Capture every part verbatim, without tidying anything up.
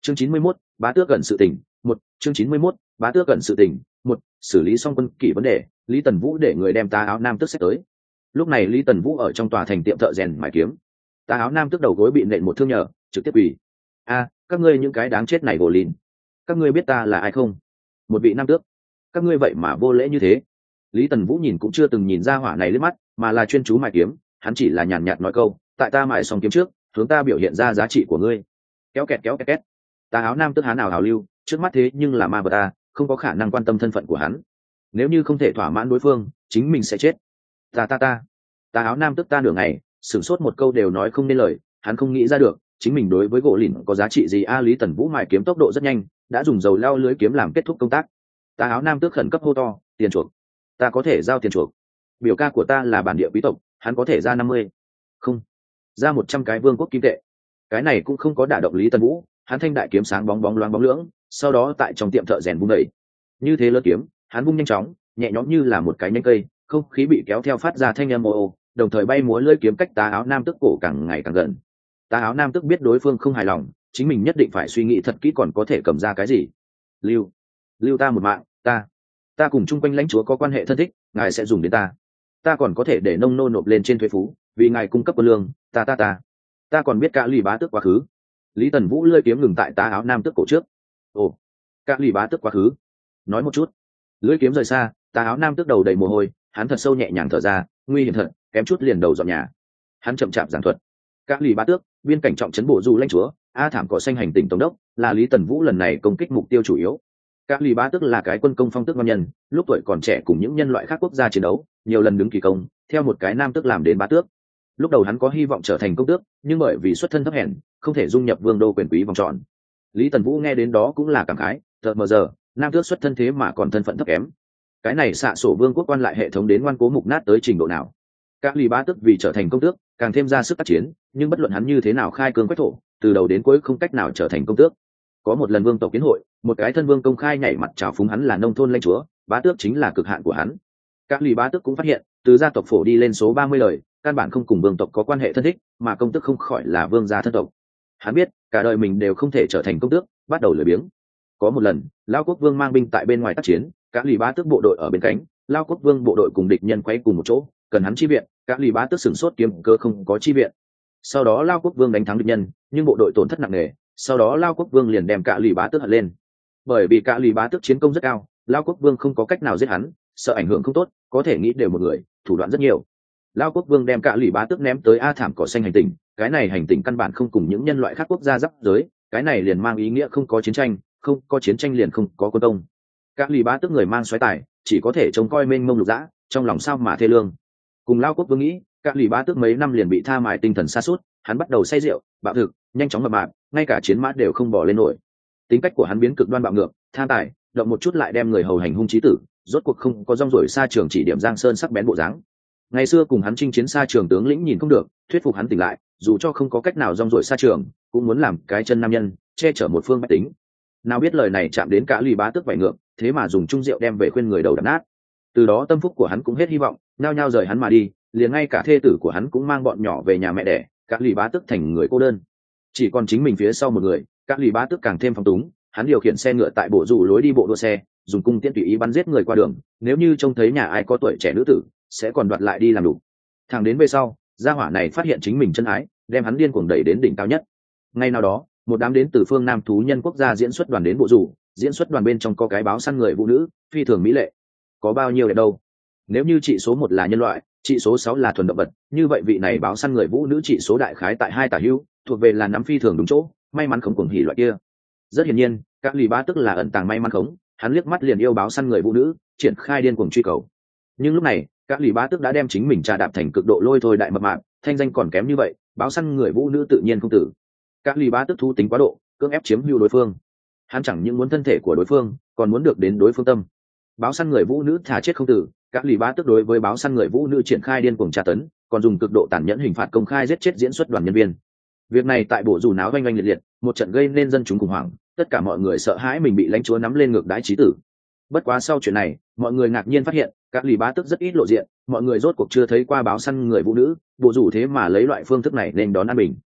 chương chín mươi mốt, bá tước gần sự tình một chương chín mươi mốt, bá tước gần sự tình một xử lý xong quân kỷ vấn đề, Lý Tần Vũ để người đem tá áo nam tước xếp tới. Lúc này Lý Tần Vũ ở trong tòa thành tiệm thợ rèn mài kiếm, tá áo nam tước đầu gối bị nện một thương nhờ, trực tiếp quỳ. A, các ngươi những cái đáng chết này gồ lìn, các ngươi biết ta là ai không? Một vị nam tước, các ngươi vậy mà vô lễ như thế. Lý Tần Vũ nhìn cũng chưa từng nhìn ra hỏa này liếc mắt, mà là chuyên chú mài kiếm, hắn chỉ là nhàn nhạt nói câu, tại ta mài xong kiếm trước, hướng ta biểu hiện ra giá trị của ngươi. Kéo kẹt kéo kẹt két. Tá áo nam tước hán nào hào lưu, trước mắt thế nhưng là ma vật ta, không có khả năng quan tâm thân phận của hắn. Nếu như không thể thỏa mãn đối phương, chính mình sẽ chết. Ta ta ta. Tá áo nam tước ta nửa ngày, sửng sốt một câu đều nói không nên lời, hắn không nghĩ ra được, chính mình đối với gỗ lìn có giá trị gì a. Lý Tần Vũ mài kiếm tốc độ rất nhanh, đã dùng dầu lao lưới kiếm làm kết thúc công tác. Tá áo nam tước khẩn cấp hô to, tiền chuộc. Ta có thể giao tiền chuộc. Biểu ca của ta là bản địa quý tộc, hắn có thể ra năm mươi. Không, ra một trăm cái vương quốc kim tệ. Cái này cũng không có đả động Lý Tần Vũ, hắn thanh đại kiếm sáng bóng bóng loáng bóng lưỡng, sau đó tại trong tiệm thợ rèn vung đẩy. Như thế lớn kiếm, hắn vung nhanh chóng, nhẹ nhõm như là một cái nhánh cây, không khí bị kéo theo phát ra thanh âm ồ ồ, đồng thời bay múa lưỡi kiếm cách tá áo nam tước cổ càng ngày càng gần. Tá áo nam tước biết đối phương không hài lòng, chính mình nhất định phải suy nghĩ thật kỹ còn có thể cầm ra cái gì. Lưu, lưu ta một mạng, ta, ta cùng chung quanh lãnh chúa có quan hệ thân thích, ngài sẽ dùng đến ta. Ta còn có thể để nông nô nộp lên trên thuế phú, vì ngài cung cấp quân lương, ta ta ta. Ta còn biết cả lì bá tước quá khứ. Lý Tần Vũ lưỡi kiếm ngừng tại tá áo nam tước cổ trước. Ồ, cả lì bá tước quá khứ. Nói một chút. Lưỡi kiếm rời xa, tá áo nam tước đầu đầy mồ hôi, hắn thật sâu nhẹ nhàng thở ra, nguy hiểm thật, kém chút liền đầu dọn nhà. Hắn chậm chạp giảng thuật. Các lì bá tước, biên cảnh trọng trấn bộ du lãnh chúa, a thảm cỏ xanh hành tỉnh tổng đốc, là Lý Tần Vũ lần này công kích mục tiêu chủ yếu. Các lì bá tước là cái quân công phong tước ngon nhân, lúc tuổi còn trẻ cùng những nhân loại khác quốc gia chiến đấu, nhiều lần đứng kỳ công, theo một cái nam tước làm đến bá tước. Lúc đầu hắn có hy vọng trở thành công tước, nhưng bởi vì xuất thân thấp hèn, không thể dung nhập vương đô quyền quý vòng tròn. Lý Tần Vũ nghe đến đó cũng là cảm khái, thật mờ giờ, nam tước xuất thân thế mà còn thân phận thấp kém. Cái này xạ sổ vương quốc quan lại hệ thống đến ngoan cố mục nát tới trình độ nào? Các lì bá tước vì trở thành công tước, càng thêm ra sức tác chiến, nhưng bất luận hắn như thế nào khai cương quách thổ, từ đầu đến cuối không cách nào trở thành công tước. Có một lần vương tộc kiến hội, một cái thân vương công khai nhảy mặt chào phúng hắn là nông thôn lãnh chúa, bá tước chính là cực hạn của hắn. Các lì bá tước cũng phát hiện, từ gia tộc phổ đi lên số ba mươi lời, căn bản không cùng vương tộc có quan hệ thân thích, mà công tước không khỏi là vương gia thân tộc. Hắn biết, cả đời mình đều không thể trở thành công tước, bắt đầu lười biếng. Có một lần, Lao Quốc Vương mang binh tại bên ngoài tác chiến, các lì bá tước bộ đội ở bên cánh, Lao Quốc Vương bộ đội cùng địch nhân quay cùng một chỗ, cần hắn chi viện, các lì bá tước sửng sốt kiếm cơ không có chi viện. Sau đó Lao Quốc Vương đánh thắng địch nhân, nhưng bộ đội tổn thất nặng nề, sau đó Lao Quốc Vương liền đem cả lì bá tước hất lên. Bởi vì cả lì bá tước chiến công rất cao, Lao Quốc Vương không có cách nào giết hắn, sợ ảnh hưởng không tốt, có thể nghĩ đều một người, thủ đoạn rất nhiều. Lao Quốc Vương đem cả lì bá tước ném tới a thảm cỏ xanh hành tinh, cái này hành tinh căn bản không cùng những nhân loại khác quốc gia giáp giới, cái này liền mang ý nghĩa không có chiến tranh, không có chiến tranh liền không có quân công. Các lì bá tước người mang xoáy tài, chỉ có thể trông coi mênh mông lục dã, trong lòng sao mà thê lương. Cùng Lao Quốc Vương nghĩ, các lì bá tước mấy năm liền bị tha mài tinh thần sa sút, hắn bắt đầu say rượu, bạo thực, nhanh chóng mập mạp, ngay cả chiến mã đều không bỏ lên nổi. Tính cách của hắn biến cực đoan bạo ngược, tham tài, động một chút lại đem người hầu hành hung chí tử, rốt cuộc không có rong ruổi xa trường chỉ điểm Giang Sơn sắc bén bộ dáng. Ngày xưa cùng hắn chinh chiến xa trường tướng lĩnh nhìn không được, thuyết phục hắn tỉnh lại, dù cho không có cách nào rong ruổi xa trường, cũng muốn làm cái chân nam nhân, che chở một phương bách tính. Nào biết lời này chạm đến cả lì bá tước vải ngược, thế mà dùng chung rượu đem về khuyên người đầu đập nát. Từ đó tâm phúc của hắn cũng hết hy vọng, nhao nhao rời hắn mà đi, liền ngay cả thê tử của hắn cũng mang bọn nhỏ về nhà mẹ đẻ, các lì bá tước thành người cô đơn. Chỉ còn chính mình phía sau một người, các lì bá tước càng thêm phóng túng, hắn điều khiển xe ngựa tại bộ dù lối đi bộ đua xe, dùng cung tiễn tùy ý bắn giết người qua đường, nếu như trông thấy nhà ai có tuổi trẻ nữ tử, sẽ còn đoạt lại đi làm đủ. Thằng đến về sau, gia hỏa này phát hiện chính mình chân ái, đem hắn điên cuồng đẩy đến đỉnh cao nhất. Ngay nào đó, một đám đến từ phương Nam thú nhân quốc gia diễn xuất đoàn đến bộ rủ, diễn xuất đoàn bên trong có cái báo săn người phụ nữ, phi thường mỹ lệ. Có bao nhiêu đẹp đâu? Nếu như trị số một là nhân loại, trị số sáu là thuần động vật, như vậy vị này báo săn người vũ nữ trị số đại khái tại hai tả hữu, thuộc về là nắm phi thường đúng chỗ, may mắn không cuồng hỉ loại kia. Rất hiển nhiên, các lì bá tức là ẩn tàng may mắn khống, hắn liếc mắt liền yêu báo săn người vũ nữ, triển khai điên cuồng truy cầu. Nhưng lúc này, các lì bá tức đã đem chính mình trà đạp thành cực độ lôi thôi đại mập mạp, thanh danh còn kém như vậy, báo săn người vũ nữ tự nhiên không tử. Các lì bá tức thú tính quá độ, cưỡng ép chiếm hữu đối phương. Hắn chẳng những muốn thân thể của đối phương, còn muốn được đến đối phương tâm. Báo săn người vũ nữ thà chết không tử, các lì bá tức đối với báo săn người vũ nữ triển khai điên cuồng tra tấn, còn dùng cực độ tàn nhẫn hình phạt công khai giết chết diễn xuất đoàn nhân viên. Việc này tại bộ dù náo oanh oanh liệt liệt, một trận gây nên dân chúng khủng hoảng, tất cả mọi người sợ hãi mình bị lãnh chúa nắm lên ngược đái chí tử. Bất quá sau chuyện này, mọi người ngạc nhiên phát hiện, các lì bá tức rất ít lộ diện, mọi người rốt cuộc chưa thấy qua báo săn người vũ nữ, bộ dù thế mà lấy loại phương thức này nên đón an bình.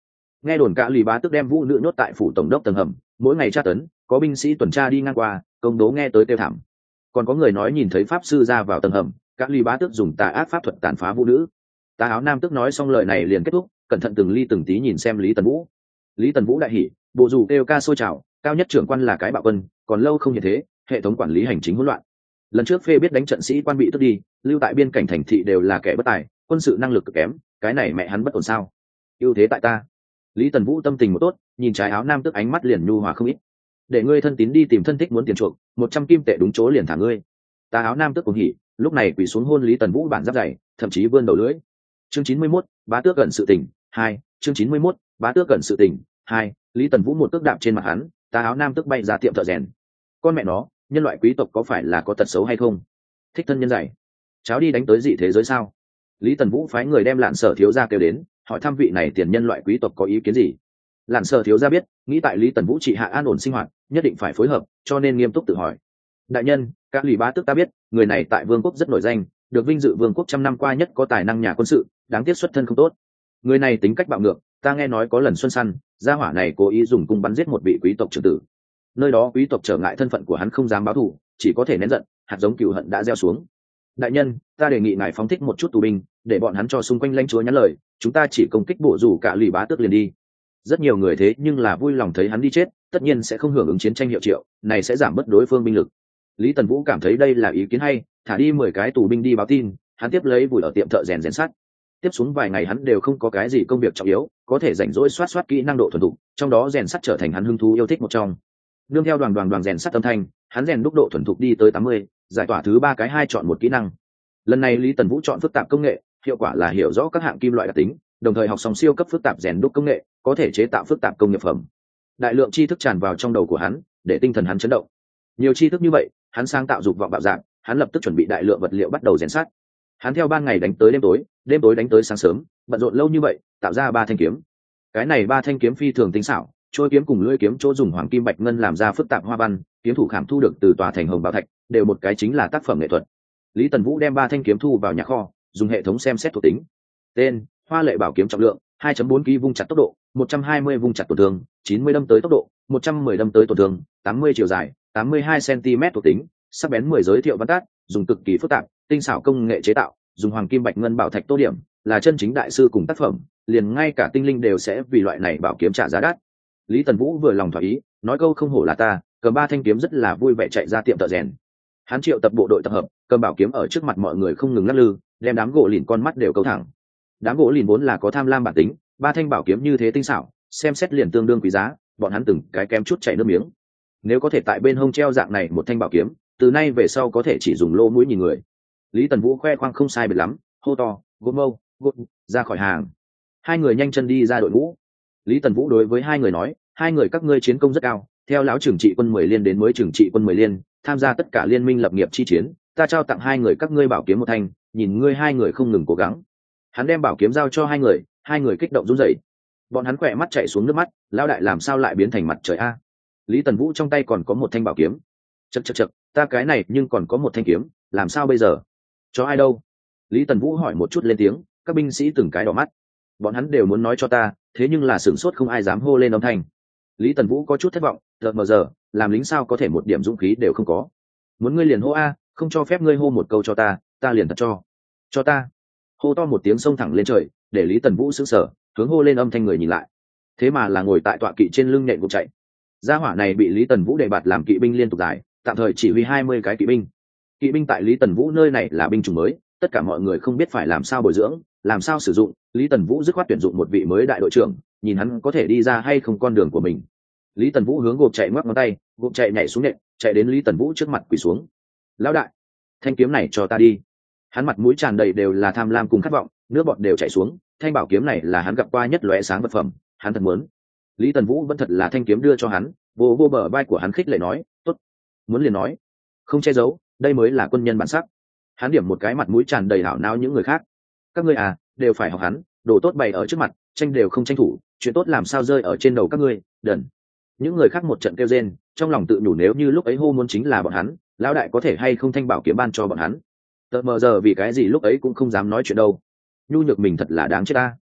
nghe đồn cả lì bá tức đem vũ nữ nhốt tại phủ tổng đốc tầng hầm, mỗi ngày tra tấn, có binh sĩ tuần tra đi ngang qua, công đố nghe tới tiêu thảm. Còn có người nói nhìn thấy pháp sư ra vào tầng hầm, các lì bá tức dùng tà ác pháp thuật tàn phá vũ nữ. Tà áo nam tức nói xong lời này liền kết thúc, cẩn thận từng ly từng tí nhìn xem Lý Tần Vũ. Lý Tần Vũ đại hỉ, bộ dù kêu ca sôi trào, cao nhất trưởng quan là cái bạo quân, còn lâu không như thế, hệ thống quản lý hành chính hỗn loạn. Lần trước phê biết đánh trận sĩ quan bị tức đi, lưu tại biên cảnh thành thị đều là kẻ bất tài, quân sự năng lực cực kém, cái này mẹ hắn bất ổn sao? Ưu thế tại ta. Lý Tần Vũ tâm tình một tốt, nhìn trái áo nam tức ánh mắt liền nhu hòa không ít. Để ngươi thân tín đi tìm thân thích muốn tiền chuộc, một trăm kim tệ đúng chỗ liền thả ngươi. Tà áo nam tức cuồng hỉ, lúc này quỳ xuống hôn Lý Tần Vũ bản giáp dày, thậm chí vươn đầu lưỡi. Chương chín mươi mốt, bá tước gần sự tình, hai, chương chín mươi mốt, bá tước gần sự tình, hai, Lý Tần Vũ một cước đạp trên mặt hắn, tà áo nam tức bay ra tiệm thợ rèn. Con mẹ nó, nhân loại quý tộc có phải là có tật xấu hay không? Thích thân nhân dày, cháo đi đánh tới dị thế giới sao? Lý Tần Vũ phái người đem Lạn Sở thiếu gia kêu đến, hỏi thăm vị này tiền nhân loại quý tộc có ý kiến gì. Lạn Sở thiếu gia biết, nghĩ tại Lý Tần Vũ trị hạ an ổn sinh hoạt, nhất định phải phối hợp, cho nên nghiêm túc tự hỏi. Đại nhân, các lì bá tước ta biết, người này tại vương quốc rất nổi danh, được vinh dự vương quốc trăm năm qua nhất có tài năng nhà quân sự, đáng tiếc xuất thân không tốt. Người này tính cách bạo ngược, ta nghe nói có lần xuân săn, gia hỏa này cố ý dùng cung bắn giết một vị quý tộc trưởng tử. Nơi đó quý tộc trở ngại thân phận của hắn không dám báo thù, chỉ có thể nén giận, hạt giống cừu hận đã gieo xuống. Đại nhân, ta đề nghị ngài phóng thích một chút tù binh, để bọn hắn cho xung quanh lãnh chúa nhắn lời, chúng ta chỉ công kích bổ rủ cả lì bá tước liền đi. Rất nhiều người thế nhưng là vui lòng thấy hắn đi chết, tất nhiên sẽ không hưởng ứng chiến tranh hiệu triệu, này sẽ giảm bớt đối phương binh lực. Lý Tần Vũ cảm thấy đây là ý kiến hay, thả đi mười cái tù binh đi báo tin, hắn tiếp lấy vùi ở tiệm thợ rèn rèn sắt. Tiếp xuống vài ngày hắn đều không có cái gì công việc trọng yếu, có thể rảnh rỗi soát soát kỹ năng độ thuần thục, trong đó rèn sắt trở thành hắn hứng thú yêu thích một trong. Nương theo đoàn đoàn đoàn rèn sắt âm thanh, hắn rèn đúc độ thuần thục đi tới tám mươi, giải tỏa thứ ba cái hai chọn một kỹ năng. Lần này Lý Tần Vũ chọn phức tạp công nghệ, hiệu quả là hiểu rõ các hạng kim loại đặc tính, đồng thời học xong siêu cấp phức tạp rèn đúc công nghệ, có thể chế tạo phức tạp công nghiệp phẩm. Đại lượng tri thức tràn vào trong đầu của hắn, để tinh thần hắn chấn động. Nhiều tri thức như vậy, hắn sáng tạo dục vọng bạo dạn, hắn lập tức chuẩn bị đại lượng vật liệu bắt đầu rèn sắt. Hắn theo ban ngày đánh tới đêm tối, đêm tối đánh tới sáng sớm, bận rộn lâu như vậy, tạo ra ba thanh kiếm. Cái này ba thanh kiếm phi thường tinh xảo, trôi kiếm cùng lưỡi kiếm chỗ dùng hoàng kim bạch ngân làm ra phức tạp hoa văn, kiếm thủ khảm thu được từ tòa thành hồng bảo thạch, đều một cái chính là tác phẩm nghệ thuật. Lý Tần Vũ đem ba thanh kiếm thu vào nhà kho, dùng hệ thống xem xét thuộc tính. Tên: Hoa Lệ Bảo kiếm, trọng lượng hai phẩy bốn ki lô gam, vung chặt tốc độ một trăm hai mươi, vung chặt tổn thương chín mươi, đâm tới tốc độ một trăm mười, đâm tới tổn thương tám mươi, chiều dài tám mươi hai xăng ti mét, thuộc tính: sắc bén mười, giới thiệu văn tát, dùng cực kỳ phức tạp, tinh xảo công nghệ chế tạo, dùng hoàng kim bạch ngân bảo thạch tô điểm, là chân chính đại sư cùng tác phẩm, liền ngay cả tinh linh đều sẽ vì loại này bảo kiếm trả giá đắt. Lý Tần Vũ vừa lòng thỏa ý, nói câu không hổ là ta, cầm ba thanh kiếm rất là vui vẻ chạy ra tiệm thợ rèn. Hắn triệu tập bộ đội tập hợp, cầm bảo kiếm ở trước mặt mọi người không ngừng lắc lư, đem đám gỗ lìn con mắt đều câu thẳng. Đám gỗ lìn vốn là có tham lam bản tính, ba thanh bảo kiếm như thế tinh xảo, xem xét liền tương đương quý giá, bọn hắn từng cái kém chút chảy nước miếng. Nếu có thể tại bên hông treo dạng này một thanh bảo kiếm, từ nay về sau có thể chỉ dùng lô mũi nhìn người. Lý Tần Vũ khoe khoang không sai biệt lắm, hô to: "Gốt mâu, gốt!" Ra khỏi hàng. Hai người nhanh chân đi ra đội ngũ. Lý Tần Vũ đối với hai người nói: "Hai người các ngươi chiến công rất cao, theo lão trưởng trị quân mười liên đến mới trưởng trị quân mười liên, tham gia tất cả liên minh lập nghiệp chi chiến, ta trao tặng hai người các ngươi bảo kiếm một thanh, nhìn ngươi hai người không ngừng cố gắng." Hắn đem bảo kiếm giao cho hai người, hai người kích động run rẩy. Bọn hắn khỏe mắt chảy xuống nước mắt, lão đại làm sao lại biến thành mặt trời a? Lý Tần Vũ trong tay còn có một thanh bảo kiếm. Chậc chậc chậc, ta cái này nhưng còn có một thanh kiếm, làm sao bây giờ? Cho ai đâu? Lý Tần Vũ hỏi một chút lên tiếng, các binh sĩ từng cái đỏ mắt. Bọn hắn đều muốn nói cho ta, thế nhưng là sửng sốt không ai dám hô lên âm thanh. Lý Tần Vũ có chút thất vọng, đợt mờ giờ, làm lính sao có thể một điểm dũng khí đều không có. Muốn ngươi liền hô a, không cho phép ngươi hô một câu cho ta, ta liền thật cho. Cho ta. Hô to một tiếng xông thẳng lên trời, để Lý Tần Vũ sững sờ, hướng hô lên âm thanh người nhìn lại. Thế mà là ngồi tại tọa kỵ trên lưng nhện gục chạy. Gia hỏa này bị Lý Tần Vũ đề bạt làm kỵ binh liên tục giải, tạm thời chỉ huy hai mươi cái kỵ binh. Kỵ binh tại Lý Tần Vũ nơi này là binh chủng mới, tất cả mọi người không biết phải làm sao bồi dưỡng, làm sao sử dụng, Lý Tần Vũ dứt khoát tuyển dụng một vị mới đại đội trưởng, nhìn hắn có thể đi ra hay không con đường của mình. Lý Tần Vũ hướng gộp chạy ngoắc ngón tay, gộp chạy nhảy xuống nện, chạy đến Lý Tần Vũ trước mặt quỳ xuống. "Lão đại, thanh kiếm này cho ta đi." Hắn mặt mũi tràn đầy đều là tham lam cùng khát vọng, nước bọt đều chảy xuống, thanh bảo kiếm này là hắn gặp qua nhất lóe sáng vật phẩm, hắn thật muốn. Lý Tần Vũ vẫn thật là thanh kiếm đưa cho hắn, vô vô bờ vai của hắn khích lệ nói: "Tốt, muốn liền nói, không che giấu, đây mới là quân nhân bản sắc." Hắn điểm một cái mặt mũi tràn đầy hảo não những người khác: "Các ngươi à, đều phải học hắn, đồ tốt bày ở trước mặt, tranh đều không tranh thủ, chuyện tốt làm sao rơi ở trên đầu các ngươi, đần." Những người khác một trận kêu rên, trong lòng tự nhủ nếu như lúc ấy hô muốn chính là bọn hắn, lão đại có thể hay không thanh bảo kiếm ban cho bọn hắn. Tờ mờ giờ vì cái gì lúc ấy cũng không dám nói chuyện đâu. Nhu nhược mình thật là đáng chết ta.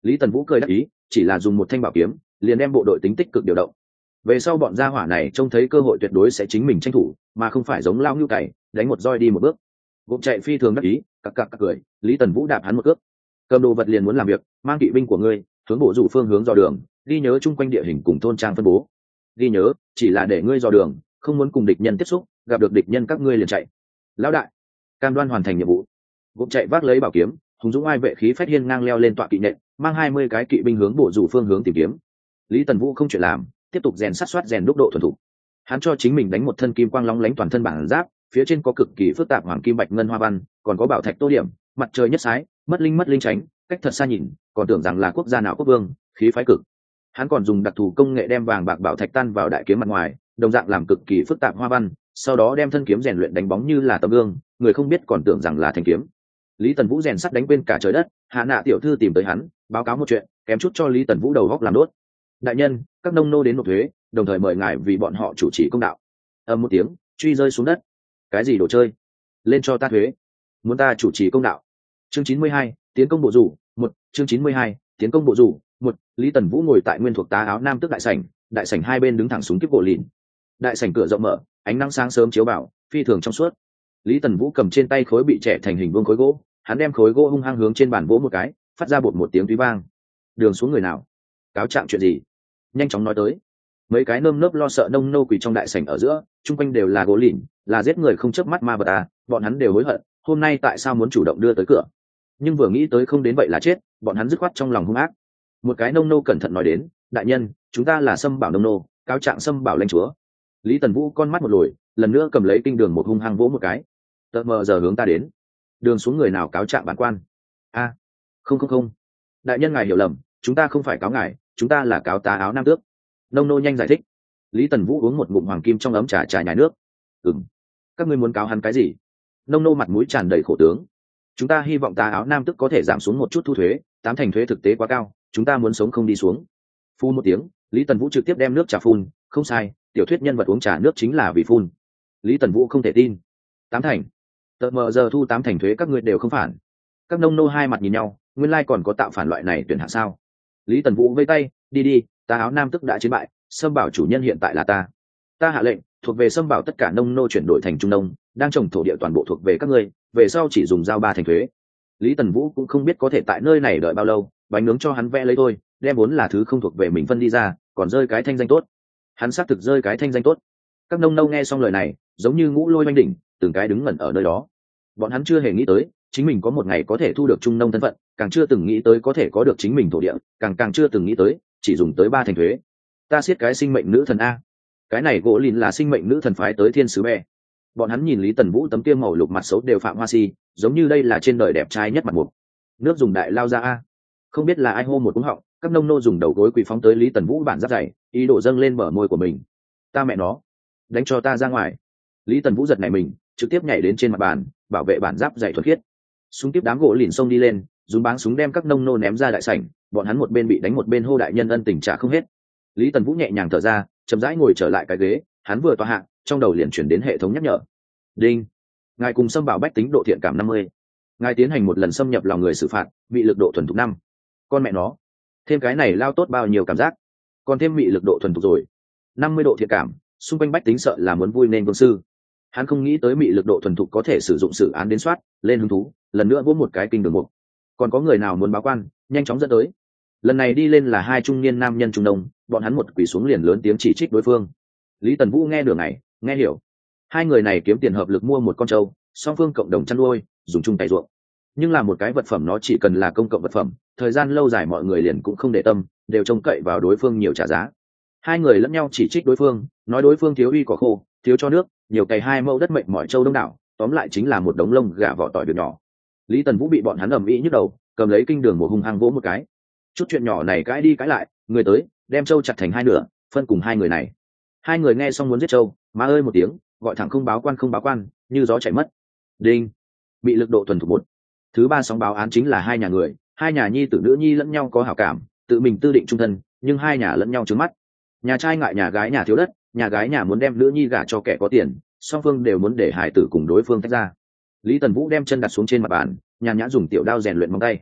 Lý Tần Vũ cười đáp ý, chỉ là dùng một thanh bảo kiếm liền đem bộ đội tính tích cực điều động. Về sau bọn gia hỏa này trông thấy cơ hội tuyệt đối sẽ chính mình tranh thủ, mà không phải giống lao ngưu cày đánh một roi đi một bước. Gộp chạy phi thường đắc ý, cặc cặc cặc cười. Lý Tần Vũ đạp hắn một cước, cầm đồ vật liền muốn làm việc, mang kỵ binh của ngươi hướng bộ rủ phương hướng dò đường, ghi nhớ chung quanh địa hình cùng thôn trang phân bố. Ghi nhớ, chỉ là để ngươi dò đường, không muốn cùng địch nhân tiếp xúc, gặp được địch nhân các ngươi liền chạy. Lão đại, cam đoan hoàn thành nhiệm vụ. Gộp chạy vác lấy bảo kiếm, hùng dũng ai vệ khí phách hiên ngang leo lên tọa kỵ nện, mang hai mươi cái kỵ binh hướng bộ rủ phương hướng tìm kiếm. Lý Tần Vũ không chuyện làm, tiếp tục rèn sát soát rèn đúc độ thuần thục. Hắn cho chính mình đánh một thân kim quang lóng lánh toàn thân bản giáp, phía trên có cực kỳ phức tạp hoàng kim bạch ngân hoa văn, còn có bảo thạch tô điểm, mặt trời nhất sái, mất linh mất linh tránh, cách thật xa nhìn, còn tưởng rằng là quốc gia nào quốc vương, khí phái cực. Hắn còn dùng đặc thù công nghệ đem vàng bạc bảo thạch tan vào đại kiếm mặt ngoài, đồng dạng làm cực kỳ phức tạp hoa văn, sau đó đem thân kiếm rèn luyện đánh bóng như là tấm gương, người không biết còn tưởng rằng là thanh kiếm. Lý Tần Vũ rèn sắt đánh quên cả trời đất, Hạ Nạ tiểu thư tìm tới hắn, báo cáo một chuyện, kém chút cho Lý Tần Vũ đầu góc làm đốt. Đại nhân, các nông nô đến nộp thuế, đồng thời mời ngài vì bọn họ chủ trì công đạo. Ầm một tiếng, truy rơi xuống đất. Cái gì đồ chơi? Lên cho ta thuế, muốn ta chủ trì công đạo. Chương chín mươi hai, tiến công bộ rủ, một, chương chín mươi hai, tiến công bộ rủ, một. Lý Tần Vũ ngồi tại nguyên thuộc tá áo nam tước đại sảnh, đại sảnh hai bên đứng thẳng súng kíp gỗ lìn. Đại sảnh cửa rộng mở, ánh nắng sáng sớm chiếu vào, phi thường trong suốt. Lý Tần Vũ cầm trên tay khối bị trẻ thành hình vuông khối gỗ, hắn đem khối gỗ hung hăng hướng trên bàn vỗ một cái, phát ra bột một tiếng tí vang. Đường xuống người nào? Cáo trạng chuyện gì? Nhanh chóng nói tới. Mấy cái nơm nớp lo sợ nông nô quỳ trong đại sảnh ở giữa, chung quanh đều là gỗ lìn, là giết người không chớp mắt ma vật à, bọn hắn đều hối hận, hôm nay tại sao muốn chủ động đưa tới cửa. Nhưng vừa nghĩ tới không đến vậy là chết, bọn hắn dứt khoát trong lòng hung ác. Một cái nông nô cẩn thận nói đến, đại nhân, chúng ta là Sâm Bảo nông nô, cáo trạng Sâm Bảo lãnh chúa. Lý Tần Vũ con mắt một lồi, lần nữa cầm lấy kinh đường một hung hăng vỗ một cái. Tờ mờ giờ hướng ta đến. Đường xuống người nào cáo trạng bản quan? A, không không không, đại nhân ngài hiểu lầm, chúng ta không phải cáo ngài, chúng ta là cáo tá áo nam tước. Nông nô nhanh giải thích. Lý Tần Vũ uống một ngụm hoàng kim trong ấm trà trà nhài nước. Ừm, các ngươi muốn cáo hắn cái gì? Nông nô mặt mũi tràn đầy khổ tướng. Chúng ta hy vọng tá áo nam tước có thể giảm xuống một chút thu thuế, tám thành thuế thực tế quá cao, chúng ta muốn sống không đi xuống. Phun một tiếng, Lý Tần Vũ trực tiếp đem nước trà phun. Không sai, tiểu thuyết nhân vật uống trà nước chính là vì phun. Lý Tần Vũ không thể tin. Tám thành? Tờ mờ giờ thu tám thành thuế các ngươi đều không phản. Các nông nô hai mặt nhìn nhau, nguyên lai còn có tạo phản loại này tuyển hạng sao? Lý Tần Vũ vây tay, đi đi, tá áo nam tức đã chiến bại, Sâm Bảo chủ nhân hiện tại là ta. Ta hạ lệnh, thuộc về Sâm Bảo tất cả nông nô chuyển đổi thành trung nông, đang trồng thổ địa toàn bộ thuộc về các ngươi, về sau chỉ dùng giao ba thành thuế. Lý Tần Vũ cũng không biết có thể tại nơi này đợi bao lâu, bánh nướng cho hắn vẽ lấy thôi, đem vốn là thứ không thuộc về mình phân đi ra, còn rơi cái thanh danh tốt. Hắn xác thực rơi cái thanh danh tốt. Các nông nô nghe xong lời này, giống như ngũ lôi oanh đỉnh, từng cái đứng ngẩn ở nơi đó. Bọn hắn chưa hề nghĩ tới chính mình có một ngày có thể thu được trung nông thân phận, càng chưa từng nghĩ tới có thể có được chính mình thổ địa, càng càng chưa từng nghĩ tới chỉ dùng tới ba thành thuế. Ta siết cái sinh mệnh nữ thần a, cái này gỗ lìn là sinh mệnh nữ thần phái tới thiên sứ bè. Bọn hắn nhìn Lý Tần Vũ tấm tiêm màu lục mặt xấu đều phạm hoa si, giống như đây là trên đời đẹp trai nhất mặt mục. Nước dùng đại lao ra a, không biết là ai hô một cúng họng, các nông nô dùng đầu gối quỳ phóng tới Lý Tần Vũ bản giáp dày, ý đồ dâng lên bờ môi của mình. Ta mẹ nó, đánh cho ta ra ngoài. Lý Tần Vũ giật này mình, trực tiếp nhảy đến trên mặt bàn, bảo vệ bản giáp dày thuật khiết. Súng tiếp đám gỗ lìn xông đi lên, dùng báng súng đem các nông nô ném ra đại sảnh, bọn hắn một bên bị đánh một bên hô đại nhân ân tình trả không hết. Lý Tần Vũ nhẹ nhàng thở ra, chậm rãi ngồi trở lại cái ghế, hắn vừa tọa hạ, trong đầu liền chuyển đến hệ thống nhắc nhở. Đinh, ngài cùng Sâm Bảo bách tính độ thiện cảm năm mươi. Ngài tiến hành một lần xâm nhập lòng người xử phạt, bị lực độ thuần thục năm. Con mẹ nó, thêm cái này lao tốt bao nhiêu cảm giác, còn thêm bị lực độ thuần thục rồi. năm mươi độ thiện cảm, xung quanh bách tính sợ là muốn vui nên vương sư. Hắn không nghĩ tới mị lực độ thuần thục có thể sử dụng xử án đến soát lên hứng thú, lần nữa vỗ một cái kinh đường mục. Còn có người nào muốn báo quan, nhanh chóng dẫn tới. Lần này đi lên là hai trung niên nam nhân trung đông, bọn hắn một quỳ xuống liền lớn tiếng chỉ trích đối phương. Lý Tần Vũ nghe đường này, nghe hiểu. Hai người này kiếm tiền hợp lực mua một con trâu, song phương cộng đồng chăn nuôi, dùng chung tay ruộng. Nhưng là một cái vật phẩm nó chỉ cần là công cộng vật phẩm, thời gian lâu dài mọi người liền cũng không để tâm, đều trông cậy vào đối phương nhiều trả giá. Hai người lẫn nhau chỉ trích đối phương, nói đối phương thiếu uy cỏ khô, thiếu cho nước, nhiều cày hai mẫu đất mệnh mỏi trâu đông đảo, tóm lại chính là một đống lông gà vỏ tỏi việc nhỏ. Lý Tần Vũ bị bọn hắn ầm ĩ nhức đầu, cầm lấy kinh đường một hung hăng vỗ một cái. Chút chuyện nhỏ này cãi đi cãi lại, người tới, đem trâu chặt thành hai nửa, phân cùng hai người này. Hai người nghe xong muốn giết trâu, má ơi một tiếng, gọi thẳng không báo quan không báo quan, như gió chảy mất. Đinh, bị lực độ thuần thục một. Thứ ba sóng báo án chính là hai nhà người, hai nhà nhi tử nữ nhi lẫn nhau có hảo cảm, tự mình tư định trung thân, nhưng hai nhà lẫn nhau trướng mắt. Nhà trai ngại nhà gái nhà thiếu đất, nhà gái nhà muốn đem nữ nhi gả cho kẻ có tiền, song phương đều muốn để hải tử cùng đối phương tách ra. Lý Tần Vũ đem chân đặt xuống trên mặt bàn, nhàn nhã dùng tiểu đao rèn luyện móng tay.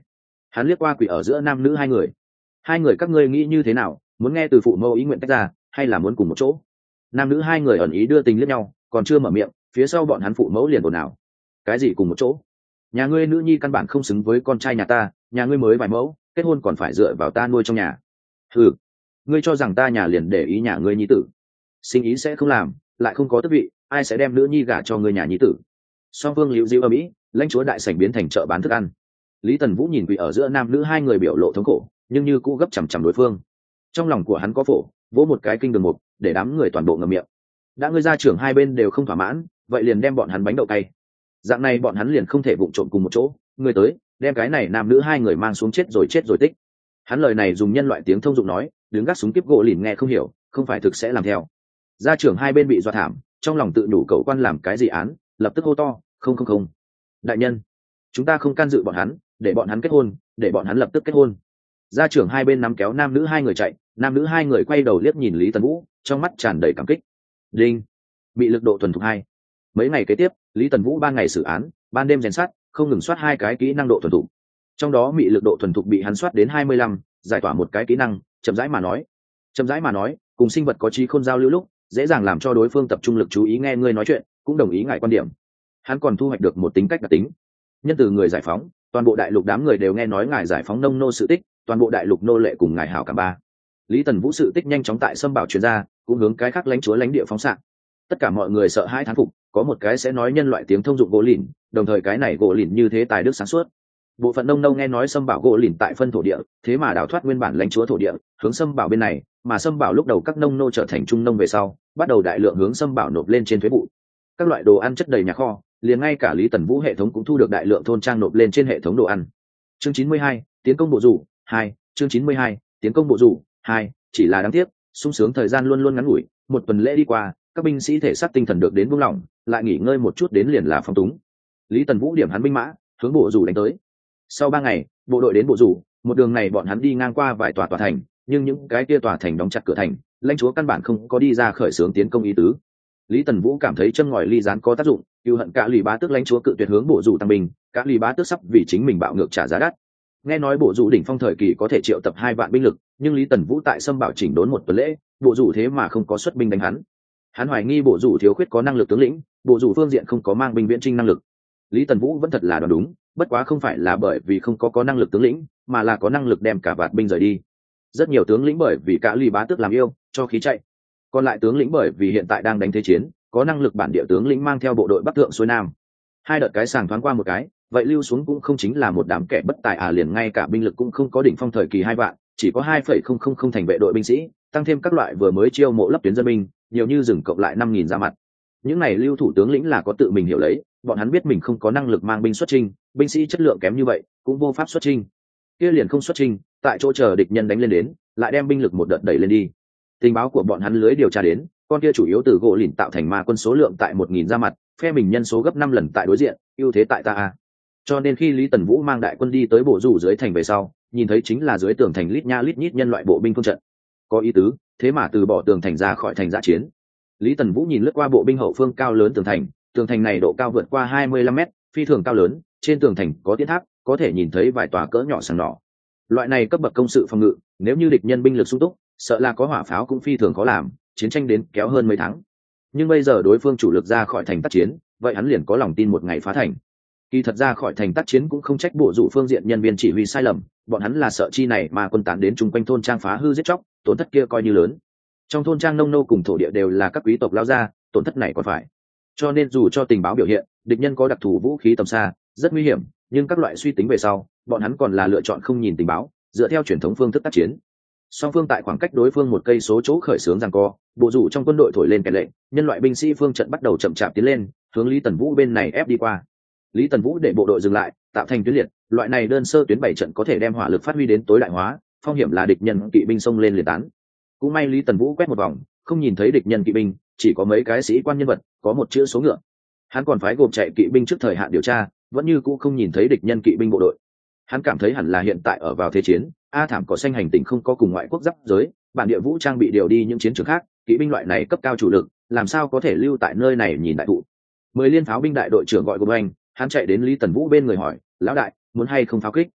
Hắn liếc qua quỷ ở giữa nam nữ hai người. Hai người các ngươi nghĩ như thế nào, muốn nghe từ phụ mẫu ý nguyện tách ra hay là muốn cùng một chỗ? Nam nữ hai người ẩn ý đưa tình liếc nhau, còn chưa mở miệng, phía sau bọn hắn phụ mẫu liền ồn ào. Cái gì cùng một chỗ? Nhà ngươi nữ nhi căn bản không xứng với con trai nhà ta, nhà ngươi mới vài mẫu, kết hôn còn phải dựa vào ta nuôi trong nhà. Ừ, ngươi cho rằng ta nhà liền để ý nhà ngươi nhi tử? Sinh ý sẽ không làm, lại không có tước vị, ai sẽ đem nữ nhi gả cho ngươi nhà nhi tử? Song phương liễu diễu ở mỹ, lãnh chúa đại sảnh biến thành chợ bán thức ăn. Lý Tần Vũ nhìn quỷ ở giữa nam nữ hai người biểu lộ thống khổ, nhưng như cũ gấp chằm chằm đối phương. Trong lòng của hắn có phổ, vỗ một cái kinh đường mục, để đám người toàn bộ ngậm miệng. Đã ngươi gia trưởng hai bên đều không thỏa mãn, vậy liền đem bọn hắn bánh đậu cay. Dạng này bọn hắn liền không thể vụng trộm cùng một chỗ, ngươi tới, đem cái này nam nữ hai người mang xuống chết rồi chết rồi tích. Hắn lời này dùng nhân loại tiếng thông dụng nói, đứng gác súng kiếp gỗ lìn nghe không hiểu, không phải thực sẽ làm theo. Gia trưởng hai bên bị dọa thảm, trong lòng tự nhủ cậu quan làm cái gì án, lập tức hô to, không không không. Đại nhân, chúng ta không can dự bọn hắn, để bọn hắn kết hôn, để bọn hắn lập tức kết hôn. Gia trưởng hai bên nắm kéo nam nữ hai người chạy, nam nữ hai người quay đầu liếc nhìn Lý Tần Vũ, trong mắt tràn đầy cảm kích. Đinh, bị lực độ thuần thục hai. Mấy ngày kế tiếp, Lý Tần Vũ ban ngày xử án, ban đêm rèn sát, không ngừng soát hai cái kỹ năng độ thuần thục. Trong đó bị lực độ thuần thục bị hắn soát đến hai mươi lăm, giải tỏa một cái kỹ năng, chậm rãi mà nói. Chậm rãi mà nói, cùng sinh vật có trí khôn giao lưu lúc, dễ dàng làm cho đối phương tập trung lực chú ý nghe ngươi nói chuyện, cũng đồng ý ngài quan điểm. Hắn còn thu hoạch được một tính cách đặc tính. Nhân từ người giải phóng, toàn bộ đại lục đám người đều nghe nói ngài giải phóng nông nô sự tích, toàn bộ đại lục nô lệ cùng ngài hảo cả ba. Lý Tần Vũ sự tích nhanh chóng tại Sâm Bảo truyền ra, cũng hướng cái khác lãnh chúa lãnh địa phóng xạ. Tất cả mọi người sợ hãi thán phục, có một cái sẽ nói nhân loại tiếng thông dụng gỗ lìn, đồng thời cái này gỗ lìn như thế tài đức sáng suốt. Bộ phận nông nông nghe nói Sâm Bảo gỗ lìn tại phân thổ địa, thế mà đào thoát nguyên bản lãnh chúa thổ địa, hướng Sâm Bảo bên này, mà Sâm Bảo lúc đầu các nông nô trở thành trung nông về sau, bắt đầu đại lượng hướng Sâm Bảo nộp lên trên thuế vụ. Các loại đồ ăn chất đầy nhà kho, liền ngay cả Lý Tần Vũ hệ thống cũng thu được đại lượng thôn trang nộp lên trên hệ thống đồ ăn. Chương chín mươi hai, tiến công bộ rủ hai. Chương chín mươi hai, tiến công bộ rủ hai. Chỉ là đáng tiếc, sung sướng thời gian luôn luôn ngắn ngủi, một tuần lễ đi qua, các binh sĩ thể xác tinh thần được đến buông lỏng, lại nghỉ ngơi một chút đến liền là phong túng. Lý Tần Vũ điểm hắn binh mã, hướng bộ rủ đánh tới. Sau ba ngày, bộ đội đến bộ rủ, một đường này bọn hắn đi ngang qua vài tòa tòa thành, nhưng những cái kia tòa thành đóng chặt cửa thành, lãnh chúa căn bản không có đi ra khởi xướng tiến công ý tứ. Lý Tần Vũ cảm thấy châm ngòi ly gián có tác dụng, yêu hận cả lì bá tước lãnh chúa cự tuyệt hướng bộ rủ tăng binh, cả lì bá tước sắp vì chính mình bạo ngược trả giá đắt. Nghe nói bộ rủ đỉnh phong thời kỳ có thể triệu tập hai vạn binh lực, nhưng Lý Tần Vũ tại Sâm Bảo chỉnh đốn một tuần lễ, bộ rủ thế mà không có xuất binh đánh hắn. Hắn hoài nghi bộ rủ thiếu khuyết có năng lực tướng lĩnh, bộ rủ phương diện không có mang binh viễn chinh năng lực. Lý Tần Vũ vẫn thật là đoán đúng, bất quá không phải là bởi vì không có có năng lực tướng lĩnh, mà là có năng lực đem cả vạn binh rời đi. Rất nhiều tướng lĩnh bởi vì cả lì bá tước làm yêu, cho khí chạy. Còn lại tướng lĩnh bởi vì hiện tại đang đánh thế chiến, có năng lực bản địa tướng lĩnh mang theo bộ đội bắc thượng xuôi nam. Hai đợt cái sàng thoáng qua một cái, vậy lưu xuống cũng không chính là một đám kẻ bất tài à, liền ngay cả binh lực cũng không có đỉnh phong thời kỳ hai vạn, chỉ có hai phẩy không không không thành vệ đội binh sĩ, tăng thêm các loại vừa mới chiêu mộ lấp tuyến dân binh, nhiều như rừng cộng lại năm nghìn ra mặt. Những này lưu thủ tướng lĩnh là có tự mình hiểu lấy, bọn hắn biết mình không có năng lực mang binh xuất chinh, binh sĩ chất lượng kém như vậy, cũng vô pháp xuất chinh. Kia liền không xuất chinh, tại chỗ chờ địch nhân đánh lên đến, lại đem binh lực một đợt đẩy lên đi. Tình báo của bọn hắn lưới điều tra đến, con kia chủ yếu từ gỗ lìn tạo thành ma quân số lượng tại một nghìn ra mặt, phe mình nhân số gấp năm lần tại đối diện, ưu thế tại ta a. Cho nên khi Lý Tần Vũ mang đại quân đi tới bộ rủ dưới thành về sau, nhìn thấy chính là dưới tường thành lít nha lít nhít nhân loại bộ binh phương trận. Có ý tứ, thế mà từ bỏ tường thành ra khỏi thành giã chiến. Lý Tần Vũ nhìn lướt qua bộ binh hậu phương cao lớn tường thành, tường thành này độ cao vượt qua hai mươi lăm mét, phi thường cao lớn, trên tường thành có tiến tháp, có thể nhìn thấy vài tòa cỡ nhỏ sàng nỏ. Loại này cấp bậc công sự phòng ngự, nếu như địch nhân binh lực sung túc, sợ là có hỏa pháo cũng phi thường khó làm, chiến tranh đến kéo hơn mấy tháng. Nhưng bây giờ đối phương chủ lực ra khỏi thành tác chiến, vậy hắn liền có lòng tin một ngày phá thành. Kỳ thật ra khỏi thành tác chiến cũng không trách bộ dụ phương diện nhân viên chỉ huy sai lầm, bọn hắn là sợ chi này mà quân tán đến chung quanh thôn trang phá hư giết chóc, tổn thất kia coi như lớn. Trong thôn trang nông nô cùng thổ địa đều là các quý tộc lao ra, tổn thất này còn phải. Cho nên dù cho tình báo biểu hiện, địch nhân có đặc thù vũ khí tầm xa, rất nguy hiểm, nhưng các loại suy tính về sau, bọn hắn còn là lựa chọn không nhìn tình báo, dựa theo truyền thống phương thức tác chiến. Song phương tại khoảng cách đối phương một cây số chỗ khởi xướng giằng co, bộ dụ trong quân đội thổi lên kèn lệnh, nhân loại binh sĩ phương trận bắt đầu chậm chạp tiến lên, hướng Lý Tần Vũ bên này ép đi qua. Lý Tần Vũ để bộ đội dừng lại, tạo thành tuyến liệt, loại này đơn sơ tuyến bảy trận có thể đem hỏa lực phát huy đến tối đại hóa, phong hiểm là địch nhân kỵ binh xông lên liền tán. Cũng may Lý Tần Vũ quét một vòng, không nhìn thấy địch nhân kỵ binh, chỉ có mấy cái sĩ quan nhân vật, có một chữ số ngựa. Hắn còn phái gộp chạy kỵ binh trước thời hạn điều tra, vẫn như cũ không nhìn thấy địch nhân kỵ binh bộ đội. Hắn cảm thấy hẳn là hiện tại ở vào thế chiến, a thảm cỏ xanh hành tinh không có cùng ngoại quốc giáp giới, bản địa vũ trang bị điều đi những chiến trường khác, kỵ binh loại này cấp cao chủ lực, làm sao có thể lưu tại nơi này nhìn đại thụ. Mười liên pháo binh đại đội trưởng gọi gộp anh, hắn chạy đến Lý Tần Vũ bên người hỏi, lão đại, muốn hay không pháo kích?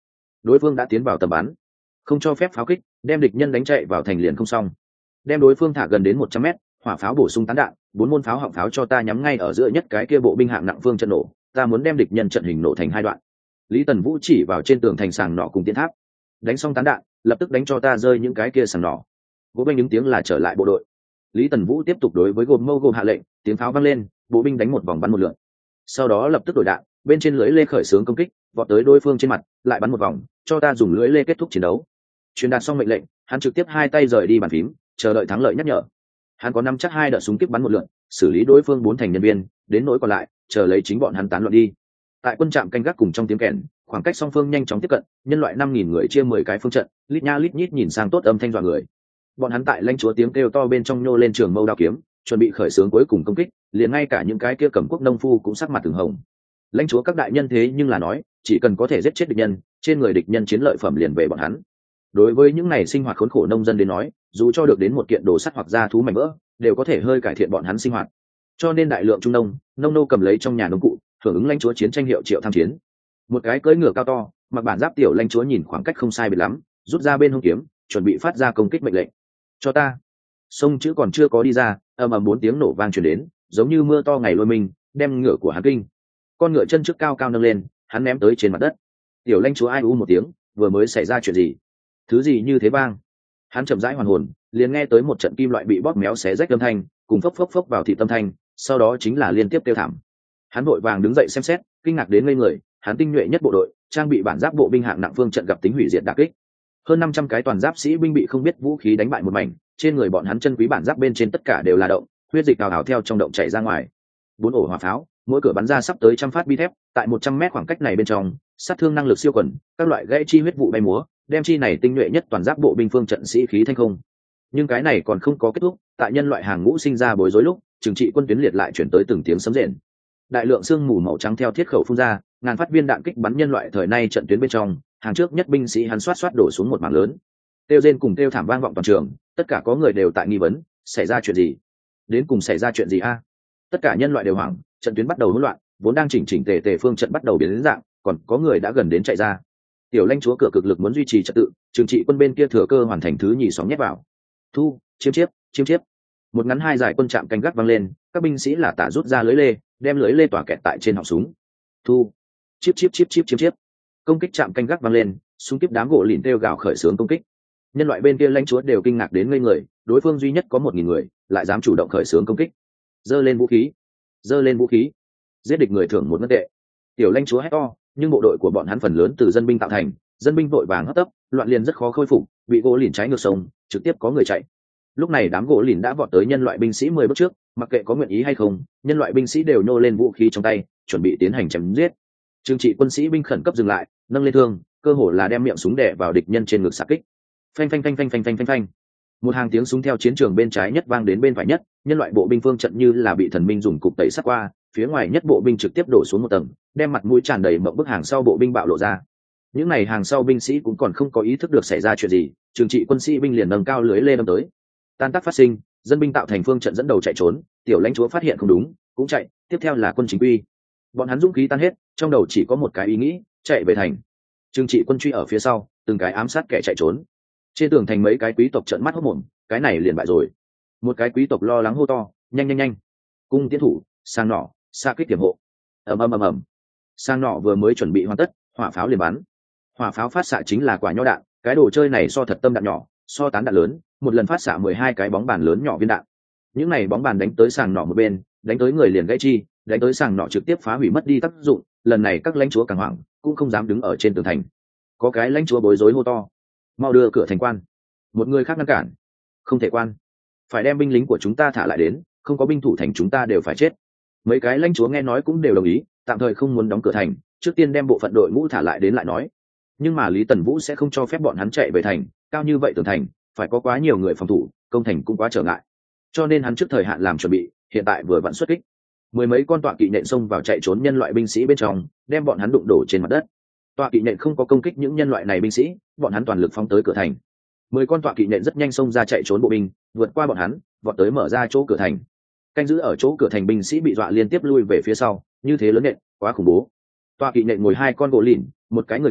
đối phương đã tiến vào tầm bắn, không cho phép pháo kích, đem địch nhân đánh chạy vào thành liền không xong. Đem đối phương thả gần đến một trăm mét, hỏa pháo bổ sung tán đạn, bốn môn pháo họng pháo cho ta nhắm ngay ở giữa nhất cái kia bộ binh hạng nặng phương trận nổ, ta muốn đem địch nhân trận hình nổ thành hai đoạn. Lý Tần Vũ chỉ vào trên tường thành sàng nỏ cùng tiến tháp. Đánh xong tán đạn, lập tức đánh cho ta rơi những cái kia sàng nỏ. Bộ binh những tiếng là trở lại bộ đội. Lý Tần Vũ tiếp tục đối với gồm mâu gồm hạ lệnh, tiếng pháo vang lên, bộ binh đánh một vòng bắn một lượt. Sau đó lập tức đổi đạn, bên trên lưới lê khởi xướng công kích, vọt tới đối phương trên mặt, lại bắn một vòng, cho ta dùng lưới lê kết thúc chiến đấu. Truyền đạt xong mệnh lệnh, hắn trực tiếp hai tay rời đi bàn phím, chờ đợi thắng lợi nhắc nhở. Hắn có năm chắc hai đợt súng kíp bắn một lượt, xử lý đối phương bốn thành nhân viên, đến nỗi còn lại, chờ lấy chính bọn hắn tán loạn đi. Tại quân trạm canh gác cùng trong tiếng kèn, khoảng cách song phương nhanh chóng tiếp cận, nhân loại năm nghìn người chia mười cái phương trận, lít nha lít nhít nhìn sang tốt âm thanh dọa người. Bọn hắn tại lãnh chúa tiếng kêu to bên trong nhô lên trường mâu đao kiếm, chuẩn bị khởi xướng cuối cùng công kích, liền ngay cả những cái kia cầm quốc nông phu cũng sắc mặt từng hồng. Lãnh chúa các đại nhân thế nhưng là nói, chỉ cần có thể giết chết địch nhân, trên người địch nhân chiến lợi phẩm liền về bọn hắn. Đối với những này sinh hoạt khốn khổ nông dân đến nói, dù cho được đến một kiện đồ sắt hoặc da thú mảnh vỡ, đều có thể hơi cải thiện bọn hắn sinh hoạt. Cho nên đại lượng trung nông, nông nô cầm lấy trong nhà nông cụ, hưởng ứng lãnh chúa chiến tranh hiệu triệu tham chiến. Một cái cưỡi ngựa cao to, mặc bản giáp tiểu lãnh chúa nhìn khoảng cách không sai biệt lắm, rút ra bên hông kiếm, chuẩn bị phát ra công kích mệnh lệnh. Cho ta. Sông chữ còn chưa có đi ra, ầm ầm bốn tiếng nổ vang truyền đến, giống như mưa to ngày lôi mình, đem ngựa của hắn kinh. Con ngựa chân trước cao cao nâng lên, hắn ném tới trên mặt đất. Tiểu lãnh chúa ai u một tiếng, vừa mới xảy ra chuyện gì? Thứ gì như thế vang? Hắn chậm rãi hoàn hồn, liền nghe tới một trận kim loại bị bóp méo xé rách âm thanh, cùng phốc phốc phốc vào thị tâm thanh, sau đó chính là liên tiếp kêu thảm. Hắn vội vàng đứng dậy xem xét, kinh ngạc đến ngây người, hắn tinh nhuệ nhất bộ đội, trang bị bản giáp bộ binh hạng nặng phương trận gặp tính hủy diệt đả kích. Hơn năm trăm cái toàn giáp sĩ binh bị không biết vũ khí đánh bại một mảnh, trên người bọn hắn chân quý bản giáp bên trên tất cả đều là động, huyết dịch ào ào theo trong động chảy ra ngoài. Bốn ổ hỏa pháo, mỗi cửa bắn ra sắp tới trăm phát bi thép, tại một trăm mét khoảng cách này bên trong, sát thương năng lực siêu quần, các loại gãy chi huyết vụ bay múa, đem chi này tinh nhuệ nhất toàn giáp bộ binh phương trận sĩ khí thanh không. Nhưng cái này còn không có kết thúc, tại nhân loại hàng ngũ sinh ra bối rối lúc, trừng trị quân tuyến liệt lại chuyển tới từng tiếng sấm rền. Đại lượng sương mù màu trắng theo thiết khẩu phun ra, ngàn phát viên đạn kích bắn nhân loại thời nay trận tuyến bên trong, hàng trước nhất binh sĩ hắn xoát xoát đổ xuống một mảng lớn. Tiêu rên cùng tiêu thảm vang vọng toàn trường, tất cả có người đều tại nghi vấn, xảy ra chuyện gì? Đến cùng xảy ra chuyện gì a? Tất cả nhân loại đều hoảng, trận tuyến bắt đầu hỗn loạn, vốn đang chỉnh chỉnh tề tề phương trận bắt đầu biến đến dạng, còn có người đã gần đến chạy ra. Tiểu lãnh chúa cửa cực lực muốn duy trì trật tự, trừng trị quân bên kia thừa cơ hoàn thành thứ nhì sóng nhét vào. Thu, chiếm chiếp, chiếm chiếp. Một ngắn hai dài quân trạm canh gác vang lên, các binh sĩ là tả rút ra lưới lê, đem lưới lê tỏa kẹt tại trên họng súng. Thu, chiếp chiếp chiếp chiếp chiếm chiếp. Công kích trạm canh gác vang lên, súng kiếp đám gỗ lìn kêu gào khởi xướng công kích. Nhân loại bên kia lãnh chúa đều kinh ngạc đến ngây người, đối phương duy nhất có một nghìn người, lại dám chủ động khởi xướng công kích. Giơ lên vũ khí, giơ lên vũ khí, giết địch người thưởng một ngân tệ. Tiểu lãnh chúa hét to, nhưng bộ đội của bọn hắn phần lớn từ dân binh tạo thành, dân binh vội vàng hấp tấp, loạn liền rất khó khôi phục, bị gỗ lìn trái ngược sông, trực tiếp có người chạy. Lúc này đám gỗ lìn đã vọt tới nhân loại binh sĩ mười bước trước, mặc kệ có nguyện ý hay không, nhân loại binh sĩ đều nhô lên vũ khí trong tay, chuẩn bị tiến hành chém giết. Trừng trị quân sĩ binh khẩn cấp dừng lại, nâng lên thương, cơ hồ là đem miệng súng đè vào địch nhân trên ngực xạ kích. Phanh phanh phanh phanh phanh phanh phanh phanh. Một hàng tiếng súng theo chiến trường bên trái nhất vang đến bên phải nhất, nhân loại bộ binh phương trận như là bị thần minh dùng cục tẩy sát qua, phía ngoài nhất bộ binh trực tiếp đổ xuống một tầng, đem mặt mũi tràn đầy mộng bức hàng sau bộ binh bạo lộ ra. Những này hàng sau binh sĩ cũng còn không có ý thức được xảy ra chuyện gì, trừng trị quân sĩ binh liền nâng cao lưới lê đâm tới. Tan tác phát sinh, dân binh tạo thành phương trận dẫn đầu chạy trốn, tiểu lãnh chúa phát hiện không đúng, cũng chạy, tiếp theo là quân chính quy. Bọn hắn dũng khí tan hết, trong đầu chỉ có một cái ý nghĩ, chạy về thành. Trừng trị quân truy ở phía sau, từng cái ám sát kẻ chạy trốn. Trên tường thành mấy cái quý tộc trợn mắt hốt mồm, cái này liền bại rồi. Một cái quý tộc lo lắng hô to, nhanh nhanh nhanh, cung tiến thủ, sang nỏ, xa kích tiềm hộ. Ầm ầm ầm ầm. Sang nỏ vừa mới chuẩn bị hoàn tất, hỏa pháo liền bắn. Hỏa pháo phát xạ chính là quả nho đạn, cái đồ chơi này so thật tâm đạn nhỏ, so tán đạn lớn, một lần phát xạ mười hai cái bóng bàn lớn nhỏ viên đạn. Những này bóng bàn đánh tới sàng nỏ một bên, đánh tới người liền gãy chi, đánh tới sàng nỏ trực tiếp phá hủy mất đi tác dụng. Lần này các lãnh chúa càng hoảng, cũng không dám đứng ở trên tường thành. Có cái lãnh chúa bối rối hô to, mau đưa cửa thành quan. Một người khác ngăn cản, không thể quan, phải đem binh lính của chúng ta thả lại đến, không có binh thủ thành chúng ta đều phải chết. Mấy cái lãnh chúa nghe nói cũng đều đồng ý, tạm thời không muốn đóng cửa thành, trước tiên đem bộ phận đội ngũ thả lại đến lại nói. Nhưng mà Lý Tần Vũ sẽ không cho phép bọn hắn chạy về thành, cao như vậy tường thành, phải có quá nhiều người phòng thủ, công thành cũng quá trở ngại. Cho nên hắn trước thời hạn làm chuẩn bị, hiện tại vừa vặn xuất kích. Mười mấy con tọa kỵ nện xông vào chạy trốn nhân loại binh sĩ bên trong, đem bọn hắn đụng đổ trên mặt đất. Tọa kỵ nện không có công kích những nhân loại này binh sĩ, bọn hắn toàn lực phóng tới cửa thành. Mười con tọa kỵ nện rất nhanh xông ra chạy trốn bộ binh, vượt qua bọn hắn, vọt tới mở ra chỗ cửa thành. Canh giữ ở chỗ cửa thành binh sĩ bị dọa liên tiếp lui về phía sau, như thế lớn nện, quá khủng bố. Tọa kỵ nện ngồi hai con gỗ lìn, một cái người cưới,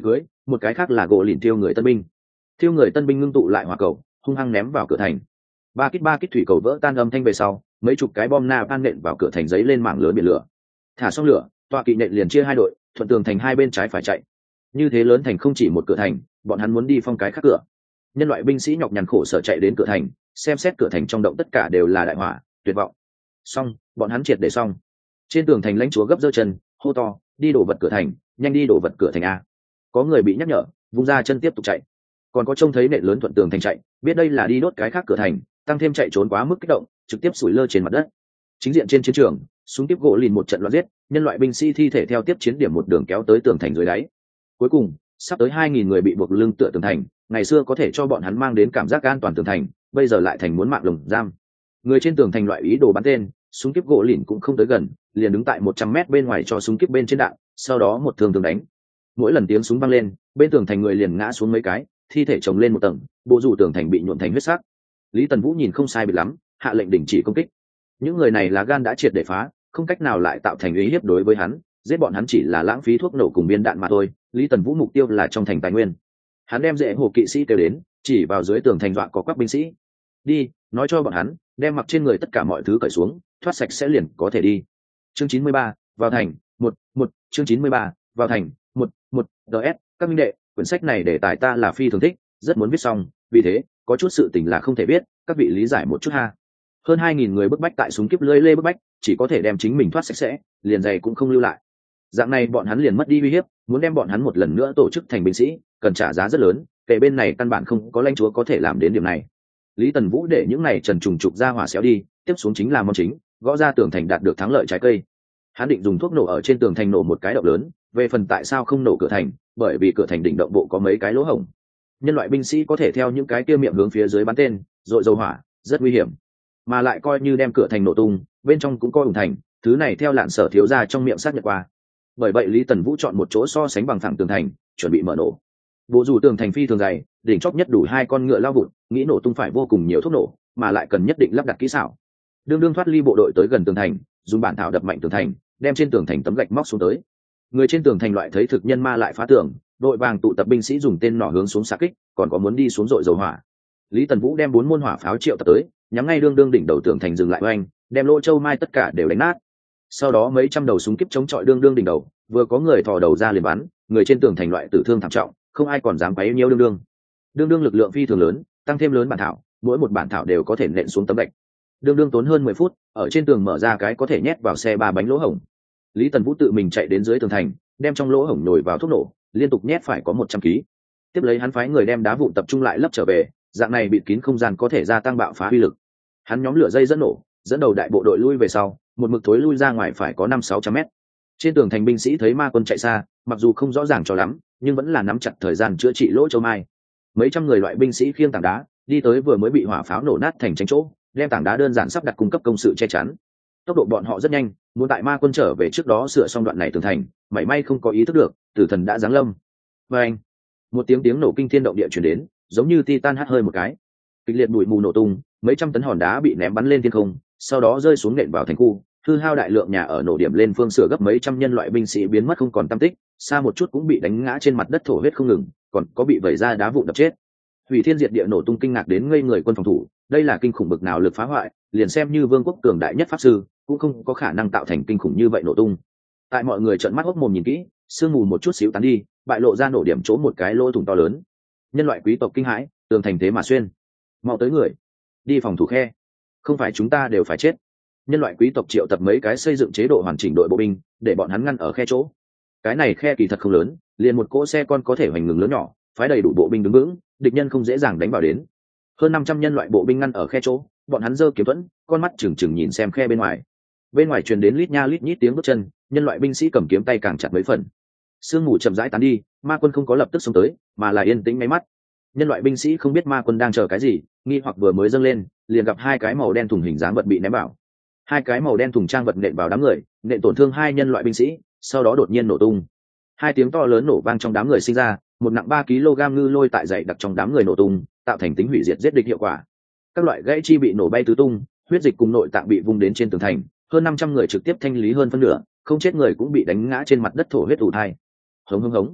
một cái khác là gỗ lìn thiêu người tân binh. Thiêu người tân binh ngưng tụ lại hỏa cầu hung hăng ném vào cửa thành, ba kích ba kích thủy cầu vỡ tan âm thanh về sau, mấy chục cái bom napalm nện vào cửa thành giấy lên mảng lớn biển lửa. Thả xong lửa, tọa kỵ nện liền chia hai đội, thuận tường thành hai bên trái phải chạy. Như thế lớn thành không chỉ một cửa thành, bọn hắn muốn đi phong cái khác cửa. Nhân loại binh sĩ nhọc nhằn khổ sở chạy đến cửa thành, xem xét cửa thành trong động tất cả đều là đại hỏa, tuyệt vọng. Xong, bọn hắn triệt để xong. Trên tường thành lãnh chúa gấp giơ chân, hô to, đi đổ vật cửa thành, nhanh đi đổ vật cửa thành a. Có người bị nhắc nhở, vung ra chân tiếp tục chạy. Còn có trông thấy nện lớn thuận tường thành chạy, biết đây là đi đốt cái khác cửa thành, tăng thêm chạy trốn quá mức kích động, trực tiếp sủi lơ trên mặt đất. Chính diện trên chiến trường, súng tiếp gỗ lìn một trận loạn giết, nhân loại binh sĩ thi thể theo tiếp chiến điểm một đường kéo tới tường thành dưới đáy. Cuối cùng, sắp tới hai nghìn người bị buộc lưng tựa tường thành, ngày xưa có thể cho bọn hắn mang đến cảm giác an toàn tường thành, bây giờ lại thành muốn mạng lồng giam. Người trên tường thành loại ý đồ bắn tên, súng kiếp gỗ lìn cũng không tới gần, liền đứng tại một trăm mét bên ngoài cho súng kiếp bên trên đạn, sau đó một thương tường đánh. Mỗi lần tiếng súng vang lên, bên tường thành người liền ngã xuống mấy cái, thi thể chồng lên một tầng, bộ rủ tường thành bị nhuộm thành huyết sắc. Lý Tần Vũ nhìn không sai biệt lắm, hạ lệnh đình chỉ công kích. Những người này là gan đã triệt để phá, không cách nào lại tạo thành uy hiếp đối với hắn, giết bọn hắn chỉ là lãng phí thuốc nổ cùng viên đạn mà thôi. Lý Tần Vũ mục tiêu là trong thành tài nguyên. Hắn đem dễ hồ kỵ sĩ kêu đến, chỉ vào dưới tường thành dọa có các binh sĩ. Đi, nói cho bọn hắn, đem mặc trên người tất cả mọi thứ cởi xuống, thoát sạch sẽ liền có thể đi. Chương chín mươi ba, vào thành, một, một, chương chín mươi ba, vào thành, một, một, ds, các minh đệ, quyển sách này để tài ta là phi thường thích, rất muốn viết xong, vì thế, có chút sự tình là không thể biết, các vị lý giải một chút ha. Hơn hai nghìn người bức bách tại súng kiếp lưỡi lê bức bách, chỉ có thể đem chính mình thoát sạch sẽ, liền giày cũng không lưu lại. Dạng này bọn hắn liền mất đi uy hiếp, muốn đem bọn hắn một lần nữa tổ chức thành binh sĩ, cần trả giá rất lớn, kể bên này căn bản không có lãnh chúa có thể làm đến điểm này. Lý Tần Vũ để những này trần trùng trục ra hỏa xéo đi, tiếp xuống chính là món chính, gõ ra tường thành đạt được thắng lợi trái cây. Hắn định dùng thuốc nổ ở trên tường thành nổ một cái động lớn, về phần tại sao không nổ cửa thành, bởi vì cửa thành đỉnh động bộ có mấy cái lỗ hổng. Nhân loại binh sĩ có thể theo những cái kia miệng hướng phía dưới bắn tên, rồi dầu hỏa, rất nguy hiểm. Mà lại coi như đem cửa thành nổ tung, bên trong cũng có ủng thành, thứ này theo lạn sở thiếu ra trong miệng xác nhận qua. Bởi vậy Lý Tần Vũ chọn một chỗ so sánh bằng phẳng tường thành, chuẩn bị mở nổ. Bộ dù tường thành phi thường dày, đỉnh chóp nhất đủ hai con ngựa lao vụt, nghĩ nổ tung phải vô cùng nhiều thuốc nổ, mà lại cần nhất định lắp đặt kỹ xảo. Đương đương thoát ly bộ đội tới gần tường thành, dùng bản thảo đập mạnh tường thành, đem trên tường thành tấm gạch móc xuống tới. Người trên tường thành loại thấy thực nhân ma lại phá tường, đội vàng tụ tập binh sĩ dùng tên nỏ hướng xuống xạ kích, còn có muốn đi xuống dội dầu hỏa. Lý Tần Vũ đem bốn môn hỏa pháo triệu tập tới, nhắm ngay đương đương đỉnh đầu tường thành dừng lại oanh, đem lỗ châu mai tất cả đều đánh nát. Sau đó mấy trăm đầu súng kíp chống chọi đương đương đỉnh đầu, vừa có người thò đầu ra liền bắn, người trên tường thành loại tử thương thảm trọng, không ai còn dám quấy nhiễu đương đương. Đương đương lực lượng phi thường lớn, tăng thêm lớn bản thảo, mỗi một bản thảo đều có thể nện xuống tấm gạch. Đương đương tốn hơn mười phút, ở trên tường mở ra cái có thể nhét vào xe ba bánh lỗ hổng. Lý Tần Vũ tự mình chạy đến dưới tường thành, đem trong lỗ hổng nhồi vào thuốc nổ, liên tục nhét phải có một trăm ký. Tiếp lấy hắn phái người đem đá vụn tập trung lại lấp trở về, dạng này bịt kín không gian có thể gia tăng bạo phá uy lực. Hắn nhóm lửa dây dẫn nổ, dẫn đầu đại bộ đội lui về sau, một mực thối lui ra ngoài phải có năm sáu trăm mét. Trên tường thành binh sĩ thấy ma quân chạy xa, mặc dù không rõ ràng cho lắm, nhưng vẫn là nắm chặt thời gian chữa trị lỗ châu mai. Mấy trăm người loại binh sĩ khiêng tảng đá, đi tới vừa mới bị hỏa pháo nổ nát thành tránh chỗ, đem tảng đá đơn giản sắp đặt cung cấp công sự che chắn. Tốc độ bọn họ rất nhanh, muốn tại ma quân trở về trước đó sửa xong đoạn này tường thành, mảy may không có ý thức được, tử thần đã giáng lâm. Và anh, một tiếng tiếng nổ kinh thiên động địa truyền đến, giống như titan hắt hơi một cái, kịch liệt bụi mù nổ tung, mấy trăm tấn hòn đá bị ném bắn lên thiên không, sau đó rơi xuống nện vào thành khu, hư hao đại lượng nhà ở nổ điểm lên phương sửa gấp mấy trăm nhân loại binh sĩ biến mất không còn tăm tích, xa một chút cũng bị đánh ngã trên mặt đất thổ huyết không ngừng, còn có bị vẩy ra đá vụn đập chết. Hủy thiên diệt địa nổ tung kinh ngạc đến ngây người quân phòng thủ, đây là kinh khủng bực nào lực phá hoại, liền xem như vương quốc cường đại nhất pháp sư cũng không có khả năng tạo thành kinh khủng như vậy nổ tung. Tại mọi người trợn mắt hốc mồm nhìn kỹ, sương mù một chút xíu tán đi, bại lộ ra nổ điểm chỗ một cái lỗ thủng to lớn. Nhân loại quý tộc kinh hãi, tường thành thế mà xuyên. Mau tới người, đi phòng thủ khe, không phải chúng ta đều phải chết. Nhân loại quý tộc triệu tập mấy cái xây dựng chế độ hoàn chỉnh đội bộ binh, để bọn hắn ngăn ở khe chỗ. Cái này khe kỳ thật không lớn, liền một cỗ xe con có thể hoành ngừng lớn nhỏ, phái đầy đủ bộ binh đứng vững, địch nhân không dễ dàng đánh vào đến. Hơn năm trăm nhân loại bộ binh ngăn ở khe chỗ, bọn hắn giơ kiếm thuẫn, con mắt trừng trừng nhìn xem khe bên ngoài. Bên ngoài truyền đến lít nha lít nhít tiếng bước chân, nhân loại binh sĩ cầm kiếm tay càng chặt mấy phần. Sương mù chậm rãi tán đi, ma quân không có lập tức xông tới, mà là yên tĩnh mấy mắt. Nhân loại binh sĩ không biết ma quân đang chờ cái gì, nghi hoặc vừa mới dâng lên, liền gặp hai cái màu đen thùng hình dáng vật bị ném vào. Hai cái màu đen thùng trang vật nện vào đám người, nện tổn thương hai nhân loại binh sĩ, sau đó đột nhiên nổ tung. Hai tiếng to lớn nổ vang trong đám người sinh ra, một nặng ba ki lô gam ngư lôi tại dậy đặc trong đám người nổ tung, tạo thành tính hủy diệt giết địch hiệu quả. Các loại gãy chi bị nổ bay tứ tung, huyết dịch cùng nội tạng bị vung đến trên tường thành, hơn năm trăm người trực tiếp thanh lý hơn phân nửa, không chết người cũng bị đánh ngã trên mặt đất thổ huyết ù thai. Hống hống hống.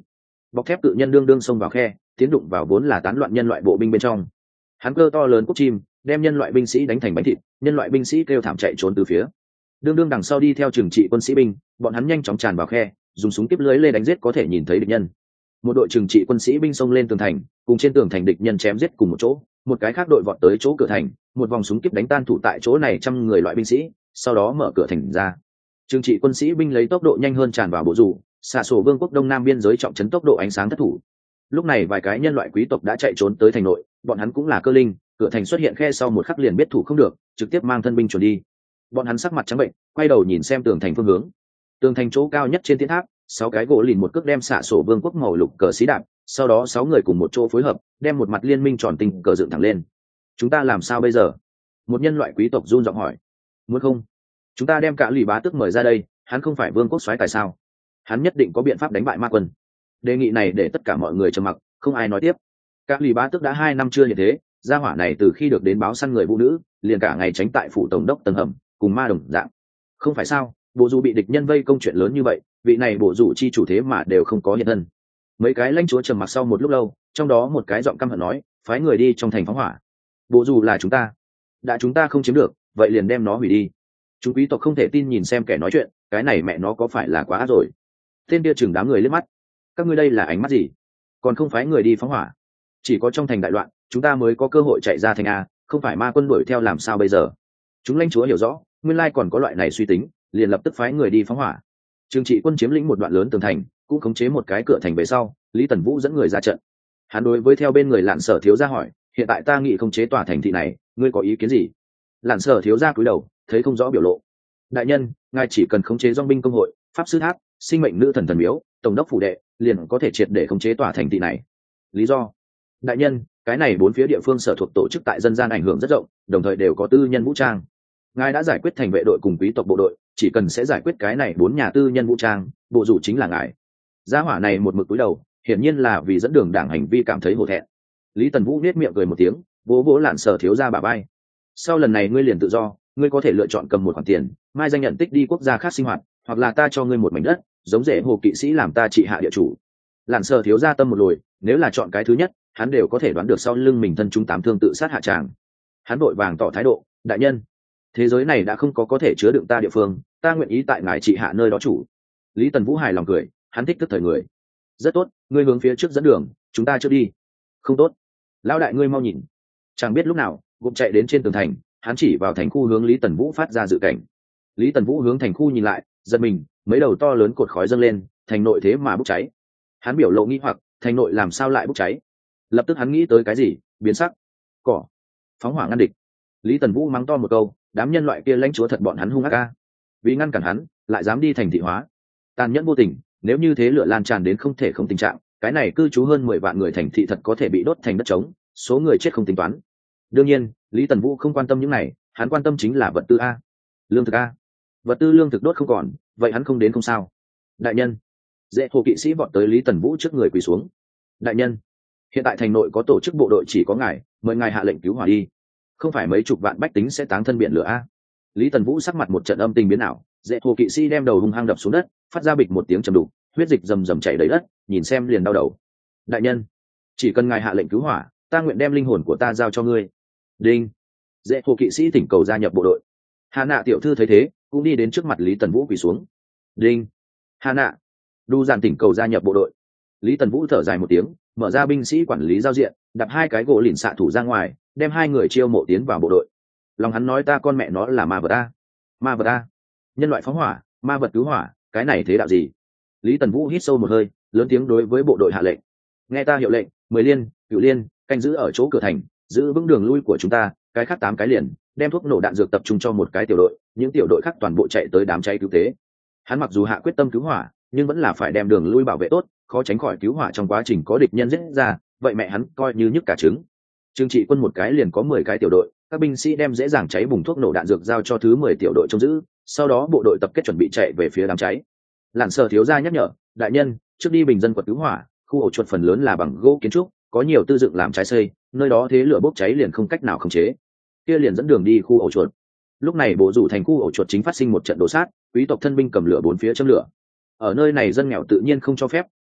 bọc thép cự nhân đương đương xông vào khe, tiến đụng vào vốn là tán loạn nhân loại bộ binh bên trong. Hắn cơ to lớn cúc chim, đem nhân loại binh sĩ đánh thành bánh thịt, nhân loại binh sĩ kêu thảm chạy trốn từ phía. Đương đương đằng sau đi theo trừng trị quân sĩ binh, bọn hắn nhanh chóng tràn vào khe, dùng súng kiếp lưới lê đánh giết có thể nhìn thấy địch nhân. Một đội trừng trị quân sĩ binh xông lên tường thành, cùng trên tường thành địch nhân chém giết cùng một chỗ, một cái khác đội vọt tới chỗ cửa thành, một vòng súng kiếp đánh tan thủ tại chỗ này trăm người loại binh sĩ, sau đó mở cửa thành ra. Trừng trị quân sĩ binh lấy tốc độ nhanh hơn tràn vào bộ dù, xạ sổ vương quốc đông nam biên giới trọng trấn tốc độ ánh sáng thất thủ. Lúc này vài cái nhân loại quý tộc đã chạy trốn tới thành nội, bọn hắn cũng là cơ linh, cửa thành xuất hiện khe sau một khắc liền biết thủ không được, trực tiếp mang thân binh chuẩn đi. Bọn hắn sắc mặt trắng bệnh, quay đầu nhìn xem tường thành phương hướng. Tường thành chỗ cao nhất trên tiến tháp, sáu cái gỗ lìn một cước đem xạ sổ vương quốc màu lục cờ xí đạp, sau đó sáu người cùng một chỗ phối hợp, đem một mặt liên minh tròn tinh cờ dựng thẳng lên. Chúng ta làm sao bây giờ? Một nhân loại quý tộc run giọng hỏi. Muốn không? Chúng ta đem cả lì bá tước mời ra đây, hắn không phải vương quốc soái tại sao? Hắn nhất định có biện pháp đánh bại ma quân. Đề nghị này để tất cả mọi người trầm mặc, không ai nói tiếp. Cả lì bá tước đã hai năm chưa hiện thế, gia hỏa này từ khi được đến báo săn người vũ nữ, liền cả ngày tránh tại phủ tổng đốc tầng hầm, cùng ma đồng dạng. Không phải sao? Bộ dù bị địch nhân vây công chuyện lớn như vậy, vị này bộ dù chi chủ thế mà đều không có hiện thân. Mấy cái lãnh chúa trầm mặc sau một lúc lâu, trong đó một cái giọng căm hận nói, phái người đi trong thành phóng hỏa. Bộ dù là chúng ta, đã chúng ta không chiếm được, vậy liền đem nó hủy đi. Chúng quý tộc không thể tin nhìn xem kẻ nói chuyện, cái này mẹ nó có phải là quá ác rồi. Tên kia chừng đám người liếc mắt, các ngươi đây là ánh mắt gì? Còn không phái người đi phóng hỏa? Chỉ có trong thành đại loạn, chúng ta mới có cơ hội chạy ra thành a, không phải ma quân đuổi theo làm sao bây giờ? Chúng lãnh chúa hiểu rõ, nguyên lai còn có loại này suy tính, liền lập tức phái người đi phóng hỏa. Trừng trị quân chiếm lĩnh một đoạn lớn tường thành, cũng khống chế một cái cửa thành về sau, Lý Tần Vũ dẫn người ra trận. Hắn đối với theo bên người Lạn Sở thiếu gia hỏi, hiện tại ta nghĩ khống chế tòa thành thị này, ngươi có ý kiến gì? Lạn Sở thiếu gia cúi đầu, thấy không rõ biểu lộ. Đại nhân, ngài chỉ cần khống chế dòng binh công hội, pháp sư tháp, sinh mệnh nữ thần thần miếu, tổng đốc phủ đệ, liền có thể triệt để khống chế tòa thành thị này. Lý do? Đại nhân, cái này bốn phía địa phương sở thuộc tổ chức tại dân gian ảnh hưởng rất rộng, đồng thời đều có tư nhân vũ trang. Ngài đã giải quyết thành vệ đội cùng quý tộc bộ đội, chỉ cần sẽ giải quyết cái này bốn nhà tư nhân vũ trang, bộ dù chính là ngài. Gia hỏa này một mực cúi đầu, hiển nhiên là vì dẫn đường đảng hành vi cảm thấy hổ thẹn. Lý Tần Vũ nét miệng cười một tiếng, vỗ vỗ Lạn Sở thiếu gia bả vai. Sau lần này ngươi liền tự do, ngươi có thể lựa chọn cầm một khoản tiền, mai danh nhận tích đi quốc gia khác sinh hoạt, hoặc là ta cho ngươi một mảnh đất, giống rể hồ kỵ sĩ làm ta trị hạ địa chủ. Lạn Sở thiếu gia tâm một lồi, nếu là chọn cái thứ nhất, hắn đều có thể đoán được sau lưng mình thân chúng tám thương tự sát hạ tràng. Hắn vội vàng tỏ thái độ, đại nhân, thế giới này đã không có có thể chứa đựng ta địa phương, ta nguyện ý tại ngài trị hạ nơi đó chủ. Lý Tần Vũ hài lòng cười, hắn thích tức thời người. Rất tốt, ngươi hướng phía trước dẫn đường, chúng ta chưa đi. Không tốt, lão đại ngươi mau nhìn. Chẳng biết lúc nào gục chạy đến trên tường thành, hắn chỉ vào thành khu hướng Lý Tần Vũ phát ra dự cảnh. Lý Tần Vũ hướng thành khu nhìn lại, giật mình, mấy đầu to lớn cột khói dâng lên, thành nội thế mà bốc cháy. Hắn biểu lộ nghi hoặc, thành nội làm sao lại bốc cháy? Lập tức hắn nghĩ tới cái gì, biến sắc. Cỏ, phóng hỏa ngăn địch. Lý Tần Vũ mắng to một câu, đám nhân loại kia lãnh chúa thật bọn hắn hung ác ca. Vì ngăn cản hắn, lại dám đi thành thị hóa, tàn nhẫn vô tình. Nếu như thế lửa lan tràn đến không thể không tình trạng, cái này cư trú hơn mười vạn người thành thị thật có thể bị đốt thành đất trống, số người chết không tính toán. Đương nhiên, Lý Tần Vũ không quan tâm những này, hắn quan tâm chính là vật tư a, lương thực a. Vật tư lương thực đốt không còn, vậy hắn không đến không sao. Đại nhân, dễ hồ kỵ sĩ vọt tới Lý Tần Vũ trước người quỳ xuống. Đại nhân, hiện tại thành nội có tổ chức bộ đội chỉ có ngài, mời ngài hạ lệnh cứu hỏa đi, không phải mấy chục vạn bách tính sẽ táng thân biển lửa a. Lý Tần Vũ sắc mặt một trận âm tình biến ảo, dễ hồ kỵ sĩ đem đầu hung hăng đập xuống đất, phát ra bịch một tiếng trầm đục, huyết dịch rầm rầm chảy đầy đất, nhìn xem liền đau đầu. Đại nhân, chỉ cần ngài hạ lệnh cứu hỏa, ta nguyện đem linh hồn của ta giao cho ngươi. Đinh, dễ hồ kỵ sĩ thỉnh cầu gia nhập bộ đội. Hà Nạ tiểu thư thấy thế, cũng đi đến trước mặt Lý Tần Vũ quỳ xuống. Đinh, Hà Nạ, đu dàn thỉnh cầu gia nhập bộ đội. Lý Tần Vũ thở dài một tiếng, mở ra binh sĩ quản lý giao diện, đập hai cái gỗ lìn xạ thủ ra ngoài, đem hai người chiêu mộ tiến vào bộ đội. Lòng hắn nói ta con mẹ nó là ma vật a, ma vật a, nhân loại phóng hỏa, ma vật cứu hỏa, cái này thế đạo gì? Lý Tần Vũ hít sâu một hơi, lớn tiếng đối với bộ đội hạ lệnh. Nghe ta hiệu lệnh, mười liên, cửu liên, canh giữ ở chỗ cửa thành, giữ vững đường lui của chúng ta, cái khác tám cái liền, đem thuốc nổ đạn dược tập trung cho một cái tiểu đội, những tiểu đội khác toàn bộ chạy tới đám cháy cứu tế. Hắn mặc dù hạ quyết tâm cứu hỏa, nhưng vẫn là phải đem đường lui bảo vệ tốt, khó tránh khỏi cứu hỏa trong quá trình có địch nhân giết ra, vậy mẹ hắn coi như nhức cả trứng. Trương trị quân một cái liền có mười cái tiểu đội, các binh sĩ đem dễ dàng cháy bùng thuốc nổ đạn dược giao cho thứ mười tiểu đội trông giữ, sau đó bộ đội tập kết chuẩn bị chạy về phía đám cháy. Lạn Sở thiếu gia nhắc nhở, đại nhân, trước đi bình dân quật cứu hỏa, khu ổ chuột phần lớn là bằng gỗ kiến trúc, có nhiều tư dựng làm trái xây, nơi đó thế lửa bốc cháy liền không cách nào khống chế. Kia liền dẫn đường đi khu ổ chuột. Lúc này bộ rủ thành khu ổ chuột chính phát sinh một trận đổ sát, quý tộc thân binh cầm lửa bốn phía châm lửa. Ở nơi này dân nghèo tự nhiên không cho phép,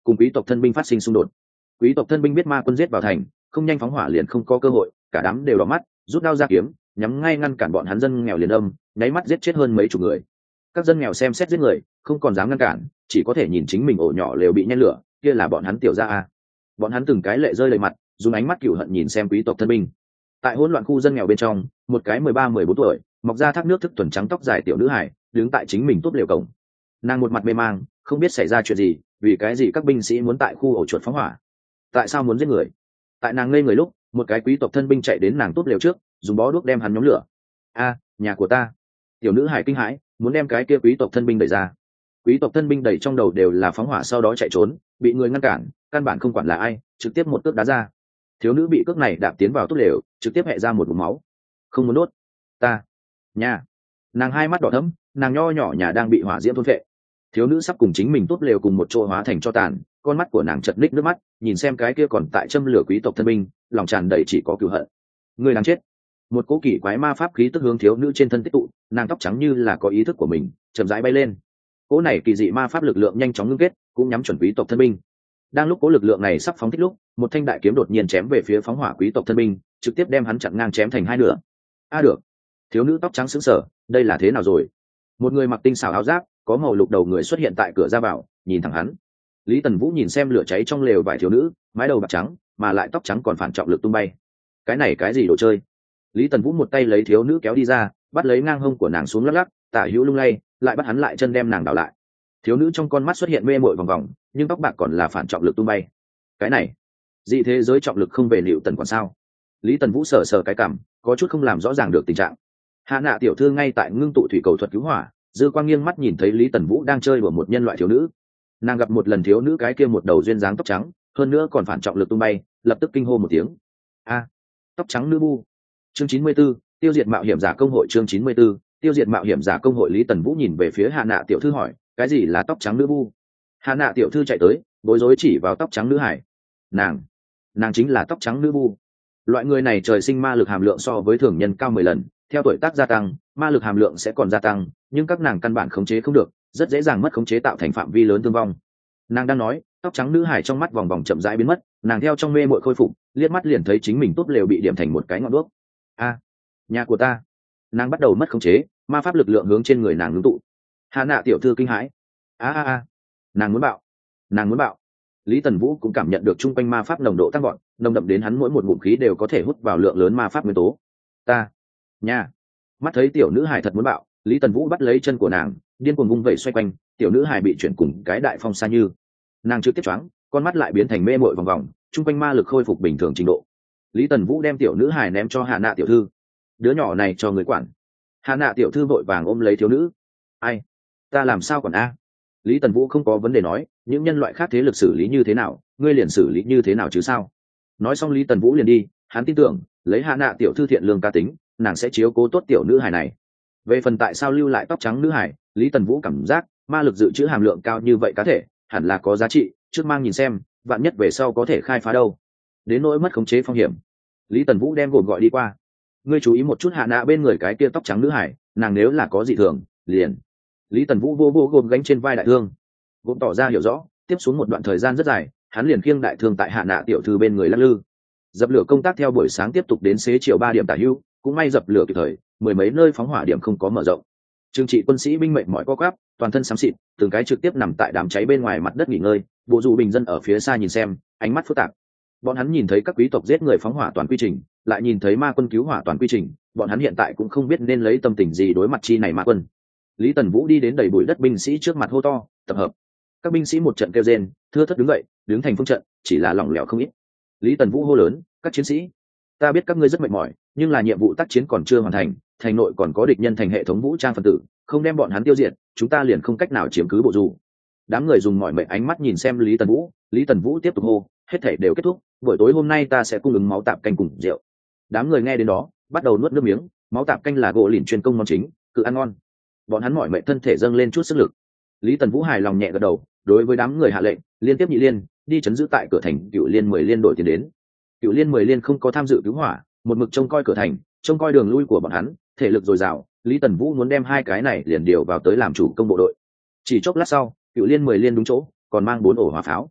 cùng quý tộc thân binh phát sinh xung đột. Quý tộc thân binh biết ma quân giết vào thành, không nhanh phóng hỏa liền không có cơ hội, cả đám đều đỏ mắt, rút đao ra kiếm, nhắm ngay ngăn cản bọn hắn dân nghèo liền âm, nháy mắt giết chết hơn mấy chục người. Các dân nghèo xem xét giết người, không còn dám ngăn cản, chỉ có thể nhìn chính mình ổ nhỏ lều bị nhen lửa, kia là bọn hắn tiểu gia a. Bọn hắn từng cái lệ rơi đầy mặt, dùng ánh mắt cừu hận nhìn xem quý tộc thân binh. Tại hỗn loạn khu dân nghèo bên trong, một cái mười ba mười bốn tuổi, mọc ra thác nước thức thuần trắng tóc dài tiểu nữ hải, đứng tại chính mình tốt lều cổng. Nàng một mặt mê mang, không biết xảy ra chuyện gì, vì cái gì các binh sĩ muốn tại khu ổ chuột phóng hỏa, tại sao muốn giết người. Tại nàng ngây người lúc, một cái quý tộc thân binh chạy đến nàng tốt lều trước, dùng bó đuốc đem hắn nhóm lửa. A, nhà của ta. Tiểu nữ hải kinh hãi, muốn đem cái kia quý tộc thân binh đẩy ra. Quý tộc thân binh đẩy trong đầu đều là phóng hỏa, sau đó chạy trốn, bị người ngăn cản, căn bản không quản là ai, trực tiếp một cước đá ra. Thiếu nữ bị cước này đạp tiến vào tốt lều, trực tiếp hẹ ra một vùng máu. Không muốn đốt ta nhà. Nàng hai mắt đỏ thẫm, nàng nho nhỏ nhà đang bị hỏa diễm thôn phệ. Thiếu nữ sắp cùng chính mình tốt lều cùng một chỗ hóa thành cho tàn, con mắt của nàng chật ních nước mắt, nhìn xem cái kia còn tại châm lửa quý tộc thân binh, lòng tràn đầy chỉ có cừu hận. Người đáng chết. Một cỗ kỳ quái ma pháp khí tức hướng thiếu nữ trên thân tích tụ, nàng tóc trắng như là có ý thức của mình, chậm rãi bay lên. Cỗ này kỳ dị ma pháp lực lượng nhanh chóng ngưng kết, cũng nhắm chuẩn quý tộc thân binh. Đang lúc cỗ lực lượng này sắp phóng thích lúc, một thanh đại kiếm đột nhiên chém về phía phóng hỏa quý tộc thân binh, trực tiếp đem hắn chặn ngang chém thành hai nửa. A được. Thiếu nữ tóc trắng sững sờ, đây là thế nào rồi? Một người mặc tinh xảo áo giáp, có màu lục đầu người xuất hiện tại cửa ra vào, nhìn thẳng hắn. Lý Tần Vũ nhìn xem lửa cháy trong lều vải thiếu nữ, mái đầu bạc trắng, mà lại tóc trắng còn phản trọng lực tung bay. Cái này cái gì đồ chơi? Lý Tần Vũ một tay lấy thiếu nữ kéo đi ra, bắt lấy ngang hông của nàng xuống lắc lắc, tả hữu lung lay, lại bắt hắn lại chân đem nàng đảo lại. Thiếu nữ trong con mắt xuất hiện mê mội vòng vòng, nhưng tóc bạc còn là phản trọng lực tung bay. Cái này, dị thế giới trọng lực không về liệu tần còn sao? Lý Tần Vũ sờ sờ cái cằm, có chút không làm rõ ràng được tình trạng. Hạ Nạ tiểu thư ngay tại ngưng tụ thủy cầu thuật cứu hỏa, dư quang nghiêng mắt nhìn thấy Lý Tần Vũ đang chơi đùa một nhân loại thiếu nữ. Nàng gặp một lần thiếu nữ cái kia một đầu duyên dáng tóc trắng, hơn nữa còn phản trọng lực tung bay, lập tức kinh hô một tiếng. A, tóc trắng nữ bu. Chương chín mươi 94, tiêu diệt mạo hiểm giả công hội. Chương chín mươi 94, tiêu diệt mạo hiểm giả công hội. Lý Tần Vũ nhìn về phía Hạ Nạ tiểu thư hỏi, cái gì là tóc trắng nữ bu? Hạ Nạ tiểu thư chạy tới, bối rối chỉ vào tóc trắng nữ hải. Nàng, nàng chính là tóc trắng nữ bu. Loại người này trời sinh ma lực hàm lượng so với thường nhân cao mười lần, theo tuổi tác gia tăng, ma lực hàm lượng sẽ còn gia tăng, nhưng các nàng căn bản khống chế không được, rất dễ dàng mất khống chế tạo thành phạm vi lớn thương vong. Nàng đang nói, tóc trắng nữ hải trong mắt vòng vòng chậm rãi biến mất, nàng theo trong mê mội khôi phục, liếc mắt liền thấy chính mình tốt lều bị điểm thành một cái ngọn đuốc. A, nhà của ta. Nàng bắt đầu mất khống chế, ma pháp lực lượng hướng trên người nàng ngưng tụ. Hạ Nạ tiểu thư kinh hãi. A a a, nàng muốn bạo, nàng muốn bạo. Lý Tần Vũ cũng cảm nhận được chung quanh ma pháp nồng độ tăng gọn, nồng đậm đến hắn mỗi một ngụm khí đều có thể hút vào lượng lớn ma pháp nguyên tố. Ta, nha. Mắt thấy tiểu nữ hải thật muốn bạo, Lý Tần Vũ bắt lấy chân của nàng, điên cuồng vung vẩy xoay quanh, tiểu nữ hải bị chuyển cùng cái đại phong sa như. Nàng trực tiếp choáng, con mắt lại biến thành mê mội vòng vòng, chung quanh ma lực khôi phục bình thường trình độ. Lý Tần Vũ đem tiểu nữ hải ném cho Hạ Nạ tiểu thư. Đứa nhỏ này cho người quản. Hạ Nạ tiểu thư vội vàng ôm lấy thiếu nữ. Ai, ta làm sao còn a? Lý Tần Vũ không có vấn đề nói, những nhân loại khác thế lực xử lý như thế nào, ngươi liền xử lý như thế nào chứ sao? Nói xong Lý Tần Vũ liền đi, hắn tin tưởng, lấy Hạ Nạ tiểu thư thiện lương ca tính, nàng sẽ chiếu cố tốt tiểu nữ hải này. Về phần tại sao lưu lại tóc trắng nữ hải, Lý Tần Vũ cảm giác ma lực dự trữ hàm lượng cao như vậy cá thể, hẳn là có giá trị, trước mang nhìn xem, vạn nhất về sau có thể khai phá đâu. Đến nỗi mất khống chế phong hiểm, Lý Tần Vũ đem gồm gọi đi qua. Ngươi chú ý một chút Hạ Nạ bên người cái kia tóc trắng nữ hải, nàng nếu là có dị thường, liền. Lý Tần Vũ vô vô gồm gánh trên vai đại thương, gồm tỏ ra hiểu rõ, tiếp xuống một đoạn thời gian rất dài, hắn liền khiêng đại thương tại Hạ Nạ tiểu thư bên người lắc lư. Dập lửa công tác theo buổi sáng tiếp tục đến xế chiều ba điểm tả hữu, cũng may dập lửa kịp thời, mười mấy nơi phóng hỏa điểm không có mở rộng. Trương trị quân sĩ binh mệnh mỏi co quắp, toàn thân xám xịt, từng cái trực tiếp nằm tại đám cháy bên ngoài mặt đất nghỉ ngơi, bộ dù bình dân ở phía xa nhìn xem, ánh mắt phức tạp. Bọn hắn nhìn thấy các quý tộc giết người phóng hỏa toàn quy trình, lại nhìn thấy ma quân cứu hỏa toàn quy trình, bọn hắn hiện tại cũng không biết nên lấy tâm tình gì đối mặt chi này ma quân. Lý Tần Vũ đi đến đầy bụi đất binh sĩ trước mặt hô to, tập hợp. Các binh sĩ một trận kêu rên, thưa thớt đứng dậy, đứng thành phương trận, chỉ là lỏng lẻo không ít. Lý Tần Vũ hô lớn, các chiến sĩ, ta biết các ngươi rất mệt mỏi, nhưng là nhiệm vụ tác chiến còn chưa hoàn thành, thành nội còn có địch nhân thành hệ thống vũ trang phần tử, không đem bọn hắn tiêu diệt, chúng ta liền không cách nào chiếm cứ bộ dù. Đám người dùng mọi mệnh ánh mắt nhìn xem Lý Tần Vũ. Lý Tần Vũ tiếp tục hô, hết thảy đều kết thúc, buổi tối hôm nay ta sẽ cung ứng máu tạp canh cùng rượu. Đám người nghe đến đó, bắt đầu nuốt nước miếng, máu tạp canh là gỗ lìn chuyên công món chính, cứ ăn ngon. Bọn hắn mỏi mệt thân thể dâng lên chút sức lực. Lý Tần Vũ hài lòng nhẹ gật đầu, đối với đám người hạ lệnh, liên tiếp nhị liên, đi chấn giữ tại cửa thành, Cựu Liên mười liên đội tiền đến. Cựu Liên mười liên không có tham dự cứu hỏa, một mực trông coi cửa thành, trông coi đường lui của bọn hắn, thể lực dồi dào. Lý Tần Vũ muốn đem hai cái này liền điều vào tới làm chủ công bộ đội. Chỉ chốc lát sau, Cựu Liên mười liên đúng chỗ, còn mang bốn ổ hỏa pháo.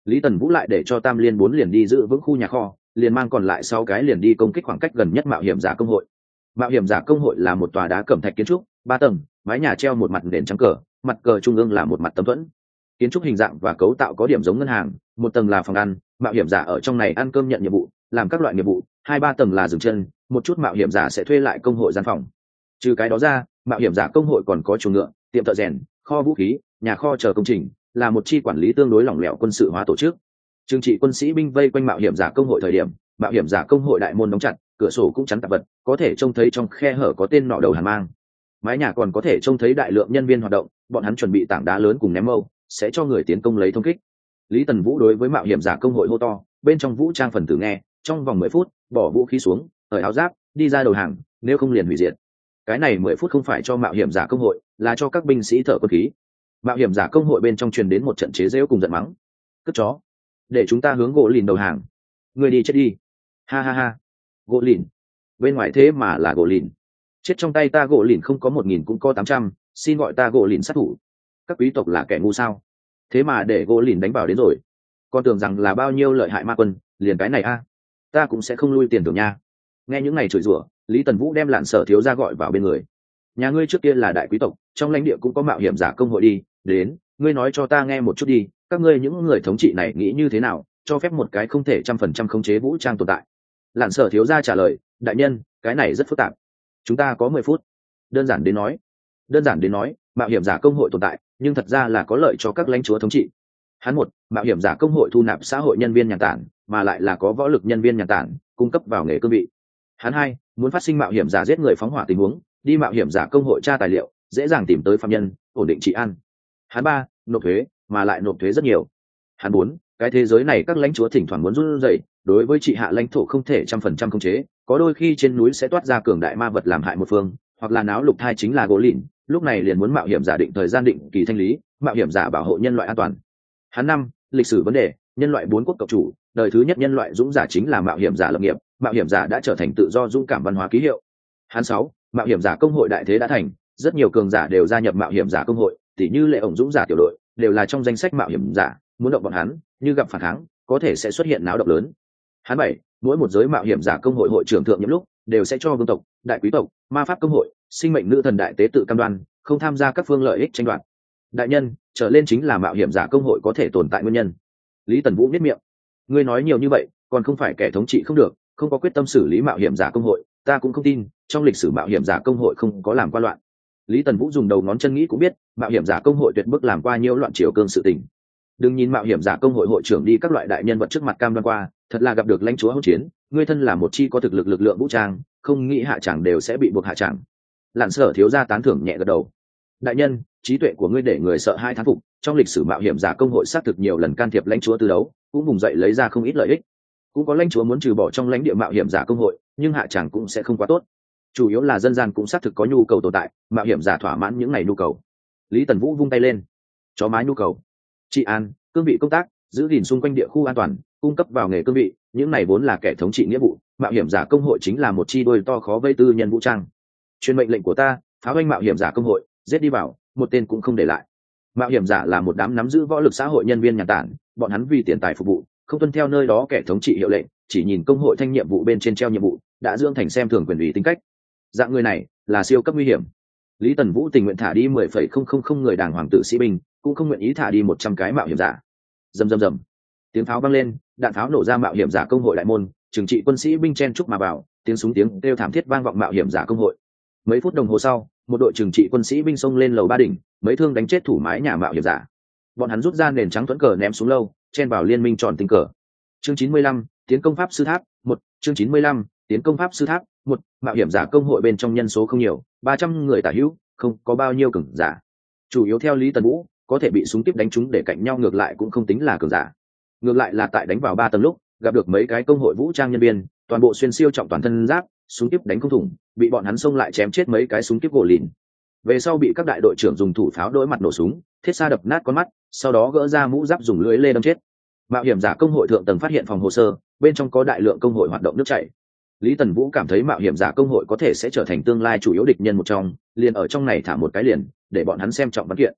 Lý Tần Vũ lại để cho Tam Liên bốn liền đi giữ vững khu nhà kho, liền mang còn lại sáu cái liền đi công kích khoảng cách gần nhất mạo hiểm giả công hội. Mạo hiểm giả công hội là một tòa đá cẩm thạch kiến trúc, ba tầng, mái nhà treo một mặt nền trắng cờ, mặt cờ trung ương là một mặt tấm thuẫn. Kiến trúc hình dạng và cấu tạo có điểm giống ngân hàng, một tầng là phòng ăn, mạo hiểm giả ở trong này ăn cơm nhận nhiệm vụ, làm các loại nghiệp vụ, hai ba tầng là dừng chân, một chút mạo hiểm giả sẽ thuê lại công hội gian phòng. Trừ cái đó ra, mạo hiểm giả công hội còn có chuồng ngựa, tiệm thợ rèn, kho vũ khí, nhà kho chờ công trình, là một chi quản lý tương đối lỏng lẻo quân sự hóa tổ chức. Trừng trị quân sĩ binh vây quanh mạo hiểm giả công hội thời điểm, mạo hiểm giả công hội đại môn đóng chặt, cửa sổ cũng chắn tạp vật, có thể trông thấy trong khe hở có tên nọ đầu hàn mang. Mái nhà còn có thể trông thấy đại lượng nhân viên hoạt động, bọn hắn chuẩn bị tảng đá lớn cùng ném mâu, sẽ cho người tiến công lấy thông kích. Lý Tần Vũ đối với mạo hiểm giả công hội hô to, bên trong vũ trang phần tử nghe, trong vòng mười phút, bỏ vũ khí xuống, cởi áo giáp, đi ra đầu hàng, nếu không liền hủy diệt. Cái này mười phút không phải cho mạo hiểm giả công hội, là cho các binh sĩ thợ quân khí. Mạo hiểm giả công hội bên trong truyền đến một trận chế giễu cùng giận mắng. Cất chó, để chúng ta hướng gỗ lìn đầu hàng. Người đi chết đi. Ha ha ha. Gỗ lìn. Bên ngoài thế mà là gỗ lìn. Chết trong tay ta gỗ lìn không có một nghìn cũng có tám trăm, xin gọi ta gỗ lìn sát thủ. Các quý tộc là kẻ ngu sao? Thế mà để gỗ lìn đánh vào đến rồi. Con tưởng rằng là bao nhiêu lợi hại ma quân, liền cái này a, ta cũng sẽ không lui tiền tưởng nha. Nghe những ngày chửi rủa, Lý Tần Vũ đem Lạn Sở thiếu gia gọi vào bên người. Nhà ngươi trước kia là đại quý tộc, trong lãnh địa cũng có mạo hiểm giả công hội đi, đến, ngươi nói cho ta nghe một chút đi, các ngươi những người thống trị này nghĩ như thế nào, cho phép một cái không thể trăm phần trăm khống chế vũ trang tồn tại. Lạn Sở thiếu gia trả lời, đại nhân, cái này rất phức tạp. Chúng ta có mười phút. Đơn giản đến nói, đơn giản đến nói, mạo hiểm giả công hội tồn tại, nhưng thật ra là có lợi cho các lãnh chúa thống trị. Hắn một, mạo hiểm giả công hội thu nạp xã hội nhân viên nhàn tản, mà lại là có võ lực nhân viên nhàn tản, cung cấp vào nghề cương vị. Hắn hai, muốn phát sinh mạo hiểm giả giết người phóng hỏa tình huống, đi mạo hiểm giả công hội tra tài liệu, dễ dàng tìm tới phạm nhân, ổn định trị an. Hắn ba, nộp thuế, mà lại nộp thuế rất nhiều. Hắn bốn, cái thế giới này các lãnh chúa thỉnh thoảng muốn run rẩy, đối với trị hạ lãnh thổ không thể trăm phần trăm khống chế, có đôi khi trên núi sẽ toát ra cường đại ma vật làm hại một phương, hoặc là náo lục thai chính là gỗ lìn, lúc này liền muốn mạo hiểm giả định thời gian định kỳ thanh lý, mạo hiểm giả bảo hộ nhân loại an toàn. Hắn năm, lịch sử vấn đề, nhân loại bốn quốc cộng chủ, đời thứ nhất nhân loại dũng giả chính là mạo hiểm giả lập nghiệp, mạo hiểm giả đã trở thành tự do dũng cảm văn hóa ký hiệu. Hắn sáu, mạo hiểm giả công hội đại thế đã thành, rất nhiều cường giả đều gia nhập mạo hiểm giả công hội, tỉ như lệ ổng dũng giả tiểu đội, đều là trong danh sách mạo hiểm giả, muốn động bọn hắn, như gặp phản kháng, có thể sẽ xuất hiện náo động lớn. Hắn bảy, mỗi một giới mạo hiểm giả công hội hội trưởng thượng nhiệm lúc, đều sẽ cho vương tộc, đại quý tộc, ma pháp công hội, sinh mệnh nữ thần đại tế tự cam đoan, không tham gia các phương lợi ích tranh đoạt. Đại nhân, trở lên chính là mạo hiểm giả công hội có thể tồn tại nguyên nhân. Lý Tần Vũ biết miệng, ngươi nói nhiều như vậy, còn không phải kẻ thống trị không được, không có quyết tâm xử lý mạo hiểm giả công hội, ta cũng không tin, trong lịch sử mạo hiểm giả công hội không có làm qua loạn. Lý Tần Vũ dùng đầu ngón chân nghĩ cũng biết, mạo hiểm giả công hội tuyệt bức làm qua nhiều loạn triều cương sự tình. Đừng nhìn mạo hiểm giả công hội hội trưởng đi các loại đại nhân vật trước mặt cam đoan qua, thật là gặp được lãnh chúa hỗn chiến, ngươi thân là một chi có thực lực lực lượng vũ trang, không nghĩ hạ chẳng đều sẽ bị buộc hạ chẳng. Lạn Sở thiếu gia tán thưởng nhẹ gật đầu. Đại nhân, trí tuệ của ngươi để người sợ hai thán phục, trong lịch sử mạo hiểm giả công hội xác thực nhiều lần can thiệp lãnh chúa tư đấu, cũng vùng dậy lấy ra không ít lợi ích. Cũng có lãnh chúa muốn trừ bỏ trong lãnh địa mạo hiểm giả công hội, nhưng hạ chẳng cũng sẽ không quá tốt. Chủ yếu là dân gian cũng xác thực có nhu cầu tồn tại, mạo hiểm giả thỏa mãn những ngày nhu cầu. Lý Tần Vũ vung tay lên, chó má nhu cầu, trị an, cương vị công tác, giữ gìn xung quanh địa khu an toàn, cung cấp vào nghề cương vị, những này vốn là kẻ thống trị nghĩa vụ, mạo hiểm giả công hội chính là một chi đôi to khó vây tư nhân vũ trang. Truyền mệnh lệnh của ta, phá hoanh mạo hiểm giả công hội, giết đi vào, một tên cũng không để lại. Mạo hiểm giả là một đám nắm giữ võ lực xã hội nhân viên nhàn tản, bọn hắn vì tiền tài phục vụ, không tuân theo nơi đó kẻ thống trị hiệu lệnh, chỉ nhìn công hội thanh nhiệm vụ bên trên treo nhiệm vụ, đã dưỡng thành xem thường quyền ủy tính cách. Dạng người này là siêu cấp nguy hiểm. Lý Tần Vũ tình nguyện thả đi mười phẩy không không không người đàng hoàng tử sĩ binh, cũng không nguyện ý thả đi một trăm cái mạo hiểm giả. Rầm rầm rầm, tiếng pháo vang lên, đạn pháo nổ ra mạo hiểm giả công hội đại môn, trừng trị quân sĩ binh chen chúc mà vào, tiếng súng tiếng kêu thảm thiết vang vọng mạo hiểm giả công hội. Mấy phút đồng hồ sau, một đội trừng trị quân sĩ binh xông lên lầu ba đỉnh, mấy thương đánh chết thủ mái nhà mạo hiểm giả. Bọn hắn rút ra nền trắng thuẫn cờ ném xuống lâu, chen vào liên minh tròn tinh cờ. Chương chín mươi lăm, tiến công pháp sư tháp, một, chương chín mươi lăm, tiến công pháp sư tháp, một, mạo hiểm giả công hội bên trong nhân số không nhiều, ba trăm người tả hữu, không có bao nhiêu cường giả. Chủ yếu theo Lý Tần Vũ, có thể bị súng tiếp đánh trúng để cạnh nhau ngược lại cũng không tính là cường giả. Ngược lại là tại đánh vào ba tầng lúc, gặp được mấy cái công hội vũ trang nhân viên, toàn bộ xuyên siêu trọng toàn thân giáp, súng tiếp đánh không thủng, bị bọn hắn xông lại chém chết mấy cái súng tiếp gỗ lìn. Về sau bị các đại đội trưởng dùng thủ pháo đối mặt nổ súng, thiết xa đập nát con mắt, sau đó gỡ ra mũ giáp dùng lưỡi lê đâm chết. Mạo hiểm giả công hội thượng tầng phát hiện phòng hồ sơ, bên trong có đại lượng công hội hoạt động nước chảy. Lý Tần Vũ cảm thấy mạo hiểm giả công hội có thể sẽ trở thành tương lai chủ yếu địch nhân một trong, liền ở trong này thả một cái liền, để bọn hắn xem trọng văn kiện.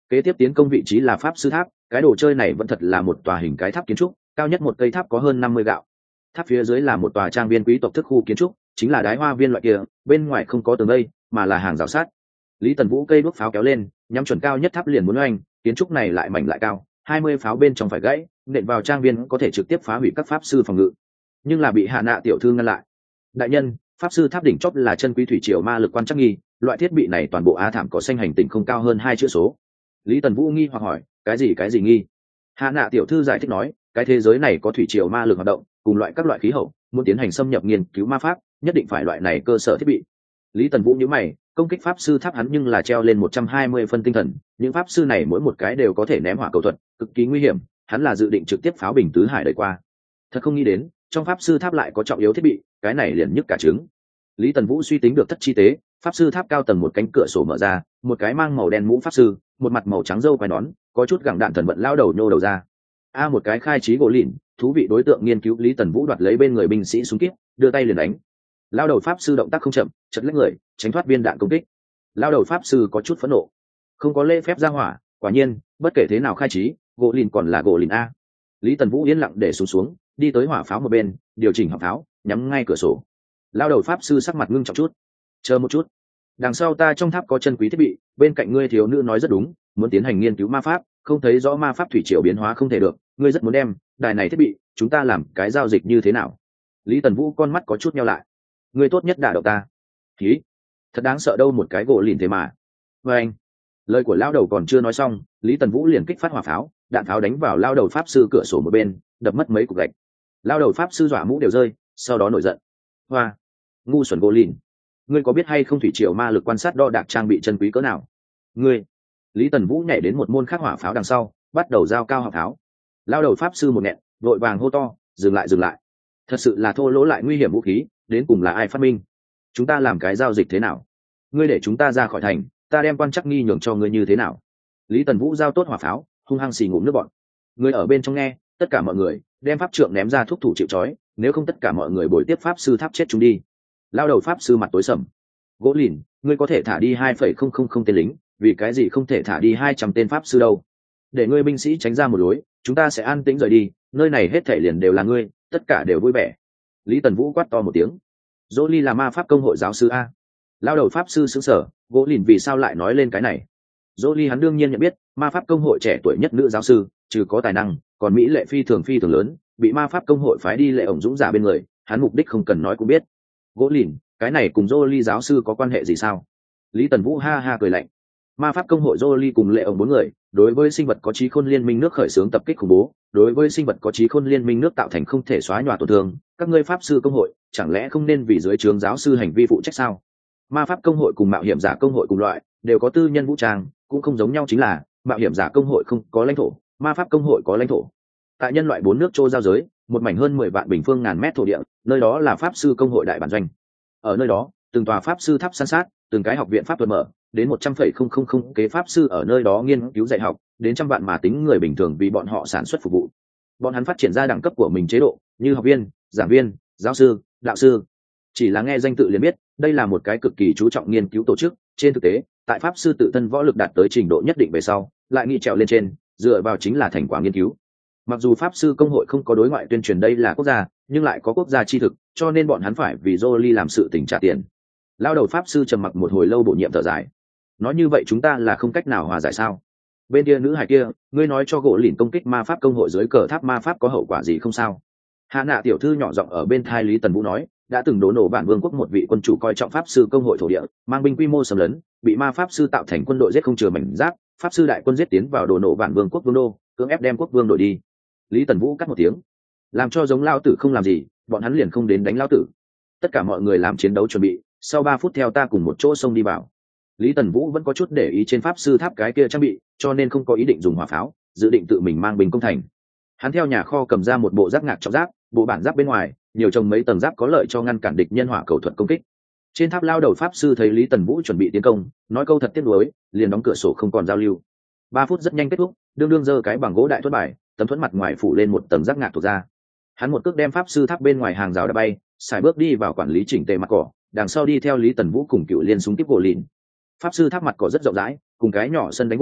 Kế tiếp tiến công vị trí là pháp sư tháp, cái đồ chơi này vẫn thật là một tòa hình cái tháp kiến trúc, cao nhất một cây tháp có hơn năm mươi gạo. Tháp phía dưới là một tòa trang viên quý tộc thức khu kiến trúc, chính là đái hoa viên loại kia, bên ngoài không có tường vây mà là hàng rào sát. Lý Tần Vũ cây đuốc pháo kéo lên, nhắm chuẩn cao nhất tháp liền muốn oanh, kiến trúc này lại mảnh lại cao, hai mươi pháo bên trong phải gãy, nện vào trang viên có thể trực tiếp phá hủy các pháp sư phòng ngự, nhưng là bị Hạ Nạ tiểu thư ngăn lại. Đại nhân, pháp sư tháp đỉnh chóp là chân quý thủy triều ma lực quan trắc nghi, loại thiết bị này toàn bộ á thảm cỏ xanh hành tinh không cao hơn hai chữ số. Lý Tần Vũ nghi hoặc hỏi, cái gì cái gì nghi? Hạ Nạ tiểu thư giải thích nói, cái thế giới này có thủy triều ma lực hoạt động, cùng loại các loại khí hậu, muốn tiến hành xâm nhập nghiên cứu ma pháp, nhất định phải loại này cơ sở thiết bị. Lý Tần Vũ nhíu mày, công kích pháp sư tháp hắn nhưng là treo lên một trăm hai mươi phân tinh thần, những pháp sư này mỗi một cái đều có thể ném hỏa cầu thuật, cực kỳ nguy hiểm, hắn là dự định trực tiếp pháo bình tứ hải đẩy qua. Thật không nghĩ đến, trong pháp sư tháp lại có trọng yếu thiết bị, cái này liền nhức cả trứng. Lý Tần Vũ suy tính được thất chi tế, pháp sư tháp cao tầng một cánh cửa sổ mở ra, một cái mang màu đen mũ pháp sư, một mặt màu trắng râu quai nón, có chút gẳng đạn thần vận lao đầu nhô đầu ra. A một cái khai trí gỗ lìn, thú vị đối tượng nghiên cứu. Lý Tần Vũ đoạt lấy bên người binh sĩ súng kíp, đưa tay liền đánh. Lao đầu pháp sư động tác không chậm, chật lách người, tránh thoát viên đạn công kích. Lao đầu pháp sư có chút phẫn nộ, không có lễ phép ra hỏa, quả nhiên, bất kể thế nào khai trí, gỗ lìn còn là gỗ lìn a. Lý Tần Vũ yên lặng để xuống xuống, đi tới hỏa pháo một bên, điều chỉnh họng pháo, nhắm ngay cửa sổ. Lao đầu pháp sư sắc mặt ngưng trọng chút, chờ một chút, đằng sau ta trong tháp có chân quý thiết bị, bên cạnh ngươi thiếu nữ nói rất đúng, muốn tiến hành nghiên cứu ma pháp, không thấy rõ ma pháp thủy triều biến hóa không thể được, ngươi rất muốn đem đài này thiết bị, chúng ta làm cái giao dịch như thế nào? Lý Tần Vũ con mắt có chút nheo lại, ngươi tốt nhất đả động ta. Khí, thật đáng sợ đâu, một cái gỗ lìn thế mà. Với anh, lời của lao đầu còn chưa nói xong, Lý Tần Vũ liền kích phát hỏa pháo, đạn pháo đánh vào lao đầu pháp sư cửa sổ một bên, đập mất mấy cục gạch. Lao đầu pháp sư dọa mũ đều rơi, sau đó nổi giận. Hoa, ngu xuẩn gỗ lìn, ngươi có biết hay không thủy triều ma lực quan sát đo đạc trang bị chân quý cỡ nào? Ngươi, Lý Tần Vũ nhảy đến một môn khác hỏa pháo đằng sau, bắt đầu giao cao hỏa pháo. Lao đầu pháp sư một nghẹn, vội vàng hô to, dừng lại dừng lại, thật sự là thô lỗ lại nguy hiểm vũ khí, đến cùng là ai phát minh? Chúng ta làm cái giao dịch thế nào? Ngươi để chúng ta ra khỏi thành, ta đem quan chắc nghi nhường cho ngươi như thế nào? Lý Tần Vũ giao tốt hỏa pháo, hung hăng xì ngụm nước bọn. Người ở bên trong nghe, tất cả mọi người đem pháp trượng ném ra thúc thủ chịu trói, nếu không tất cả mọi người bồi tiếp pháp sư tháp chết chúng đi. Lao đầu pháp sư mặt tối sầm, gỗ lìn, ngươi có thể thả đi hai phẩy không không không tên lính, vì cái gì không thể thả đi hai trăm tên pháp sư đâu? Để ngươi binh sĩ tránh ra một lối, chúng ta sẽ an tĩnh rời đi, nơi này hết thảy liền đều là ngươi, tất cả đều vui vẻ. Lý Tần Vũ quát to một tiếng. Dỗ Ly là ma pháp công hội giáo sư a. Lao đầu pháp sư sững sờ, gỗ lìn vì sao lại nói lên cái này? Dỗ Ly hắn đương nhiên nhận biết, ma pháp công hội trẻ tuổi nhất nữ giáo sư, trừ có tài năng, còn mỹ lệ phi thường phi thường lớn, bị ma pháp công hội phái đi lệ ổng dũng giả bên người, hắn mục đích không cần nói cũng biết. Gỗ lìn, cái này cùng Dỗ Ly giáo sư có quan hệ gì sao? Lý Tần Vũ ha ha cười lạnh. Ma pháp công hội Dỗ Ly cùng lệ ổng bốn người, đối với sinh vật có trí khôn liên minh nước khởi xướng tập kích khủng bố, đối với sinh vật có trí khôn liên minh nước tạo thành không thể xóa nhòa tổn thương, các ngươi pháp sư công hội chẳng lẽ không nên vì dưới trướng giáo sư hành vi phụ trách sao? Ma pháp công hội cùng mạo hiểm giả công hội cùng loại, đều có tư nhân vũ trang, cũng không giống nhau chính là mạo hiểm giả công hội không có lãnh thổ, ma pháp công hội có lãnh thổ. Tại nhân loại bốn nước châu giao giới, một mảnh hơn mười vạn bình phương ngàn mét thổ địa, nơi đó là pháp sư công hội đại bản doanh. Ở nơi đó, từng tòa pháp sư tháp san sát, từng cái học viện pháp thuật mở, đến một trăm phẩy không không không kế pháp sư ở nơi đó nghiên cứu dạy học, đến trăm vạn mà tính người bình thường vì bọn họ sản xuất phục vụ. Bọn hắn phát triển ra đẳng cấp của mình chế độ, như học viên, giảng viên, giáo sư, đạo sư. Chỉ là nghe danh tự liền biết, đây là một cái cực kỳ chú trọng nghiên cứu tổ chức. Trên thực tế, tại pháp sư tự thân võ lực đạt tới trình độ nhất định về sau, lại nghĩ trèo lên trên, dựa vào chính là thành quả nghiên cứu. Mặc dù pháp sư công hội không có đối ngoại tuyên truyền đây là quốc gia, nhưng lại có quốc gia chi thực, cho nên bọn hắn phải vì Jolie làm sự tình trả tiền. Lao đầu pháp sư trầm mặc một hồi lâu bổ nhiệm thở dài. Nói như vậy chúng ta là không cách nào hòa giải sao? Bên kia nữ hải kia, ngươi nói cho gỗ lìn công kích ma pháp công hội dưới cờ tháp ma pháp có hậu quả gì không sao? Hạ Nạ tiểu thư nhỏ giọng ở bên thai Lý Tần Vũ nói, đã từng đổ nổ bản vương quốc một vị quân chủ coi trọng pháp sư công hội thổ địa, mang binh quy mô xâm lấn, bị ma pháp sư tạo thành quân đội giết không chừa mảnh giáp, pháp sư đại quân giết tiến vào đổ nổ bản vương quốc vương đô, cưỡng ép đem quốc vương đội đi. Lý Tần Vũ cắt một tiếng, làm cho giống lao tử không làm gì, bọn hắn liền không đến đánh lao tử. Tất cả mọi người làm chiến đấu chuẩn bị, sau ba phút theo ta cùng một chỗ xông đi vào. Lý Tần Vũ vẫn có chút để ý trên pháp sư tháp cái kia trang bị, cho nên không có ý định dùng hỏa pháo, dự định tự mình mang binh công thành. Hắn theo nhà kho cầm ra một bộ giáp ngạc trọng giáp, bộ bản giáp bên ngoài nhiều trồng mấy tầng giáp có lợi cho ngăn cản địch nhân hỏa cầu thuật công kích. Trên tháp lao đầu pháp sư thấy Lý Tần Vũ chuẩn bị tiến công, nói câu thật tiếc nuối, liền đóng cửa sổ không còn giao lưu. Ba phút rất nhanh kết thúc, đương đương giơ cái bằng gỗ đại thuẫn bài, tấm thuẫn mặt ngoài phủ lên một tầng giáp ngạc thuộc ra. Hắn một cước đem pháp sư tháp bên ngoài hàng rào đã bay, xài bước đi vào quản lý chỉnh tề mặt cỏ, đằng sau đi theo Lý Tần Vũ cùng cựu liên súng tiếp gỗ lìn. Pháp sư tháp mặt cỏ rất rộng rãi, cùng cái nhỏ sân đánh gôn,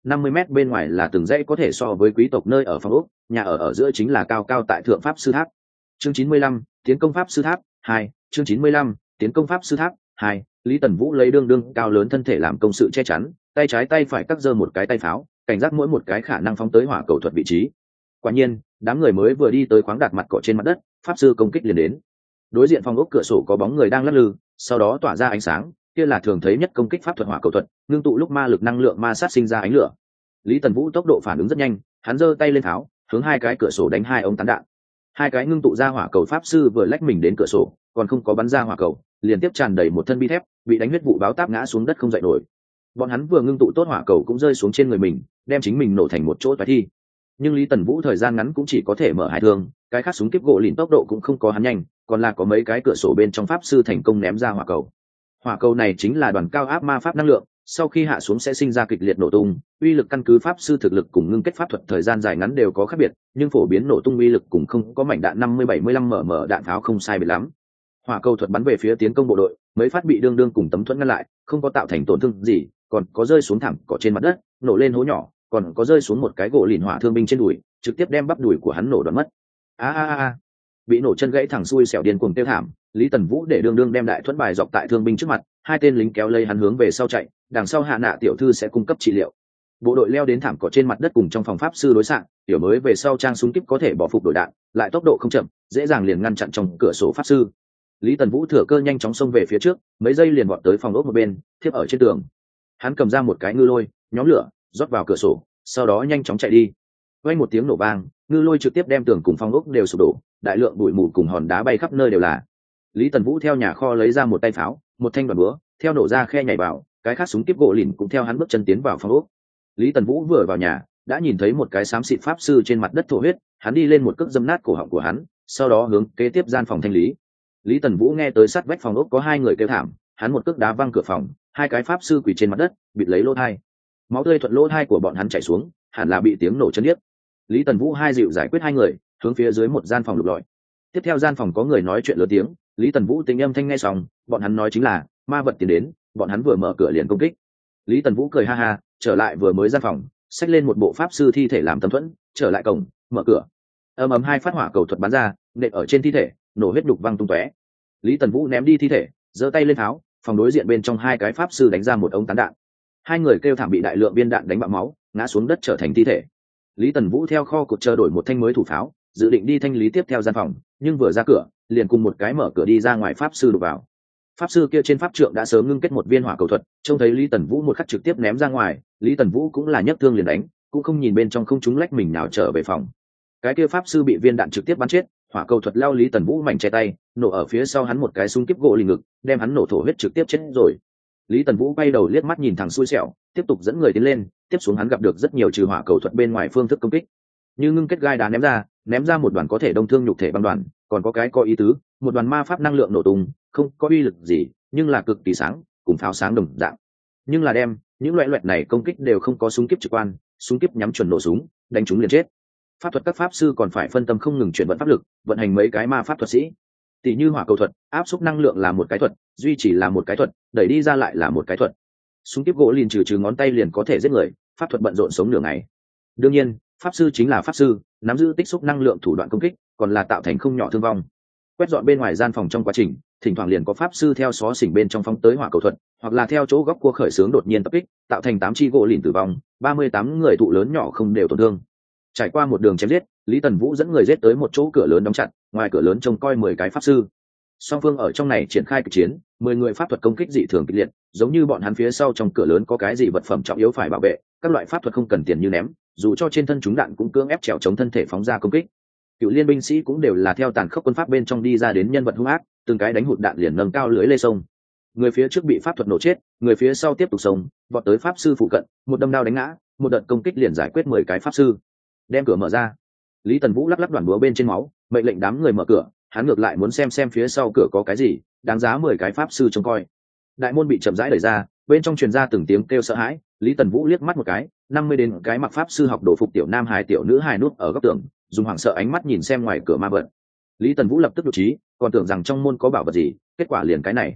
năm mươi mét bên ngoài là từng dãy có thể so với quý tộc nơi ở phòng ốc, nhà ở ở giữa chính là cao cao tại thượng pháp sư tháp. Chương chín mươi lăm, tiến công pháp sư tháp hai. Chương chín mươi lăm, tiến công pháp sư tháp hai. Lý Tần Vũ lấy đương đương cao lớn thân thể làm công sự che chắn, tay trái tay phải cắt giơ một cái tay pháo, cảnh giác mỗi một cái khả năng phóng tới hỏa cầu thuật vị trí. Quả nhiên, đám người mới vừa đi tới khoáng đạt mặt cỏ trên mặt đất, pháp sư công kích liền đến. Đối diện phòng ốc cửa sổ có bóng người đang lắc lư, sau đó tỏa ra ánh sáng, kia là thường thấy nhất công kích pháp thuật hỏa cầu thuật, ngưng tụ lúc ma lực năng lượng ma sát sinh ra ánh lửa. Lý Tần Vũ tốc độ phản ứng rất nhanh, hắn giơ tay lên tháo, hướng hai cái cửa sổ đánh hai ống tán đạn. Hai cái ngưng tụ ra hỏa cầu pháp sư vừa lách mình đến cửa sổ, còn không có bắn ra hỏa cầu, liền tiếp tràn đầy một thân bi thép, bị đánh huyết vụ báo táp ngã xuống đất không dậy nổi. Bọn hắn vừa ngưng tụ tốt hỏa cầu cũng rơi xuống trên người mình, đem chính mình nổ thành một chỗ toái thi. Nhưng Lý Tần Vũ thời gian ngắn cũng chỉ có thể mở hai thương, cái khác súng kíp gỗ lìn tốc độ cũng không có hắn nhanh, còn là có mấy cái cửa sổ bên trong pháp sư thành công ném ra hỏa cầu. Hỏa cầu này chính là đoàn cao áp ma pháp năng lượng, sau khi hạ xuống sẽ sinh ra kịch liệt nổ tung, uy lực căn cứ pháp sư thực lực cùng ngưng kết pháp thuật thời gian dài ngắn đều có khác biệt, nhưng phổ biến nổ tung uy lực cũng không có mảnh đạn năm mươi bảy mươi lăm mm đạn pháo không sai biệt lắm. Hỏa cầu thuật bắn về phía tiến công bộ đội, mấy phát bị đương đương cùng tấm thuẫn ngăn lại, không có tạo thành tổn thương gì, còn có rơi xuống thẳng cỏ trên mặt đất, nổ lên hố nhỏ, còn có rơi xuống một cái gỗ lìn hỏa thương binh trên đùi, trực tiếp đem bắp đùi của hắn nổ đoạn mất. A a a, bị nổ chân gãy thẳng xuôi xẻo điên cuồng tiêu thảm, Lý Tần Vũ để đương đương đem đại thuẫn bài dọc tại thương binh trước mặt, hai tên lính kéo lấy hắn hướng về sau chạy, đằng sau Hạ Nạ tiểu thư sẽ cung cấp trị liệu. Bộ đội leo đến thảm cỏ trên mặt đất cùng trong phòng pháp sư đối xạ, tiểu mới về sau trang súng kíp có thể bỏ phục đổi đạn, lại tốc độ không chậm, dễ dàng liền ngăn chặn trong cửa sổ pháp sư. Lý Tần Vũ thừa cơ nhanh chóng xông về phía trước, mấy giây liền vọt tới phòng ốc một bên, thiếp ở trên tường. Hắn cầm ra một cái ngư lôi, nhóm lửa, rót vào cửa sổ, sau đó nhanh chóng chạy đi. Vang một tiếng nổ vang, ngư lôi trực tiếp đem tường cùng phòng ốc đều sụp đổ, đại lượng bụi mù cùng hòn đá bay khắp nơi đều là. Lý Tần Vũ theo nhà kho lấy ra một tay pháo, một thanh đoàn búa, theo nổ ra khe nhảy vào, cái khác súng kíp gỗ lìn cũng theo hắn bước chân tiến vào phòng ốc. Lý Tần Vũ vừa vào nhà, đã nhìn thấy một cái xám xịt pháp sư trên mặt đất thổ huyết, hắn đi lên một cước dâm nát cổ họng của hắn, sau đó hướng kế tiếp gian phòng thanh lý. Lý Tần Vũ nghe tới sát vách phòng ốc có hai người kêu thảm, hắn một cước đá văng cửa phòng, hai cái pháp sư quỳ trên mặt đất, bịt lấy lỗ tai. Máu tươi thuận lỗ tai của bọn hắn chảy xuống, hẳn là bị tiếng nổ chấn điếc. Lý Tần Vũ hai dịu giải quyết hai người, hướng phía dưới một gian phòng lục lọi. Tiếp theo gian phòng có người nói chuyện lớn tiếng, Lý Tần Vũ tính âm thanh nghe xong, bọn hắn nói chính là ma vật tiến đến, bọn hắn vừa mở cửa liền công kích. Lý Tần Vũ cười ha ha, trở lại vừa mới gian phòng, xách lên một bộ pháp sư thi thể làm tấm thuẫn, trở lại cổng, mở cửa. Ầm ầm hai phát hỏa cầu thuật bắn ra, nện ở trên thi thể, nổ huyết đục văng tung tóe. Lý Tần Vũ ném đi thi thể, giơ tay lên tháo, phòng đối diện bên trong hai cái pháp sư đánh ra một ống tán đạn. Hai người kêu thảm bị đại lượng viên đạn đánh bạo máu, ngã xuống đất trở thành thi thể. Lý Tần Vũ theo kho cột chờ đổi một thanh mới thủ pháo, dự định đi thanh lý tiếp theo gian phòng, nhưng vừa ra cửa, liền cùng một cái mở cửa đi ra ngoài pháp sư đụng vào. Pháp sư kia trên pháp trượng đã sớm ngưng kết một viên hỏa cầu thuật, trông thấy Lý Tần Vũ một khắc trực tiếp ném ra ngoài, Lý Tần Vũ cũng là nhấc thương liền đánh, cũng không nhìn bên trong không chúng lách mình nào trở về phòng. Cái kia pháp sư bị viên đạn trực tiếp bắn chết, hỏa cầu thuật lao Lý Tần Vũ mảnh che tay, nổ ở phía sau hắn một cái xung kíp gỗ lì ngực, đem hắn nổ thổ huyết trực tiếp chết rồi. Lý Tần Vũ quay đầu liếc mắt nhìn thằng xui xẻo, tiếp tục dẫn người tiến lên, tiếp xuống hắn gặp được rất nhiều trừ hỏa cầu thuật bên ngoài phương thức công kích. Như ngưng kết gai đá ném ra, ném ra một đoàn có thể đông thương nhục thể băng đoàn, còn có cái có ý tứ, một đoàn ma pháp năng lượng nổ tung, không có uy lực gì, nhưng là cực kỳ sáng, cùng pháo sáng đồng dạng. Nhưng là đem, những loại loẹt này công kích đều không có súng kíp trực quan, súng kíp nhắm chuẩn nổ súng, đánh chúng liền chết. Pháp thuật các pháp sư còn phải phân tâm không ngừng chuyển vận pháp lực, vận hành mấy cái ma pháp thuật sĩ. Tỷ như hỏa cầu thuật, áp xúc năng lượng là một cái thuật, duy trì là một cái thuật, đẩy đi ra lại là một cái thuật. Súng kíp gỗ liền trừ trừ ngón tay liền có thể giết người, pháp thuật bận rộn sống nửa ngày. Đương nhiên, pháp sư chính là pháp sư, nắm giữ tích xúc năng lượng thủ đoạn công kích, còn là tạo thành không nhỏ thương vong. Quét dọn bên ngoài gian phòng trong quá trình, thỉnh thoảng liền có pháp sư theo xó xỉnh bên trong phóng tới hỏa cầu thuật, hoặc là theo chỗ góc cua khởi xướng đột nhiên tập kích, tạo thành tám chi gỗ lìn tử vong, ba mươi tám người thụ lớn nhỏ không đều tổn thương. Trải qua một đường chém giết, Lý Tần Vũ dẫn người giết tới một chỗ cửa lớn đóng chặt, ngoài cửa lớn trông coi mười cái pháp sư. Song phương ở trong này triển khai kịch chiến, mười người pháp thuật công kích dị thường kịch liệt, giống như bọn hắn phía sau trong cửa lớn có cái gì vật phẩm trọng yếu phải bảo vệ, các loại pháp thuật không cần tiền như ném, dù cho trên thân chúng đạn cũng cưỡng ép trèo chống thân thể phóng ra công kích. Cựu liên binh sĩ cũng đều là theo tàn khốc quân pháp bên trong đi ra đến nhân vật hung ác, từng cái đánh hụt đạn liền nâng cao lưới lê sông. Người phía trước bị pháp thuật nổ chết, người phía sau tiếp tục sông, vọt tới pháp sư phụ cận, một đâm đao đánh ngã, một đợt công kích liền giải quyết mười cái pháp sư. Đem cửa mở ra. Lý Tần Vũ lắc lắc đoàn búa bên trên máu, mệnh lệnh đám người mở cửa, hắn ngược lại muốn xem xem phía sau cửa có cái gì, đáng giá mười cái pháp sư trông coi. Đại môn bị chậm rãi đẩy ra, bên trong truyền ra từng tiếng kêu sợ hãi, Lý Tần Vũ liếc mắt một cái, năm mươi đến cái mặc pháp sư học đồ phục tiểu nam hài tiểu nữ hài núp ở góc tường, dùng hoảng sợ ánh mắt nhìn xem ngoài cửa ma vật. Lý Tần Vũ lập tức đột trí, còn tưởng rằng trong môn có bảo vật gì, kết quả liền cái này.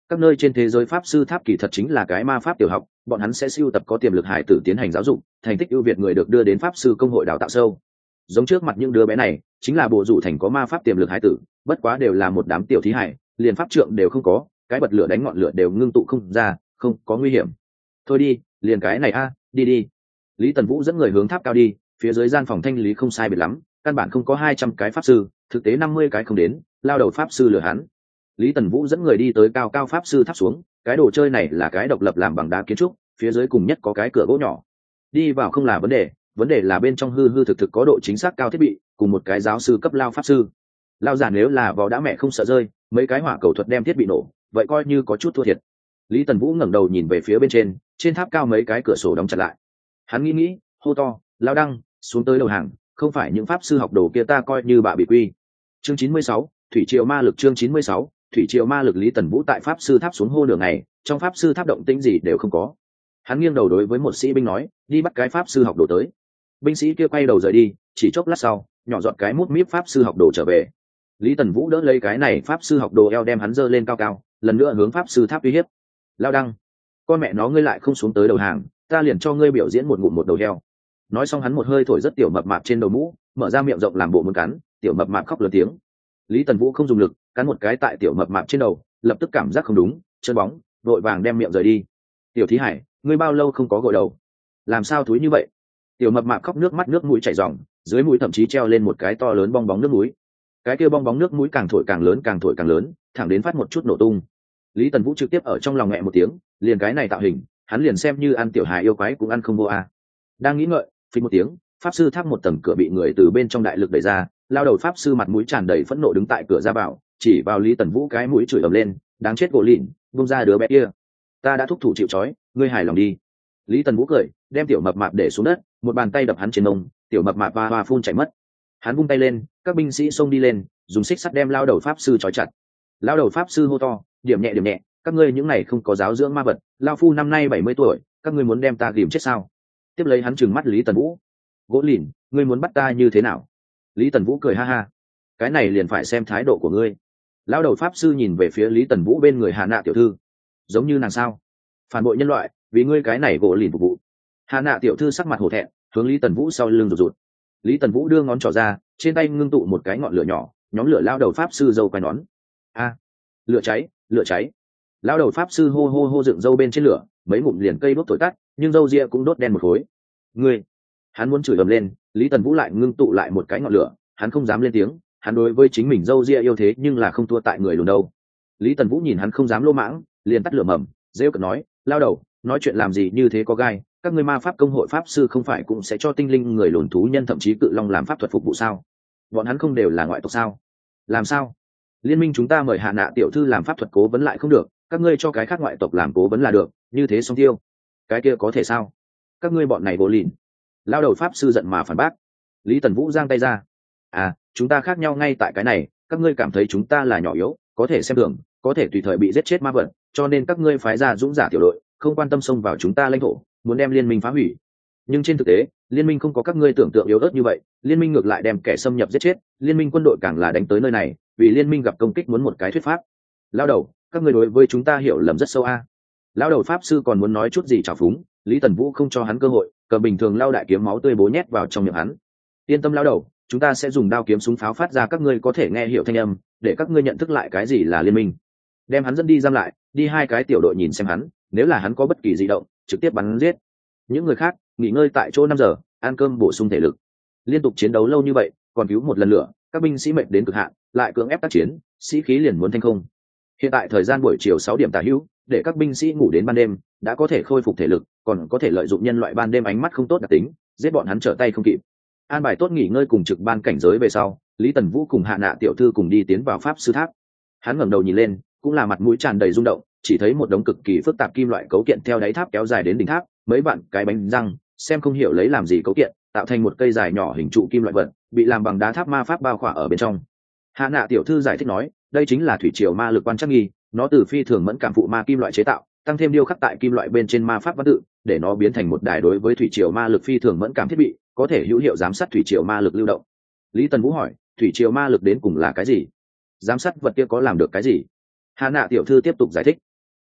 Các nơi trên thế giới pháp sư tháp kỳ thật chính là cái ma pháp tiểu học, bọn hắn sẽ sưu tập có tiềm lực hải tử tiến hành giáo dục, thành tích ưu việt người được đưa đến pháp sư công hội đào tạo sâu. Giống trước mặt những đứa bé này, chính là bộ dụ thành có ma pháp tiềm lực hải tử, bất quá đều là một đám tiểu thí hải, liền pháp trượng đều không có, cái bật lửa đánh ngọn lửa đều ngưng tụ không ra, không có nguy hiểm. Thôi đi, liền cái này a, đi đi. Lý Tần Vũ dẫn người hướng tháp cao đi, phía dưới gian phòng thanh lý không sai biệt lắm, căn bản không có hai trăm cái pháp sư, thực tế năm mươi cái không đến, lao đầu pháp sư lừa hắn. Lý Tần Vũ dẫn người đi tới cao cao pháp sư tháp xuống, cái đồ chơi này là cái độc lập làm bằng đá kiến trúc, phía dưới cùng nhất có cái cửa gỗ nhỏ. Đi vào không là vấn đề, vấn đề là bên trong hư hư thực thực có độ chính xác cao thiết bị, cùng một cái giáo sư cấp lao pháp sư. Lao giả nếu là vò đã mẹ không sợ rơi, mấy cái hỏa cầu thuật đem thiết bị nổ, vậy coi như có chút thua thiệt. Lý Tần Vũ ngẩng đầu nhìn về phía bên trên, trên tháp cao mấy cái cửa sổ đóng chặt lại. Hắn nghĩ nghĩ, hô to, lao đăng, xuống tới đầu hàng, không phải những pháp sư học đồ kia ta coi như bạ bị quy. Chương chín mươi sáu, thủy triều ma lực. Chương chín mươi sáu, thủy triều ma lực. Lý Tần Vũ tại pháp sư tháp xuống hô nửa ngày, trong pháp sư tháp động tĩnh gì đều không có. Hắn nghiêng đầu đối với một sĩ binh nói, đi bắt cái pháp sư học đồ tới. Binh sĩ kia quay đầu rời đi, chỉ chốc lát sau, nhỏ giọt cái mút míp pháp sư học đồ trở về. Lý Tần Vũ đỡ lấy cái này pháp sư học đồ eo đem hắn giơ lên cao cao, lần nữa hướng pháp sư tháp uy hiếp. Lao đăng, con mẹ nó ngươi lại không xuống tới đầu hàng, ta liền cho ngươi biểu diễn một ngụm một đầu heo. Nói xong hắn một hơi thổi rất tiểu mập mạp trên đầu mũ, mở ra miệng rộng làm bộ muốn cắn, tiểu mập mạp khóc lớn tiếng. Lý Tần Vũ không dùng lực, cắn một cái tại tiểu mập mạp trên đầu, lập tức cảm giác không đúng, chân bóng, vội vàng đem miệng rời đi. Tiểu thí hải, ngươi bao lâu không có gội đầu? Làm sao thúi như vậy? Tiểu mập mạp khóc nước mắt nước mũi chảy ròng, dưới mũi thậm chí treo lên một cái to lớn bong bóng nước mũi. Cái kia bong bóng nước mũi càng thổi càng lớn càng thổi càng lớn, thẳng đến phát một chút nổ tung. Lý Tần Vũ trực tiếp ở trong lòng mẹ một tiếng, liền cái này tạo hình, hắn liền xem như ăn tiểu hài yêu quái cũng ăn không vô a. Đang nghĩ ngợi, phình một tiếng, pháp sư tháp một tầng cửa bị người từ bên trong đại lực đẩy ra, lao đầu pháp sư mặt mũi tràn đầy phẫn nộ đứng tại cửa ra vào, chỉ vào Lý Tần Vũ cái mũi chửi ầm lên, đáng chết gỗ lìn, buông ra đứa bé kia. Ta đã thúc thủ chịu trói, ngươi hài lòng đi. Lý Tần Vũ cười, đem tiểu mập mạp để xuống đất, một bàn tay đập hắn trên mông, tiểu mập mạp va va phun chảy mất. Hắn vung tay lên, các binh sĩ xông đi lên, dùng xích sắt đem lao đầu pháp sư trói chặt. Lao đầu pháp sư hô to, điểm nhẹ điểm nhẹ, các ngươi những này không có giáo dưỡng ma vật, lao phu năm nay bảy mươi tuổi, các ngươi muốn đem ta ghìm chết sao? Tiếp lấy hắn trừng mắt Lý Tần Vũ, gỗ lìn, ngươi muốn bắt ta như thế nào? Lý Tần Vũ cười ha ha, cái này liền phải xem thái độ của ngươi. Lao đầu pháp sư nhìn về phía Lý Tần Vũ bên người Hà Nạ tiểu thư, giống như nàng sao? Phản bội nhân loại, vì ngươi cái này gỗ lìn phục vụ. Hà Nạ tiểu thư sắc mặt hổ thẹn, hướng Lý Tần Vũ sau lưng rụt rụt. Lý Tần Vũ đưa ngón trỏ ra, trên tay ngưng tụ một cái ngọn lửa nhỏ, nhóm lửa lao đầu pháp sư dâu quai nón. A, lửa cháy, lửa cháy. Lao đầu pháp sư hô hô hô dựng dâu bên trên lửa, mấy ngụm liền cây đốt thổi tắt, nhưng dâu ria cũng đốt đen một khối. Ngươi, hắn muốn chửi ầm lên, Lý Tần Vũ lại ngưng tụ lại một cái ngọn lửa, hắn không dám lên tiếng, hắn đối với chính mình dâu ria yêu thế nhưng là không thua tại người lùn đâu. Lý Tần Vũ nhìn hắn không dám lô mãng, liền tắt lửa mầm, rêu cợt nói, lao đầu, nói chuyện làm gì như thế có gai, các ngươi ma pháp công hội pháp sư không phải cũng sẽ cho tinh linh người lùn thú nhân thậm chí cự long làm pháp thuật phục vụ sao? Bọn hắn không đều là ngoại tộc sao? Làm sao? Liên minh chúng ta mời Hạ Nạ tiểu thư làm pháp thuật cố vấn lại không được, các ngươi cho cái khác ngoại tộc làm cố vấn là được, như thế xong tiêu. Cái kia có thể sao? Các ngươi bọn này vô lìn. Lao đầu pháp sư giận mà phản bác. Lý Tần Vũ giang tay ra. À, chúng ta khác nhau ngay tại cái này, các ngươi cảm thấy chúng ta là nhỏ yếu, có thể xem thường, có thể tùy thời bị giết chết ma vật, cho nên các ngươi phái ra dũng giả tiểu đội, không quan tâm xông vào chúng ta lãnh thổ, muốn đem liên minh phá hủy. Nhưng trên thực tế, liên minh không có các ngươi tưởng tượng yếu ớt như vậy, liên minh ngược lại đem kẻ xâm nhập giết chết, liên minh quân đội càng là đánh tới nơi này, vì liên minh gặp công kích muốn một cái thuyết pháp. Lao đầu, các ngươi đối với chúng ta hiểu lầm rất sâu a. À. Lao đầu pháp sư còn muốn nói chút gì trào phúng, Lý Tần Vũ không cho hắn cơ hội, cầm bình thường lao đại kiếm máu tươi bố nhét vào trong miệng hắn. Yên tâm lao đầu, chúng ta sẽ dùng đao kiếm súng pháo phát ra các ngươi có thể nghe hiểu thanh âm, để các ngươi nhận thức lại cái gì là liên minh. Đem hắn dẫn đi giam lại, đi hai cái tiểu đội nhìn xem hắn, nếu là hắn có bất kỳ dị động, trực tiếp bắn giết. Những người khác nghỉ ngơi tại chỗ năm giờ, ăn cơm bổ sung thể lực. Liên tục chiến đấu lâu như vậy, còn cứu một lần lửa, các binh sĩ mệt đến cực hạn, lại cưỡng ép tác chiến, sĩ khí liền muốn thanh không. Hiện tại thời gian buổi chiều sáu điểm tả hữu, để các binh sĩ ngủ đến ban đêm, đã có thể khôi phục thể lực, còn có thể lợi dụng nhân loại ban đêm ánh mắt không tốt đặc tính, giết bọn hắn trở tay không kịp. An bài tốt nghỉ ngơi cùng trực ban cảnh giới về sau, Lý Tần Vũ cùng Hạ Nạ tiểu thư cùng đi tiến vào pháp sư tháp. Hắn ngẩng đầu nhìn lên, cũng là mặt mũi tràn đầy rung động, chỉ thấy một đống cực kỳ phức tạp kim loại cấu kiện theo đáy tháp kéo dài đến đỉnh tháp, mấy vạn cái bánh răng, xem không hiểu lấy làm gì cấu kiện, tạo thành một cây dài nhỏ hình trụ kim loại vật, bị làm bằng đá tháp ma pháp bao khỏa ở bên trong. Hạ Nạ tiểu thư giải thích nói, đây chính là thủy triều ma lực quan trắc nghi, nó từ phi thường mẫn cảm phụ ma kim loại chế tạo, tăng thêm điêu khắc tại kim loại bên trên ma pháp văn tự, để nó biến thành một đài đối với thủy triều ma lực phi thường mẫn cảm thiết bị, có thể hữu hiệu giám sát thủy triều ma lực lưu động. Lý Tần Vũ hỏi, thủy triều ma lực đến cùng là cái gì? Giám sát vật kia có làm được cái gì? Hạ Nạ tiểu thư tiếp tục giải thích,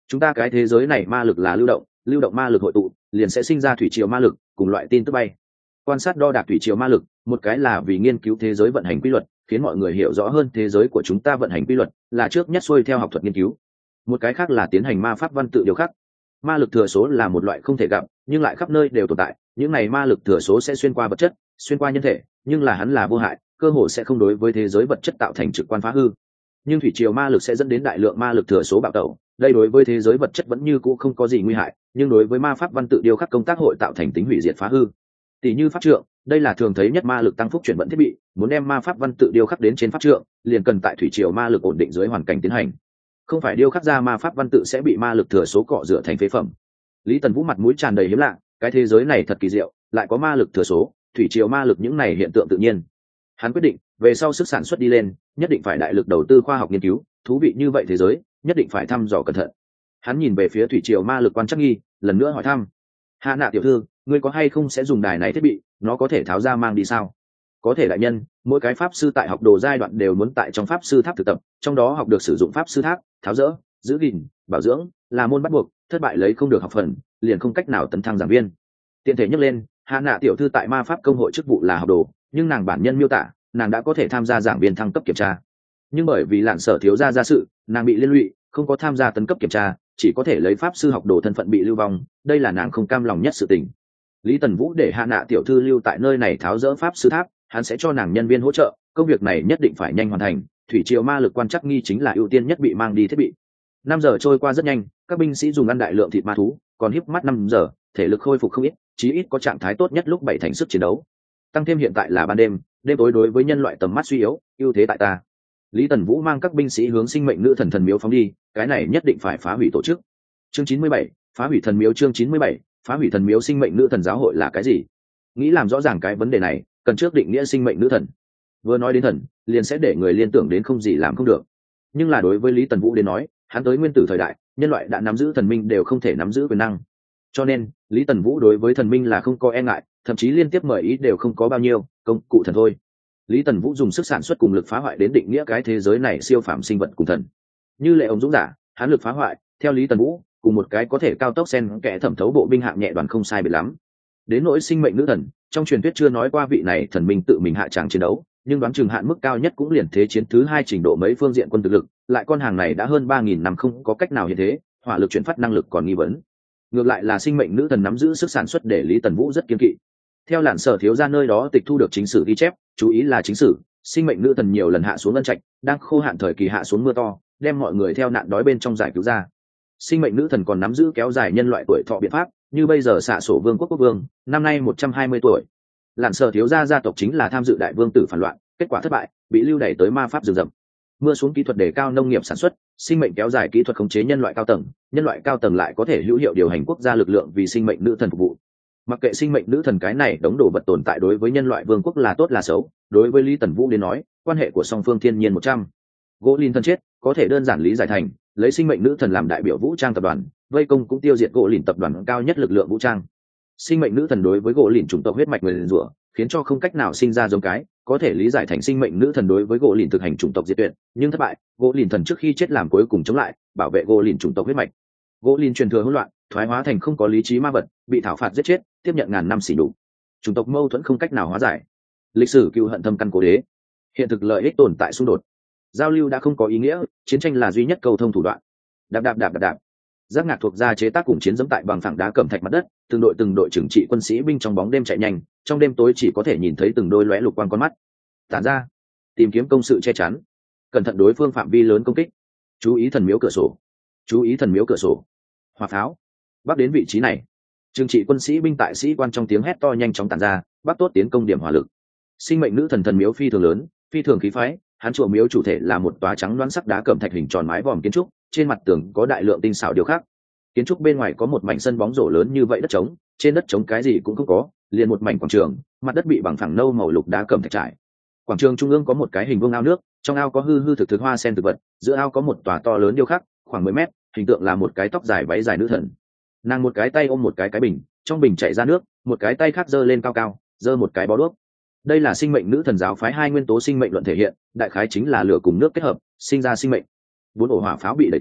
chúng ta cái thế giới này ma lực là lưu động, lưu động ma lực hội tụ liền sẽ sinh ra thủy triều ma lực, cùng loại tin tức bay. Quan sát đo đạc thủy triều ma lực, một cái là vì nghiên cứu thế giới vận hành quy luật, khiến mọi người hiểu rõ hơn thế giới của chúng ta vận hành quy luật, là trước nhất xuôi theo học thuật nghiên cứu. Một cái khác là tiến hành ma pháp văn tự điều khắc. Ma lực thừa số là một loại không thể gặp nhưng lại khắp nơi đều tồn tại, những này ma lực thừa số sẽ xuyên qua vật chất, xuyên qua nhân thể, nhưng là hắn là vô hại, cơ hội sẽ không đối với thế giới vật chất tạo thành trực quan phá hư. Nhưng thủy triều ma lực sẽ dẫn đến đại lượng ma lực thừa số bạo tẩu, đây đối với thế giới vật chất vẫn như cũ không có gì nguy hại, nhưng đối với ma pháp văn tự điêu khắc công tác hội tạo thành tính hủy diệt phá hư. Tỷ như pháp trượng, đây là thường thấy nhất ma lực tăng phúc chuyển vận thiết bị, muốn đem ma pháp văn tự điêu khắc đến trên pháp trượng, liền cần tại thủy triều ma lực ổn định dưới hoàn cảnh tiến hành. Không phải điêu khắc ra ma pháp văn tự sẽ bị ma lực thừa số cọ rửa thành phế phẩm. Lý Tần Vũ mặt mũi tràn đầy hiếm lạ, cái thế giới này thật kỳ diệu, lại có ma lực thừa số, thủy triều ma lực những này hiện tượng tự nhiên. Hắn quyết định, về sau sức sản xuất đi lên, nhất định phải đại lực đầu tư khoa học nghiên cứu, thú vị như vậy thế giới, nhất định phải thăm dò cẩn thận. Hắn nhìn về phía thủy triều ma lực quan trắc nghi, lần nữa hỏi thăm: "Hạ Nạ tiểu thư, ngươi có hay không sẽ dùng đài này thiết bị, nó có thể tháo ra mang đi sao?" "Có thể đại nhân, mỗi cái pháp sư tại học đồ giai đoạn đều muốn tại trong pháp sư tháp thực tập, trong đó học được sử dụng pháp sư tháp, tháo dỡ, giữ gìn, bảo dưỡng, là môn bắt buộc, thất bại lấy không được học phần, liền không cách nào tấn thăng giảng viên." Tiện thể nhắc lên, Hạ Nạ tiểu thư tại ma pháp công hội chức vụ là học đồ, nhưng nàng bản nhân miêu tả, nàng đã có thể tham gia giảng viên thăng cấp kiểm tra. Nhưng bởi vì Lạn Sở thiếu gia ra sự, nàng bị liên lụy, không có tham gia tấn cấp kiểm tra, chỉ có thể lấy pháp sư học đồ thân phận bị lưu vong, đây là nàng không cam lòng nhất sự tình. Lý Tần Vũ để Hạ Nạ tiểu thư lưu tại nơi này tháo dỡ pháp sư tháp, hắn sẽ cho nàng nhân viên hỗ trợ, công việc này nhất định phải nhanh hoàn thành, thủy triều ma lực quan trắc nghi chính là ưu tiên nhất bị mang đi thiết bị. Năm giờ trôi qua rất nhanh, các binh sĩ dùng ăn đại lượng thịt ma thú, còn híp mắt năm giờ, thể lực khôi phục không ít, chí ít có trạng thái tốt nhất lúc bảy thành sức chiến đấu. Tăng thêm hiện tại là ban đêm, đêm tối đối với nhân loại tầm mắt suy yếu, ưu thế tại ta. Lý Tần Vũ mang các binh sĩ hướng sinh mệnh nữ thần thần miếu phóng đi, cái này nhất định phải phá hủy tổ chức. Chương chín mươi bảy, phá hủy thần miếu. Chương chín mươi bảy, phá hủy thần miếu. Sinh mệnh nữ thần giáo hội là cái gì? Nghĩ làm rõ ràng cái vấn đề này, cần trước định nghĩa sinh mệnh nữ thần. Vừa nói đến thần, liền sẽ để người liên tưởng đến không gì làm không được. Nhưng là đối với Lý Tần Vũ đến nói, hắn tới nguyên tử thời đại, nhân loại đã nắm giữ thần minh đều không thể nắm giữ quyền năng. Cho nên, Lý Tần Vũ đối với thần minh là không có e ngại, thậm chí liên tiếp mời ý đều không có bao nhiêu, công cụ thần thôi. Lý Tần Vũ dùng sức sản xuất cùng lực phá hoại đến định nghĩa cái thế giới này siêu phàm sinh vật cùng thần. Như Lệ ông dũng giả, hắn lực phá hoại, theo Lý Tần Vũ, cùng một cái có thể cao tốc xen kẽ thẩm thấu bộ binh hạng nhẹ đoàn không sai biệt lắm. Đến nỗi sinh mệnh nữ thần, trong truyền thuyết chưa nói qua vị này thần minh tự mình hạ tràng chiến đấu, nhưng đoán chừng hạn mức cao nhất cũng liền thế chiến thứ hai trình độ mấy phương diện quân thực lực, lại con hàng này đã hơn ba nghìn năm không có cách nào hiện thế, hỏa lực chuyển phát năng lực còn nghi vấn. Ngược lại là sinh mệnh nữ thần nắm giữ sức sản xuất để Lý Tần Vũ rất kiên kỵ. Theo Lạn Sở thiếu gia nơi đó tịch thu được chính sử ghi chép, chú ý là chính sử, sinh mệnh nữ thần nhiều lần hạ xuống ân trạch, đang khô hạn thời kỳ hạ xuống mưa to, đem mọi người theo nạn đói bên trong giải cứu ra. Sinh mệnh nữ thần còn nắm giữ kéo dài nhân loại tuổi thọ biện pháp, như bây giờ xạ sổ vương quốc quốc vương, năm nay một trăm hai mươi tuổi. Lạn Sở thiếu gia gia tộc chính là tham dự đại vương tử phản loạn, kết quả thất bại, bị lưu đày tới ma pháp rừng rậm. Mưa xuống kỹ thuật đề cao nông nghiệp sản xuất, sinh mệnh kéo dài kỹ thuật khống chế nhân loại cao tầng, nhân loại cao tầng lại có thể hữu hiệu điều hành quốc gia lực lượng vì sinh mệnh nữ thần phục vụ. Mặc kệ sinh mệnh nữ thần cái này đống đồ vật tồn tại đối với nhân loại vương quốc là tốt là xấu, đối với Lý Tần Vũ đến nói, quan hệ của song phương thiên nhiên một trăm. Gỗ Lìn thần chết, có thể đơn giản lý giải thành, lấy sinh mệnh nữ thần làm đại biểu vũ trang tập đoàn, vây công cũng tiêu diệt Gỗ Lìn tập đoàn cao nhất lực lượng vũ trang. Sinh mệnh nữ thần đối với Gỗ Lìn chủng tộc huyết mạch người liền rủa, khiến cho không cách nào sinh ra giống cái, có thể lý giải thành sinh mệnh nữ thần đối với Gỗ Lìn thực hành chủng tộc diệt tuyệt, nhưng thất bại, Gỗ Lìn thần trước khi chết làm cuối cùng chống lại, bảo vệ Gỗ Lìn chủng tộc huyết mạch. Gỗ Lìn truyền thừa hỗn loạn, thoái hóa thành không có lý trí ma vật, bị thảo phạt giết chết, tiếp nhận ngàn năm sỉ nhục. Chủng tộc mâu thuẫn không cách nào hóa giải. Lịch sử cừu hận thâm căn cố đế. Hiện thực lợi ích tồn tại xung đột. Giao lưu đã không có ý nghĩa, chiến tranh là duy nhất cầu thông thủ đoạn. Đạp đạp đạp đạp đạp. Giác ngạc thuộc gia chế tác cùng chiến dẫm tại bằng phẳng đá cẩm thạch mặt đất, từng đội từng đội trừng trị quân sĩ binh trong bóng đêm chạy nhanh, trong đêm tối chỉ có thể nhìn thấy từng đôi lóe lục quang con mắt. Tản ra, tìm kiếm công sự che chắn, cẩn thận đối phương phạm vi lớn công kích. Chú ý thần miếu cửa sổ, chú ý thần miếu cửa sổ. Hỏa pháo, bắc đến vị trí này. Trừng trị quân sĩ binh tại sĩ quan trong tiếng hét to nhanh chóng tản ra, bắc tốt tiến công điểm hỏa lực. Sinh mệnh nữ thần thần miếu phi thường lớn, phi thường khí phái, hắn chùa miếu chủ thể là một tòa trắng đoán sắc đá cẩm thạch hình tròn mái vòm kiến trúc, trên mặt tường có đại lượng tinh xảo điêu khắc. Kiến trúc bên ngoài có một mảnh sân bóng rổ lớn như vậy đất trống, trên đất trống cái gì cũng không có, liền một mảnh quảng trường, mặt đất bị bằng phẳng nâu màu lục đá cẩm thạch trải. Quảng trường trung ương có một cái hình vuông ao nước, trong ao có hư hư thực thực hoa sen thực vật, giữa ao có một tòa to lớn điêu khắc, khoảng mười mét, hình tượng là một cái tóc dài váy dài nữ thần. Nàng một cái tay ôm một cái cái bình, trong bình chảy ra nước, một cái tay khác giơ lên cao cao, giơ một cái bó đuốc. Đây là sinh mệnh nữ thần giáo phái hai nguyên tố sinh mệnh luận thể hiện, đại khái chính là lửa cùng nước kết hợp, sinh ra sinh mệnh. Bốn ổ hỏa pháo bị đẩy tới,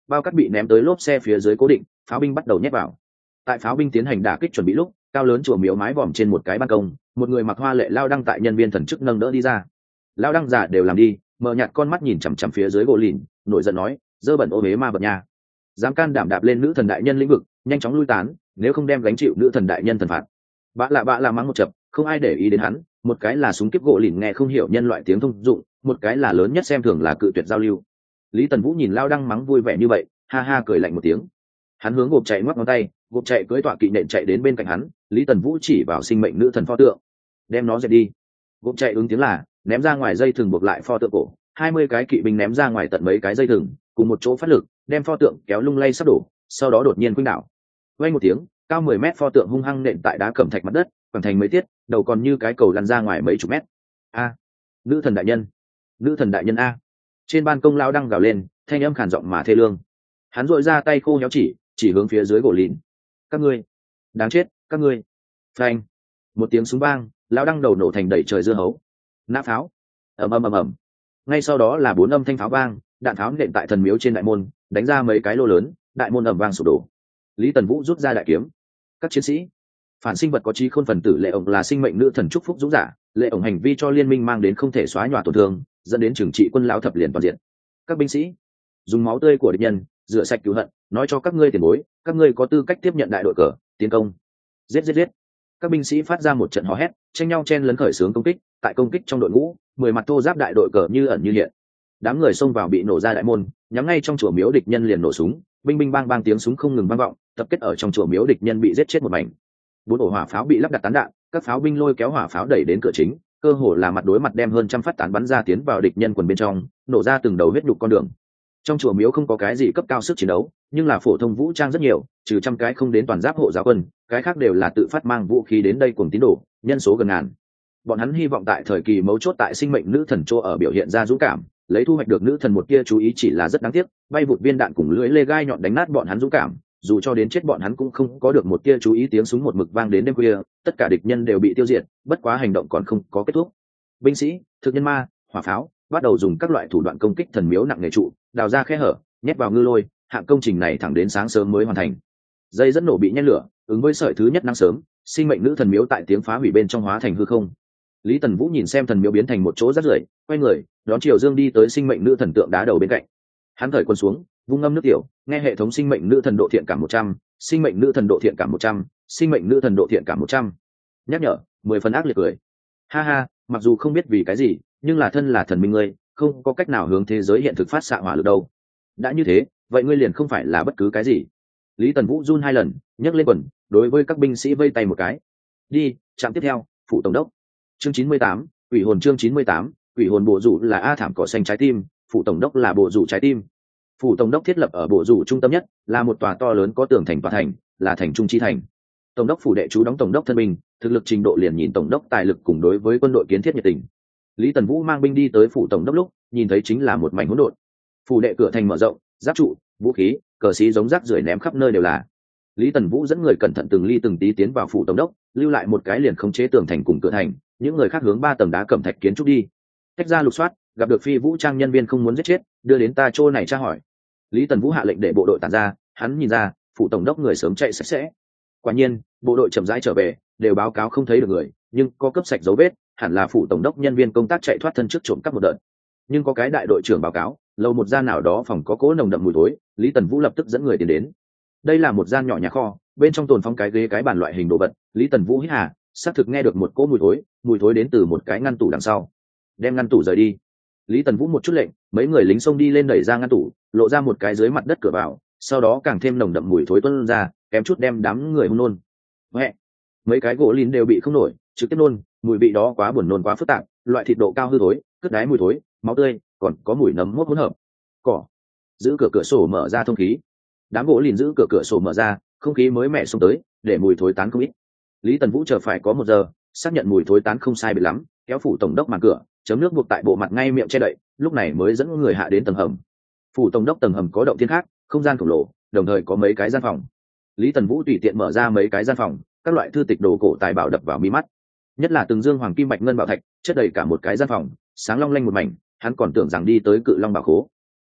bao cát bị ném tới lốp xe phía dưới cố định, pháo binh bắt đầu nhét vào. Tại pháo binh tiến hành đả kích chuẩn bị lúc, cao lớn chùa miếu mái vòm trên một cái ban công, một người mặc hoa lệ lao đăng tại nhân viên thần chức nâng đỡ đi ra. Lao đăng giả đều làm đi, mở nhạt con mắt nhìn chằm chằm phía dưới gỗ lìn, nổi giận nói, dơ bẩn ô huế ma vật nha, dám can đảm đạp lên nữ thần đại nhân lĩnh vực, nhanh chóng lui tán, nếu không đem gánh chịu nữ thần đại nhân thần phạt. Bạ lạ bạ lạ mắng một chập, không ai để ý đến hắn, một cái là súng kiếp gỗ lìn nghe không hiểu nhân loại tiếng thông dụng, một cái là lớn nhất xem thường là cự tuyệt giao lưu. Lý Tần Vũ nhìn Lao đăng mắng vui vẻ như vậy, ha ha cười lạnh một tiếng. Hắn hướng gộp chạy ngoắc ngón tay, gộp chạy cưỡi tọa kỵ nện chạy đến bên cạnh hắn. Lý Tần Vũ chỉ vào sinh mệnh nữ thần pho tượng, đem nó dẹp đi. Gộp chạy ứng tiếng là ném ra ngoài dây thừng buộc lại pho tượng cổ, hai mươi cái kỵ binh ném ra ngoài tận mấy cái dây thừng, cùng một chỗ phát lực, đem pho tượng kéo lung lay sắp đổ, sau đó đột nhiên khuynh đảo. Vang một tiếng, cao mười mét pho tượng hung hăng nện tại đá cẩm thạch mặt đất, quẳng thành mấy tiết, đầu còn như cái cầu lăn ra ngoài mấy chục mét. A, nữ thần đại nhân, nữ thần đại nhân a! Trên ban công Lao đăng gào lên, thanh âm khàn giọng mà thê lương. Hắn dội ra tay khô héo chỉ chỉ hướng phía dưới gỗ lìn. Các ngươi, đáng chết, các ngươi! Phanh! Một tiếng súng vang, Lao đăng đầu nổ thành đầy trời dưa hấu. Nã pháo! ầm ầm ầm ầm. Ngay sau đó là bốn âm thanh pháo vang, đạn pháo nện tại thần miếu trên đại môn, đánh ra mấy cái lô lớn, đại môn ầm vang sụp đổ. Lý Tần Vũ rút ra đại kiếm. Các chiến sĩ, phản sinh vật có trí khôn phần tử lệ ổng là sinh mệnh nữ thần chúc phúc dũng giả, lệ ổng hành vi cho liên minh mang đến không thể xóa nhòa tổn thương, dẫn đến trừng trị quân lão thập liền toàn diện. Các binh sĩ, dùng máu tươi của địch nhân rửa sạch cứu hận, nói cho các ngươi tiền bối, các ngươi có tư cách tiếp nhận đại đội cờ, tiến công. Giết giết giết. Các binh sĩ phát ra một trận hò hét, tranh nhau chen lấn khởi xướng công kích, tại công kích trong đội ngũ, mười mặt thô giáp đại đội cờ như ẩn như hiện. Đám người xông vào bị nổ ra đại môn, nhắm ngay trong chùa miếu địch nhân liền nổ súng, binh binh bang bang tiếng súng không ngừng vang vọng, tập kết ở trong chùa miếu địch nhân bị giết chết một mảnh. Bốn ổ hỏa pháo bị lắp đặt tán đạn, các pháo binh lôi kéo hỏa pháo đẩy đến cửa chính, cơ hồ là mặt đối mặt đem hơn trăm phát tán bắn ra tiến vào địch nhân quần bên trong, nổ ra từng đầu huyết nhục con đường. Trong chùa miếu không có cái gì cấp cao sức chiến đấu, nhưng là phổ thông vũ trang rất nhiều, trừ trăm cái không đến toàn giáp hộ giáo quân, cái khác đều là tự phát mang vũ khí đến đây cùng tín đồ, nhân số gần ngàn. Bọn hắn hy vọng tại thời kỳ mấu chốt tại sinh mệnh nữ thần chỗ ở biểu hiện ra dũng cảm, lấy thu hoạch được nữ thần một tia chú ý chỉ là rất đáng tiếc, bay vụt viên đạn cùng lưỡi lê gai nhọn đánh nát bọn hắn dũng cảm, dù cho đến chết bọn hắn cũng không có được một tia chú ý. Tiếng súng một mực vang đến đêm khuya, tất cả địch nhân đều bị tiêu diệt, bất quá hành động còn không có kết thúc. Binh sĩ, thực nhân ma, hỏa pháo bắt đầu dùng các loại thủ đoạn công kích thần miếu nặng nề trụ, đào ra khe hở, nhét vào ngư lôi, hạng công trình này thẳng đến sáng sớm mới hoàn thành. Dây dẫn nổ bị nhen lửa, ứng với sợi thứ nhất nắng sớm, sinh mệnh nữ thần miếu tại tiếng phá hủy bên trong hóa thành hư không. Lý Tần Vũ nhìn xem thần miếu biến thành một chỗ rác rưởi, quay người đón Triều Dương đi tới sinh mệnh nữ thần tượng đá đầu bên cạnh. Hắn cởi quân xuống, vung ngâm nước tiểu, nghe hệ thống sinh mệnh nữ thần độ thiện cảm một trăm, sinh mệnh nữ thần độ thiện cảm một trăm, sinh mệnh nữ thần độ thiện cảm một trăm. Nhắc nhở, mười phần ác liệt cười. Ha ha, mặc dù không biết vì cái gì, nhưng là thân là thần minh ngươi, không có cách nào hướng thế giới hiện thực phát xạ hỏa lực đâu. Đã như thế, vậy ngươi liền không phải là bất cứ cái gì. Lý Tần Vũ run hai lần, nhấc lên quần, đối với các binh sĩ vây tay một cái. Đi, trạm tiếp theo, phụ tổng đốc. Chương chín mươi tám, quỷ hồn chương chín mươi tám, quỷ hồn bộ rủ là a thảm cỏ xanh trái tim, phụ tổng đốc là bộ rủ trái tim. Phủ tổng đốc thiết lập ở bộ rủ trung tâm nhất, là một tòa to lớn có tường thành tòa thành, là thành trung chi thành. Tổng đốc phủ đệ chú đóng tổng đốc thân binh, thực lực trình độ liền nhìn tổng đốc tài lực cùng đối với quân đội kiến thiết nhiệt tình. Lý Tần Vũ mang binh đi tới phủ tổng đốc lúc, nhìn thấy chính là một mảnh hỗn độn. Phủ đệ cửa thành mở rộng, giáp trụ, vũ khí, cờ xí giống rác rưởi ném khắp nơi đều là. Lý Tần Vũ dẫn người cẩn thận từng ly từng tí tiến vào phủ tổng đốc, lưu lại một cái liền khống chế tường thành cùng cửa thành, những người khác hướng ba tầng đá cẩm thạch kiến trúc đi. Tách ra lục soát, gặp được phi vũ trang nhân viên không muốn giết chết, đưa đến ta chỗ này tra hỏi. Lý Tần Vũ hạ lệnh để bộ đội tản ra, hắn nhìn ra, phủ tổng đốc người sớm chạy sạch sẽ. Quả nhiên, bộ đội chậm rãi trở về, đều báo cáo không thấy được người, nhưng có cấp sạch dấu vết, hẳn là phủ tổng đốc nhân viên công tác chạy thoát thân trước trộm cắp một đợt. Nhưng có cái đại đội trưởng báo cáo, lầu một gian nào đó phòng có cỗ nồng đậm mùi thối, Lý Tần Vũ lập tức dẫn người tiến đến. Đây là một gian nhỏ nhà kho, bên trong tồn phóng cái ghế cái bàn loại hình đồ vật, Lý Tần Vũ hít hà, xác thực nghe được một cỗ mùi thối, mùi thối đến từ một cái ngăn tủ đằng sau. Đem ngăn tủ rời đi. Lý Tần Vũ một chút lệnh, mấy người lính xông đi lên đẩy ra ngăn tủ, lộ ra một cái dưới mặt đất cửa vào, sau đó càng thêm nồng đậm mùi thối tuôn ra, kém chút đem đám người hôn nôn. Mẹ, mấy cái gỗ lìn đều bị không nổi, trực tiếp nôn, mùi vị đó quá buồn nôn quá phức tạp, loại thịt độ cao hư thối, cất đái mùi thối, máu tươi, còn có mùi nấm mốc hỗn hợp. Cỏ. Giữ cửa cửa sổ mở ra thông khí. Đám gỗ lìn giữ cửa cửa sổ mở ra, không khí mới mẻ xông tới, để mùi thối tán không ít. Lý Tần Vũ chờ phải có một giờ, xác nhận mùi thối tán không sai biệt lắm, kéo phủ tổng đốc màn cửa, chấm nước buộc tại bộ mặt ngay miệng che đậy, lúc này mới dẫn người hạ đến tầng hầm. Phủ tổng đốc tầng hầm có động thiên khác, không gian khổng lồ, đồng thời có mấy cái gian phòng. Lý Tần Vũ tùy tiện mở ra mấy cái gian phòng, các loại thư tịch đồ cổ tài bảo đập vào mi mắt, nhất là từng dương hoàng kim bạch ngân bảo thạch chất đầy cả một cái gian phòng, sáng long lanh một mảnh, hắn còn tưởng rằng đi tới Cự Long bảo khố.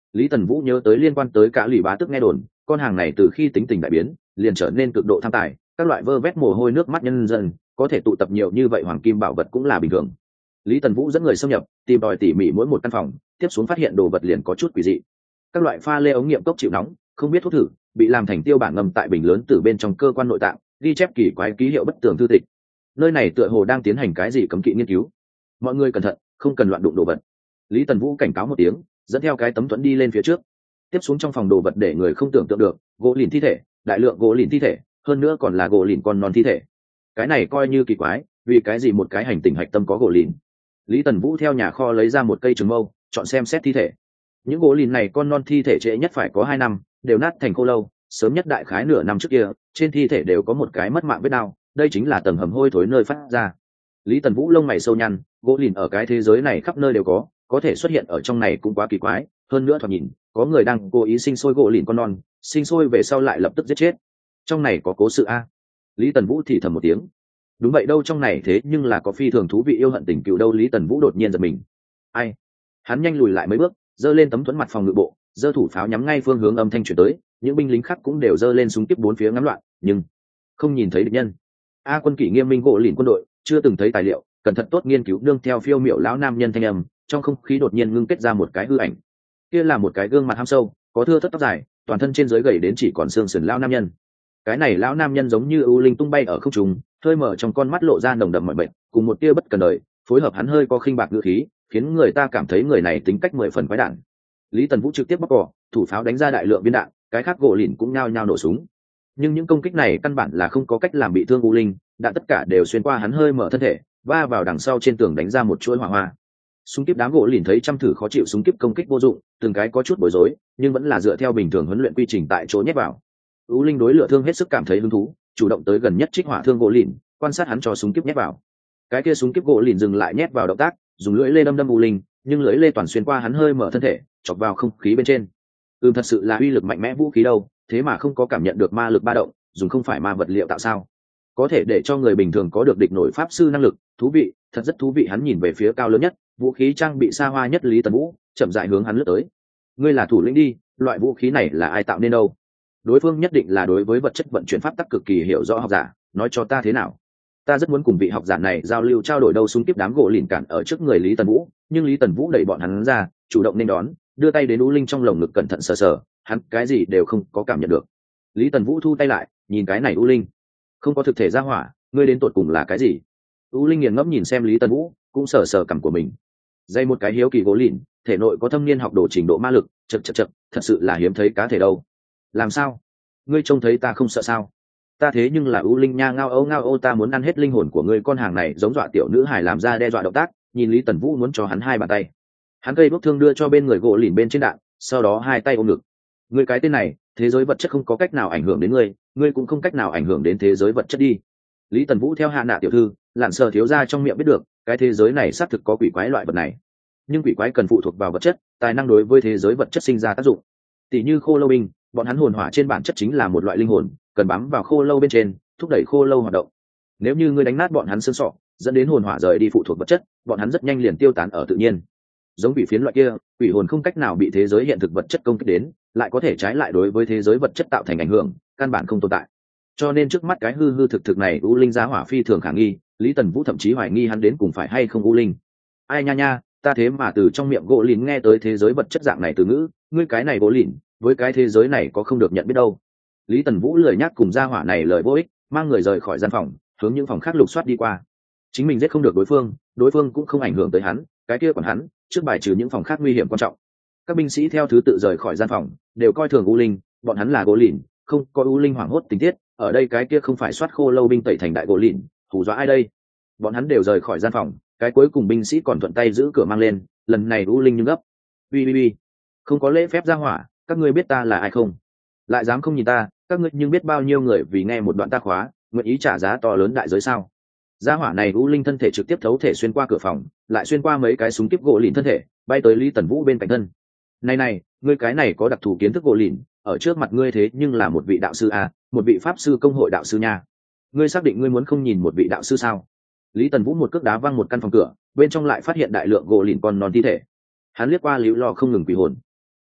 Lý Tần Vũ nhớ tới liên quan tới cả lì bá tức nghe đồn, con hàng này từ khi tính tình đại biến liền trở nên cực độ tham tài, các loại vơ vét mồ hôi nước mắt nhân dân, có thể tụ tập nhiều như vậy hoàng kim bảo vật cũng là bình thường. Lý Tần Vũ dẫn người xâm nhập, tìm tòi tỉ mỉ mỗi một căn phòng, tiếp xuống phát hiện đồ vật liền có chút quỷ dị. Các loại pha lê ống nghiệm cốc chịu nóng, không biết thuốc thử, bị làm thành tiêu bản ngầm tại bình lớn từ bên trong cơ quan nội tạng, ghi chép kỳ quái ký hiệu bất tường thư tịch. Nơi này tựa hồ đang tiến hành cái gì cấm kỵ nghiên cứu. Mọi người cẩn thận, không cần loạn đụng đồ vật. Lý Tần Vũ cảnh cáo một tiếng, dẫn theo cái tấm thuẫn đi lên phía trước. Tiếp xuống trong phòng đồ vật để người không tưởng tượng được, gỗ lìn thi thể, đại lượng gỗ lìn thi thể, hơn nữa còn là gỗ lìn con non thi thể. Cái này coi như kỳ quái, vì cái gì một cái hành tinh hạch tâm có gỗ lìn? Lý Tần Vũ theo nhà kho lấy ra một cây trường mâu, chọn xem xét thi thể. Những gỗ lìn này con non thi thể trễ nhất phải có hai năm, đều nát thành khô lâu, sớm nhất đại khái nửa năm trước kia, trên thi thể đều có một cái mất mạng vết đao, đây chính là tầng hầm hôi thối nơi phát ra. Lý Tần Vũ lông mày sâu nhăn, gỗ lìn ở cái thế giới này khắp nơi đều có, có thể xuất hiện ở trong này cũng quá kỳ quái, hơn nữa thoạt nhìn, có người đang cố ý sinh sôi gỗ lìn con non, sinh sôi về sau lại lập tức giết chết. Trong này có cố sự a. Lý Tần Vũ thì thầm một tiếng. Đúng vậy đâu, trong này thế nhưng là có phi thường thú vị yêu hận tình cựu đâu. Lý Tần Vũ đột nhiên giật mình. Ai? Hắn nhanh lùi lại mấy bước, giơ lên tấm thuẫn mặt phòng ngự bộ, giơ thủ pháo nhắm ngay phương hướng âm thanh truyền tới, những binh lính khác cũng đều giơ lên súng kíp bốn phía ngắm loạn, nhưng không nhìn thấy địch nhân. A Quân Kỷ nghiêm minh gỗ lìn quân đội, chưa từng thấy tài liệu, cẩn thận tốt nghiên cứu, nương theo phiêu miểu lão nam nhân thanh âm, trong không khí đột nhiên ngưng kết ra một cái hư ảnh. Kia là một cái gương mặt ham sâu, có thưa thớt tóc dài, toàn thân trên dưới gầy đến chỉ còn xương sườn lão nam nhân. Cái này lão nam nhân giống như ưu linh tung bay ở không trung, hơi mở trong con mắt lộ ra nồng đậm mọi bệnh, cùng một tia bất cần đời, phối hợp hắn hơi có khinh bạc ngữ khí, khiến người ta cảm thấy người này tính cách mười phần quái đản. Lý Tần Vũ trực tiếp bóc cỏ, thủ pháo đánh ra đại lượng viên đạn, cái khác gỗ lìn cũng nhao nhao nổ súng. Nhưng những công kích này căn bản là không có cách làm bị thương u linh, đạn tất cả đều xuyên qua hắn hơi mở thân thể, va vào đằng sau trên tường đánh ra một chuỗi hỏa hoa. Súng kíp đám gỗ lìn thấy chăm thử khó chịu súng kíp công kích vô dụng, từng cái có chút bối rối, nhưng vẫn là dựa theo bình thường huấn luyện quy trình tại chỗ nhét vào. U linh đối lửa thương hết sức cảm thấy hứng thú, chủ động tới gần nhất trích hỏa thương gỗ lìn, quan sát hắn cho súng kíp nhét vào. Cái kia súng kíp gỗ lìn dừng lại nhét vào động tác, dùng lưỡi lê đâm đâm u linh, nhưng lưỡi lê toàn xuyên qua hắn hơi mở thân thể, chọc vào không khí bên trên. Ừm, thật sự là uy lực mạnh mẽ vũ khí đâu, thế mà không có cảm nhận được ma lực ba động, dùng không phải ma vật liệu tạo sao? Có thể để cho người bình thường có được địch nổi pháp sư năng lực, thú vị, thật rất thú vị. Hắn nhìn về phía cao lớn nhất, vũ khí trang bị xa hoa nhất Lý Tần Vũ, chậm rãi hướng hắn lướt tới. Ngươi là thủ lĩnh đi, loại vũ khí này là ai tạo nên đâu? Đối phương nhất định là đối với vật chất vận chuyển pháp tắc cực kỳ hiểu rõ học giả, nói cho ta thế nào? Ta rất muốn cùng vị học giả này giao lưu trao đổi đâu. Xung tiếp đám gỗ lìn cản ở trước người Lý Tần Vũ, nhưng Lý Tần Vũ đẩy bọn hắn ra, chủ động nên đón, đưa tay đến U Linh trong lồng ngực cẩn thận sờ sờ, hắn cái gì đều không có cảm nhận được. Lý Tần Vũ thu tay lại, nhìn cái này U Linh, không có thực thể ra hỏa, ngươi đến tột cùng là cái gì? U Linh nghiền ngẫm nhìn xem Lý Tần Vũ, cũng sờ sờ cằm của mình. Dây một cái hiếu kỳ gỗ lìn, thể nội có thâm niên học đồ trình độ ma lực, chật chật chật, thật sự là hiếm thấy cá thể đâu. Làm sao? Ngươi trông thấy ta không sợ sao? Ta thế nhưng là U Linh nha, ngao âu ngao ô, ta muốn ăn hết linh hồn của ngươi. Con hàng này giống dọa tiểu nữ hài làm ra đe dọa động tác, nhìn Lý Tần Vũ muốn cho hắn hai bàn tay. Hắn cây bốc thương đưa cho bên người gỗ lìn bên trên đạn, sau đó hai tay ôm ngực. Ngươi cái tên này, thế giới vật chất không có cách nào ảnh hưởng đến ngươi, ngươi cũng không cách nào ảnh hưởng đến thế giới vật chất đi. Lý Tần Vũ theo hạ nạ tiểu thư, lặn sờ thiếu ra trong miệng biết được, cái thế giới này xác thực có quỷ quái loại vật này, nhưng quỷ quái cần phụ thuộc vào vật chất, tài năng đối với thế giới vật chất sinh ra tác dụng. Tỷ như khô lâu binh, bọn hắn hồn hỏa trên bản chất chính là một loại linh hồn, cần bám vào khô lâu bên trên, thúc đẩy khô lâu hoạt động. Nếu như ngươi đánh nát bọn hắn xương sọ, dẫn đến hồn hỏa rời đi phụ thuộc vật chất, bọn hắn rất nhanh liền tiêu tán ở tự nhiên. Giống quỷ phiến loại kia, quỷ hồn không cách nào bị thế giới hiện thực vật chất công kích đến, lại có thể trái lại đối với thế giới vật chất tạo thành ảnh hưởng, căn bản không tồn tại. Cho nên trước mắt cái hư hư thực thực này U Linh giá hỏa phi thường khả nghi, Lý Tần Vũ thậm chí hoài nghi hắn đến cùng phải hay không U Linh. Ai nha nha, ta thế mà từ trong miệng gỗ lìn nghe tới thế giới vật chất dạng này từ ngữ, ngươi cái này gỗ lìn, với cái thế giới này có không được nhận biết đâu. Lý Tần Vũ lười nhắc cùng gia hỏa này lời vô ích, mang người rời khỏi gian phòng, hướng những phòng khác lục soát đi qua. Chính mình giết không được đối phương, đối phương cũng không ảnh hưởng tới hắn, cái kia còn hắn, trước bài trừ những phòng khác nguy hiểm quan trọng. Các binh sĩ theo thứ tự rời khỏi gian phòng, đều coi thường U Linh, bọn hắn là gỗ lìn, không có U Linh hoảng hốt tình tiết, ở đây cái kia không phải soát khô lâu binh tẩy thành đại gỗ lìn, hù dọa ai đây? Bọn hắn đều rời khỏi gian phòng, cái cuối cùng binh sĩ còn thuận tay giữ cửa mang lên, lần này U Linh nhưng gấp. Bi bi bi, không có lễ phép ra hỏa, các ngươi biết ta là ai không? Lại dám không nhìn ta, các ngươi nhưng biết bao nhiêu người vì nghe một đoạn ta khóa, nguyện ý trả giá to lớn đại giới sao? Gia hỏa này U Linh thân thể trực tiếp thấu thể xuyên qua cửa phòng, lại xuyên qua mấy cái súng kíp gỗ lìn thân thể, bay tới Lý Tần Vũ bên cạnh thân. Này này, ngươi cái này có đặc thù kiến thức gỗ lìn, ở trước mặt ngươi thế nhưng là một vị đạo sư à, một vị pháp sư công hội đạo sư nha. Ngươi xác định ngươi muốn không nhìn một vị đạo sư sao? Lý Tần Vũ một cước đá văng một căn phòng cửa, bên trong lại phát hiện đại lượng gỗ lìn con non thi thể. Hắn liếc qua liễu lo không ngừng quỷ hồn. Được,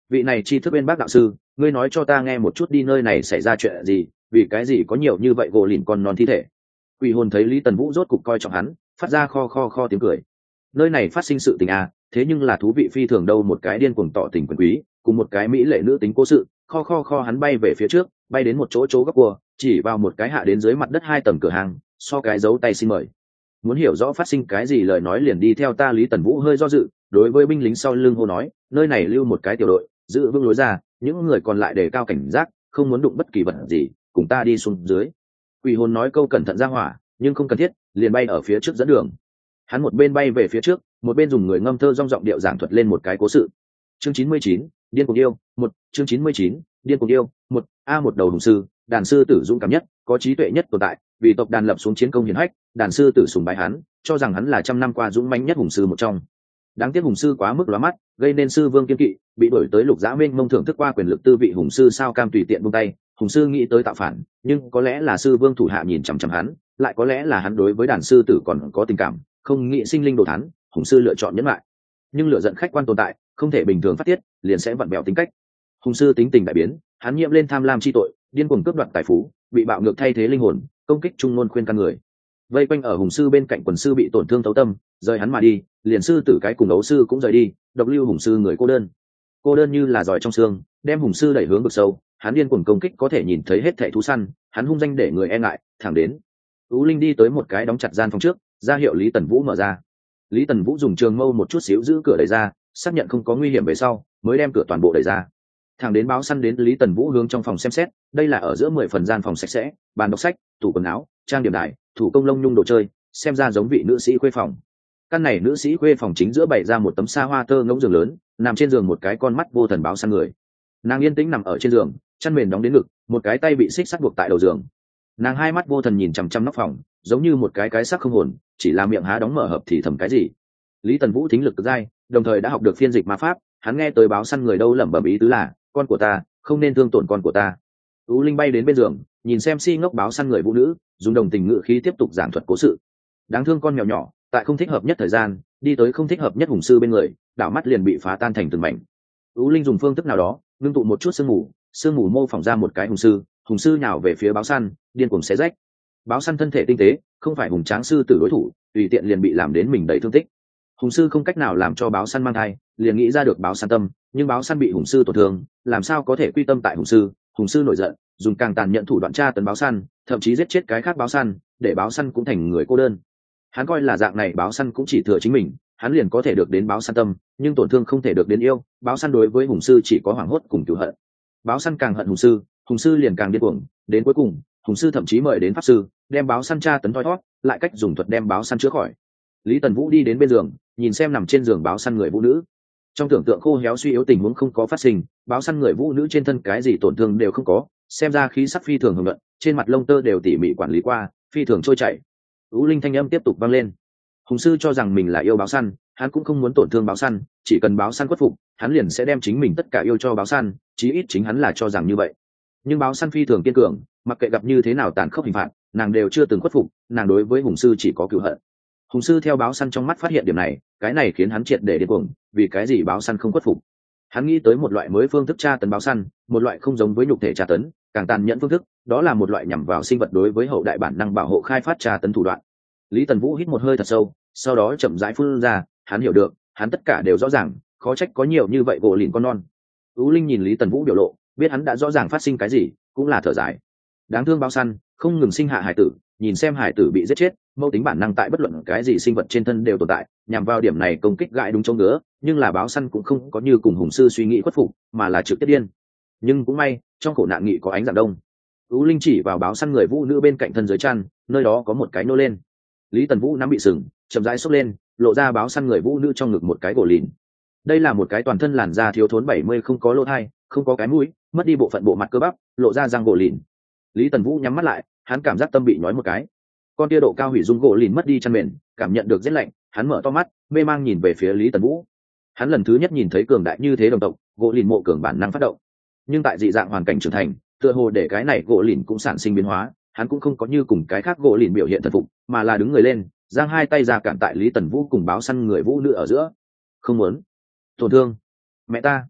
vị này tri thức bên bác đạo sư, ngươi nói cho ta nghe một chút đi, nơi này xảy ra chuyện gì, vì cái gì có nhiều như vậy gỗ lìn con non thi thể. Quỷ hồn thấy Lý Tần Vũ rốt cục coi trọng hắn, phát ra kho kho kho tiếng cười. Nơi này phát sinh sự tình à, thế nhưng là thú vị phi thường đâu, một cái điên cuồng tỏ tình quyền quý cùng một cái mỹ lệ nữ tính cố sự. Kho kho kho hắn bay về phía trước, bay đến một chỗ chỗ góc cua, chỉ vào một cái hạ đến dưới mặt đất hai tầng cửa hàng, so cái dấu tay xin mời. Muốn hiểu rõ phát sinh cái gì lời nói liền đi theo ta. Lý Tần Vũ hơi do dự, đối với binh lính sau lưng hô nói, nơi này lưu một cái tiểu đội, giữ vững lối ra, những người còn lại đề cao cảnh giác, không muốn đụng bất kỳ vật gì, cùng ta đi xuống dưới. Quỷ hồn nói câu cẩn thận ra hỏa, nhưng không cần thiết, liền bay ở phía trước dẫn đường. Hắn một bên bay về phía trước, một bên dùng người ngâm thơ rong giọng điệu giảng thuật lên một cái cố sự. Chương chín mươi chín, điên cuồng yêu, một, chương chín mươi chín, điên cuồng yêu, một, a một đầu hùng sư, đàn sư tử dũng cảm nhất, có trí tuệ nhất tồn tại, vì tộc đàn lập xuống chiến công hiển hách, đàn sư tử sùng bái hắn, cho rằng hắn là trăm năm qua dũng mãnh nhất hùng sư một trong. Đáng tiếc hùng sư quá mức lóa mắt, gây nên sư vương kiên kỵ, bị đuổi tới lục dã mênh mông thưởng thức qua quyền lực tư vị hùng sư sao cam tùy tiện buông tay. Hùng sư nghĩ tới tạo phản, nhưng có lẽ là sư vương thủ hạ nhìn chằm chằm hắn, lại có lẽ là hắn đối với đàn sư tử còn có tình cảm, không nghĩ sinh linh đồ thán. Hùng sư lựa chọn nhẫn lại, nhưng lựa giận khách quan tồn tại, không thể bình thường phát tiết, liền sẽ vặn bẹo tính cách. Hùng sư tính tình đại biến, hắn nhiễm lên tham lam chi tội, điên cuồng cướp đoạt tài phú, bị bạo ngược thay thế linh hồn, công kích trung ngôn khuyên can người. Vây quanh ở hùng sư bên cạnh quần sư bị tổn thương thấu tâm, rời hắn mà đi, liền sư tử cái cùng ấu sư cũng rời đi, độc lưu hùng sư người cô đơn. Cô đơn như là giỏi trong xương, đem hùng sư đẩy hướng vực sâu, hắn điên cuồng công kích có thể nhìn thấy hết thảy thú săn, hắn hung danh để người e ngại, thẳng đến Ú Linh đi tới một cái đóng chặt gian phòng trước, ra hiệu Lý Tần Vũ mở ra. Lý Tần Vũ dùng trường mâu một chút xíu giữ cửa đẩy ra, xác nhận không có nguy hiểm về sau, mới đem cửa toàn bộ đẩy ra. Thẳng đến báo săn đến, Lý Tần Vũ hướng trong phòng xem xét, đây là ở giữa mười phần gian phòng sạch sẽ, bàn đọc sách, tủ quần áo, trang điểm đài, thủ công lông nhung đồ chơi, xem ra giống vị nữ sĩ khuê phòng. Căn này nữ sĩ khuê phòng chính giữa bày ra một tấm xa hoa tơ ngỗng giường lớn, nằm trên giường một cái con mắt vô thần báo săn người. Nàng yên tĩnh nằm ở trên giường, chăn mền đóng đến ngực, một cái tay bị xích sắt buộc tại đầu giường. Nàng hai mắt vô thần nhìn chằm chằm nóc phòng, giống như một cái cái xác không hồn, chỉ là miệng há đóng mở hợp thì thầm cái gì. Lý Tần Vũ thính lực cực dai, đồng thời đã học được phiên dịch ma pháp, hắn nghe tới báo săn người đâu lẩm bẩm ý tứ là, con của ta, không nên thương tổn con của ta. Ú Linh bay đến bên giường, nhìn xem si ngốc báo săn người vũ nữ, dùng đồng tình ngữ khí tiếp tục giảng thuật cố sự. Đáng thương con mèo nhỏ, tại không thích hợp nhất thời gian, đi tới không thích hợp nhất hùng sư bên người, đảo mắt liền bị phá tan thành từng mảnh. Ú Linh dùng phương thức nào đó, ngưng tụ một chút sương mù, sương mù mô phỏng ra một cái hùng sư, hùng sư nhào về phía báo săn, điên cuồng xé rách. Báo săn thân thể tinh tế, không phải hùng tráng sư tử đối thủ, tùy tiện liền bị làm đến mình đầy thương tích. Hùng sư không cách nào làm cho báo săn mang thai, liền nghĩ ra được báo săn tâm, nhưng báo săn bị hùng sư tổn thương, làm sao có thể quy tâm tại hùng sư. Hùng sư nổi giận, dùng càng tàn nhẫn thủ đoạn tra tấn báo săn, thậm chí giết chết cái khác báo săn, để báo săn cũng thành người cô đơn. Hắn coi là dạng này báo săn cũng chỉ thừa chính mình, hắn liền có thể được đến báo săn tâm, nhưng tổn thương không thể được đến yêu. Báo săn đối với hùng sư chỉ có hoảng hốt cùng cửu hận. Báo săn càng hận hùng sư, hùng sư liền càng điên cuồng, đến cuối cùng hùng sư thậm chí mời đến pháp sư, đem báo săn tra tấn thoi thót, lại cách dùng thuật đem báo săn chữa khỏi. Lý Tần Vũ đi đến bên giường, nhìn xem nằm trên giường báo săn người vũ nữ. Trong tưởng tượng khô héo suy yếu tình huống không có phát sinh, báo săn người vũ nữ trên thân cái gì tổn thương đều không có, xem ra khí sắc phi thường hưởng luận, trên mặt lông tơ đều tỉ mỉ quản lý qua, phi thường trôi chảy. Ú Linh thanh âm tiếp tục vang lên. Hùng sư cho rằng mình là yêu báo săn, hắn cũng không muốn tổn thương báo săn, chỉ cần báo săn khuất phục, hắn liền sẽ đem chính mình tất cả yêu cho báo săn, chí ít chính hắn là cho rằng như vậy. Nhưng báo săn phi thường kiên cường, mặc kệ gặp như thế nào tàn khốc hình phạt, nàng đều chưa từng khuất phục, nàng đối với hùng sư chỉ có cừu hận. Hùng sư theo báo săn trong mắt phát hiện điểm này, cái này khiến hắn triệt để điên cuồng, vì cái gì báo săn không khuất phục. Hắn nghĩ tới một loại mới phương thức tra tấn báo săn, một loại không giống với nhục thể tra tấn, càng tàn nhẫn phương thức, đó là một loại nhằm vào sinh vật đối với hậu đại bản năng bảo hộ khai phát tra tấn thủ đoạn. Lý Tần Vũ hít một hơi thật sâu, sau đó chậm rãi phun ra, hắn hiểu được, hắn tất cả đều rõ ràng, khó trách có nhiều như vậy gỗ lìn con non. Ú Linh nhìn Lý Tần Vũ biểu lộ, biết hắn đã rõ ràng phát sinh cái gì, cũng là thở dài. Đáng thương báo săn, không ngừng sinh hạ hải tử, nhìn xem hải tử bị giết chết, mâu tính bản năng tại bất luận cái gì sinh vật trên thân đều tồn tại, nhằm vào điểm này công kích gãi đúng chỗ ngứa, nhưng là báo săn cũng không có như cùng hùng sư suy nghĩ khuất phục, mà là trực tiếp điên. Nhưng cũng may, trong khổ nạn nghị có ánh dạng đông. Ú Linh chỉ vào báo săn người vũ nữ bên cạnh thân dưới chăn, nơi đó có một cái nô lên. Lý Tần Vũ nắm bị sừng, chậm rãi xốc lên, lộ ra báo săn người vũ nữ trong ngực một cái gỗ lìn. Đây là một cái toàn thân làn da thiếu thốn bảy mươi, không có lỗ thai, không có cái mũi, mất đi bộ phận bộ mặt cơ bắp, lộ ra răng gỗ lìn. Lý Tần Vũ nhắm mắt lại, hắn cảm giác tâm bị nhói một cái. Con tia độ cao hủy dung gỗ lìn mất đi chăn mền, cảm nhận được rét lạnh, hắn mở to mắt, mê mang nhìn về phía Lý Tần Vũ. Hắn lần thứ nhất nhìn thấy cường đại như thế đồng tộc, gỗ lìn mộ cường bản năng phát động. Nhưng tại dị dạng hoàn cảnh trưởng thành, tựa hồ để cái này gỗ lìn cũng sản sinh biến hóa, hắn cũng không có như cùng cái khác gỗ lìn biểu hiện thần phục, mà là đứng người lên, giang hai tay ra cản tại Lý Tần Vũ cùng báo săn người vũ nữ ở giữa. Không muốn tổn thương mẹ ta.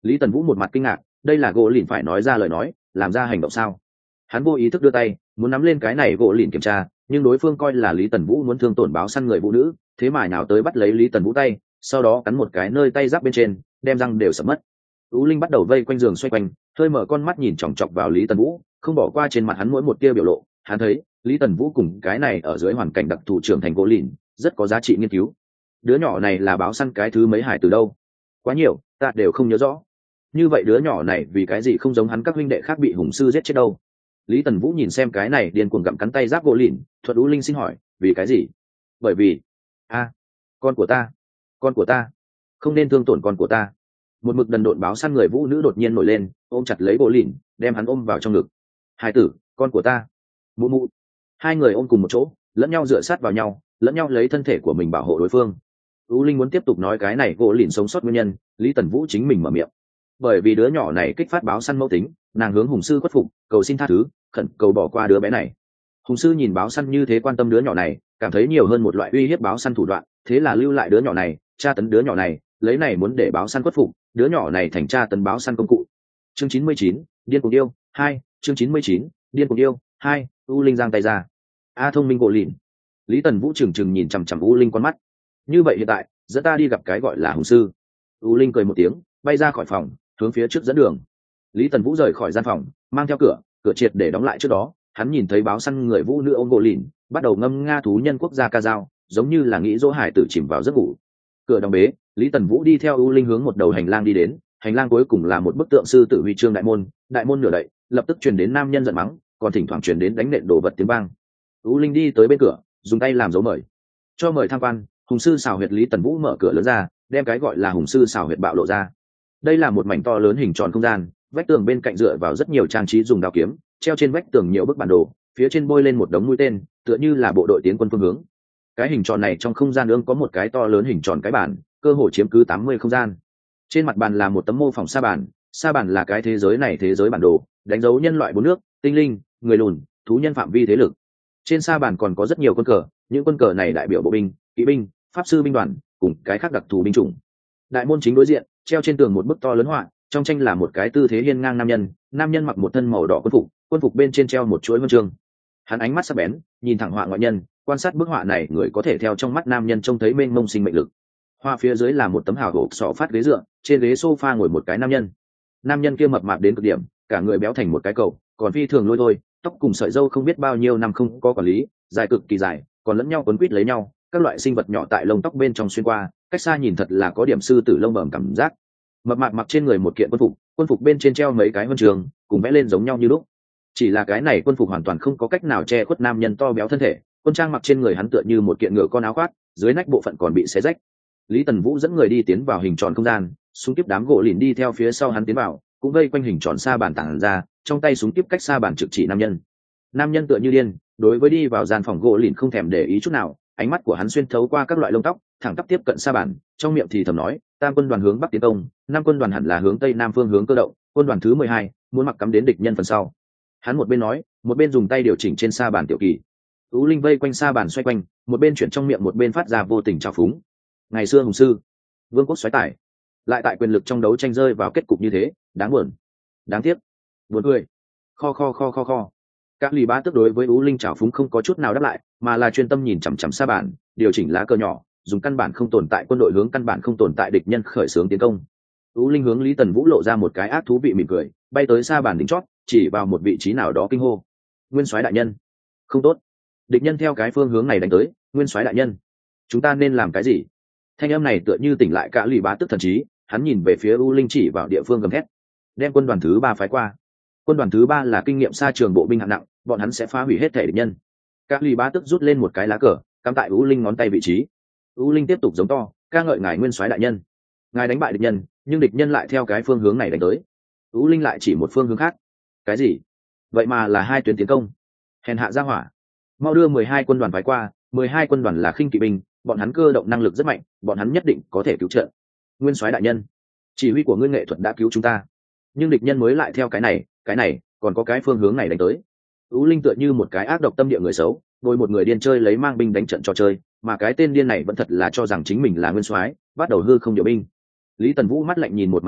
Lý Tần Vũ một mặt kinh ngạc, đây là gỗ lìn phải nói ra lời nói, làm ra hành động sao? Hắn vô ý thức đưa tay muốn nắm lên cái này gỗ lìn kiểm tra, nhưng đối phương coi là Lý Tần Vũ muốn thương tổn báo săn người phụ nữ, thế mà nhào tới bắt lấy Lý Tần Vũ tay, sau đó cắn một cái nơi tay giáp bên trên, đem răng đều sập mất. Ú Linh bắt đầu vây quanh giường xoay quanh, hơi mở con mắt nhìn chòng chọc vào Lý Tần Vũ, không bỏ qua trên mặt hắn mỗi một tia biểu lộ. Hắn thấy Lý Tần Vũ cùng cái này ở dưới hoàn cảnh đặc thù trưởng thành gỗ lìn rất có giá trị nghiên cứu. Đứa nhỏ này là báo săn cái thứ mấy hải từ đâu? Quá nhiều, ta đều không nhớ rõ. Như vậy đứa nhỏ này vì cái gì không giống hắn các huynh đệ khác bị hùng sư giết chết đâu? Lý Tần Vũ nhìn xem cái này điên cuồng gặm cắn tay giáp gỗ lìn, Thuật Ú Linh xin hỏi, vì cái gì? Bởi vì, a, con của ta, con của ta, không nên thương tổn con của ta. Một mực đần độn báo săn người vũ nữ đột nhiên nổi lên, ôm chặt lấy gỗ lìn, đem hắn ôm vào trong ngực. Hải tử, con của ta. Mụ mụ. Hai người ôm cùng một chỗ, lẫn nhau dựa sát vào nhau, lẫn nhau lấy thân thể của mình bảo hộ đối phương. Ú Linh muốn tiếp tục nói cái này gỗ lìn sống sót nguyên nhân, Lý Tần Vũ chính mình mở miệng. Bởi vì đứa nhỏ này kích phát báo săn mẫu tính, nàng hướng hùng sư khuất phục, cầu xin tha thứ, khẩn cầu bỏ qua đứa bé này. Hùng sư nhìn báo săn như thế quan tâm đứa nhỏ này, cảm thấy nhiều hơn một loại uy hiếp báo săn thủ đoạn, thế là lưu lại đứa nhỏ này, tra tấn đứa nhỏ này, lấy này muốn để báo săn khuất phục, đứa nhỏ này thành tra tấn báo săn công cụ. Chương chín mươi chín, điên cuồng yêu hai. Chương chín mươi chín, điên cuồng yêu hai. U Linh giang tay ra. A thông minh gỗ lìn. Lý Tần Vũ trừng trừng nhìn chằm chằm U Linh con mắt. Như vậy hiện tại, dẫn ta đi gặp cái gọi là hùng sư. U Linh cười một tiếng, bay ra khỏi phòng, hướng phía trước dẫn đường. Lý Tần Vũ rời khỏi gian phòng, mang theo cửa, cửa triệt để đóng lại trước đó, hắn nhìn thấy báo săn người vũ nữ ôm gỗ lìn, bắt đầu ngâm nga thú nhân quốc gia ca dao, giống như là nghĩ dỗ hải tử chìm vào giấc ngủ. Cửa đóng bế, Lý Tần Vũ đi theo U Linh hướng một đầu hành lang đi đến, hành lang cuối cùng là một bức tượng sư tử huy chương đại môn, đại môn nửa đậy, lập tức truyền đến nam nhân giận mắng, còn thỉnh thoảng truyền đến đánh nện đổ vật tiếng vang. U Linh đi tới bên cửa, dùng tay làm dấu mời. Cho mời tham quan. Hùng sư xào huyệt. Lý Tần Vũ mở cửa lớn ra, đem cái gọi là hùng sư xào huyệt bạo lộ ra. Đây là một mảnh to lớn hình tròn không gian, vách tường bên cạnh dựa vào rất nhiều trang trí dùng đao kiếm, treo trên vách tường nhiều bức bản đồ, phía trên bôi lên một đống mũi tên, tựa như là bộ đội tiến quân phương hướng. Cái hình tròn này trong không gian ương có một cái to lớn hình tròn cái bàn, cơ hồ chiếm cứ tám mươi không gian. Trên mặt bàn là một tấm mô phỏng sa bàn, sa bàn là cái thế giới này thế giới bản đồ, đánh dấu nhân loại bốn nước, tinh linh, người lùn, thú nhân phạm vi thế lực. Trên sa bàn còn có rất nhiều quân cờ, những quân cờ này đại biểu bộ binh, kỵ binh, pháp sư binh đoàn cùng cái khác đặc thù binh chủng. Đại môn chính đối diện treo trên tường một bức to lớn họa, trong tranh là một cái tư thế hiên ngang nam nhân, nam nhân mặc một thân màu đỏ quân phục, quân phục bên trên treo một chuỗi huân chương. Hắn ánh mắt sắc bén, nhìn thẳng họa ngoại nhân, quan sát bức họa này, người có thể theo trong mắt nam nhân trông thấy mênh mông sinh mệnh lực. Họa phía dưới là một tấm hào gỗ sọ phát ghế dựa, trên ghế sofa ngồi một cái nam nhân. Nam nhân kia mập mạp đến cực điểm, cả người béo thành một cái cầu, còn phi thường lôi thôi, tóc cùng sợi râu không biết bao nhiêu năm không có quản lý, dài cực kỳ dài, còn lẫn nhau quấn quýt lấy nhau, các loại sinh vật nhỏ tại lông tóc bên trong xuyên qua, cách xa nhìn thật là có điểm sư tử lông bẩm cảm giác. Mập mạp mặc trên người một kiện quân phục, quân phục bên trên treo mấy cái huân trường, cùng vẽ lên giống nhau như lúc. Chỉ là cái này quân phục hoàn toàn không có cách nào che khuất nam nhân to béo thân thể, quân trang mặc trên người hắn tựa như một kiện ngựa con áo khoác, dưới nách bộ phận còn bị xé rách. Lý Tần Vũ dẫn người đi tiến vào hình tròn không gian, súng kíp đám gỗ lìn đi theo phía sau hắn tiến vào, cũng vây quanh hình tròn sa bàn tản ra, trong tay súng kíp cách sa bàn trực chỉ nam nhân. Nam nhân tựa như điên, đối với đi vào gian phòng gỗ lìn không thèm để ý chút nào, ánh mắt của hắn xuyên thấu qua các loại lông tóc, thẳng tắp tiếp cận sa bàn, trong miệng thì thầm nói, tam quân đoàn hướng bắc tiến công, năm quân đoàn hẳn là hướng tây nam phương hướng cơ động, quân đoàn thứ mười hai muốn mặc cắm đến địch nhân phần sau. Hắn một bên nói, một bên dùng tay điều chỉnh trên sa bàn tiểu kỳ. Ú Linh vây quanh sa bàn xoay quanh, một bên chuyển trong miệng một bên phát ra vô tình trào phúng. Ngày xưa hùng sư, vương quốc xoáy tải, lại tại quyền lực trong đấu tranh rơi vào kết cục như thế, đáng buồn, đáng tiếc, buồn cười. Kho kho kho kho kho. Các lì bá tức đối với Ú Linh trào phúng không có chút nào đáp lại, mà là chuyên tâm nhìn chằm chằm sa bàn, điều chỉnh lá cờ nhỏ, dùng căn bản không tồn tại quân đội hướng căn bản không tồn tại địch nhân khởi xướng tiến công. Ú Linh hướng Lý Tần Vũ lộ ra một cái ác thú vị mỉm cười, bay tới sa bàn đỉnh chót, chỉ vào một vị trí nào đó kinh hô: Nguyên soái đại nhân. Không tốt, địch nhân theo cái phương hướng này đánh tới. Nguyên soái đại nhân, chúng ta nên làm cái gì? Thanh âm này tựa như tỉnh lại cả lì bá tức thần trí, hắn nhìn về phía U Linh chỉ vào địa phương gầm thét: đem quân đoàn thứ ba phái qua. Quân đoàn thứ ba là kinh nghiệm xa trường bộ binh hạng nặng, bọn hắn sẽ phá hủy hết thể địch nhân. Các lì bá tức rút lên một cái lá cờ, cắm tại U Linh ngón tay vị trí. U Linh tiếp tục giống to, ca ngợi ngài nguyên soái đại nhân. Ngài đánh bại địch nhân, nhưng địch nhân lại theo cái phương hướng này đánh tới. U Linh lại chỉ một phương hướng khác. Cái gì? Vậy mà là hai tuyến tiến công. Hèn hạ ra hỏa. Mau đưa mười hai quân đoàn phái qua. Mười hai quân đoàn là khinh kỵ binh, bọn hắn cơ động năng lực rất mạnh, bọn hắn nhất định có thể cứu trợ. Nguyên soái đại nhân, chỉ huy của ngươi nghệ thuật đã cứu chúng ta, nhưng địch nhân mới lại theo cái này, cái này, còn có cái phương hướng này đánh tới. U Linh tựa như một cái ác độc tâm địa người xấu, đôi một người điên chơi lấy mang binh đánh trận trò chơi, mà cái tên điên này vẫn thật là cho rằng chính mình là nguyên soái, bắt đầu hư không điều binh. Lý Tần Vũ mắt lạnh nhìn một màn này,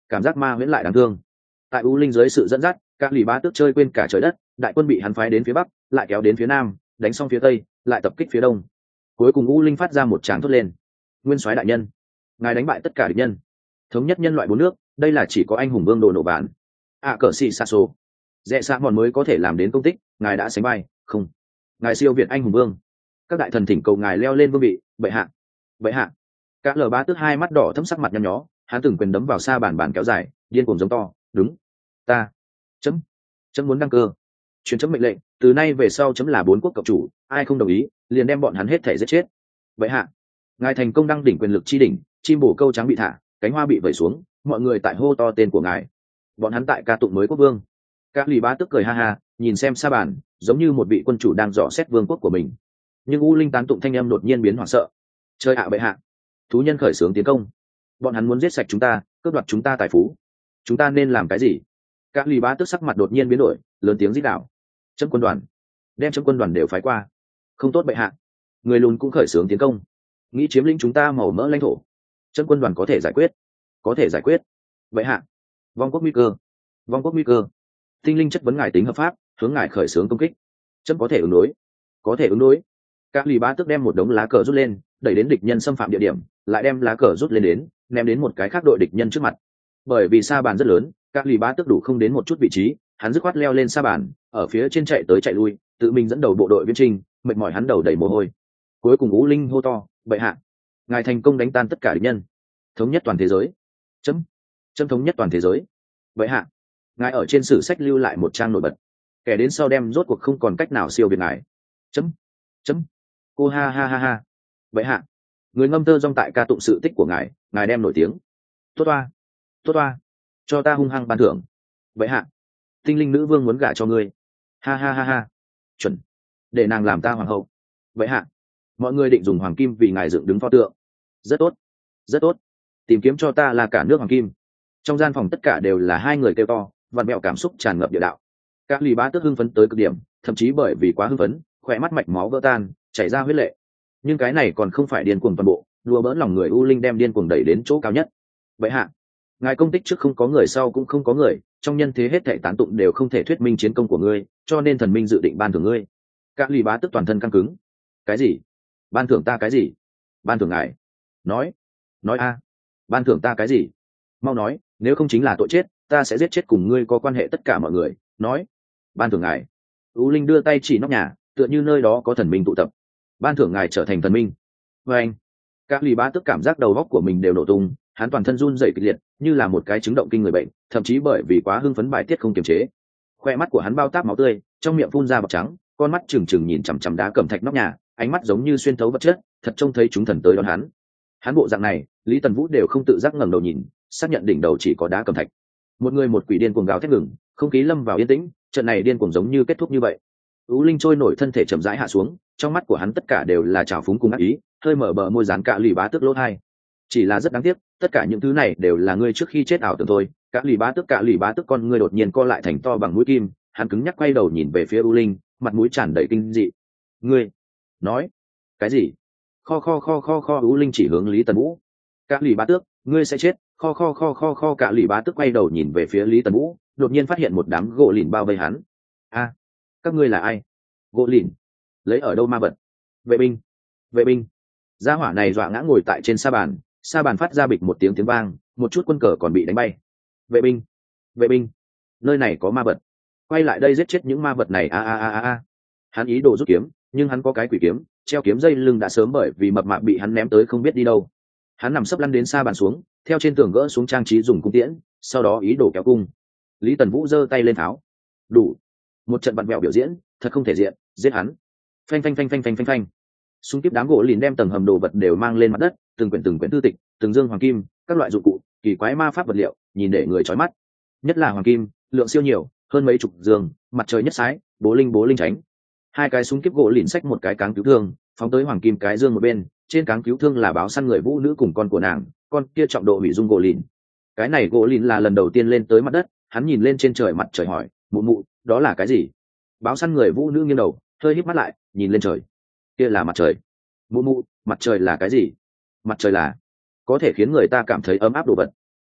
cảm giác ma huyễn lại đáng thương. Tại u linh dưới sự dẫn dắt, các lì bá tước chơi quên cả trời đất, đại quân bị hắn phái đến phía bắc, lại kéo đến phía nam, đánh xong phía tây, lại tập kích phía đông. Cuối cùng u linh phát ra một tràng thốt lên: nguyên soái đại nhân, ngài đánh bại tất cả địch nhân, thống nhất nhân loại bốn nước, đây là chỉ có anh hùng vương đồ nổ bản ạ cờ xì xa số dẹ xa mòn mới có thể làm đến công tích, ngài đã sánh vai không, ngài siêu việt anh hùng vương. Các đại thần thỉnh cầu ngài leo lên vương vị. Bệ hạ, bệ hạ. Các lờ bá tước hai mắt đỏ thấm, sắc mặt nhăn nhó, hắn từng quyền đấm vào xa bàn bàn kéo dài, điên cuồng giống to: đúng, ta chấm chấm muốn đăng cơ, truyền chấm mệnh lệnh, từ nay về sau chấm là bốn quốc cộng chủ, ai không đồng ý liền đem bọn hắn hết thể giết chết. Bệ hạ, ngài thành công đăng đỉnh quyền lực chi đỉnh, chim bổ câu trắng bị thả, cánh hoa bị vẩy xuống, mọi người tại hô to tên của ngài, bọn hắn tại ca tụng mới quốc vương. Các lì bá tức cười ha ha, nhìn xem sa bàn, giống như một vị quân chủ đang dò xét vương quốc của mình. Nhưng u linh tán tụng thanh âm đột nhiên biến hoảng sợ. Chơi ạ bệ hạ, thú nhân khởi xướng tiến công, bọn hắn muốn giết sạch chúng ta, cướp đoạt chúng ta tài phú, chúng ta nên làm cái gì? Các lì bá tức sắc mặt đột nhiên biến đổi, lớn tiếng rít đạo: chấm quân đoàn, đem chấm quân đoàn đều phái qua. Không tốt bệ hạ, người lùn cũng khởi xướng tiến công, nghĩ chiếm lĩnh chúng ta màu mỡ lãnh thổ. Chấm quân đoàn có thể giải quyết, có thể giải quyết. Bệ hạ, vong quốc nguy cơ, vong quốc nguy cơ. Tinh linh chất vấn ngài tính hợp pháp, hướng ngài khởi xướng công kích, chấm có thể ứng đối, có thể ứng đối. Các lì bá tức đem một đống lá cờ rút lên, đẩy đến địch nhân xâm phạm địa điểm, lại đem lá cờ rút lên đến, ném đến một cái khác đội địch nhân trước mặt. Bởi vì sa bàn rất lớn, các lì bá tức đủ không đến một chút vị trí, hắn dứt khoát leo lên sa bàn, ở phía trên chạy tới chạy lui, tự mình dẫn đầu bộ đội viễn trinh, mệt mỏi hắn đầu đầy mồ hôi. Cuối cùng Ú Linh hô to: bệ hạ, ngài thành công đánh tan tất cả địch nhân, thống nhất toàn thế giới. Chấm, chấm thống nhất toàn thế giới. Bệ hạ, ngài ở trên sử sách lưu lại một trang nổi bật, kẻ đến sau đem rốt cuộc không còn cách nào siêu việt ngài. Chấm, chấm. Cô ha ha ha ha. Bệ hạ, người ngâm thơ dong tại ca tụng sự tích của ngài, ngài đem nổi tiếng. Tốt toa, tốt toa, cho ta hung hăng ban thưởng. Bệ hạ, tinh linh nữ vương muốn gả cho ngươi. Ha ha ha ha. Chuẩn, để nàng làm ta hoàng hậu. Bệ hạ, mọi người định dùng hoàng kim vì ngài dựng đứng pho tượng. Rất tốt, rất tốt, tìm kiếm cho ta là cả nước hoàng kim. Trong gian phòng tất cả đều là hai người kêu to, vặn mẹo cảm xúc tràn ngập địa đạo. Các lì bá tước hưng phấn tới cực điểm, thậm chí bởi vì quá hưng phấn, khỏe mắt mạch máu vỡ tan, chảy ra huyết lệ. Nhưng cái này còn không phải điên cuồng toàn bộ, đùa bỡn lòng người u linh đem điên cuồng đẩy đến chỗ cao nhất. Vậy hạ, ngài công tích trước không có người, sau cũng không có người, trong nhân thế hết thảy tán tụng đều không thể thuyết minh chiến công của ngươi, cho nên thần minh dự định ban thưởng ngươi. Các lì bá tước toàn thân căng cứng. Cái gì? Ban thưởng ta cái gì? Ban thưởng ngài? Nói, nói a, ban thưởng ta cái gì? Mau nói, nếu không chính là tội chết, ta sẽ giết chết cùng ngươi có quan hệ tất cả mọi người. Nói, ban thưởng ngài. U linh đưa tay chỉ nóc nhà, tựa như nơi đó có thần minh tụ tập. Ban thưởng ngài trở thành thần minh. Và anh, các lì bá tức cảm giác đầu óc của mình đều nổ tung, hắn toàn thân run rẩy kịch liệt, như là một cái chứng động kinh người bệnh, thậm chí bởi vì quá hưng phấn bài tiết không kiềm chế. Khoe mắt của hắn bao táp máu tươi, trong miệng phun ra bọt trắng, con mắt trừng trừng nhìn chằm chằm đá cẩm thạch nóc nhà, ánh mắt giống như xuyên thấu vật chất, thật trông thấy chúng thần tới đón hắn. Hắn bộ dạng này, Lý Tần Vũ đều không tự giác ngẩng đầu nhìn, xác nhận đỉnh đầu chỉ có đá cẩm thạch. Một người một quỷ điên cuồng gào thét ngừng, không khí lâm vào yên tĩnh, trận này điên cuồng giống như kết thúc như vậy. Ú Linh trôi nổi thân thể chậm rãi hạ xuống, trong mắt của hắn tất cả đều là trào phúng cùng ác ý, hơi mở bờ môi dán cả lì bá tước lỗ hai. Chỉ là rất đáng tiếc, tất cả những thứ này đều là ngươi trước khi chết ảo tưởng thôi. Cả lì bá tước cả lì bá tước con ngươi đột nhiên co lại thành to bằng mũi kim, hắn cứng nhắc quay đầu nhìn về phía U Linh, mặt mũi tràn đầy kinh dị. Ngươi nói cái gì? Kho kho kho kho kho. U Linh chỉ hướng Lý Tần Vũ. Cả lì bá tước, ngươi sẽ chết. Kho kho kho kho kho. Cả lì bá tước quay đầu nhìn về phía Lý Tần Vũ, đột nhiên phát hiện một đám gỗ lìn bao vây hắn. A, các ngươi là ai? Gỗ lìn? Lấy ở đâu ma vật? Vệ binh, vệ binh. Gia hỏa này dọa ngã ngồi tại trên sa bàn, sa bàn phát ra bịch một tiếng tiếng vang, một chút quân cờ còn bị đánh bay. Vệ binh, vệ binh, nơi này có ma vật, quay lại đây giết chết những ma vật này. A a a a a. Hắn ý đồ rút kiếm, nhưng hắn có cái quỷ kiếm, treo kiếm dây lưng đã sớm bởi vì mập mạp bị hắn ném tới không biết đi đâu. Hắn nằm sấp lăn đến sa bàn xuống, theo trên tường gỡ xuống trang trí dùng cung tiễn, sau đó ý đồ kéo cung. Lý Tần Vũ giơ tay lên tháo. Đủ. Một trận bặn mẹo biểu diễn, thật không thể diện, giết hắn. Phanh phanh phanh phanh phanh phanh phanh. Xung tiếp đám gỗ lìn đem tầng hầm đồ vật đều mang lên mặt đất, từng quyển từng quyển thư tịch, từng dương hoàng kim, các loại dụng cụ, kỳ quái ma pháp vật liệu, nhìn để người chói mắt. Nhất là hoàng kim, lượng siêu nhiều, hơn mấy chục dương, mặt trời nhất sái, bố linh bố linh tránh. Hai cái súng kiếp gỗ lìn xách một cái cáng cứu thương, phóng tới hoàng kim cái dương một bên, trên cáng cứu thương là báo săn người vũ nữ cùng con của nàng, con kia trọng độ hủy dung gỗ lìn. Cái này gỗ lìn là lần đầu tiên lên tới mặt đất, hắn nhìn lên trên trời mặt trời hỏi, mụ mụ, đó là cái gì? Báo săn người vũ nữ nghiêng đầu, hơi híp mắt lại, nhìn lên trời. Kia là mặt trời. Mụ mụ, mặt trời là cái gì? Mặt trời là có thể khiến người ta cảm thấy ấm áp đồ vật.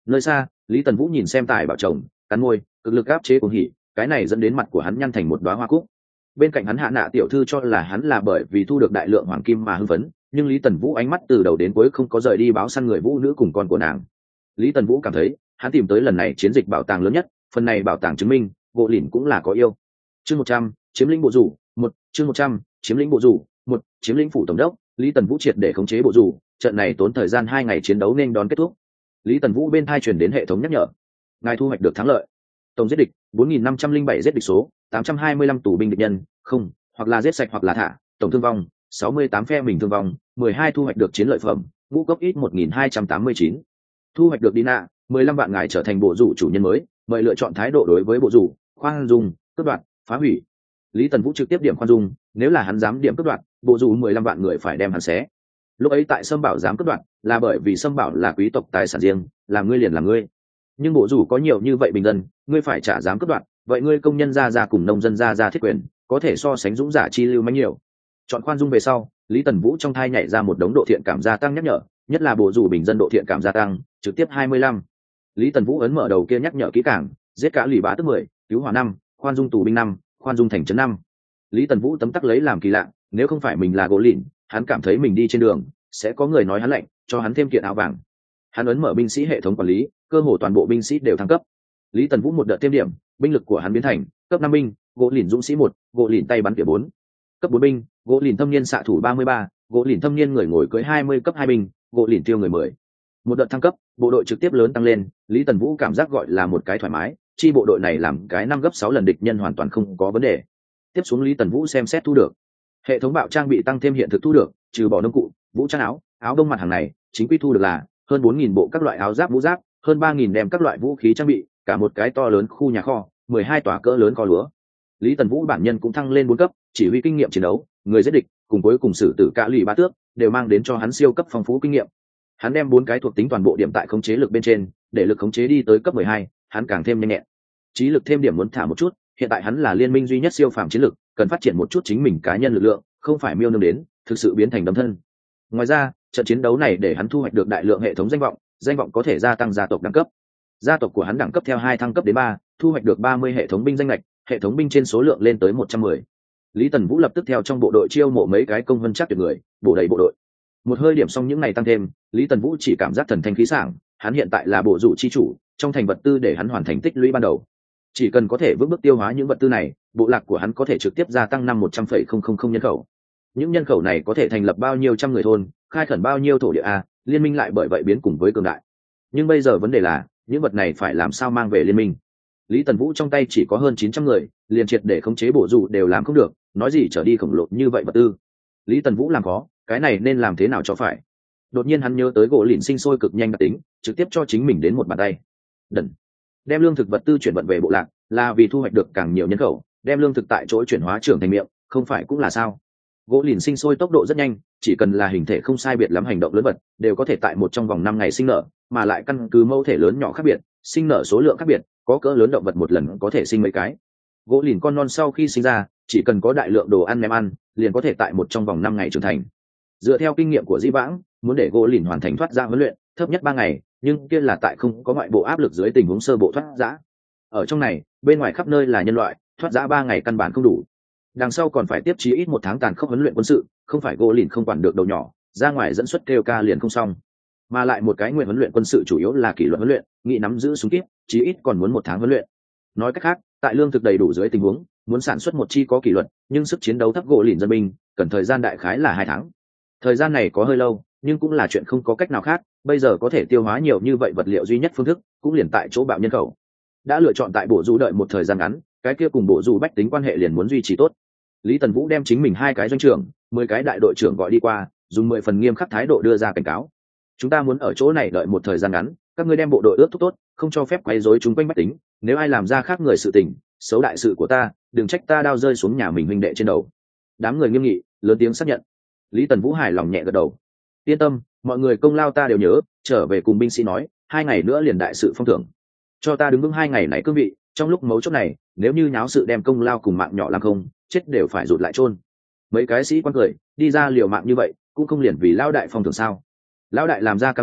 Nơi xa, Lý Tần Vũ nhìn xem Tài Bảo chồng, cắn môi, cực lực áp chế cuồng hỉ, cái này dẫn đến mặt của hắn nhăn thành một đóa hoa cúc. Bên cạnh hắn Hạ Nạ tiểu thư cho là hắn là bởi vì thu được đại lượng hoàng kim mà hưng phấn, nhưng Lý Tần Vũ ánh mắt từ đầu đến cuối không có rời đi báo săn người vũ nữ cùng con của nàng. Lý Tần Vũ cảm thấy, hắn tìm tới lần này chiến dịch bảo tàng lớn nhất, phần này bảo tàng chứng minh, gỗ lìn cũng là có yêu. Chương một trăm, chiếm lĩnh bộ rủ, một, chương một trăm, chiếm lĩnh bộ rủ, một, chiếm lĩnh phủ tổng đốc, Lý Tần Vũ triệt để khống chế bộ rủ, trận này tốn thời gian hai ngày chiến đấu nên đón kết thúc. Lý Tần Vũ bên tai truyền đến hệ thống nhắc nhở, ngài thu hoạch được thắng lợi. Tổng giết địch bốn nghìn năm trăm linh bảy giết địch số tám trăm hai mươi lăm tù binh địch nhân, không, hoặc là giết sạch hoặc là thả, tổng thương vong sáu mươi tám phe mình thương vong, mười hai thu hoạch được chiến lợi phẩm, ngũ cốc ít một nghìn hai trăm tám mươi chín. Thu hoạch được Dina, mười lăm vạn ngài trở thành bộ rủ chủ nhân mới, mời lựa chọn thái độ đối với bộ rủ, khoan dung, cướp đoạt, phá hủy. Lý Tần Vũ trực tiếp điểm khoan dung, nếu là hắn dám điểm cướp đoạt, bộ rủ mười lăm vạn người phải đem hắn xé. Lúc ấy tại Sâm Bảo dám cướp đoạt, là bởi vì Sâm Bảo là quý tộc tài sản riêng, làm ngươi liền làm ngươi. Nhưng bộ rủ có nhiều như vậy bình dân, ngươi phải trả dám cướp đoạt, vậy ngươi công nhân ra ra cùng nông dân ra ra thiết quyền, có thể so sánh dũng giả chi lưu mãnh nhiều. Chọn khoan dung về sau, Lý Tần Vũ trong thai nhảy ra một đống độ thiện cảm gia tăng nhắc nhở, nhất là bộ rủ bình dân độ thiện cảm gia tăng, trực tiếp hai mươi lăm. Lý Tần Vũ ấn mở đầu kia nhắc nhở kỹ càng, giết cả lì bá tức mười, cứu hỏa năm, khoan dung tù binh năm, khoan dung thành trấn năm. Lý Tần Vũ tấm tắc lấy làm kỳ lạ, nếu không phải mình là gỗ lìn, hắn cảm thấy mình đi trên đường sẽ có người nói hắn lạnh, cho hắn thêm kiện áo vàng. Hắn ấn mở binh sĩ hệ thống quản lý, cơ hồ toàn bộ binh sĩ đều thăng cấp. Lý Tần Vũ một đợt thêm điểm, binh lực của hắn biến thành cấp năm binh, gỗ lìn dũng sĩ một, gỗ lìn tay bắn tỉa bốn. Cấp bốn binh, gỗ lìn thâm niên xạ thủ ba mươi ba, gỗ lìn thâm niên người ngồi cưỡi hai mươi, cấp hai binh, gỗ lìn tiêu người mười. Một đợt thăng cấp, bộ đội trực tiếp lớn tăng lên, Lý Tần Vũ cảm giác gọi là một cái thoải mái, chi bộ đội này làm cái năm gấp sáu lần địch nhân hoàn toàn không có vấn đề. Tiếp xuống Lý Tần Vũ xem xét thu được. Hệ thống bạo trang bị tăng thêm hiện thực thu được, trừ bỏ nông cụ, vũ trang áo, áo đông mặt hàng này, chính quy thu được là hơn bốn nghìn bộ các loại áo giáp mũ giáp, hơn ba nghìn đem các loại vũ khí trang bị, cả một cái to lớn khu nhà kho, mười hai tòa cỡ lớn kho lúa. Lý Tần Vũ bản nhân cũng thăng lên bốn cấp, chỉ huy kinh nghiệm chiến đấu, người giết địch, cùng cuối cùng xử tử cả lì ba tước, đều mang đến cho hắn siêu cấp phong phú kinh nghiệm. Hắn đem bốn cái thuộc tính toàn bộ điểm tại khống chế lực bên trên, để lực khống chế đi tới cấp mười hai, hắn càng thêm nhanh nhẹn. Trí lực thêm điểm muốn thả một chút, hiện tại hắn là liên minh duy nhất siêu phàm chiến lực, cần phát triển một chút chính mình cá nhân lực lượng, không phải miêu nương đến, thực sự biến thành đấm thân. Ngoài ra, trận chiến đấu này để hắn thu hoạch được đại lượng hệ thống danh vọng, danh vọng có thể gia tăng gia tộc đẳng cấp. Gia tộc của hắn đẳng cấp theo hai thăng cấp đến ba, thu hoạch được ba mươi hệ thống binh danh lệch, hệ thống binh trên số lượng lên tới một trăm mười. Lý Tần Vũ lập tức theo trong bộ đội chiêu mộ mấy cái công vân chắc tuyệt người, bổ đầy bộ đội. Một hơi điểm xong những ngày tăng thêm, Lý Tần Vũ chỉ cảm giác thần thanh khí sảng, hắn hiện tại là bộ dụ chi chủ, trong thành vật tư để hắn hoàn thành tích lũy ban đầu. Chỉ cần có thể vững bước tiêu hóa những vật tư này, bộ lạc của hắn có thể trực tiếp gia tăng năm một trăm phẩy không không không nhân khẩu. Những nhân khẩu này có thể thành lập bao nhiêu trăm người thôn, khai khẩn bao nhiêu thổ địa a, liên minh lại bởi vậy biến cùng với cường đại. Nhưng bây giờ vấn đề là, những vật này phải làm sao mang về liên minh? Lý Tần Vũ trong tay chỉ có hơn chín trăm người, liền triệt để khống chế bổ dụ đều làm không được, nói gì trở đi khổng lồ như vậy vật tư. Lý Tần Vũ làm khó, cái này nên làm thế nào cho phải? Đột nhiên hắn nhớ tới gỗ lìn sinh sôi cực nhanh đặc tính, trực tiếp cho chính mình đến một bàn tay. Đần. Đem lương thực vật tư chuyển vận về bộ lạc, là vì thu hoạch được càng nhiều nhân khẩu, đem lương thực tại chỗ chuyển hóa trưởng thành miệng, không phải cũng là sao? Gỗ lìn sinh sôi tốc độ rất nhanh, chỉ cần là hình thể không sai biệt lắm hành động lớn vật, đều có thể tại một trong vòng năm ngày sinh nở, mà lại căn cứ mẫu thể lớn nhỏ khác biệt, sinh nở số lượng khác biệt, có cỡ lớn động vật một lần có thể sinh mấy cái. Gỗ lìn con non sau khi sinh ra, chỉ cần có đại lượng đồ ăn ném ăn, liền có thể tại một trong vòng năm ngày trưởng thành. Dựa theo kinh nghiệm của Di Vãng, muốn để gỗ lìn hoàn thành thoát ra huấn luyện, thấp nhất ba ngày, nhưng kia là tại không có ngoại bộ áp lực dưới tình huống sơ bộ thoát dã. Ở trong này, bên ngoài khắp nơi là nhân loại, thoát dã ba ngày căn bản không đủ. Đằng sau còn phải tiếp chí ít một tháng tàn khốc huấn luyện quân sự, không phải gỗ lìn không quản được đầu nhỏ, ra ngoài dẫn xuất kêu ca liền không xong. Mà lại một cái nguyện huấn luyện quân sự chủ yếu là kỷ luật huấn luyện, nghị nắm giữ súng kíp, chí ít còn muốn một tháng huấn luyện. Nói cách khác, tại lương thực đầy đủ dưới tình huống, muốn sản xuất một chi có kỷ luật, nhưng sức chiến đấu thấp gỗ lìn dân binh, cần thời gian đại khái là hai tháng. Thời gian này có hơi lâu, nhưng cũng là chuyện không có cách nào khác, bây giờ có thể tiêu hóa nhiều như vậy vật liệu duy nhất phương thức, cũng liền tại chỗ bạo nhân khẩu. Đã lựa chọn tại bộ du đợi một thời gian ngắn, cái kia cùng bộ du bách tính quan hệ liền muốn duy trì tốt. Lý Tần Vũ đem chính mình hai cái doanh trưởng, mười cái đại đội trưởng gọi đi qua, dùng mười phần nghiêm khắc thái độ đưa ra cảnh cáo. Chúng ta muốn ở chỗ này đợi một thời gian ngắn, các ngươi đem bộ đội ước thúc tốt, không cho phép quấy rối chúng quanh bách tính, nếu ai làm ra khác người sự tình, xấu đại sự của ta, đừng trách ta đao rơi xuống nhà mình huynh đệ trên đầu. Đám người nghiêm nghị, lớn tiếng xác nhận. Lý Tần Vũ hài lòng nhẹ gật đầu. Yên tâm, mọi người công lao ta đều nhớ, trở về cùng binh sĩ nói, hai ngày nữa liền đại sự phong thưởng. Cho ta đứng vững hai ngày này cương vị, trong lúc mấu chốt này, nếu như nháo sự đem công lao cùng mạng nhỏ làm không, chết đều phải rụt lại chôn. Mấy cái sĩ quan cười, đi ra liều mạng như vậy, cũng không liền vì lão đại phong thưởng sao? Lão đại làm ra cam đoan,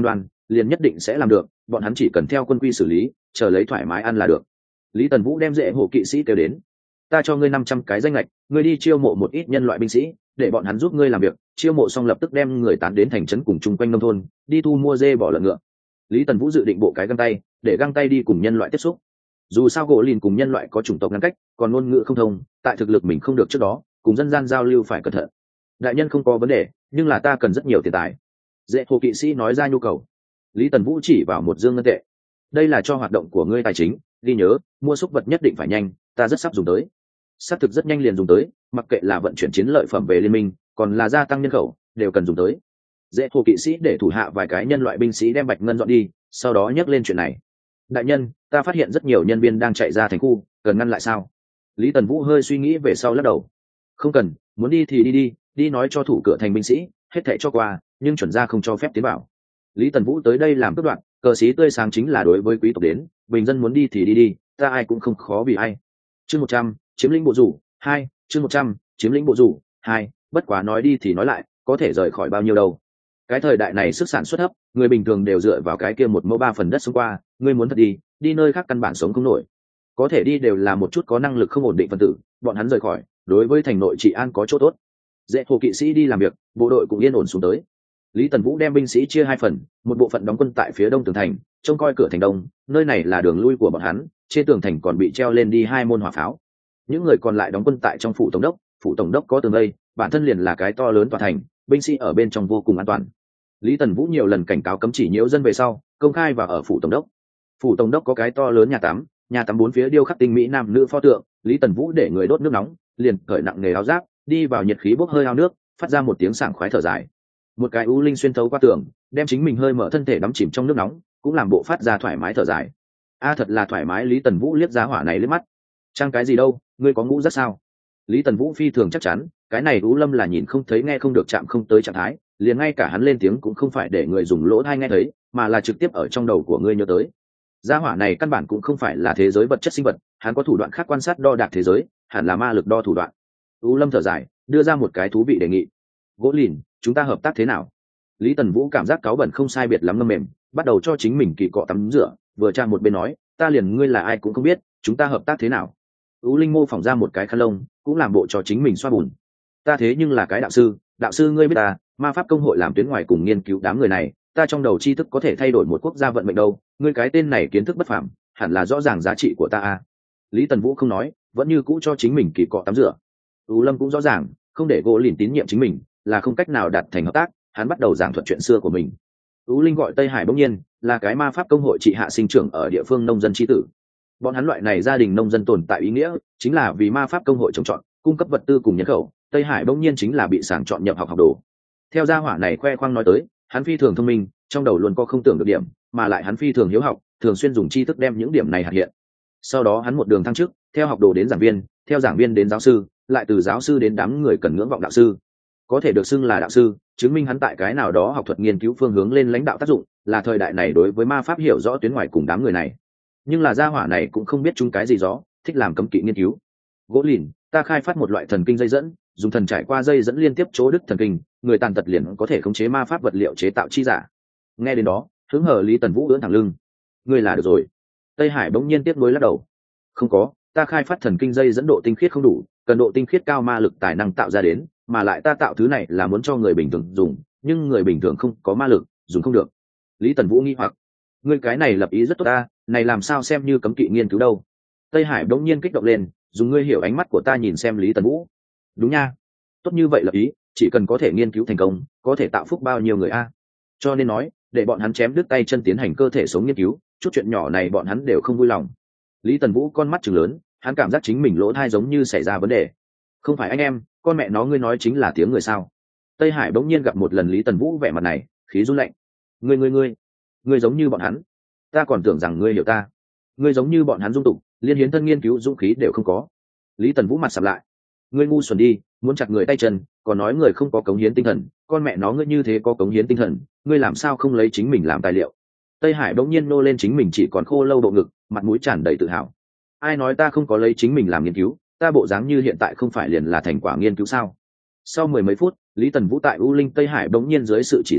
liền nhất định sẽ làm được, bọn hắn chỉ cần theo quân quy xử lý, chờ lấy thoải mái ăn là được. Lý Tần Vũ đem dễ hổ kỵ sĩ kêu đến. Ta cho ngươi năm trăm cái danh lệch, ngươi đi chiêu mộ một ít nhân loại binh sĩ, để bọn hắn giúp ngươi làm việc, chiêu mộ xong lập tức đem người tán đến thành trấn cùng chung quanh nông thôn, đi thu mua dê bỏ lợn ngựa. Lý Tần Vũ dự định bộ cái găng tay, để găng tay đi cùng nhân loại tiếp xúc. Dù sao gỗ lìn cùng nhân loại có chủng tộc ngăn cách, còn ngôn ngữ không thông, tại thực lực mình không được trước đó, cùng dân gian giao lưu phải cẩn thận. Đại nhân không có vấn đề, nhưng là ta cần rất nhiều tiền tài. Dễ hồ kỵ sĩ nói ra nhu cầu. Lý Tần Vũ chỉ vào một dương ngân tệ. Đây là cho hoạt động của ngươi tài chính, ghi nhớ, mua súc vật nhất định phải nhanh, ta rất sắp dùng tới. Xác thực rất nhanh liền dùng tới, mặc kệ là vận chuyển chiến lợi phẩm về liên minh, còn là gia tăng nhân khẩu, đều cần dùng tới. Dễ hồ kỵ sĩ để thủ hạ vài cái nhân loại binh sĩ đem bạch ngân dọn đi, sau đó nhắc lên chuyện này. Đại nhân, ta phát hiện rất nhiều nhân viên đang chạy ra thành khu, cần ngăn lại sao? Lý Tần Vũ hơi suy nghĩ về sau lắc đầu. Không cần, muốn đi thì đi đi, đi nói cho thủ cửa thành binh sĩ, hết thảy cho qua, nhưng chuẩn ra không cho phép tiến vào. Lý Tần Vũ tới đây làm cướp đoạn, cờ sĩ tươi sáng chính là đối với quý tộc đến, bình dân muốn đi thì đi đi, ta ai cũng không khó vì ai. Chương một trăm, chiếm lĩnh bộ rủ, hai, chương một trăm, chiếm lĩnh bộ rủ, hai, bất quá nói đi thì nói lại, có thể rời khỏi bao nhiêu đâu. Cái thời đại này sức sản xuất thấp, người bình thường đều dựa vào cái kia một mẫu ba phần đất sống qua, ngươi muốn thật đi, đi nơi khác căn bản sống không nổi. Có thể đi đều là một chút có năng lực không ổn định phân tử, bọn hắn rời khỏi, đối với thành nội trị an có chỗ tốt. Dễ hồ kỵ sĩ đi làm việc, bộ đội cũng yên ổn xuống tới. Lý Tần Vũ đem binh sĩ chia hai phần, một bộ phận đóng quân tại phía đông tường thành, trông coi cửa thành đông, nơi này là đường lui của bọn hắn, trên tường thành còn bị treo lên đi hai môn hỏa pháo. Những người còn lại đóng quân tại trong phủ tổng đốc, phủ tổng đốc có tường vây, bản thân liền là cái to lớn tòa thành, binh sĩ ở bên trong vô cùng an toàn. Lý Tần Vũ nhiều lần cảnh cáo cấm chỉ nhiễu dân về sau, công khai và ở phủ tổng đốc. Phủ tổng đốc có cái to lớn nhà tắm, nhà tắm bốn phía điêu khắc tinh mỹ nam nữ pho tượng. Lý Tần Vũ để người đốt nước nóng, liền cởi nặng nghề áo giáp, đi vào nhiệt khí bốc hơi ao nước, phát ra một tiếng sảng khoái thở dài. Một cái u linh xuyên thấu qua tường, đem chính mình hơi mở thân thể đắm chìm trong nước nóng, cũng làm bộ phát ra thoải mái thở dài. A thật là thoải mái. Lý Tần Vũ liếc giá hỏa này liếc mắt. Trang cái gì đâu, ngươi có ngũ rất sao? Lý Tần Vũ phi thường chắc chắn, cái này u lâm là nhìn không thấy nghe không được chạm không tới trạng thái, liền ngay cả hắn lên tiếng cũng không phải để người dùng lỗ tai nghe thấy, mà là trực tiếp ở trong đầu của ngươi nhớ tới. Gia hỏa này căn bản cũng không phải là thế giới vật chất sinh vật, hắn có thủ đoạn khác quan sát đo đạc thế giới, hẳn là ma lực đo thủ đoạn. U lâm thở dài, đưa ra một cái thú vị đề nghị. Gỗ lìn, chúng ta hợp tác thế nào? Lý Tần Vũ cảm giác cáu bẩn không sai biệt lắm ngâm mềm, bắt đầu cho chính mình kỳ cọ tắm rửa, vừa trang một bên nói, ta liền ngươi là ai cũng không biết, chúng ta hợp tác thế nào? U linh mô phỏng ra một cái khăn lông, cũng làm bộ cho chính mình xoa bùn. Ta thế nhưng là cái đạo sư, đạo sư ngươi biết ta, ma pháp công hội làm tuyến ngoài cùng nghiên cứu đám người này, ta trong đầu tri thức có thể thay đổi một quốc gia vận mệnh đâu, ngươi cái tên này kiến thức bất phàm, hẳn là rõ ràng giá trị của ta à? Lý Tần Vũ không nói, vẫn như cũ cho chính mình kỳ cọ tắm rửa. U lâm cũng rõ ràng, không để gỗ lìn tín nhiệm chính mình là không cách nào đạt thành hợp tác, hắn bắt đầu giảng thuật chuyện xưa của mình. U linh gọi Tây Hải bỗng nhiên là cái ma pháp công hội trị hạ sinh trưởng ở địa phương nông dân tri tử. Bọn hắn loại này gia đình nông dân tồn tại ý nghĩa chính là vì ma pháp công hội trồng trọt, cung cấp vật tư cùng nhân khẩu. Tây Hải bỗng nhiên chính là bị sàng chọn nhập học học đồ. Theo gia hỏa này khoe khoang nói tới, hắn phi thường thông minh, trong đầu luôn có không tưởng được điểm, mà lại hắn phi thường hiếu học, thường xuyên dùng tri thức đem những điểm này hiện hiện. Sau đó hắn một đường thăng chức, theo học đồ đến giảng viên, theo giảng viên đến giáo sư, lại từ giáo sư đến đám người cần ngưỡng vọng đạo sư. Có thể được xưng là đạo sư, chứng minh hắn tại cái nào đó học thuật nghiên cứu phương hướng lên lãnh đạo tác dụng, là thời đại này đối với ma pháp hiểu rõ tuyến ngoài cùng đám người này. Nhưng là gia hỏa này cũng không biết chung cái gì rõ, thích làm cấm kỵ nghiên cứu. Gỗ lìn, ta khai phát một loại thần kinh dây dẫn, dùng thần trải qua dây dẫn liên tiếp chỗ đứt thần kinh, người tàn tật liền có thể khống chế ma pháp vật liệu chế tạo chi giả. Nghe đến đó, hướng hở Lý Tần Vũ ưỡn thẳng lưng. Ngươi là được rồi. Tây Hải bỗng nhiên tiếc nuối lắc đầu. Không có, ta khai phát thần kinh dây dẫn độ tinh khiết không đủ, cần độ tinh khiết cao ma lực tài năng tạo ra đến, mà lại ta tạo thứ này là muốn cho người bình thường dùng, nhưng người bình thường không có ma lực, dùng không được. Lý Tần Vũ nghi hoặc. Ngươi cái này lập ý rất tốt ta, này làm sao xem như cấm kỵ nghiên cứu đâu? Tây Hải bỗng nhiên kích động lên, dùng ngươi hiểu ánh mắt của ta nhìn xem Lý Tần Vũ. Đúng nha, tốt như vậy lập ý, chỉ cần có thể nghiên cứu thành công, có thể tạo phúc bao nhiêu người a. Cho nên nói, để bọn hắn chém đứt tay chân tiến hành cơ thể sống nghiên cứu, chút chuyện nhỏ này bọn hắn đều không vui lòng. Lý Tần Vũ con mắt trừng lớn, hắn cảm giác chính mình lỗ thai giống như xảy ra vấn đề. Không phải anh em, con mẹ nó ngươi nói chính là tiếng người sao? Tây Hải bỗng nhiên gặp một lần Lý Tần Vũ vẻ mặt này, khí run lạnh. Ngươi ngươi ngươi, ngươi giống như bọn hắn. Ta còn tưởng rằng ngươi hiểu ta. Ngươi giống như bọn hắn dung tục, liên hiến thân nghiên cứu dũng khí đều không có. Lý Tần Vũ mặt sầm lại. Ngươi ngu xuẩn đi, muốn chặt người tay chân, còn nói người không có cống hiến tinh thần, con mẹ nó ngươi như thế có cống hiến tinh thần, ngươi làm sao không lấy chính mình làm tài liệu? Tây Hải bỗng nhiên nô lên chính mình chỉ còn khô lâu bộ ngực, mặt mũi tràn đầy tự hào. Ai nói ta không có lấy chính mình làm nghiên cứu, ta bộ dáng như hiện tại không phải liền là thành quả nghiên cứu sao? Sau mười mấy phút, Lý Tần Vũ tại U Linh Tây Hải bỗng nhiên dưới sự chỉ dẫn,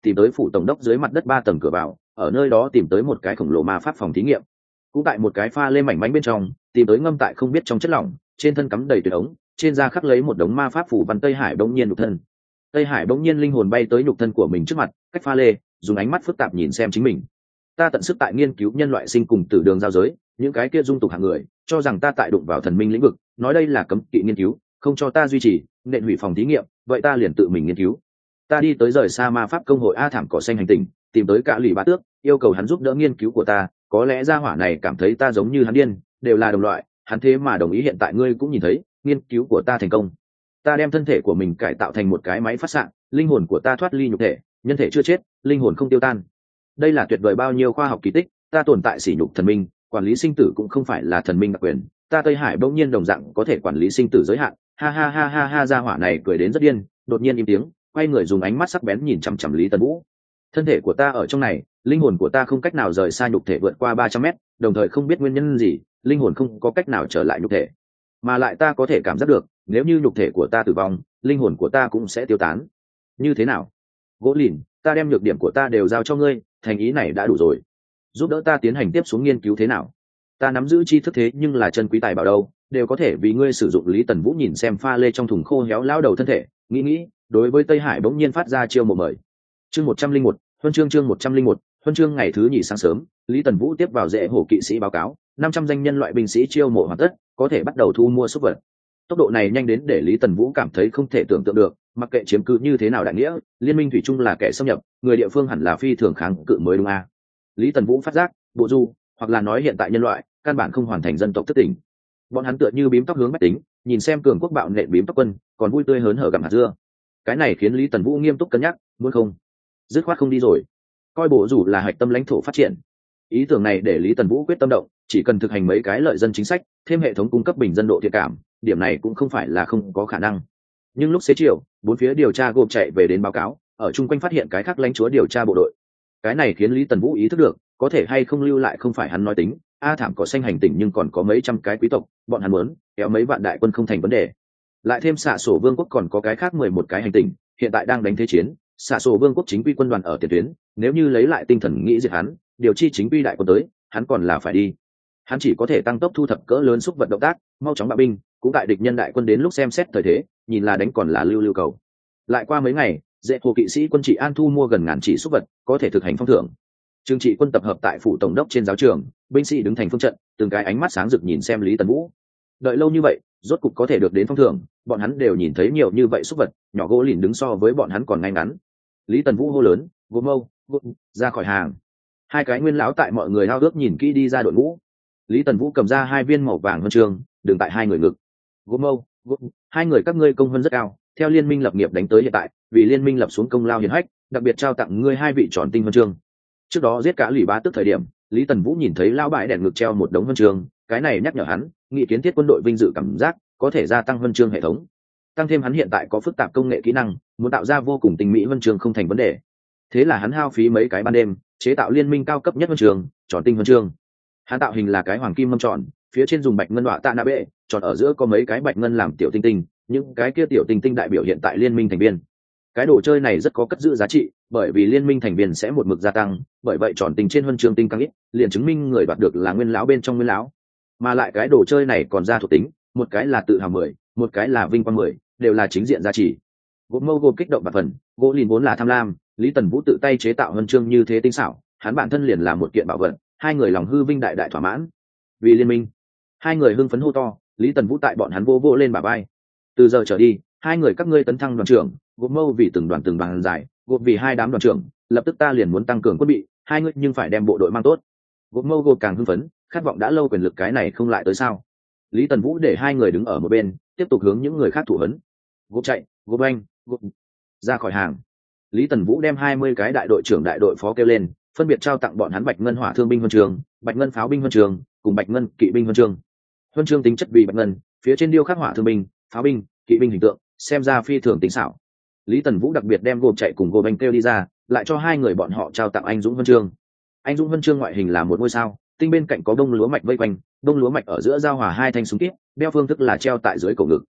tìm tới phủ tổng đốc dưới mặt đất ba tầng cửa vào, ở nơi đó tìm tới một cái khổng lồ ma pháp phòng thí nghiệm. Cũng tại một cái pha lê mảnh mánh bên trong tìm tới ngâm tại không biết trong chất lỏng, trên thân cắm đầy tuyệt ống, trên da khắc lấy một đống ma pháp phủ văn. Tây Hải bỗng nhiên nhục thân Tây Hải bỗng nhiên linh hồn bay tới nhục thân của mình trước mặt, cách pha lê, dùng ánh mắt phức tạp nhìn xem chính mình. Ta tận sức tại nghiên cứu nhân loại sinh cùng tử đường giao giới, những cái kia dung tục hạng người cho rằng ta tại đụng vào thần minh lĩnh vực, nói đây là cấm kỵ nghiên cứu, không cho ta duy trì, nện hủy phòng thí nghiệm, vậy ta liền tự mình nghiên cứu. Ta đi tới rời xa ma pháp công hội A Thảm Cỏ Xanh hành tinh, tìm tới Cả Lỷ Bá Tước, yêu cầu hắn giúp đỡ nghiên cứu của ta. Có lẽ gia hỏa này cảm thấy ta giống như hắn điên, đều là đồng loại, hắn thế mà đồng ý. Hiện tại ngươi cũng nhìn thấy, nghiên cứu của ta thành công. Ta đem thân thể của mình cải tạo thành một cái máy phát xạ, linh hồn của ta thoát ly nhục thể, nhân thể chưa chết, linh hồn không tiêu tan. Đây là tuyệt vời bao nhiêu khoa học kỳ tích. Ta tồn tại sỉ nhục thần minh, quản lý sinh tử cũng không phải là thần minh đặc quyền. Ta Tây Hải bỗng nhiên đồng dạng có thể quản lý sinh tử giới hạn. Ha ha ha ha ha, gia hỏa này cười đến rất điên, đột nhiên im tiếng, quay người dùng ánh mắt sắc bén nhìn chằm chằm Lý Tần Vũ. Thân thể của ta ở trong này, linh hồn của ta không cách nào rời xa nhục thể vượt qua ba trăm mét, đồng thời không biết nguyên nhân gì, linh hồn không có cách nào trở lại nhục thể. Mà lại ta có thể cảm giác được, nếu như nhục thể của ta tử vong, linh hồn của ta cũng sẽ tiêu tán. Như thế nào? Gỗ Lìn, ta đem nhược điểm của ta đều giao cho ngươi, thành ý này đã đủ rồi. Giúp đỡ ta tiến hành tiếp xuống nghiên cứu thế nào? Ta nắm giữ tri thức thế nhưng là chân quý tài bảo đâu, đều có thể vì ngươi sử dụng. Lý Tần Vũ nhìn xem pha lê trong thùng khô héo lão đầu thân thể, nghĩ nghĩ, đối với Tây Hải bỗng nhiên phát ra chiêu mộ mời. Chương một trăm linh một, huân chương chương một trăm linh một, huân chương. Ngày thứ nhì sáng sớm, Lý Tần Vũ tiếp vào Dễ Hổ kỵ sĩ báo cáo, năm trăm danh nhân loại binh sĩ chiêu mộ hoàn tất, có thể bắt đầu thu mua súc vật. Tốc độ này nhanh đến để Lý Tần Vũ cảm thấy không thể tưởng tượng được, mặc kệ chiếm cứ như thế nào đại nghĩa, liên minh thủy chung là kẻ xâm nhập, người địa phương hẳn là phi thường kháng cự mới đúng a. Lý Tần Vũ phát giác, bộ du, hoặc là nói hiện tại nhân loại, căn bản không hoàn thành dân tộc thức tỉnh. Bọn hắn tựa như bím tóc hướng bách tính, nhìn xem cường quốc bạo nện bím tóc quân, còn vui tươi hớn hở gặm hạt dưa. Cái này khiến Lý Tần Vũ nghiêm túc cân nhắc, muốn không, dứt khoát không đi rồi, coi bộ dù là hạch tâm lãnh thổ phát triển. Ý tưởng này để Lý Tần Vũ quyết tâm động, chỉ cần thực hành mấy cái lợi dân chính sách, thêm hệ thống cung cấp bình dân độ thiện cảm, điểm này cũng không phải là không có khả năng. Nhưng lúc xế chiều, bốn phía điều tra gộp chạy về đến báo cáo, ở chung quanh phát hiện cái khác lãnh chúa điều tra bộ đội. Cái này khiến Lý Tần Vũ ý thức được, có thể hay không lưu lại không phải hắn nói tính. A Thảm Cỏ Xanh hành tinh nhưng còn có mấy trăm cái quý tộc, bọn hắn muốn kéo mấy vạn đại quân không thành vấn đề. Lại thêm xạ sổ vương quốc còn có cái khác mười một cái hành tinh, hiện tại đang đánh thế chiến, xạ sổ vương quốc chính quy quân đoàn ở tiền tuyến, nếu như lấy lại tinh thần nghĩ diệt hắn, điều chi chính quy đại quân tới, hắn còn là phải đi. Hắn chỉ có thể tăng tốc thu thập cỡ lớn xúc vật động tác, mau chóng bạo binh, cũng tại địch nhân đại quân đến lúc xem xét thời thế, nhìn là đánh còn là lưu lưu cầu. Lại qua mấy ngày, Dễ Hồ kỵ sĩ quân trị an thu mua gần ngàn chỉ xúc vật, có thể thực hành phong thưởng. Trương trị quân tập hợp tại phủ tổng đốc trên giáo trường, binh sĩ đứng thành phương trận, từng cái ánh mắt sáng rực nhìn xem Lý Tần Vũ. Đợi lâu như vậy, rốt cục có thể được đến phong thưởng, bọn hắn đều nhìn thấy nhiều như vậy xúc vật, nhỏ gỗ lìn đứng so với bọn hắn còn ngay ngắn. Lý Tần Vũ hô lớn, "Gỗ Mâu, Gỗ, ra khỏi hàng!" Hai cái nguyên lão tại mọi người hao ước nhìn kỹ đi ra đội ngũ. Lý Tần Vũ cầm ra hai viên màu vàng huân chương, đường tại hai người ngực. "Gỗ Mâu, Gỗ, hai người các ngươi công hơn rất cao, theo liên minh lập nghiệp đánh tới hiện tại, vì liên minh lập xuống công lao hiển hách, đặc biệt trao tặng ngươi hai vị tròn tinh huân chương." Trước đó giết Cả Lỷ Bá Tước thời điểm, Lý Tần Vũ nhìn thấy lão bãi đèn ngực treo một đống huân chương, cái này nhắc nhở hắn, nghị kiến thiết quân đội vinh dự cảm giác, có thể gia tăng huân chương hệ thống. Tăng thêm hắn hiện tại có phức tạp công nghệ kỹ năng, muốn tạo ra vô cùng tinh mỹ huân chương không thành vấn đề. Thế là hắn hao phí mấy cái ban đêm, chế tạo liên minh cao cấp nhất huân chương, tròn tinh huân chương. Hắn tạo hình là cái hoàng kim mâm tròn, phía trên dùng bạch ngân đọa tạ nạ bệ, tròn ở giữa có mấy cái bạch ngân làm tiểu tinh tinh, những cái kia tiểu tinh tinh đại biểu hiện tại liên minh thành viên. Cái đồ chơi này rất có cất giữ giá trị, bởi vì liên minh thành viên sẽ một mực gia tăng, bởi vậy tròn tinh trên huân chương tinh càng ít, liền chứng minh người đoạt được là nguyên lão bên trong nguyên lão. Mà lại cái đồ chơi này còn ra thuộc tính, một cái là tự hào mười, một cái là vinh quang mười, đều là chính diện giá trị. Gỗ Mâu gồm kích động bạc phần, gỗ lìn vốn là tham lam, Lý Tần Vũ tự tay chế tạo huân chương như thế tinh xảo, hắn bản thân liền là một kiện bảo vật, hai người lòng hư vinh đại đại thỏa mãn. Vì liên minh, hai người hưng phấn hô to, Lý Tần Vũ tại bọn hắn vô vô lên bả vai. Từ giờ trở đi, hai người các ngươi tấn thăng đoàn trưởng, Gỗ Mâu vì từng đoàn từng đoàn giải, gộp vì hai đám đoàn trưởng, lập tức ta liền muốn tăng cường quân bị, hai ngươi nhưng phải đem bộ đội mang tốt. Gỗ Mâu gộp càng hưng phấn, khát vọng đã lâu quyền lực cái này không lại tới sao? Lý Tần Vũ để hai người đứng ở một bên, tiếp tục hướng những người khác thủ hấn. Gộp chạy, gộp anh, gộp ra khỏi hàng. Lý Tần Vũ đem hai mươi cái đại đội trưởng đại đội phó kêu lên, phân biệt trao tặng bọn hắn bạch ngân hỏa thương binh huân trường, bạch ngân pháo binh huân trường, cùng bạch ngân kỵ binh huân trường. Huân chương tính chất vì bạch ngân, phía trên điêu khắc hỏa thương binh, pháo binh, kỵ binh hình tượng, xem ra phi thường tính xảo. Lý Tần Vũ đặc biệt đem gộp chạy cùng gộp anh kêu đi ra, lại cho hai người bọn họ trao tặng anh dũng huân chương. Anh dũng huân chương ngoại hình là một ngôi sao, tinh bên cạnh có bông lúa mạch vây quanh, bông lúa mạch ở giữa giao hòa hai thanh súng kíp, đeo phương thức là treo tại dưới cổ ngực.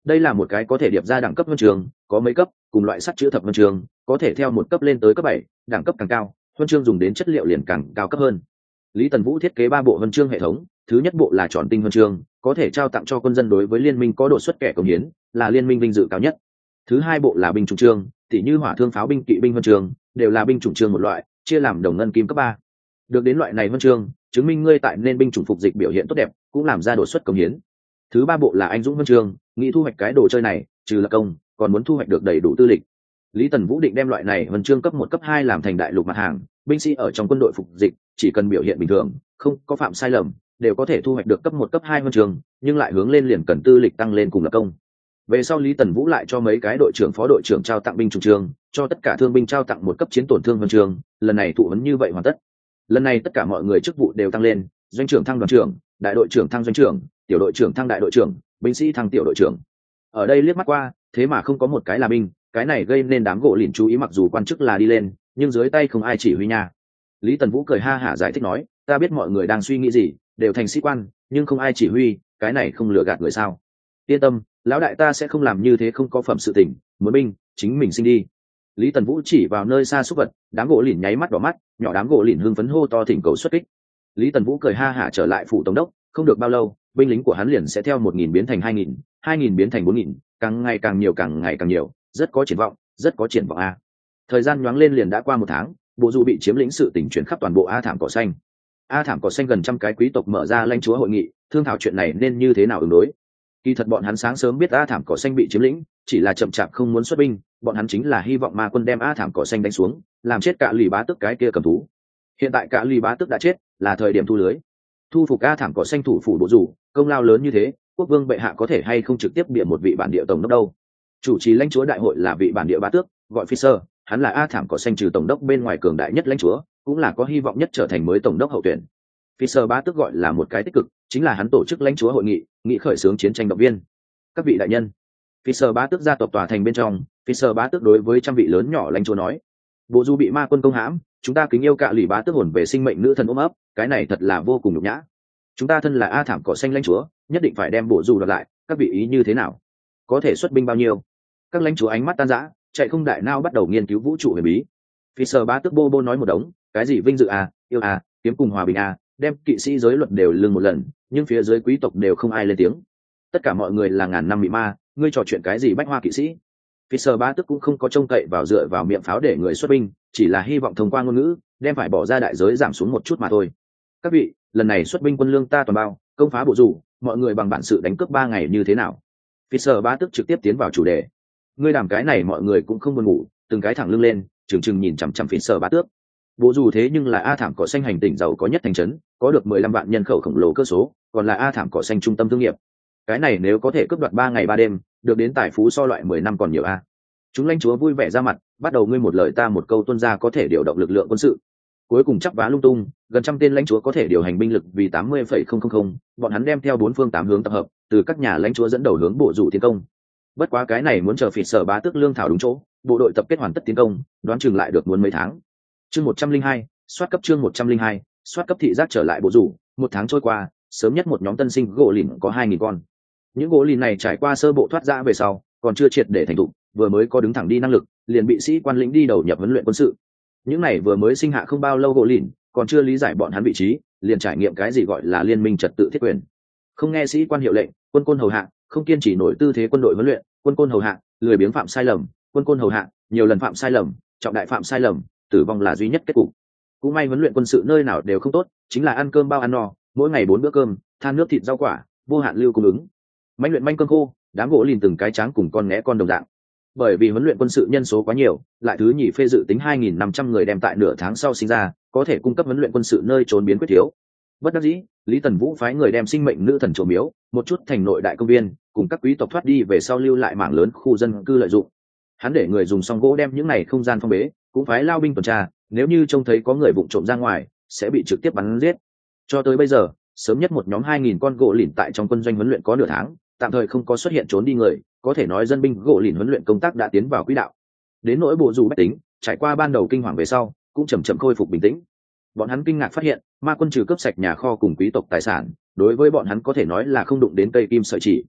đây là một cái có thể điệp ra đẳng cấp huân trường, có mấy cấp, cùng loại sắt chữ thập huân trường, có thể theo một cấp lên tới cấp bảy, đẳng cấp càng cao huân chương dùng đến chất liệu liền càng cao cấp hơn. Lý Tần Vũ thiết kế ba bộ huân chương hệ thống, thứ nhất bộ là tròn tinh huân chương, có thể trao tặng cho quân dân đối với liên minh có độ xuất kẻ công hiến, là liên minh vinh dự cao nhất. Thứ hai bộ là binh chủng chương, tỉ như hỏa thương pháo binh kỵ binh huân chương, đều là binh chủng chương một loại, chia làm đồng ngân kim cấp ba. Được đến loại này huân chương, chứng minh ngươi tại nên binh chủng phục dịch biểu hiện tốt đẹp, cũng làm ra độ xuất công hiến. Thứ ba bộ là anh dũng huân chương, nghĩ thu hoạch cái đồ chơi này, trừ là công, còn muốn thu hoạch được đầy đủ tư lịch. Lý Tần Vũ định đem loại này huân chương cấp một cấp hai làm thành đại lục mặt hàng, binh sĩ ở trong quân đội phục dịch, chỉ cần biểu hiện bình thường, không có phạm sai lầm, đều có thể thu hoạch được cấp một cấp hai huân chương, nhưng lại hướng lên liền cần tư lịch tăng lên cùng là công. Về sau Lý Tần Vũ lại cho mấy cái đội trưởng phó đội trưởng trao tặng binh chủng chương, cho tất cả thương binh trao tặng một cấp chiến tổn thương huân chương, lần này thụ huấn như vậy hoàn tất. Lần này tất cả mọi người chức vụ đều tăng lên, doanh trưởng thăng đoàn trưởng, đại đội trưởng thăng doanh trưởng, tiểu đội trưởng thăng đại đội trưởng, binh sĩ thăng tiểu đội trưởng. Ở đây liếc mắt qua, thế mà không có một cái là binh, cái này gây nên đám gỗ lìn chú ý, mặc dù quan chức là đi lên, nhưng dưới tay không ai chỉ huy nha. Lý Tần Vũ cười ha hả giải thích nói, ta biết mọi người đang suy nghĩ gì, đều thành sĩ quan, nhưng không ai chỉ huy, cái này không lừa gạt người sao? Yên tâm, lão đại ta sẽ không làm như thế không có phẩm sự tình, muốn binh, chính mình sinh đi. Lý Tần Vũ chỉ vào nơi xa xúc vật, đám gỗ lìn nháy mắt đỏ mắt, nhỏ đám gỗ lìn hưng phấn hô to thỉnh cầu xuất kích. Lý Tần Vũ cười ha hả trở lại phủ tổng đốc, không được bao lâu, binh lính của hắn liền sẽ theo một nghìn biến thành hai nghìn, hai nghìn biến thành bốn nghìn, càng ngày càng nhiều càng ngày càng nhiều, rất có triển vọng, rất có triển vọng a. Thời gian nhoáng lên liền đã qua một tháng, bộ dù bị chiếm lĩnh sự tỉnh chuyển khắp toàn bộ A Thảm Cỏ Xanh. A Thảm Cỏ Xanh gần trăm cái quý tộc mở ra lãnh chúa hội nghị, thương thảo chuyện này nên như thế nào ứng đối. Kỳ thật bọn hắn sáng sớm biết A Thảm Cỏ Xanh bị chiếm lĩnh, chỉ là chậm chạp không muốn xuất binh, bọn hắn chính là hy vọng ma quân đem A Thảm Cỏ Xanh đánh xuống, làm chết cả lì bá tức cái kia cầm thú. Hiện tại cả lì bá tức đã chết, là thời điểm thu lưới. Thu phục A Thảm Cỏ Xanh thủ phủ bộ dù, công lao lớn như thế, quốc vương bệ hạ có thể hay không trực tiếp bịa một vị bản địa tổng đốc đâu. Chủ trì lãnh chúa đại hội là vị bản địa bá tước, gọi Fisher, hắn là A Thảm Cỏ Xanh trừ tổng đốc bên ngoài cường đại nhất lãnh chúa, cũng là có hy vọng nhất trở thành mới tổng đốc hậu tuyển. Fisher bá tước gọi là một cái tích cực, chính là hắn tổ chức lãnh chúa hội nghị, nghị khởi xướng chiến tranh động viên. Các vị đại nhân, Fisher bá tước ra tộc tòa thành bên trong, Fisher bá tước đối với trăm vị lớn nhỏ lãnh chúa nói, bộ dù bị ma quân công hãm, chúng ta kính yêu cả lì bá tước hồn về sinh mệnh nữ thần ôm ấp, cái này thật là vô cùng nhục nhã. Chúng ta thân là A Thảm Cỏ Xanh lãnh chúa, nhất định phải đem bộ dù đoạt lại, các vị ý như thế nào? Có thể xuất binh bao nhiêu? Các lãnh chúa ánh mắt tan rã, chạy không đại nao bắt đầu nghiên cứu vũ trụ huyền bí. Fisher bá tước bô bô nói một đống, cái gì vinh dự à, yêu à, kiếm cùng hòa bình à, đem kỵ sĩ giới luật đều lưng một lần, nhưng phía dưới quý tộc đều không ai lên tiếng. Tất cả mọi người là ngàn năm bị ma, ngươi trò chuyện cái gì bách hoa kỵ sĩ? Fisher bá tước cũng không có trông cậy vào dựa vào miệng pháo để người xuất binh, chỉ là hy vọng thông qua ngôn ngữ, đem phải bỏ ra đại giới giảm xuống một chút mà thôi. Các vị, lần này xuất binh quân lương ta toàn bao, công phá bộ dù, mọi người bằng bản sự đánh cướp ba ngày như thế nào? Fisher bá tước trực tiếp tiến vào chủ đề. Ngươi làm cái này mọi người cũng không buồn ngủ, từng cái thẳng lưng lên, chừng chừng nhìn chằm chằm Fisher bá tước. Bộ dù thế nhưng là A Thảm Cỏ Xanh hành tinh giàu có nhất thành trấn, có được mười lăm vạn nhân khẩu khổng lồ cơ số, còn là A Thảm Cỏ Xanh trung tâm thương nghiệp. Cái này nếu có thể cướp đoạt ba ngày ba đêm, được đến tài phú so loại mười năm còn nhiều a. Chúng lãnh chúa vui vẻ ra mặt, bắt đầu ngươi một lời ta một câu tuân ra có thể điều động lực lượng quân sự. Cuối cùng chắc vá lung tung, gần trăm tên lãnh chúa có thể điều hành binh lực vì tám mươi phẩy không không không, bọn hắn đem theo bốn phương tám hướng tập hợp, từ các nhà lãnh chúa dẫn đầu hướng bộ dù tiến công. Bất quá cái này muốn chờ Fisher bá tước lương thảo đúng chỗ, bộ đội tập kết hoàn tất tiến công, đoán chừng lại được muốn mấy tháng. Chương một trăm linh hai, soát cấp chương một trăm linh hai, soát cấp thị giác trở lại bộ rủ, một tháng trôi qua, sớm nhất một nhóm tân sinh gỗ lìn có hai nghìn con. Những gỗ lìn này trải qua sơ bộ thoát ra về sau, còn chưa triệt để thành thục, vừa mới có đứng thẳng đi năng lực, liền bị sĩ quan lĩnh đi đầu nhập huấn luyện quân sự. Những này vừa mới sinh hạ không bao lâu gỗ lìn, còn chưa lý giải bọn hắn vị trí, liền trải nghiệm cái gì gọi là liên minh trật tự thiết quyền. Không nghe sĩ quan hiệu lệnh, quân côn hầu hạ, không kiên trì nổi tư thế quân đội huấn luyện, quân côn hầu hạ, lười biếng phạm sai lầm, quân côn hầu hạ, nhiều lần phạm sai lầm, trọng đại phạm sai lầm, tử vong là duy nhất kết cục. Cũng may huấn luyện quân sự nơi nào đều không tốt, chính là ăn cơm bao ăn no, mỗi ngày bốn bữa cơm, than nước thịt rau quả, vô hạn lưu cung ứng. Manh luyện manh cơm khô, đám gỗ lìn từng cái tráng cùng con né con đồng dạng. Bởi vì huấn luyện quân sự nhân số quá nhiều, lại thứ nhì phê dự tính hai nghìn năm trăm người đem tại nửa tháng sau sinh ra, có thể cung cấp huấn luyện quân sự nơi trốn biến quyết thiếu. Bất đắc dĩ, Lý Tần Vũ phái người đem sinh mệnh nữ thần trổ miếu, một chút thành nội đại công viên, cùng các quý tộc thoát đi về sau lưu lại mảng lớn khu dân cư lợi dụng. Hắn để người dùng xong gỗ đem những này không gian phong bế, cũng phái lao binh tuần tra, nếu như trông thấy có người vụng trộm ra ngoài, sẽ bị trực tiếp bắn giết. Cho tới bây giờ, sớm nhất một nhóm hai nghìn con gỗ lìn tại trong quân doanh huấn luyện có nửa tháng, tạm thời không có xuất hiện trốn đi người, có thể nói dân binh gỗ lìn huấn luyện công tác đã tiến vào quỹ đạo. Đến nỗi bộ dù bách tính, trải qua ban đầu kinh hoàng về sau, cũng chậm chậm khôi phục bình tĩnh. Bọn hắn kinh ngạc phát hiện, ma quân trừ cướp sạch nhà kho cùng quý tộc tài sản, đối với bọn hắn có thể nói là không đụng đến cây kim sợi chỉ.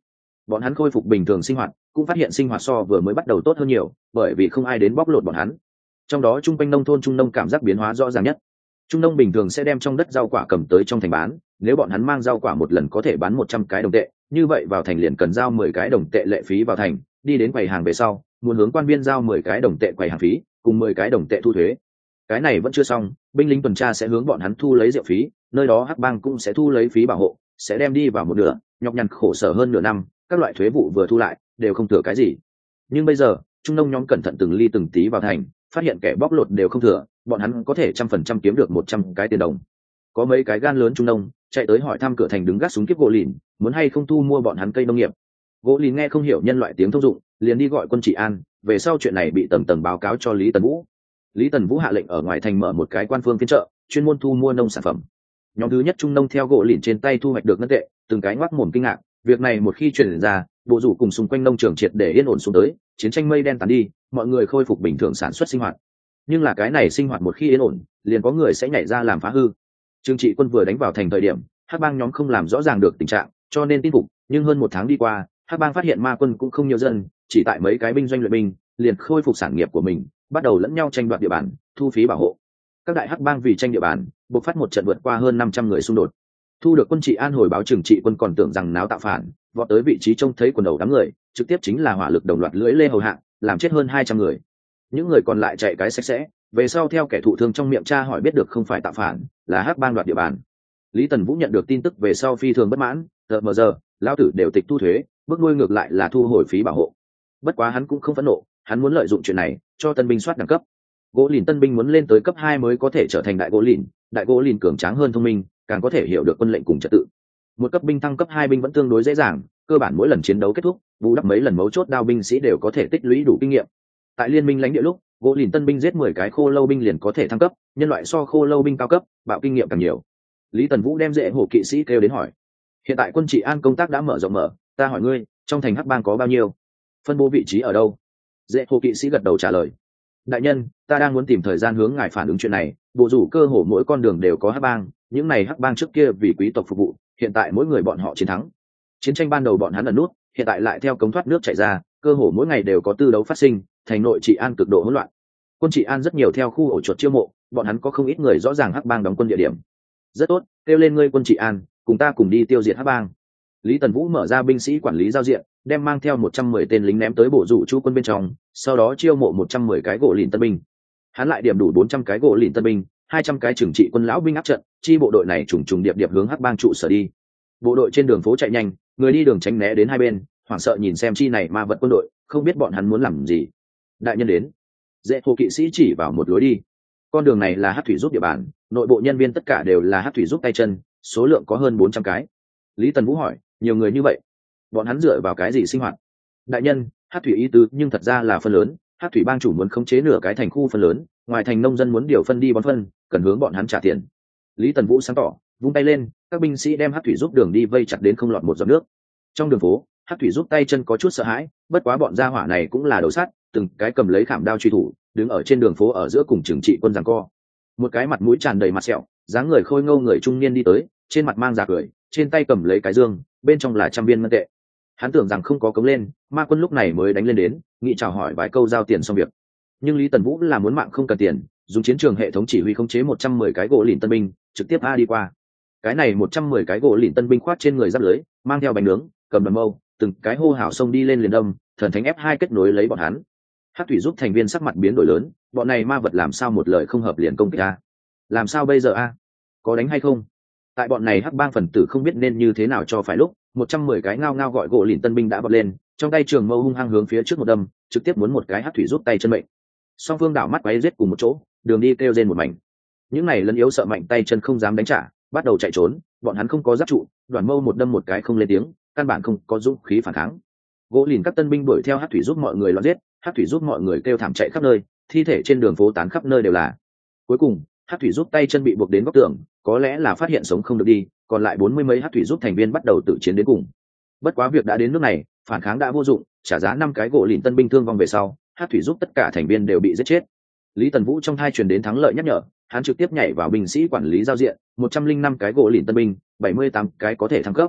Bọn hắn khôi phục bình thường sinh hoạt, cũng phát hiện sinh hoạt so vừa mới bắt đầu tốt hơn nhiều, bởi vì không ai đến bóc lột bọn hắn. Trong đó trung quanh nông thôn trung nông cảm giác biến hóa rõ ràng nhất. Trung nông bình thường sẽ đem trong đất rau quả cầm tới trong thành bán, nếu bọn hắn mang rau quả một lần có thể bán một trăm cái đồng tệ, như vậy vào thành liền cần giao mười cái đồng tệ lệ phí vào thành, đi đến quầy hàng về sau, muốn hướng quan viên giao mười cái đồng tệ quầy hàng phí, cùng mười cái đồng tệ thu thuế. Cái này vẫn chưa xong, binh lính tuần tra sẽ hướng bọn hắn thu lấy rượu phí, nơi đó hắc bang cũng sẽ thu lấy phí bảo hộ, sẽ đem đi vào một nửa, nhọc nhằn khổ sở hơn nửa năm, các loại thuế vụ vừa thu lại, đều không thừa cái gì. Nhưng bây giờ, trung nông nhóm cẩn thận từng ly từng tí vào thành, phát hiện kẻ bóc lột đều không thừa, bọn hắn có thể trăm phần trăm kiếm được một trăm cái tiền đồng. Có mấy cái gan lớn trung nông chạy tới hỏi thăm cửa thành đứng gác súng kiếp gỗ lìn, muốn hay không thu mua bọn hắn cây nông nghiệp. Gỗ lìn nghe không hiểu nhân loại tiếng thông dụng, liền đi gọi quân trị an, về sau chuyện này bị tầng tầng báo cáo cho Lý Tần Vũ. Lý Tần Vũ hạ lệnh ở ngoài thành mở một cái quan phương phiên chợ, chuyên môn thu mua nông sản phẩm. Nhóm thứ nhất trung nông theo gỗ lìn trên tay thu hoạch được ngân tệ, từng cái ngoác mồm kinh ngạc, việc này một khi truyền ra, bộ rủ cùng xung quanh nông trường triệt để yên ổn xuống tới, chiến tranh mây đen tàn đi, mọi người khôi phục bình thường sản xuất sinh hoạt. Nhưng là cái này sinh hoạt một khi yên ổn, liền có người sẽ nhảy ra làm phá hư. Trương Trị Quân vừa đánh vào thành thời điểm, hắc bang nhóm không làm rõ ràng được tình trạng, cho nên tin phục, nhưng hơn một tháng đi qua, hắc bang phát hiện ma quân cũng không nhiều dân, chỉ tại mấy cái binh doanh luyện binh, liền khôi phục sản nghiệp của mình, bắt đầu lẫn nhau tranh đoạt địa bàn, thu phí bảo hộ. Các đại hắc bang vì tranh địa bàn, buộc phát một trận vượt qua hơn năm trăm người xung đột. Thu được quân trị an hồi báo Trừng Trị Quân còn tưởng rằng náo tạo phản, vọt tới vị trí trông thấy quần đầu đám người, trực tiếp chính là hỏa lực đồng loạt lưỡi lê hầu hạ, làm chết hơn hai trăm người. Những người còn lại chạy cái sạch sẽ, về sau theo kẻ thụ thương trong miệng tra hỏi biết được không phải tạo phản, là hắc bang đoạt địa bàn. Lý Tần Vũ nhận được tin tức về sau phi thường bất mãn, tờ mờ giờ lão tử đều tịch thu thuế, bước nuôi ngược lại là thu hồi phí bảo hộ. Bất quá hắn cũng không phẫn nộ, hắn muốn lợi dụng chuyện này cho tân binh soát đẳng cấp. Gỗ lìn tân binh muốn lên tới cấp hai mới có thể trở thành đại gỗ lìn, đại gỗ lìn cường tráng hơn thông minh, càng có thể hiểu được quân lệnh cùng trật tự. Một cấp binh thăng cấp hai binh vẫn tương đối dễ dàng, cơ bản mỗi lần chiến đấu kết thúc, bù đắp mấy lần mấu chốt đao binh sĩ đều có thể tích lũy đủ kinh nghiệm. Tại liên minh lãnh địa lúc, gỗ lìn tân binh giết mười cái khô lâu binh liền có thể thăng cấp, nhân loại so khô lâu binh cao cấp, bạo kinh nghiệm càng nhiều. Lý Tần Vũ đem dễ hổ kỵ sĩ kêu đến hỏi, hiện tại quân trị an công tác đã mở rộng mở, ta hỏi ngươi, trong thành hắc bang có bao nhiêu, phân bố vị trí ở đâu? Dễ hổ kỵ sĩ gật đầu trả lời, đại nhân, ta đang muốn tìm thời gian hướng ngài phản ứng chuyện này, bộ rủ cơ hồ mỗi con đường đều có hắc bang, những này hắc bang trước kia vì quý tộc phục vụ, hiện tại mỗi người bọn họ chiến thắng. Chiến tranh ban đầu bọn hắn ẩn nút, hiện tại lại theo cống thoát nước chạy ra, cơ hồ mỗi ngày đều có tư đấu phát sinh, thành nội trị an cực độ hỗn loạn. Quân trị an rất nhiều theo khu ổ chuột chiêu mộ, bọn hắn có không ít người rõ ràng hắc bang đóng quân địa điểm. Rất tốt, kêu lên ngươi quân trị an, cùng ta cùng đi tiêu diệt hắc bang. Lý Tần Vũ mở ra binh sĩ quản lý giao diện, đem mang theo một trăm mười tên lính ném tới bổ rủ chú quân bên trong, sau đó chiêu mộ một trăm mười cái gỗ lìn tân binh. Hắn lại điểm đủ bốn trăm cái gỗ lìn tân binh, hai trăm cái trừng trị quân lão binh áp trận, chi bộ đội này trùng trùng điệp điệp hướng hắc bang trụ sở đi. Bộ đội trên đường phố chạy nhanh, người đi đường tránh né đến hai bên, hoảng sợ nhìn xem chi này ma vật quân đội, không biết bọn hắn muốn làm gì. Đại nhân đến. Dễ hồ kỵ sĩ chỉ vào một lối đi. Con đường này là hắc thủy giúp địa bàn, nội bộ nhân viên tất cả đều là hắc thủy giúp tay chân, số lượng có hơn bốn trăm cái. Lý Tần Vũ hỏi, nhiều người như vậy, bọn hắn dựa vào cái gì sinh hoạt? Đại nhân, hắc thủy ý tứ nhưng thật ra là phân lớn, hắc thủy bang chủ muốn khống chế nửa cái thành khu phân lớn, ngoài thành nông dân muốn điều phân đi bón phân, cần hướng bọn hắn trả tiền. Lý Tần Vũ sáng tỏ, vung tay lên, các binh sĩ đem hắc thủy giúp đường đi vây chặt đến không lọt một giọt nước. Trong đường phố, hắc thủy giúp tay chân có chút sợ hãi, bất quá bọn gia hỏa này cũng là đầu sắt, từng cái cầm lấy khảm đao truy thủ, đứng ở trên đường phố ở giữa cùng trừng trị quân giằng co. Một cái mặt mũi tràn đầy mặt sẹo, dáng người khôi ngô người trung niên đi tới, trên mặt mang giả cười, trên tay cầm lấy cái dương, bên trong là trăm viên ngân tệ. Hắn tưởng rằng không có cống lên, ma quân lúc này mới đánh lên đến, nghĩ chào hỏi vài câu giao tiền xong việc. Nhưng Lý Tần Vũ là muốn mạng không cần tiền, dùng chiến trường hệ thống chỉ huy khống chế một trăm mười cái gỗ lìn tân binh, trực tiếp a đi qua. Cái này một trăm mười cái gỗ lìn tân binh khoát trên người giáp lưới, mang theo bánh nướng, cầm đầm mâu, từng cái hô hào xông đi lên liền đâm, thần thánh ép hai kết nối lấy bọn hắn. Hắc thủy giúp thành viên sắc mặt biến đổi lớn, bọn này ma vật làm sao một lời không hợp liền công kích a? Làm sao bây giờ a? Có đánh hay không? Tại bọn này hắc bang phần tử không biết nên như thế nào cho phải lúc, một trăm mười cái ngao ngao gọi gỗ lìn tân binh đã bật lên, trong tay trường mâu hung hăng hướng phía trước một đâm, trực tiếp muốn một cái hắc thủy giúp tay chân mệnh. Song phương đảo mắt quấy giết cùng một chỗ, đường đi kêu rên một mảnh. Những này lấn yếu sợ mạnh tay chân không dám đánh trả, bắt đầu chạy trốn, bọn hắn không có giáp trụ, đoàn mâu một đâm một cái không lên tiếng, căn bản không có dũng khí phản kháng. Gỗ lìn các tân binh đuổi theo hắc thủy giúp mọi người loạn giết, hắc thủy giúp mọi người kêu thảm chạy khắp nơi, thi thể trên đường phố tán khắp nơi đều là. Cuối cùng, hắc thủy giúp tay chân bị buộc đến góc tường, có lẽ là phát hiện sống không được đi, còn lại bốn mươi mấy hắc thủy giúp thành viên bắt đầu tự chiến đến cùng. Bất quá việc đã đến nước này, phản kháng đã vô dụng, trả giá năm cái gỗ lìn tân binh thương vong về sau, hắc thủy giúp tất cả thành viên đều bị giết chết. Lý Tần Vũ trong thai truyền đến thắng lợi nhắc nhở, hắn trực tiếp nhảy vào binh sĩ quản lý giao diện, một trăm linh năm cái gỗ lìn tân binh, bảy mươi tám cái có thể thăng cấp.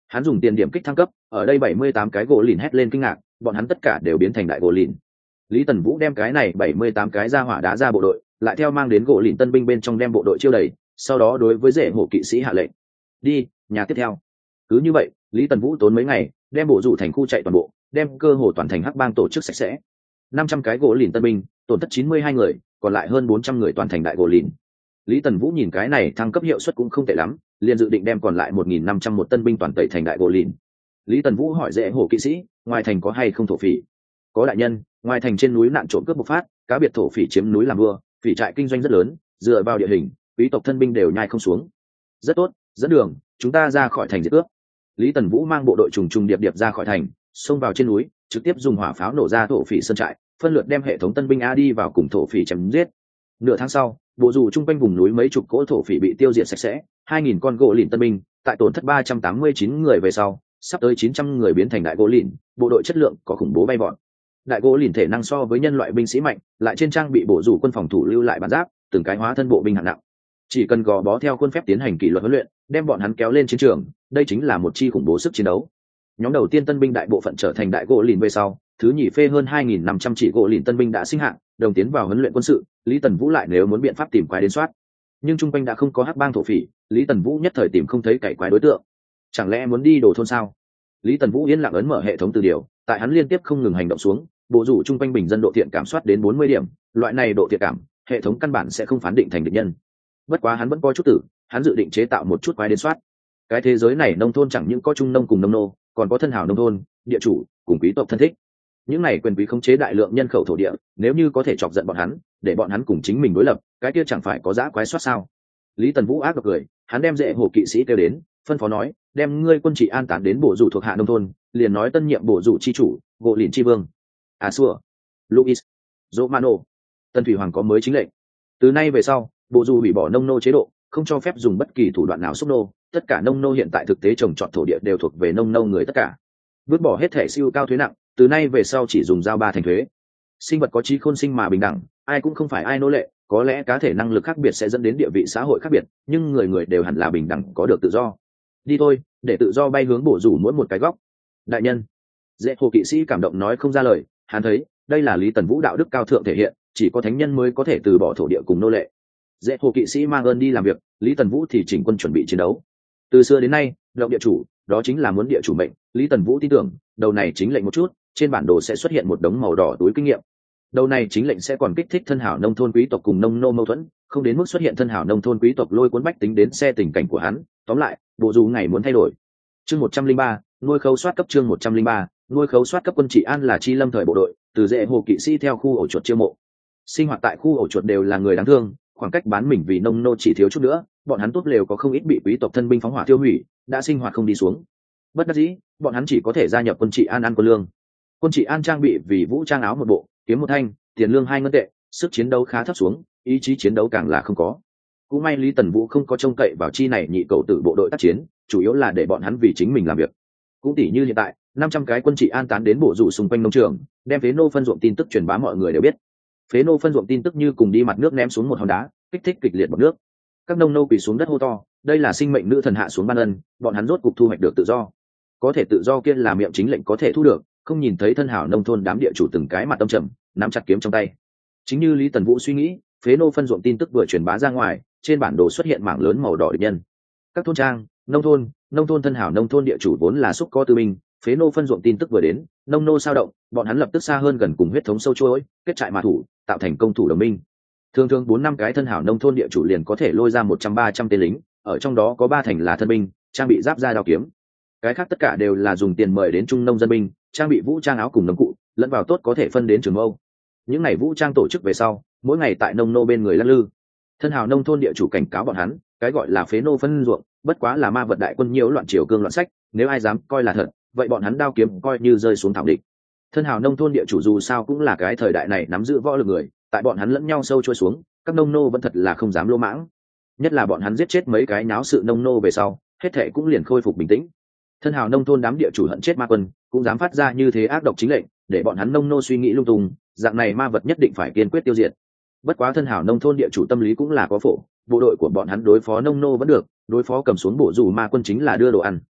Hắn dùng tiền điểm kích thăng cấp, ở đây bảy mươi tám cái gỗ lìn hét lên kinh ngạc, bọn hắn tất cả đều biến thành đại gỗ lìn. Lý Tần Vũ đem cái này bảy mươi tám cái ra hỏa đá ra bộ đội, lại theo mang đến gỗ lìn tân binh bên trong đem bộ đội chiêu đầy, sau đó đối với rễ hổ kỵ sĩ hạ lệnh. Đi, nhà tiếp theo. Cứ như vậy, Lý Tần Vũ tốn mấy ngày, đem bộ rủ thành khu chạy toàn bộ, đem cơ hồ toàn thành hắc bang tổ chức sạch sẽ. năm trăm cái gỗ lìn tân binh, tổn thất chín mươi hai người, còn lại hơn bốn trăm người toàn thành đại gỗ lìn. Lý Tần Vũ nhìn cái này thăng cấp hiệu suất cũng không tệ lắm, liền dự định đem còn lại một nghìn năm trăm một tân binh toàn tẩy thành đại gỗ lìn. Lý Tần Vũ hỏi rễ hổ kỵ sĩ, ngoài thành có hay không thổ phỉ? Có đại nhân, ngoài thành trên núi nạn trộm cướp bộc phát, cá biệt thổ phỉ chiếm núi làm vua, phỉ trại kinh doanh rất lớn, dựa vào địa hình, quý tộc thân binh đều nhai không xuống. Rất tốt, dẫn đường, chúng ta ra khỏi thành diệt cướp. Lý Tần Vũ mang bộ đội trùng trùng điệp điệp ra khỏi thành, xông vào trên núi, trực tiếp dùng hỏa pháo nổ ra thổ phỉ sơn trại, phân lượt đem hệ thống tân binh a đi vào cùng thổ phỉ chém giết. Nửa tháng sau, bộ dù trung quanh vùng núi mấy chục cỗ thổ phỉ bị tiêu diệt sạch sẽ, hai nghìn con gỗ lìn tân binh, tại tổn thất ba trăm tám mươi chín người về sau, sắp tới chín trăm người biến thành đại gỗ lìn, bộ đội chất lượng có khủng bố bay vọt. Đại gỗ lìn thể năng so với nhân loại binh sĩ mạnh, lại trên trang bị bổ dù quân phòng thủ lưu lại bản giáp, từng cái hóa thân bộ binh hạng nặng. Chỉ cần gò bó theo khuôn phép tiến hành kỷ luật huấn luyện, đem bọn hắn kéo lên chiến trường, đây chính là một chi khủng bố sức chiến đấu. Nhóm đầu tiên tân binh đại bộ phận trở thành đại gỗ lìn về sau, thứ nhì phê hơn hai nghìn năm trăm chỉ gỗ lìn tân binh đã sinh hạng, đồng tiến vào huấn luyện quân sự. Lý Tần Vũ lại nếu muốn biện pháp tìm quái đến soát, nhưng trung quanh đã không có hắc bang thổ phỉ, Lý Tần Vũ nhất thời tìm không thấy cày quái đối tượng. Chẳng lẽ muốn đi đồ thôn sao? Lý Tần Vũ yên lặng ấn mở hệ thống từ điều, tại hắn liên tiếp không ngừng hành động xuống, bộ rủ trung quanh bình dân độ thiện cảm soát đến bốn mươi điểm, loại này độ thiện cảm, hệ thống căn bản sẽ không phán định thành địch nhân. Bất quá hắn vẫn có chút tử, hắn dự định chế tạo một chút quái đến soát. Cái thế giới này nông thôn chẳng những có trung nông cùng nông nô, còn có thân hào nông thôn, địa chủ cùng quý tộc thân thích. Những này quyền quý khống chế đại lượng nhân khẩu thổ địa, nếu như có thể chọc giận bọn hắn, để bọn hắn cùng chính mình đối lập, cái kia chẳng phải có dã quái soát sao? Lý Tần Vũ ác độc cười, hắn đem rễ hổ kỵ sĩ kêu đến, phân phó nói, đem ngươi quân trị an táng đến bộ rủ thuộc hạ nông thôn, liền nói tân nhiệm bộ rủ chi chủ, gỗ lìn chi vương. À xua, Luis, Romano, Tân Thủy Hoàng có mới chính lệnh. Từ nay về sau, bộ rủ hủy bỏ nông nô chế độ, không cho phép dùng bất kỳ thủ đoạn nào xúc nô, tất cả nông nô hiện tại thực tế trồng trọt thổ địa đều thuộc về nông nô người tất cả. Vứt bỏ hết thẻ siêu cao thuế nặng, từ nay về sau chỉ dùng giao ba thành thuế. Sinh vật có trí khôn sinh mà bình đẳng, ai cũng không phải ai nô lệ, có lẽ cá thể năng lực khác biệt sẽ dẫn đến địa vị xã hội khác biệt, nhưng người người đều hẳn là bình đẳng, có được tự do. Đi thôi, để tự do bay hướng bổ rủ mỗi một cái góc. Đại nhân, dễ hồ kỵ sĩ cảm động nói không ra lời, hắn thấy đây là Lý Tần Vũ đạo đức cao thượng thể hiện, chỉ có thánh nhân mới có thể từ bỏ thổ địa cùng nô lệ. Dễ hồ kỵ sĩ mang ơn đi làm việc, Lý Tần Vũ thì chỉnh quân chuẩn bị chiến đấu. Từ xưa đến nay, động địa chủ, đó chính là muốn địa chủ mệnh. Lý Tần Vũ tin tưởng, đầu này chính lệnh một chút, trên bản đồ sẽ xuất hiện một đống màu đỏ túi kinh nghiệm. Đầu này chính lệnh sẽ còn kích thích thân hảo nông thôn quý tộc cùng nông nô mâu thuẫn, không đến mức xuất hiện thân hảo nông thôn quý tộc lôi cuốn bách tính đến xe tình cảnh của hắn. Tóm lại, bộ dù ngày muốn thay đổi. Chương một trăm linh ba, nuôi khấu soát cấp. Chương một trăm linh ba, nuôi khấu soát cấp. Quân trị an là chi lâm thời bộ đội, từ dễ hồ kỵ sĩ theo khu ổ chuột chiêu mộ. Sinh hoạt tại khu ổ chuột đều là người đáng thương, khoảng cách bán mình vì nông nô chỉ thiếu chút nữa, bọn hắn tốt lều có không ít bị quý tộc thân binh phóng hỏa tiêu hủy, đã sinh hoạt không đi xuống. Bất đắc dĩ, bọn hắn chỉ có thể gia nhập quân trị an ăn quân lương. Quân trị an trang bị vì vũ trang áo một bộ, kiếm một thanh, tiền lương hai ngân tệ, sức chiến đấu khá thấp xuống, ý chí chiến đấu càng là không có. Cũng may Lý Tần Vũ không có trông cậy vào chi này nhị cầu tử bộ đội tác chiến, chủ yếu là để bọn hắn vì chính mình làm việc. Cũng tỉ như hiện tại, năm trăm cái quân trị an tán đến bộ rủ xung quanh nông trường, đem phế nô phân ruộng tin tức truyền bá mọi người đều biết. Phế nô phân ruộng tin tức như cùng đi mặt nước ném xuống một hòn đá, kích thích kịch liệt bọt nước. Các nông nô quỳ xuống đất hô to, đây là sinh mệnh nữ thần hạ xuống ban ân, bọn hắn rốt cục thu hoạch được tự do. Có thể tự do kia là miệng chính lệnh có thể thu được, không nhìn thấy thân hảo nông thôn đám địa chủ từng cái mặt tâm trầm, nắm chặt kiếm trong tay. Chính như Lý Tần Vũ suy nghĩ, phế nô phân ruộng tin tức vừa truyền bá ra ngoài, trên bản đồ xuất hiện mảng lớn màu đỏ địch nhân. Các thôn trang, nông thôn, nông thôn thân hảo nông thôn địa chủ vốn là xúc có tư binh, phế nô phân ruộng tin tức vừa đến, nông nô sao động, bọn hắn lập tức xa hơn gần cùng huyết thống sâu chuỗi, kết trại mà thủ, tạo thành công thủ đồng minh. Thường thường bốn năm cái thân hảo nông thôn địa chủ liền có thể lôi ra một trăm ba trăm tên lính, ở trong đó có ba thành là thân binh, trang bị giáp da đao kiếm. Cái khác tất cả đều là dùng tiền mời đến trung nông dân binh, trang bị vũ trang áo cùng nông cụ, lẫn vào tốt có thể phân đến trường mâu. Những ngày vũ trang tổ chức về sau, mỗi ngày tại nông nô bên người lăn lư. Thân hào nông thôn địa chủ cảnh cáo bọn hắn, cái gọi là phế nô phân ruộng, bất quá là ma vật đại quân nhiễu loạn triều cương loạn sách, nếu ai dám coi là thật, vậy bọn hắn đao kiếm coi như rơi xuống thảo địch. Thân hào nông thôn địa chủ dù sao cũng là cái thời đại này nắm giữ võ lực người, tại bọn hắn lẫn nhau sâu trôi xuống, các nông nô vẫn thật là không dám lô mãng. Nhất là bọn hắn giết chết mấy cái náo sự nông nô về sau, hết thệ cũng liền khôi phục bình tĩnh. Thân hào nông thôn đám địa chủ hận chết ma quân, cũng dám phát ra như thế ác độc chính lệnh, để bọn hắn nông nô suy nghĩ lung tung, dạng này ma vật nhất định phải kiên quyết tiêu diệt. Bất quá thân hào nông thôn địa chủ tâm lý cũng là có phổ, bộ đội của bọn hắn đối phó nông nô vẫn được, đối phó cầm xuống bổ dù ma quân chính là đưa đồ ăn.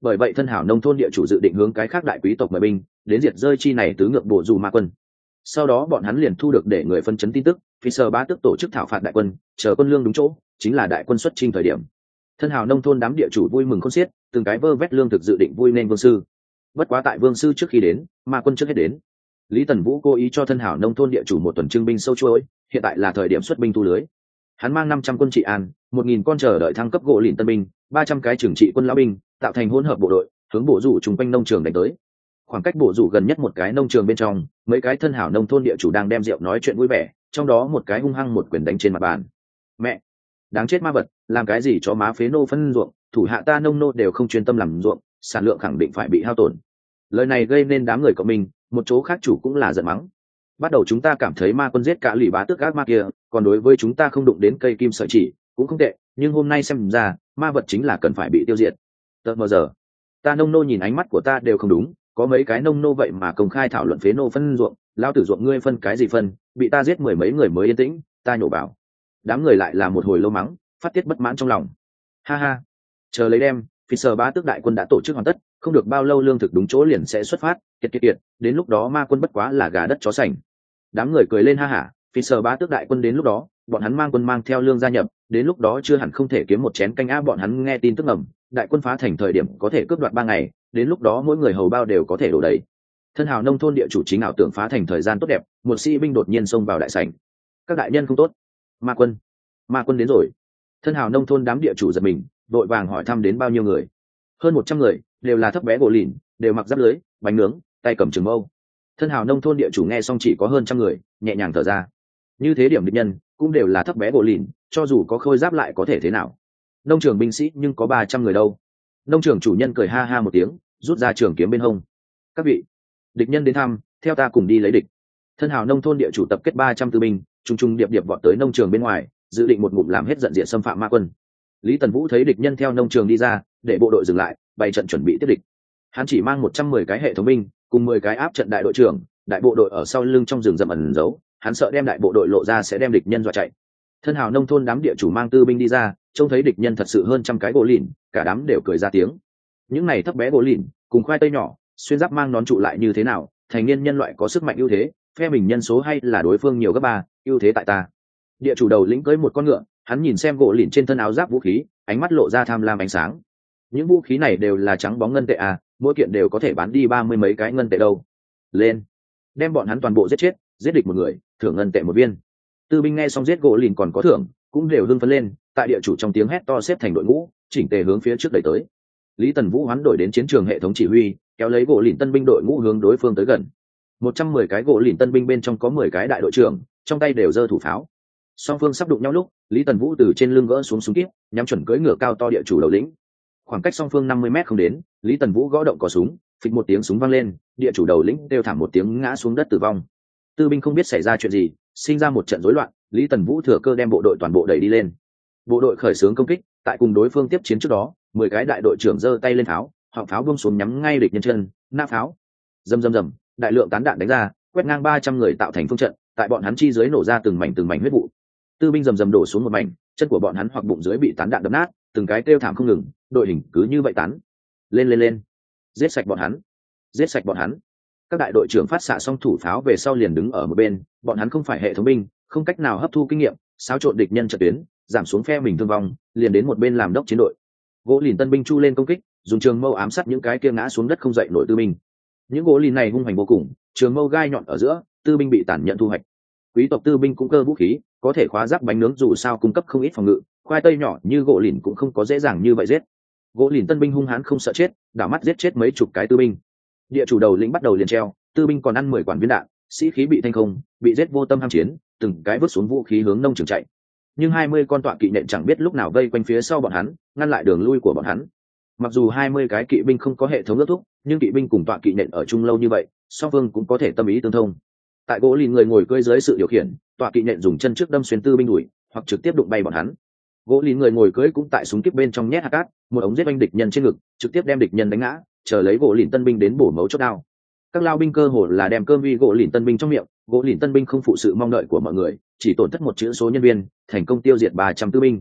bởi vậy thân hảo nông thôn địa chủ dự định hướng cái khác đại quý tộc mời binh đến diệt rơi chi này tứ ngược bộ dù ma quân. Sau đó bọn hắn liền thu được để người phân chấn tin tức, Fisher bá tước tổ chức thảo phạt đại quân, chờ quân lương đúng chỗ, chính là đại quân xuất chinh thời điểm. Thân hào nông thôn đám địa chủ vui mừng khôn xiết, từng cái vơ vét lương thực dự định vui nên vương sư. Bất quá tại vương sư trước khi đến, ma quân trước hết đến. Lý Tần Vũ cố ý cho thân hào nông thôn địa chủ một tuần trưng binh sâu chuỗi, hiện tại là thời điểm xuất binh thu lưới. Hắn mang năm trăm quân trị an, một nghìn con chờ đợi thăng cấp gỗ lìn tân binh, ba trăm cái trưởng trị quân lão binh, tạo thành hỗn hợp bộ đội, hướng bộ rủ trùng quanh nông trường đánh tới. Khoảng cách bộ rủ gần nhất một cái nông trường bên trong, mấy cái thân hảo nông thôn địa chủ đang đem rượu nói chuyện vui vẻ, trong đó một cái hung hăng một quyền đánh trên mặt bàn. Mẹ, đáng chết ma vật, làm cái gì cho má phế nô phân ruộng, thủ hạ ta nông nô đều không chuyên tâm làm ruộng, sản lượng khẳng định phải bị hao tổn. Lời này gây nên đám người của mình, một chỗ khác chủ cũng là giận mắng. Bắt đầu chúng ta cảm thấy ma quân giết cả lì bá tước ác ma kia, còn đối với chúng ta không đụng đến cây kim sợi chỉ, cũng không tệ, nhưng hôm nay xem ra, ma vật chính là cần phải bị tiêu diệt. Tợt mờ giờ, ta nông nô nhìn ánh mắt của ta đều không đúng, có mấy cái nông nô vậy mà công khai thảo luận phế nô phân ruộng, lao tử ruộng ngươi phân cái gì phân, bị ta giết mười mấy người mới yên tĩnh, ta nhổ bảo. Đám người lại là một hồi lâu mắng, phát tiết bất mãn trong lòng. Ha ha, chờ lấy đem, Fisher bá tước đại quân đã tổ chức hoàn tất, không được bao lâu lương thực đúng chỗ liền sẽ xuất phát, kiệt kiệt kiệt, đến lúc đó ma quân bất quá là gà đất chó sành. Đám người cười lên ha hả, Fisher bá tước đại quân đến lúc đó, bọn hắn mang quân mang theo lương gia nhập, đến lúc đó chưa hẳn không thể kiếm một chén canh á. Bọn hắn nghe tin tức ngầm, đại quân phá thành thời điểm có thể cướp đoạt ba ngày, đến lúc đó mỗi người hầu bao đều có thể đổ đầy. Thân hào nông thôn địa chủ chính ảo tưởng phá thành thời gian tốt đẹp, một sĩ binh đột nhiên xông vào đại sảnh. Các đại nhân không tốt, ma quân, ma quân đến rồi. Thân hào nông thôn đám địa chủ giật mình, đội vàng hỏi thăm đến bao nhiêu người. Hơn một trăm người, đều là thấp bé gỗ lìn, đều mặc giáp lưới, bánh nướng, tay cầm trường mâu. Thân hào nông thôn địa chủ nghe xong chỉ có hơn trăm người, nhẹ nhàng thở ra. Như thế điểm địch nhân cũng đều là thấp bé gỗ lìn, cho dù có khôi giáp lại có thể thế nào. Nông trường binh sĩ nhưng có ba trăm người đâu. Nông trường chủ nhân cười ha ha một tiếng, rút ra trường kiếm bên hông. Các vị, địch nhân đến thăm, theo ta cùng đi lấy địch. Thân hào nông thôn địa chủ tập kết ba trăm tư binh, trung trung điệp điệp vọt tới nông trường bên ngoài, dự định một ngụm làm hết giận diện xâm phạm ma quân. Lý Tần Vũ thấy địch nhân theo nông trường đi ra, để bộ đội dừng lại, bày trận chuẩn bị tiếp địch. Hắn chỉ mang một trăm mười cái hệ thống binh, cùng mười cái áp trận đại đội trưởng, đại bộ đội ở sau lưng trong rừng rậm ẩn giấu, hắn sợ đem đại bộ đội lộ ra sẽ đem địch nhân dọa chạy. Thân hào nông thôn đám địa chủ mang tư binh đi ra, trông thấy địch nhân thật sự hơn trăm cái gỗ lìn, cả đám đều cười ra tiếng. Những này thấp bé gỗ lìn, cùng khoai tây nhỏ, xuyên giáp mang nón trụ lại như thế nào, thành niên nhân loại có sức mạnh ưu thế, phe mình nhân số hay là đối phương nhiều gấp ba, ưu thế tại ta. Địa chủ đầu lĩnh cưỡi một con ngựa, hắn nhìn xem gỗ lìn trên thân áo giáp vũ khí, ánh mắt lộ ra tham lam ánh sáng. Những vũ khí này đều là trắng bóng ngân tệ à, mỗi kiện đều có thể bán đi ba mươi mấy cái ngân tệ đâu. Lên, đem bọn hắn toàn bộ giết chết, giết địch một người, thưởng ngân tệ một viên. Tư binh nghe xong giết gỗ lìn còn có thưởng, cũng đều hưng phấn lên, tại địa chủ trong tiếng hét to xếp thành đội ngũ, chỉnh tề hướng phía trước đẩy tới. Lý Tần Vũ hoán đổi đến chiến trường hệ thống chỉ huy, kéo lấy gỗ lìn tân binh đội ngũ hướng đối phương tới gần. Một trăm mười cái gỗ lìn tân binh bên trong có mười cái đại đội trưởng, trong tay đều giơ thủ pháo. Song phương sắp đụng nhau lúc, Lý Tần Vũ từ trên lưng gỡ xuống súng kíp, nhắm chuẩn cưỡi ngựa cao to địa chủ đầu lĩnh. Khoảng cách song phương năm mươi mét không đến, Lý Tần Vũ gõ động cò súng, phịch một tiếng súng vang lên, địa chủ đầu lĩnh đều thảm một tiếng ngã xuống đất tử vong. Tư binh không biết xảy ra chuyện gì, sinh ra một trận rối loạn, Lý Tần Vũ thừa cơ đem bộ đội toàn bộ đẩy đi lên. Bộ đội khởi xướng công kích, tại cùng đối phương tiếp chiến trước đó, mười cái đại đội trưởng giơ tay lên pháo, họng pháo buông xuống nhắm ngay địch nhân chân, nã pháo. Rầm rầm rầm, đại lượng tán đạn đánh ra, quét ngang ba trăm người tạo thành phương trận, tại bọn hắn chi dưới nổ ra từng mảnh từng mảnh huyết vụ. Tư binh rầm rầm đổ xuống một mảnh, chân của bọn hắn hoặc bụng dưới bị tán đạn đập nát, từng cái kêu thảm không ngừng, đội hình cứ như vậy tán. Lên lên lên, giết sạch bọn hắn, giết sạch bọn hắn. Các đại đội trưởng phát xạ xong thủ pháo về sau liền đứng ở một bên, bọn hắn không phải hệ thống binh, không cách nào hấp thu kinh nghiệm, xáo trộn địch nhân trận tuyến, giảm xuống phe mình thương vong, liền đến một bên làm đốc chiến đội. Gỗ lìn tân binh chu lên công kích, dùng trường mâu ám sát những cái kia ngã xuống đất không dậy nổi tư binh. Những gỗ lìn này hung hành vô cùng, trường mâu gai nhọn ở giữa, tư binh bị tàn nhẫn thu hoạch. Quý tộc tư binh cũng cơ vũ khí, có thể khóa giáp bánh nướng dù sao cung cấp không ít phòng ngự, khoai tây nhỏ như gỗ lìn cũng không có dễ dàng như vậy giết. Gỗ lìn tân binh hung hãn không sợ chết, đảo mắt giết chết mấy chục cái tư binh. Địa chủ đầu lĩnh bắt đầu liền treo, tư binh còn ăn mười quản viên đạn, sĩ khí bị thanh không, bị giết vô tâm ham chiến, từng cái vứt xuống vũ khí hướng nông trường chạy. Nhưng hai mươi con tọa kỵ nện chẳng biết lúc nào vây quanh phía sau bọn hắn, ngăn lại đường lui của bọn hắn. Mặc dù hai mươi cái kỵ binh không có hệ thống ước thúc, nhưng kỵ binh cùng tọa kỵ nện ở chung lâu như vậy, song phương cũng có thể tâm ý tương thông. Tại gỗ lìn người ngồi cưỡi dưới sự điều khiển, tọa kỵ nện dùng chân trước đâm xuyên tư binh đuổi, hoặc trực tiếp đụng bay bọn hắn. Gỗ lìn người ngồi cưỡi cũng tại súng kíp bên trong nhét hạt cát, một ống giết oanh địch nhân trên ngực, trực tiếp đem địch nhân đánh ngã, chờ lấy gỗ lìn tân binh đến bổ mấu chốt đao. Các lao binh cơ hồ là đem cơm uy gỗ lìn tân binh trong miệng, gỗ lìn tân binh không phụ sự mong đợi của mọi người, chỉ tổn thất một chữ số nhân viên, thành công tiêu diệt ba trăm tư binh.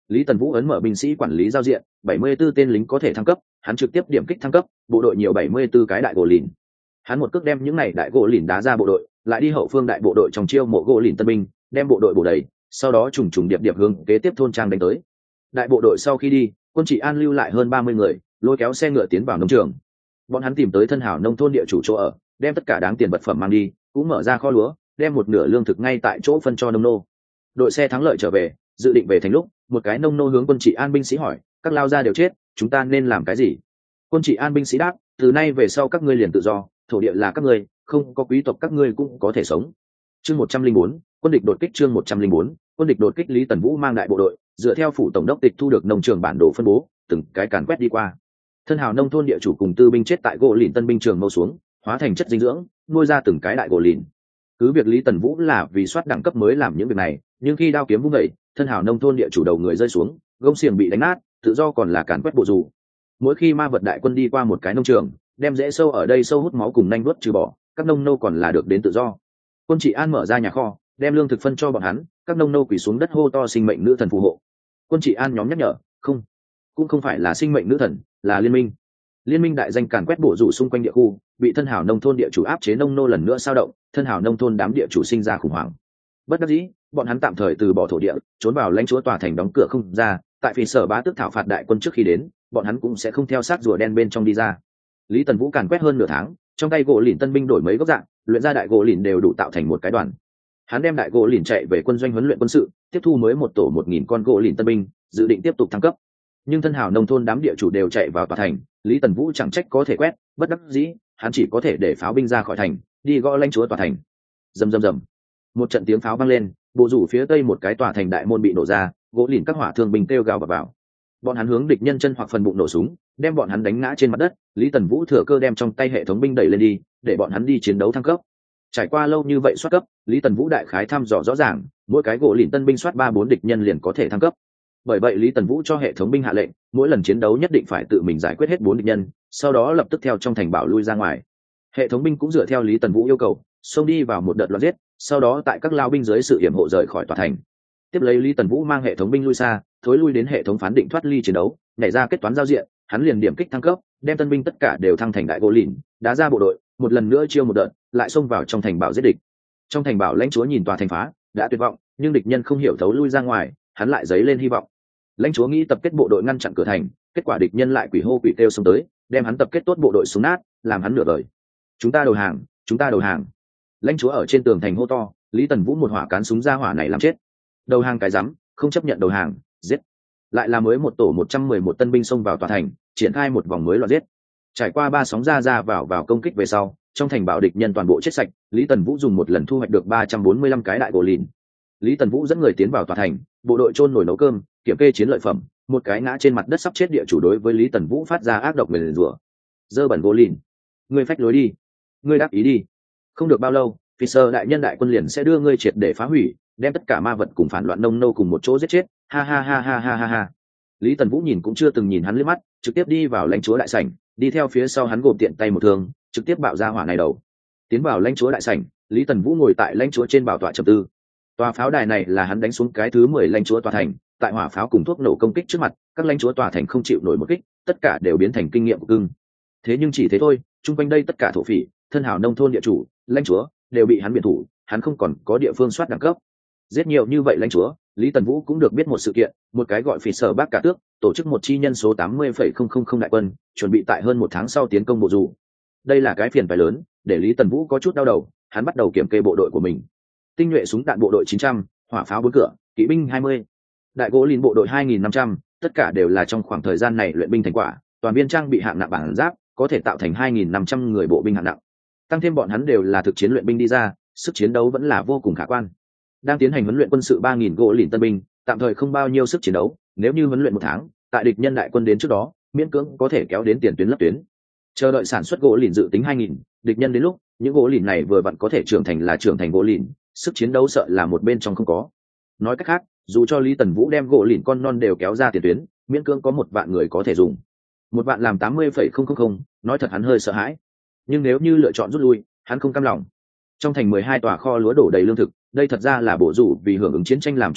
Lý Tần Vũ ấn mở binh sĩ quản lý giao diện, bảy mươi 74 tên lính có thể thăng cấp, hắn trực tiếp điểm kích thăng cấp, bộ đội nhiều bảy mươi 74 cái đại gỗ lìn. Hắn một cước đem những này đại gỗ lìn đá ra bộ đội, lại đi hậu phương đại bộ đội trong chiêu mộ gỗ lìn tân binh, đem bộ đội bổ đầy, sau đó trùng trùng điệp điệp hướng kế tiếp thôn trang đánh tới. Đại bộ đội sau khi đi, quân trị an lưu lại hơn ba mươi người, lôi kéo xe ngựa tiến vào nông trường. Bọn hắn tìm tới thân hảo nông thôn địa chủ chỗ ở, đem tất cả đáng tiền vật phẩm mang đi, cũng mở ra kho lúa, đem một nửa lương thực ngay tại chỗ phân cho nông nô. Đội xe thắng lợi trở về, dự định về thành lúc, một cái nông nô hướng quân trị an binh sĩ hỏi, các lao gia đều chết, chúng ta nên làm cái gì? Quân trị an binh sĩ đáp, từ nay về sau các ngươi liền tự do, thổ địa là các ngươi, không có quý tộc các ngươi cũng có thể sống. Chương một trăm linh bốn, quân địch đột kích. Chương một trăm linh bốn, quân địch đột kích. Lý Tần Vũ mang đại bộ đội, dựa theo phủ tổng đốc tịch thu được nông trường bản đồ phân bố, từng cái càn quét đi qua. Thân hào nông thôn địa chủ cùng tư binh chết tại gỗ lìn tân binh trường mâu xuống, hóa thành chất dinh dưỡng, nuôi ra từng cái đại gỗ lìn. Cứ việc Lý Tần Vũ là vì soát đẳng cấp mới làm những việc này, nhưng khi đao kiếm vung dậy, thân hào nông thôn địa chủ đầu người rơi xuống, gông xiềng bị đánh nát, tự do còn là càn quét bộ dù. Mỗi khi ma vật đại quân đi qua một cái nông trường, đem rễ sâu ở đây sâu hút máu cùng nanh nuốt trừ bỏ, các nông nô còn là được đến tự do. Quân trị an mở ra nhà kho, đem lương thực phân cho bọn hắn, các nông nô quỳ xuống đất hô to sinh mệnh nữ thần phù hộ. Quân trị an nhóm nhắc nhở, không, cũng không phải là sinh mệnh nữ thần, là liên minh. Liên minh đại danh càn quét bổ rủ xung quanh địa khu, bị thân hảo nông thôn địa chủ áp chế nông nô lần nữa sao động, thân hảo nông thôn đám địa chủ sinh ra khủng hoảng. Bất đắc dĩ, bọn hắn tạm thời từ bỏ thổ địa, trốn vào lãnh chúa tòa thành đóng cửa không ra, tại vì sở bá tước thảo phạt đại quân trước khi đến, bọn hắn cũng sẽ không theo sát rùa đen bên trong đi ra. Lý Tần Vũ càn quét hơn nửa tháng, trong tay gỗ lìn tân binh đổi mấy góc dạng, luyện ra đại gỗ lìn đều đủ tạo thành một cái đoàn. Hắn đem đại gỗ lìn chạy về quân doanh huấn luyện quân sự, tiếp thu mới một tổ một nghìn con gỗ lìn tân binh, dự định tiếp tục thăng cấp. Nhưng thân hảo nông thôn đám địa chủ đều chạy vào tòa thành, Lý Tần Vũ chẳng trách có thể quét, bất đắc dĩ, hắn chỉ có thể để pháo binh ra khỏi thành, đi gõ lãnh chúa tòa thành. Rầm rầm rầm, một trận tiếng pháo vang lên, bộ rủ phía tây một cái tòa thành đại môn bị nổ ra, gỗ lìn các hỏa thương binh kêu gào vào vào. Bọn hắn hướng địch nhân chân hoặc phần bụng nổ súng, đem bọn hắn đánh ngã trên mặt đất. Lý Tần Vũ thừa cơ đem trong tay hệ thống binh đẩy lên đi, để bọn hắn đi chiến đấu thăng cấp. Trải qua lâu như vậy soát cấp, Lý Tần Vũ đại khái thăm dò rõ ràng, mỗi cái gỗ lìn tân binh soát ba bốn địch nhân liền có thể thăng cấp. Bởi vậy Lý Tần Vũ cho hệ thống binh hạ lệnh, mỗi lần chiến đấu nhất định phải tự mình giải quyết hết bốn địch nhân, sau đó lập tức theo trong thành bảo lui ra ngoài. Hệ thống binh cũng dựa theo Lý Tần Vũ yêu cầu, xông đi vào một đợt loạt giết, sau đó tại các lao binh dưới sự hiểm hộ rời khỏi tòa thành. Tiếp lấy Lý Tần Vũ mang hệ thống binh lui xa, thối lui đến hệ thống phán định thoát ly chiến đấu, nhảy ra kết toán giao diện, hắn liền điểm kích thăng cấp, đem tân binh tất cả đều thăng thành đại gỗ lìn, đá ra bộ đội, một lần nữa chiêu một đợt, lại xông vào trong thành bảo giết địch. Trong thành bảo lãnh chúa nhìn tòa thành phá, đã tuyệt vọng, nhưng địch nhân không hiểu thấu lui ra ngoài, hắn lại dấy lên hy vọng. Lãnh chúa nghĩ tập kết bộ đội ngăn chặn cửa thành, kết quả địch nhân lại quỷ hô quỷ kêu xông tới, đem hắn tập kết tốt bộ đội xuống nát, làm hắn nửa đời. Chúng ta đầu hàng, chúng ta đầu hàng. Lãnh chúa ở trên tường thành hô to, Lý Tần Vũ một hỏa cán súng ra hỏa này làm chết. Đầu hàng cái rắm, không chấp nhận đầu hàng, giết. Lại là mới một tổ một trăm mười một tân binh xông vào tòa thành, triển khai một vòng mới loạt giết. Trải qua ba sóng ra ra vào vào công kích về sau, trong thành bảo địch nhân toàn bộ chết sạch, Lý Tần Vũ dùng một lần thu hoạch được ba trăm bốn mươi lăm cái đại gỗ lìn. Lý Tần Vũ dẫn người tiến vào tòa thành, bộ đội chôn nổi nấu cơm, kiểm kê chiến lợi phẩm, một cái ngã trên mặt đất sắp chết địa chủ đối với Lý Tần Vũ phát ra ác độc nguyền rủa. Dơ bẩn gỗ lìn, ngươi phách lối đi, ngươi đáp ý đi. Không được bao lâu, Fisher đại nhân đại quân liền sẽ đưa ngươi triệt để phá hủy, đem tất cả ma vật cùng phản loạn nông nô cùng một chỗ giết chết. Ha ha ha ha ha ha ha. Lý Tần Vũ nhìn cũng chưa từng nhìn hắn liếc mắt, trực tiếp đi vào lãnh chúa đại sảnh, đi theo phía sau hắn gồm tiện tay một thương, trực tiếp bạo ra hỏa này đầu. Tiến vào lãnh chúa đại sảnh, Lý Tần Vũ ngồi tại lãnh chúa trên bảo tọa trầm tư. Tòa pháo đài này là hắn đánh xuống cái thứ mười lãnh chúa tòa thành, tại hỏa pháo cùng thuốc nổ công kích trước mặt, các lãnh chúa tòa thành không chịu nổi một kích, tất cả đều biến thành kinh nghiệm của cưng. Thế nhưng chỉ thế thôi, chung quanh đây tất cả thổ phỉ, thân hảo nông thôn địa chủ, lãnh chúa đều bị hắn biệt thủ, hắn không còn có địa phương soát đẳng cấp. Giết nhiều như vậy lãnh chúa, Lý Tần Vũ cũng được biết một sự kiện, một cái gọi phỉ sở bác cả tước, tổ chức một chi nhân số tám mươi phẩy không không không đại quân, chuẩn bị tại hơn một tháng sau tiến công bộ dù. Đây là cái phiền phải lớn, để Lý Tần Vũ có chút đau đầu, hắn bắt đầu kiểm kê bộ đội của mình. Tinh nhuệ súng đạn bộ đội chín trăm, hỏa pháo bốn cửa, kỵ binh hai mươi, đại gỗ lìn bộ đội hai nghìn năm trăm, tất cả đều là trong khoảng thời gian này luyện binh thành quả, toàn viên trang bị hạng nặng bản giáp, có thể tạo thành hai nghìn năm trăm người bộ binh hạng nặng. Tăng thêm bọn hắn đều là thực chiến luyện binh đi ra, sức chiến đấu vẫn là vô cùng khả quan. Đang tiến hành huấn luyện quân sự ba nghìn gỗ lìn tân binh, tạm thời không bao nhiêu sức chiến đấu, nếu như huấn luyện một tháng, tại địch nhân đại quân đến trước đó, miễn cưỡng có thể kéo đến tiền tuyến lấp tuyến. Chờ đợi sản xuất gỗ lìn dự tính hai nghìn, địch nhân đến lúc, những gỗ lìn này vừa vặn có thể trưởng thành là trưởng thành gỗ lìn, sức chiến đấu sợ là một bên trong không có. Nói cách khác, dù cho Lý Tần Vũ đem gỗ lìn con non đều kéo ra tiền tuyến, miễn cưỡng có một vạn người có thể dùng. Một vạn làm tám mươi phẩy không không không, nói thật hắn hơi sợ hãi. Nhưng nếu như lựa chọn rút lui, hắn không cam lòng. Trong thành mười hai tòa kho lúa đổ đầy lương thực, đây thật ra là bổ rủ vì hưởng ứng chiến tranh làm chuẩn bị,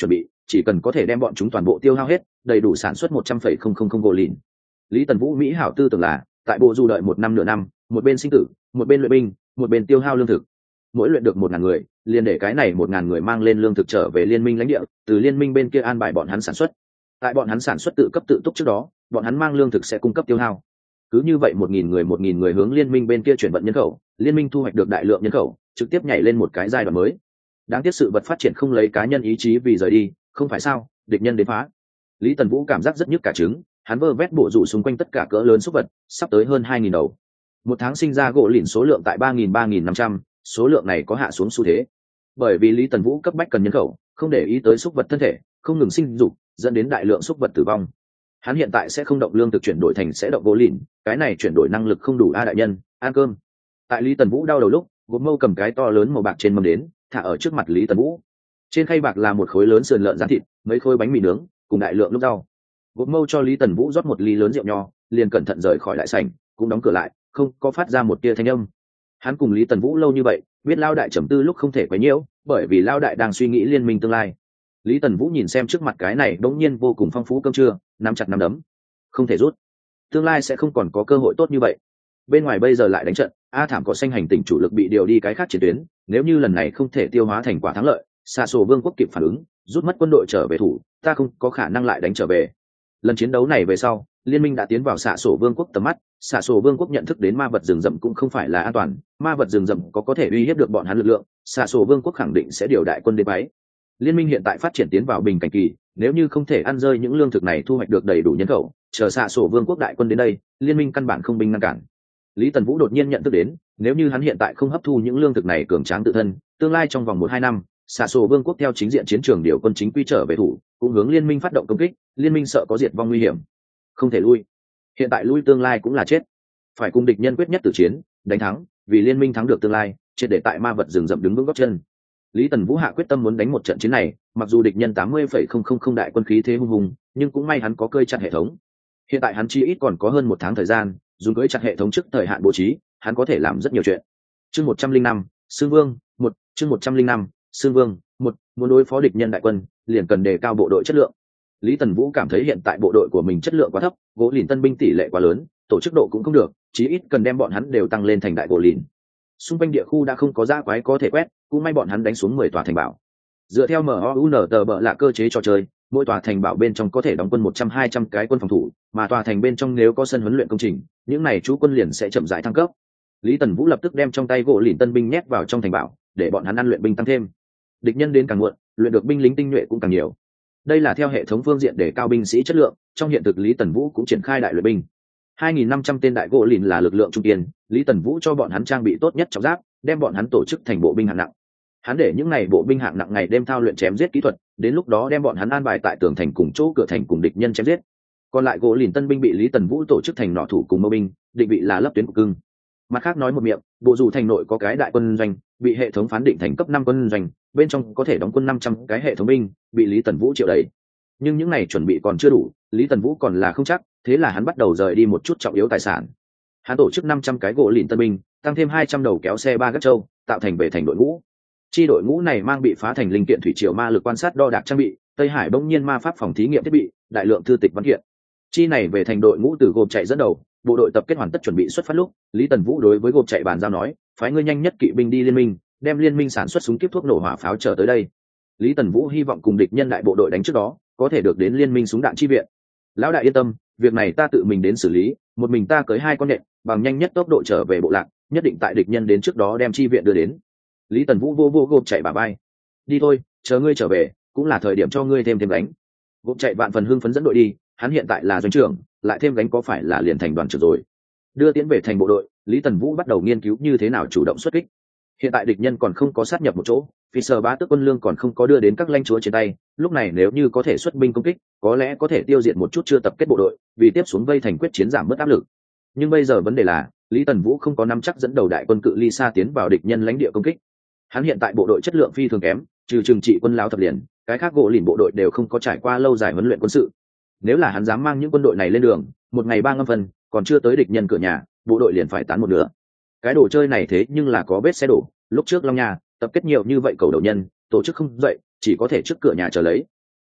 chỉ cần có thể đem bọn chúng toàn bộ tiêu hao hết, đầy đủ sản xuất một trăm phẩy không không không gỗ lìn. Lý Tần Vũ mỹ hảo tư tưởng là tại bộ du đợi một năm nửa năm, một bên sinh tử, một bên luyện binh, một bên tiêu hao lương thực. Mỗi luyện được một ngàn người, liền để cái này một ngàn người mang lên lương thực trở về liên minh lãnh địa, từ liên minh bên kia an bài bọn hắn sản xuất. Tại bọn hắn sản xuất tự cấp tự túc trước đó, bọn hắn mang lương thực sẽ cung cấp tiêu hao. Cứ như vậy một nghìn người một nghìn người hướng liên minh bên kia chuyển vận nhân khẩu, liên minh thu hoạch được đại lượng nhân khẩu, trực tiếp nhảy lên một cái giai đoạn mới. Đáng tiếc sự vật phát triển không lấy cá nhân ý chí vì rời đi, không phải sao, địch nhân đến phá. Lý Tần Vũ cảm giác rất nhức cả trứng, hắn vơ vét bộ rủ xung quanh tất cả cỡ lớn xúc vật, sắp tới hơn hai nghìn đầu. Một tháng sinh ra gỗ lìn số lượng tại ba nghìn ba nghìn năm trăm, số lượng này có hạ xuống xu thế. Bởi vì Lý Tần Vũ cấp bách cần nhân khẩu, không để ý tới xúc vật thân thể, không ngừng sinh dục, dẫn đến đại lượng xúc vật tử vong. Hắn hiện tại sẽ không động lương thực chuyển đổi thành sẽ động gỗ lìn, cái này chuyển đổi năng lực không đủ a đại nhân, ăn cơm. Tại Lý Tần Vũ đau đầu lúc, Gốm Mâu cầm cái to lớn màu bạc trên mâm đến, thả ở trước mặt Lý Tần Vũ. Trên khay bạc là một khối lớn sườn lợn rán thịt, mấy khối bánh mì nướng, cùng đại lượng lúc rau. Gốm Mâu cho Lý Tần Vũ rót một ly lớn rượu nho, liền cẩn thận rời khỏi đại sảnh, cũng đóng cửa lại, không có phát ra một tia thanh âm. Hắn cùng Lý Tần Vũ lâu như vậy, biết Lao đại trầm tư lúc không thể quấy nhiễu, bởi vì Lao đại đang suy nghĩ liên minh tương lai. Lý Tần Vũ nhìn xem trước mặt cái này đống nhiên vô cùng phong phú cơm trưa, nắm chặt nắm đấm, không thể rút. Tương lai sẽ không còn có cơ hội tốt như vậy. Bên ngoài bây giờ lại đánh trận, A Thảm có xanh hành tinh chủ lực bị điều đi cái khác chiến tuyến, nếu như lần này không thể tiêu hóa thành quả thắng lợi, Xạ Sổ Vương quốc kịp phản ứng, rút mất quân đội trở về thủ, ta không có khả năng lại đánh trở về. Lần chiến đấu này về sau, liên minh đã tiến vào Xạ Sổ Vương quốc tầm mắt, Xạ Sổ Vương quốc nhận thức đến ma vật rừng rậm cũng không phải là an toàn, ma vật rừng rậm có có thể uy hiếp được bọn hắn lực lượng, Xạ Sổ Vương quốc khẳng định sẽ điều đại quân đến bái. Liên minh hiện tại phát triển tiến vào bình cảnh kỳ, nếu như không thể ăn rơi những lương thực này thu hoạch được đầy đủ nhân khẩu, chờ Xạ Sổ Vương quốc đại quân đến đây, liên minh căn bản không binh ngăn cản. Lý Tần Vũ đột nhiên nhận thức đến, nếu như hắn hiện tại không hấp thu những lương thực này cường tráng tự thân, tương lai trong vòng một hai năm, Xạ Sổ Vương quốc theo chính diện chiến trường điều quân chính quy trở về thủ, cũng hướng liên minh phát động công kích, liên minh sợ có diệt vong nguy hiểm, không thể lui. Hiện tại lui tương lai cũng là chết, phải cùng địch nhân quyết nhất tử chiến, đánh thắng, vì liên minh thắng được tương lai, triệt để tại ma vật rừng rậm đứng vững gót chân. Lý Tần Vũ hạ quyết tâm muốn đánh một trận chiến này, mặc dù địch nhân tám mươi phẩy không không không đại quân khí thế hung hùng, nhưng cũng may hắn có cơi chặt hệ thống. Hiện tại hắn chỉ ít còn có hơn một tháng thời gian, dùng cơi chặt hệ thống trước thời hạn bố trí, hắn có thể làm rất nhiều chuyện. Chương một trăm linh năm, Sương Vương, một, chương một trăm linh năm, Sương Vương, một, muốn đối phó địch nhân đại quân, liền cần đề cao bộ đội chất lượng. Lý Tần Vũ cảm thấy hiện tại bộ đội của mình chất lượng quá thấp, gỗ lìn tân binh tỷ lệ quá lớn, tổ chức độ cũng không được, chí ít cần đem bọn hắn đều tăng lên thành đại gỗ lìn. Xung quanh địa khu đã không có dã quái có thể quét, cũng may bọn hắn đánh xuống mười tòa thành bảo. Dựa theo em o u en tờ bợ là cơ chế trò chơi, mỗi tòa thành bảo bên trong có thể đóng quân một trăm hai trăm cái quân phòng thủ, mà tòa thành bên trong nếu có sân huấn luyện công trình, những này chú quân liền sẽ chậm rãi thăng cấp. Lý Tần Vũ lập tức đem trong tay gỗ lìn tân binh nhét vào trong thành bảo, để bọn hắn ăn luyện binh tăng thêm. Địch nhân đến càng muộn, luyện được binh lính tinh nhuệ cũng càng nhiều. Đây là theo hệ thống phương diện để cao binh sĩ chất lượng, trong hiện thực Lý Tần Vũ cũng triển khai đại luyện binh. hai nghìn năm trăm tên đại gỗ lìn là lực lượng trung kiên, Lý Tần Vũ cho bọn hắn trang bị tốt nhất trọng giáp, đem bọn hắn tổ chức thành bộ binh hạng nặng. Hắn để những này bộ binh hạng nặng ngày đêm thao luyện chém giết kỹ thuật, đến lúc đó đem bọn hắn an bài tại tường thành cùng chỗ cửa thành cùng địch nhân chém giết. Còn lại gỗ lìn tân binh bị Lý Tần Vũ tổ chức thành nọ thủ cùng mâu binh, định vị là lấp tuyến của cưng. Mặt khác nói một miệng, bộ dù thành nội có cái đại quân doanh, bị hệ thống phán định thành cấp năm quân doanh, bên trong có thể đóng quân năm trăm cái hệ thống binh, bị Lý Tần Vũ triệu đẩy. Nhưng những này chuẩn bị còn chưa đủ, Lý Tần Vũ còn là không chắc, thế là hắn bắt đầu rời đi một chút trọng yếu tài sản. Hắn tổ chức năm trăm cái gỗ lìn tân binh, tăng thêm hai trăm đầu kéo xe ba gác châu, tạo thành về thành đội ngũ. Chi đội ngũ này mang bị phá thành linh kiện thủy triều ma lực quan sát đo đạc trang bị, Tây Hải bỗng nhiên ma pháp phòng thí nghiệm thiết bị, đại lượng thư tịch văn kiện. Chi này về thành đội ngũ từ gộp chạy dẫn đầu, bộ đội tập kết hoàn tất chuẩn bị xuất phát lúc, Lý Tần Vũ đối với gộp chạy bàn giao nói, phái ngươi nhanh nhất kỵ binh đi liên minh, đem liên minh sản xuất súng kiếp thuốc nổ hỏa pháo chờ tới đây. Lý Tần Vũ hy vọng cùng địch nhân đại bộ đội đánh trước đó, có thể được đến liên minh súng đạn chi viện. Lão đại yên tâm, việc này ta tự mình đến xử lý, một mình ta cưới hai con nện, bằng nhanh nhất tốc độ trở về bộ lạc, nhất định tại địch nhân đến trước đó đem chi viện đưa đến. Lý Tần Vũ vô vô gộp chạy bà bay, đi thôi, chờ ngươi trở về, cũng là thời điểm cho ngươi thêm thêm đánh. Gộp chạy vạn phần hưng phấn dẫn đội đi, hắn hiện tại là doanh trưởng, lại thêm gánh có phải là liền thành đoàn trưởng rồi. Đưa tiến về thành bộ đội, Lý Tần Vũ bắt đầu nghiên cứu như thế nào chủ động xuất kích. Hiện tại địch nhân còn không có sát nhập một chỗ, Fisher bá tước quân lương còn không có đưa đến các lãnh chúa trên tay, lúc này nếu như có thể xuất binh công kích, có lẽ có thể tiêu diệt một chút chưa tập kết bộ đội, vì tiếp xuống vây thành quyết chiến giảm bớt áp lực. Nhưng bây giờ vấn đề là, Lý Tần Vũ không có nắm chắc dẫn đầu đại quân cự ly xa tiến vào địch nhân lãnh địa công kích. Hắn hiện tại bộ đội chất lượng phi thường kém, trừ trừng trị quân lão thập liền, cái khác gỗ lìn bộ đội đều không có trải qua lâu dài huấn luyện quân sự. Nếu là hắn dám mang những quân đội này lên đường, một ngày ba ngâm phần, còn chưa tới địch nhân cửa nhà, bộ đội liền phải tán một nửa. Cái đồ chơi này thế nhưng là có vết xe đổ, lúc trước Long Nha tập kết nhiều như vậy cầu đầu nhân, tổ chức không dậy, chỉ có thể trước cửa nhà chờ lấy.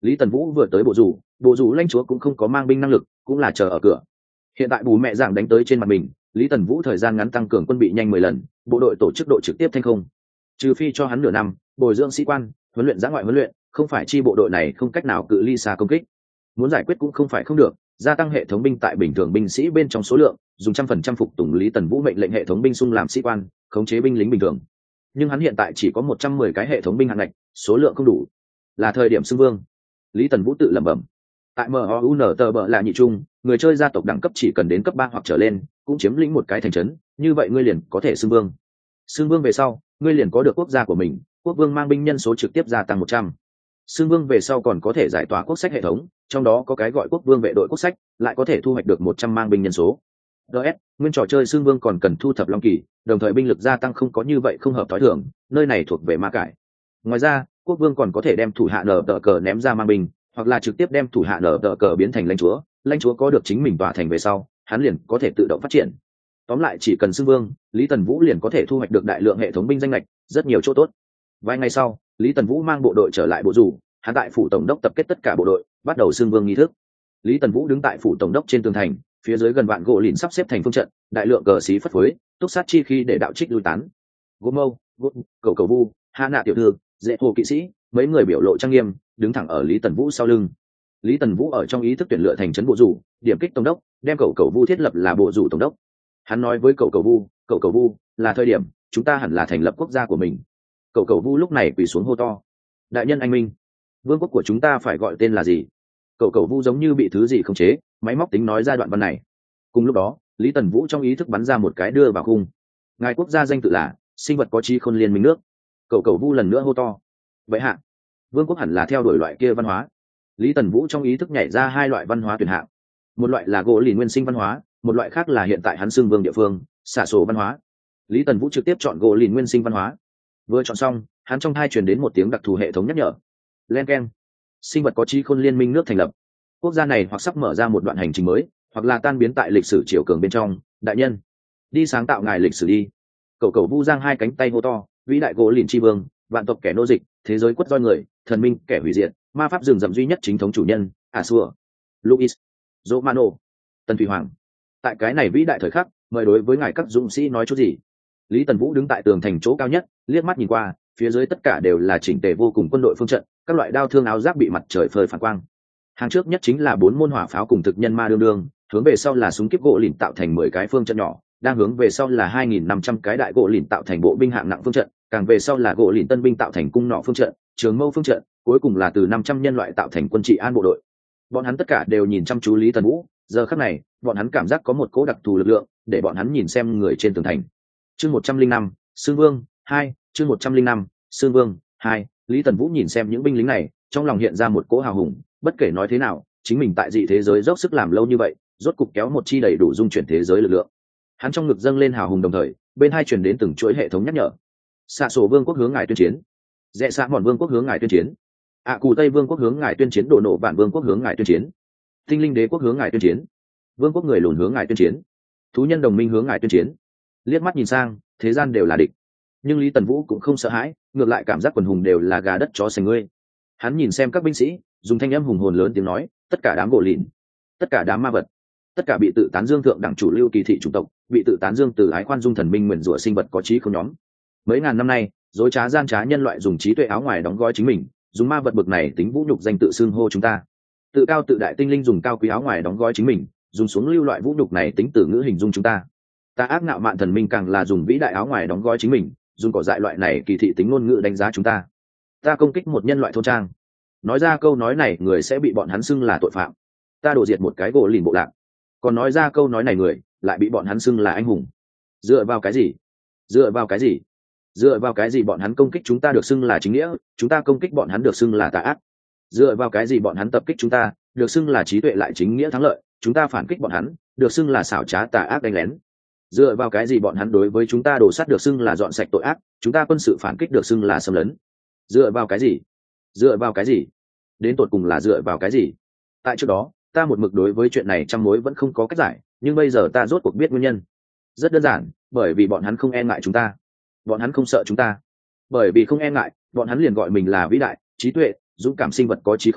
Lý Tần Vũ vừa tới bộ rủ, bộ rủ lãnh chúa cũng không có mang binh năng lực, cũng là chờ ở cửa. Hiện tại bù mẹ giảng đánh tới trên mặt mình, Lý Tần Vũ thời gian ngắn tăng cường quân bị nhanh mười lần, bộ đội tổ chức độ trực tiếp thanh không. Trừ phi cho hắn nửa năm, bồi dưỡng sĩ quan, huấn luyện giã ngoại huấn luyện, không phải chi bộ đội này không cách nào cự ly xa công kích. Muốn giải quyết cũng không phải không được, gia tăng hệ thống binh tại bình thường binh sĩ bên trong số lượng, dùng trăm phần trăm phục tùng Lý Tần Vũ mệnh lệnh hệ thống binh xung làm sĩ quan, khống chế binh lính bình thường. Nhưng hắn hiện tại chỉ có một trăm mười cái hệ thống binh hạng ngạch, số lượng không đủ, là thời điểm xưng vương. Lý Tần Vũ tự lẩm bẩm. Tại em o u en tờ bờ là nhị trung, người chơi gia tộc đẳng cấp chỉ cần đến cấp ba hoặc trở lên, cũng chiếm lĩnh một cái thành trấn, như vậy ngươi liền có thể xưng vương. Xưng vương về sau, ngươi liền có được quốc gia của mình, quốc vương mang binh nhân số trực tiếp gia tăng một trăm. Xưng vương về sau còn có thể giải tỏa quốc sách hệ thống, trong đó có cái gọi quốc vương vệ đội quốc sách, lại có thể thu hoạch được một trăm mang binh nhân số. đê ét, nguyên trò chơi xưng vương còn cần thu thập long kỳ, đồng thời binh lực gia tăng không có như vậy không hợp thói thường, nơi này thuộc về ma cải. Ngoài ra, quốc vương còn có thể đem thủ hạ nở tờ cờ ném ra mang binh, hoặc là trực tiếp đem thủ hạ nở tờ cờ biến thành lãnh chúa, lãnh chúa có được chính mình tòa thành về sau, hắn liền có thể tự động phát triển. Tóm lại chỉ cần xưng vương, Lý Tần Vũ liền có thể thu hoạch được đại lượng hệ thống binh danh lệch, rất nhiều chỗ tốt. Vài ngày sau, Lý Tần Vũ mang bộ đội trở lại bộ rủ, hắn tại phủ tổng đốc tập kết tất cả bộ đội, bắt đầu xưng vương nghi thức. Lý Tần Vũ đứng tại phủ tổng đốc trên tường thành, phía dưới gần vạn gỗ lìn sắp xếp thành phương trận, đại lượng cờ xí phất phới, túc sát chi khi để đạo trích lui tán. Gỗ Mâu, Gỗ, Cầu Cầu Vu, Hạ Nạ tiểu thư, Dễ Hồ kỵ sĩ, mấy người biểu lộ trang nghiêm, đứng thẳng ở Lý Tần Vũ sau lưng. Lý Tần Vũ ở trong ý thức tuyển lựa thành trấn bộ rủ, điểm kích tổng đốc, đem Cầu Cầu Vu thiết lập là bộ rủ tổng đốc. Hắn nói với Cầu Cầu Vu, Cầu Cầu Vu, là thời điểm, chúng ta hẳn là thành lập quốc gia của mình. Cầu Cầu Vu lúc này quỳ xuống hô to: đại nhân anh minh, vương quốc của chúng ta phải gọi tên là gì? Cầu Cầu Vu giống như bị thứ gì khống chế, máy móc tính nói ra đoạn văn này. Cùng lúc đó, Lý Tần Vũ trong ý thức bắn ra một cái đưa vào khung. Ngài quốc gia danh tự là sinh vật có trí khôn liên minh nước. Cầu Cầu Vu lần nữa hô to: vậy hạ, vương quốc hẳn là theo đuổi loại kia văn hóa. Lý Tần Vũ trong ý thức nhảy ra hai loại văn hóa tuyển hạng, một loại là gỗ lìn nguyên sinh văn hóa, một loại khác là hiện tại hắn xưng vương địa phương xả sổ văn hóa. Lý Tần Vũ trực tiếp chọn gỗ lìn nguyên sinh văn hóa. Vừa chọn xong, hắn trong hai truyền đến một tiếng đặc thù hệ thống nhắc nhở: len keng, sinh vật có trí khôn liên minh nước thành lập. Quốc gia này hoặc sắp mở ra một đoạn hành trình mới, hoặc là tan biến tại lịch sử triều cường bên trong. Đại nhân, đi sáng tạo ngài lịch sử đi. Cầu Cầu Vu giang hai cánh tay hô to: vĩ đại gỗ lìn tri vương, vạn tộc kẻ nô dịch, thế giới quất roi người, thần minh kẻ hủy diệt, ma pháp rừng rậm duy nhất chính thống chủ nhân, Asua, Luis, Romano, Tần Thủy Hoàng. Tại cái này vĩ đại thời khắc, mời đối với ngài các dũng sĩ nói chút gì. Lý Tần Vũ đứng tại tường thành chỗ cao nhất, liếc mắt nhìn qua, phía dưới tất cả đều là chỉnh tề vô cùng quân đội phương trận, các loại đao thương áo giáp bị mặt trời phơi phản quang. Hàng trước nhất chính là bốn môn hỏa pháo cùng thực nhân ma đương đương, hướng về sau là súng kíp gỗ lìn tạo thành mười cái phương trận nhỏ, đang hướng về sau là hai nghìn năm trăm cái đại gỗ lìn tạo thành bộ binh hạng nặng phương trận, càng về sau là gỗ lìn tân binh tạo thành cung nỏ phương trận, trường mâu phương trận, cuối cùng là từ năm trăm nhân loại tạo thành quân trị an bộ đội. Bọn hắn tất cả đều nhìn chăm chú Lý Tần Vũ, giờ khắc này, bọn hắn cảm giác có một cỗ đặc thù lực lượng, để bọn hắn nhìn xem người trên tường thành. Chương một trăm linh năm, Sương Vương hai, chương một trăm linh năm, Sương Vương hai. Lý Tần Vũ nhìn xem những binh lính này, trong lòng hiện ra một cỗ hào hùng, bất kể nói thế nào, chính mình tại dị thế giới dốc sức làm lâu như vậy, rốt cục kéo một chi đầy đủ dung chuyển thế giới lực lượng. Hắn trong ngực dâng lên hào hùng, đồng thời bên hai truyền đến từng chuỗi hệ thống nhắc nhở: xạ sổ vương quốc hướng ngài tuyên chiến, rẽ xạ mòn vương quốc hướng ngài tuyên chiến, ạ cù tây vương quốc hướng ngài tuyên chiến, đổ nổ bản vương quốc hướng ngài tuyên chiến, tinh linh đế quốc hướng ngài tuyên chiến, vương quốc người lùn hướng ngài tuyên chiến, thú nhân đồng minh hướng ngài tuyên chiến. Liếc mắt nhìn sang, thế gian đều là địch, nhưng Lý Tần Vũ cũng không sợ hãi, ngược lại cảm giác quần hùng đều là gà đất chó sành ngươi. Hắn nhìn xem các binh sĩ, dùng thanh âm hùng hồn lớn tiếng nói: tất cả đám gỗ lìn, tất cả đám ma vật, tất cả bị tự tán dương thượng đẳng chủ lưu kỳ thị chủng tộc, bị tự tán dương từ ái khoan dung thần minh nguyền rủa sinh vật có trí không nhóm. Mấy ngàn năm nay, dối trá gian trá nhân loại dùng trí tuệ áo ngoài đóng gói chính mình, dùng ma vật bực này tính vũ nhục danh tự xưng hô chúng ta. Tự cao tự đại tinh linh dùng cao quý áo ngoài đóng gói chính mình, dùng xuống lưu loại vũ nhục này tính từ ngữ hình dung chúng ta. Ta ác ngạo mạn thần minh càng là dùng vĩ đại áo ngoài đóng gói chính mình, dùng cỏ dại loại này kỳ thị tính ngôn ngữ đánh giá chúng ta. Ta công kích một nhân loại thôn trang, nói ra câu nói này người sẽ bị bọn hắn xưng là tội phạm. Ta đổ diệt một cái gỗ lìn bộ lạc, còn nói ra câu nói này người lại bị bọn hắn xưng là anh hùng. Dựa vào cái gì? Dựa vào cái gì? Dựa vào cái gì bọn hắn công kích chúng ta được xưng là chính nghĩa, chúng ta công kích bọn hắn được xưng là tà ác? Dựa vào cái gì bọn hắn tập kích chúng ta được xưng là trí tuệ lại chính nghĩa thắng lợi, chúng ta phản kích bọn hắn được xưng là xảo trá tà ác đánh lén? Dựa vào cái gì bọn hắn đối với chúng ta đổ sát được xưng là dọn sạch tội ác, chúng ta quân sự phản kích được xưng là xâm lấn? Dựa vào cái gì? Dựa vào cái gì? Đến tột cùng là dựa vào cái gì? Tại trước đó, ta một mực đối với chuyện này trăm mối vẫn không có cách giải, nhưng bây giờ ta rốt cuộc biết nguyên nhân. Rất đơn giản, bởi vì bọn hắn không e ngại chúng ta, bọn hắn không sợ chúng ta. Bởi vì không e ngại, bọn hắn liền gọi mình là vĩ đại, trí tuệ, dũng cảm sinh vật có trí khôn,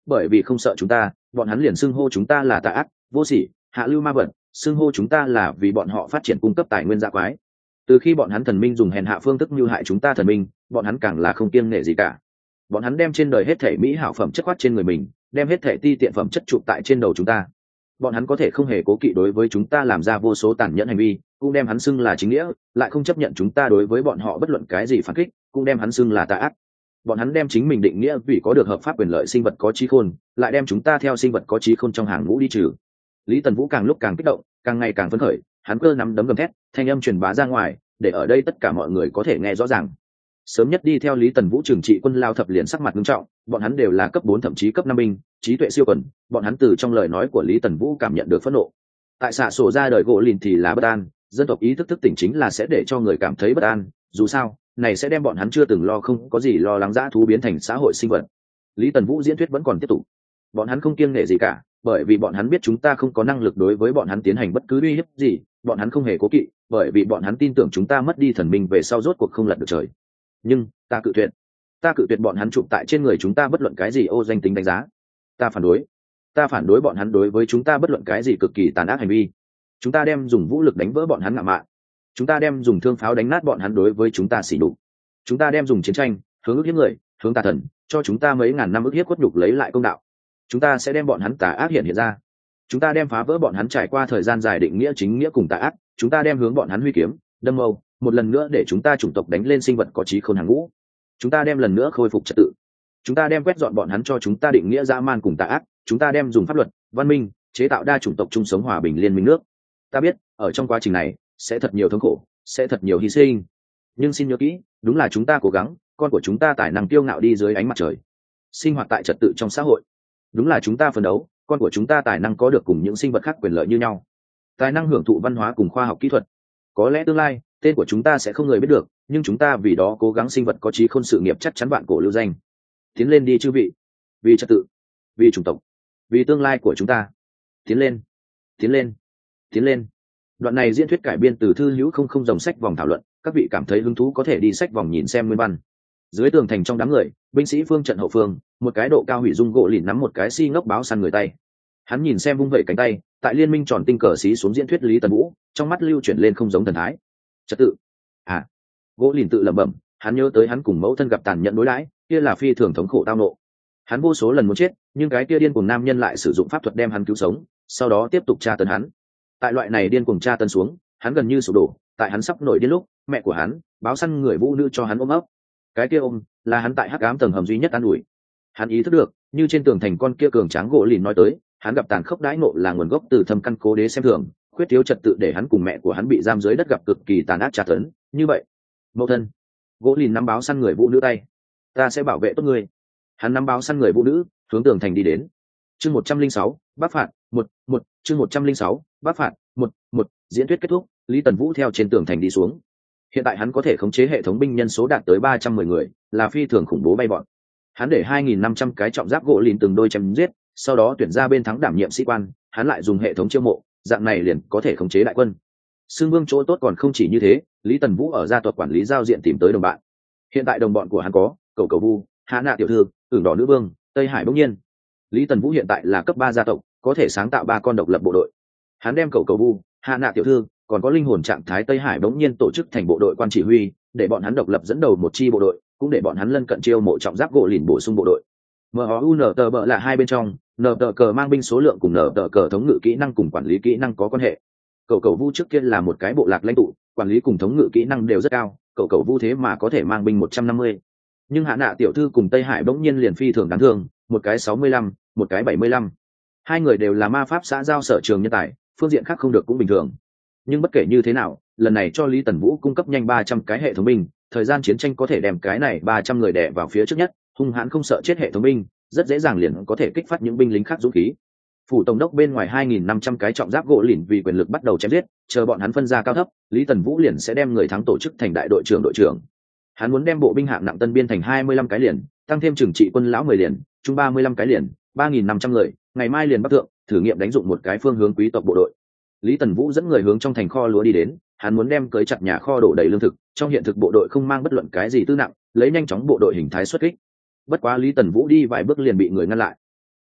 bởi vì không sợ chúng ta, bọn hắn liền xưng hô chúng ta là tà ác, vô sỉ, hạ lưu ma vật, xưng hô chúng ta là vì bọn họ phát triển cung cấp tài nguyên dã quái. Từ khi bọn hắn thần minh dùng hèn hạ phương thức mưu hại chúng ta thần minh, bọn hắn càng là không kiêng nể gì cả. Bọn hắn đem trên đời hết thảy mỹ hảo phẩm chất khoát trên người mình, đem hết thảy ti tiện phẩm chất chụp tại trên đầu chúng ta. Bọn hắn có thể không hề cố kỵ đối với chúng ta làm ra vô số tàn nhẫn hành vi, cũng đem hắn xưng là chính nghĩa, lại không chấp nhận chúng ta đối với bọn họ bất luận cái gì phản kích, cũng đem hắn xưng là tà ác. Bọn hắn đem chính mình định nghĩa vì có được hợp pháp quyền lợi sinh vật có trí khôn, lại đem chúng ta theo sinh vật có trí khôn trong hàng ngũ đi trừ. Lý Tần Vũ càng lúc càng kích động, càng ngày càng phấn khởi, hắn cơ nắm đấm gầm thét, thanh âm truyền bá ra ngoài, để ở đây tất cả mọi người có thể nghe rõ ràng. Sớm nhất đi theo Lý Tần Vũ trừng trị quân Lao thập liền sắc mặt nghiêm trọng, bọn hắn đều là cấp bốn thậm chí cấp năm binh, trí tuệ siêu quần, bọn hắn từ trong lời nói của Lý Tần Vũ cảm nhận được phẫn nộ. Tại xạ sổ ra đời gỗ lìn thì là bất an, dân tộc ý thức thức tỉnh chính là sẽ để cho người cảm thấy bất an, dù sao, này sẽ đem bọn hắn chưa từng lo không có gì lo lắng dã thú biến thành xã hội sinh vật. Lý Tần Vũ diễn thuyết vẫn còn tiếp tục. Bọn hắn không kiêng nể gì cả, bởi vì bọn hắn biết chúng ta không có năng lực đối với bọn hắn tiến hành bất cứ uy hiếp gì, bọn hắn không hề cố kỵ, bởi vì bọn hắn tin tưởng chúng ta mất đi thần minh về sau rốt cuộc không lật được trời. Nhưng ta cự tuyệt, ta cự tuyệt bọn hắn chụp tại trên người chúng ta bất luận cái gì ô danh tính đánh giá. Ta phản đối, ta phản đối bọn hắn đối với chúng ta bất luận cái gì cực kỳ tàn ác hành vi. Chúng ta đem dùng vũ lực đánh vỡ bọn hắn ngạo mạn, chúng ta đem dùng thương pháo đánh nát bọn hắn đối với chúng ta xỉ nhục, chúng ta đem dùng chiến tranh hướng ức hiếp người, hướng tà thần, cho chúng ta mấy ngàn năm ức hiếp khuất nhục lấy lại công đạo. Chúng ta sẽ đem bọn hắn tà ác hiện hiện ra, chúng ta đem phá vỡ bọn hắn trải qua thời gian dài định nghĩa chính nghĩa cùng tà ác, chúng ta đem hướng bọn hắn huy kiếm đâm mâu, một lần nữa để chúng ta chủng tộc đánh lên sinh vật có trí khôn hàng ngũ. Chúng ta đem lần nữa khôi phục trật tự, chúng ta đem quét dọn bọn hắn cho chúng ta định nghĩa dã man cùng tà ác, chúng ta đem dùng pháp luật văn minh chế tạo đa chủng tộc chung sống hòa bình liên minh nước. Ta biết ở trong quá trình này sẽ thật nhiều thống khổ, sẽ thật nhiều hy sinh, nhưng xin nhớ kỹ, đúng là chúng ta cố gắng, con của chúng ta tài năng kiêu ngạo đi dưới ánh mặt trời, sinh hoạt tại trật tự trong xã hội. Đúng là chúng ta phấn đấu, con của chúng ta tài năng có được cùng những sinh vật khác quyền lợi như nhau, tài năng hưởng thụ văn hóa cùng khoa học kỹ thuật. Có lẽ tương lai tên của chúng ta sẽ không người biết được, nhưng chúng ta vì đó cố gắng sinh vật có trí khôn sự nghiệp chắc chắn bạn cổ lưu danh. Tiến lên đi chư vị, vì trật tự, vì chủng tộc, vì tương lai của chúng ta. Tiến lên, tiến lên, tiến lên. Đoạn này diễn thuyết cải biên từ thư hữu không không dòng sách vòng thảo luận, các vị cảm thấy hứng thú có thể đi sách vòng nhìn xem nguyên văn. Dưới tường thành trong đám người, binh sĩ phương trận hậu phương, một cái độ cao hủy dung gỗ lìn nắm một cái si ngốc báo săn người tay. Hắn nhìn xem vung vẩy cánh tay, tại liên minh tròn tinh cờ xí xuống diễn thuyết Lý Tần Vũ, trong mắt lưu chuyển lên không giống thần thái. Trật tự. À, gỗ lìn tự lẩm bẩm, hắn nhớ tới hắn cùng mẫu thân gặp tàn nhẫn đối đãi, kia là phi thường thống khổ tao nộ. Hắn vô số lần muốn chết, nhưng cái kia điên cuồng nam nhân lại sử dụng pháp thuật đem hắn cứu sống, sau đó tiếp tục tra tấn hắn. Tại loại này điên cuồng tra tấn xuống, hắn gần như sụp đổ, tại hắn sắp nổi điên lúc, mẹ của hắn, báo săn người vũ nữ cho hắn ôm ấp. Cái kia ôm, là hắn tại hắc ám tầng hầm duy nhất an ủi. Hắn ý thức được, như trên tường thành con kia cường tráng gỗ lìn nói tới, hắn gặp tàn khốc đãi nộ là nguồn gốc từ thâm căn cố đế xem thường, khuyết thiếu trật tự để hắn cùng mẹ của hắn bị giam dưới đất gặp cực kỳ tàn ác tra tấn. Như vậy, mẫu thân, gỗ lìn nắm báo săn người vũ nữ tay, ta sẽ bảo vệ tốt ngươi. Hắn nắm báo săn người vũ nữ hướng tường thành đi đến. Chương một trăm linh sáu, bắc phạt một một chương một trăm linh sáu, bắc phạt một một diễn thuyết kết thúc, Lý Tần Vũ theo trên tường thành đi xuống. Hiện tại hắn có thể khống chế hệ thống binh nhân số đạt tới ba trăm mười người, là phi thường khủng bố bay bọn. Hắn để hai nghìn năm trăm cái trọng giáp gỗ lìn từng đôi chém giết, sau đó tuyển ra bên thắng đảm nhiệm sĩ quan, hắn lại dùng hệ thống chiêu mộ, dạng này liền có thể khống chế đại quân. Xương Vương chỗ tốt còn không chỉ như thế, Lý Tần Vũ ở gia tộc quản lý giao diện tìm tới đồng bạn. Hiện tại đồng bọn của hắn có Cầu Cầu Vu, Hạ Nạ tiểu thư, Ửng Đỏ nữ vương, Tây Hải bỗng nhiên. Lý Tần Vũ hiện tại là cấp ba gia tộc, có thể sáng tạo ba con độc lập bộ đội. Hắn đem Cầu Cầu Vu, Hạ Nạ tiểu thư, còn có linh hồn trạng thái Tây Hải bỗng nhiên tổ chức thành bộ đội quan chỉ huy, để bọn hắn độc lập dẫn đầu một chi bộ đội, cũng để bọn hắn lân cận chiêu mộ trọng giáp gỗ lìn bổ sung bộ đội. em o u en tê bờ là hai bên trong, nờ tờ cờ mang binh số lượng cùng nờ tờ cờ thống ngự kỹ năng cùng quản lý kỹ năng có quan hệ. Cầu Cầu Vu trước kia là một cái bộ lạc lãnh tụ, quản lý cùng thống ngự kỹ năng đều rất cao, Cầu Cầu Vu thế mà có thể mang binh một trăm năm mươi. Nhưng Hạ Nạ tiểu thư cùng Tây Hải bỗng nhiên liền phi thường đáng thương, một cái sáu mươi lăm, một cái bảy mươi lăm. Hai người đều là ma pháp xã giao sở trường nhân tài, phương diện khác không được cũng bình thường. Nhưng bất kể như thế nào, lần này cho Lý Tần Vũ cung cấp nhanh ba trăm cái hệ thống binh, thời gian chiến tranh có thể đem cái này ba trăm người đè vào phía trước nhất, hung hãn không sợ chết hệ thống binh, rất dễ dàng liền có thể kích phát những binh lính khác dũng khí. Phủ tổng đốc bên ngoài hai nghìn năm trăm cái trọng giáp gỗ lìn vì quyền lực bắt đầu chém giết, chờ bọn hắn phân ra cao thấp, Lý Tần Vũ liền sẽ đem người thắng tổ chức thành đại đội trưởng đội trưởng. Hắn muốn đem bộ binh hạng nặng tân biên thành hai mươi lăm cái liền, tăng thêm trừng trị quân lão mười liền, trung ba mươi lăm cái liền, ba nghìn năm trăm người, ngày mai liền bắc thượng, thử nghiệm đánh dụng một cái phương hướng quý tộc bộ đội. Lý Tần Vũ dẫn người hướng trong thành kho lúa đi đến, hắn muốn đem cưới chặt nhà kho đổ đầy lương thực, trong hiện thực bộ đội không mang bất luận cái gì tư nặng, lấy nhanh chóng bộ đội hình thái xuất kích. Bất quá Lý Tần Vũ đi vài bước liền bị người ngăn lại.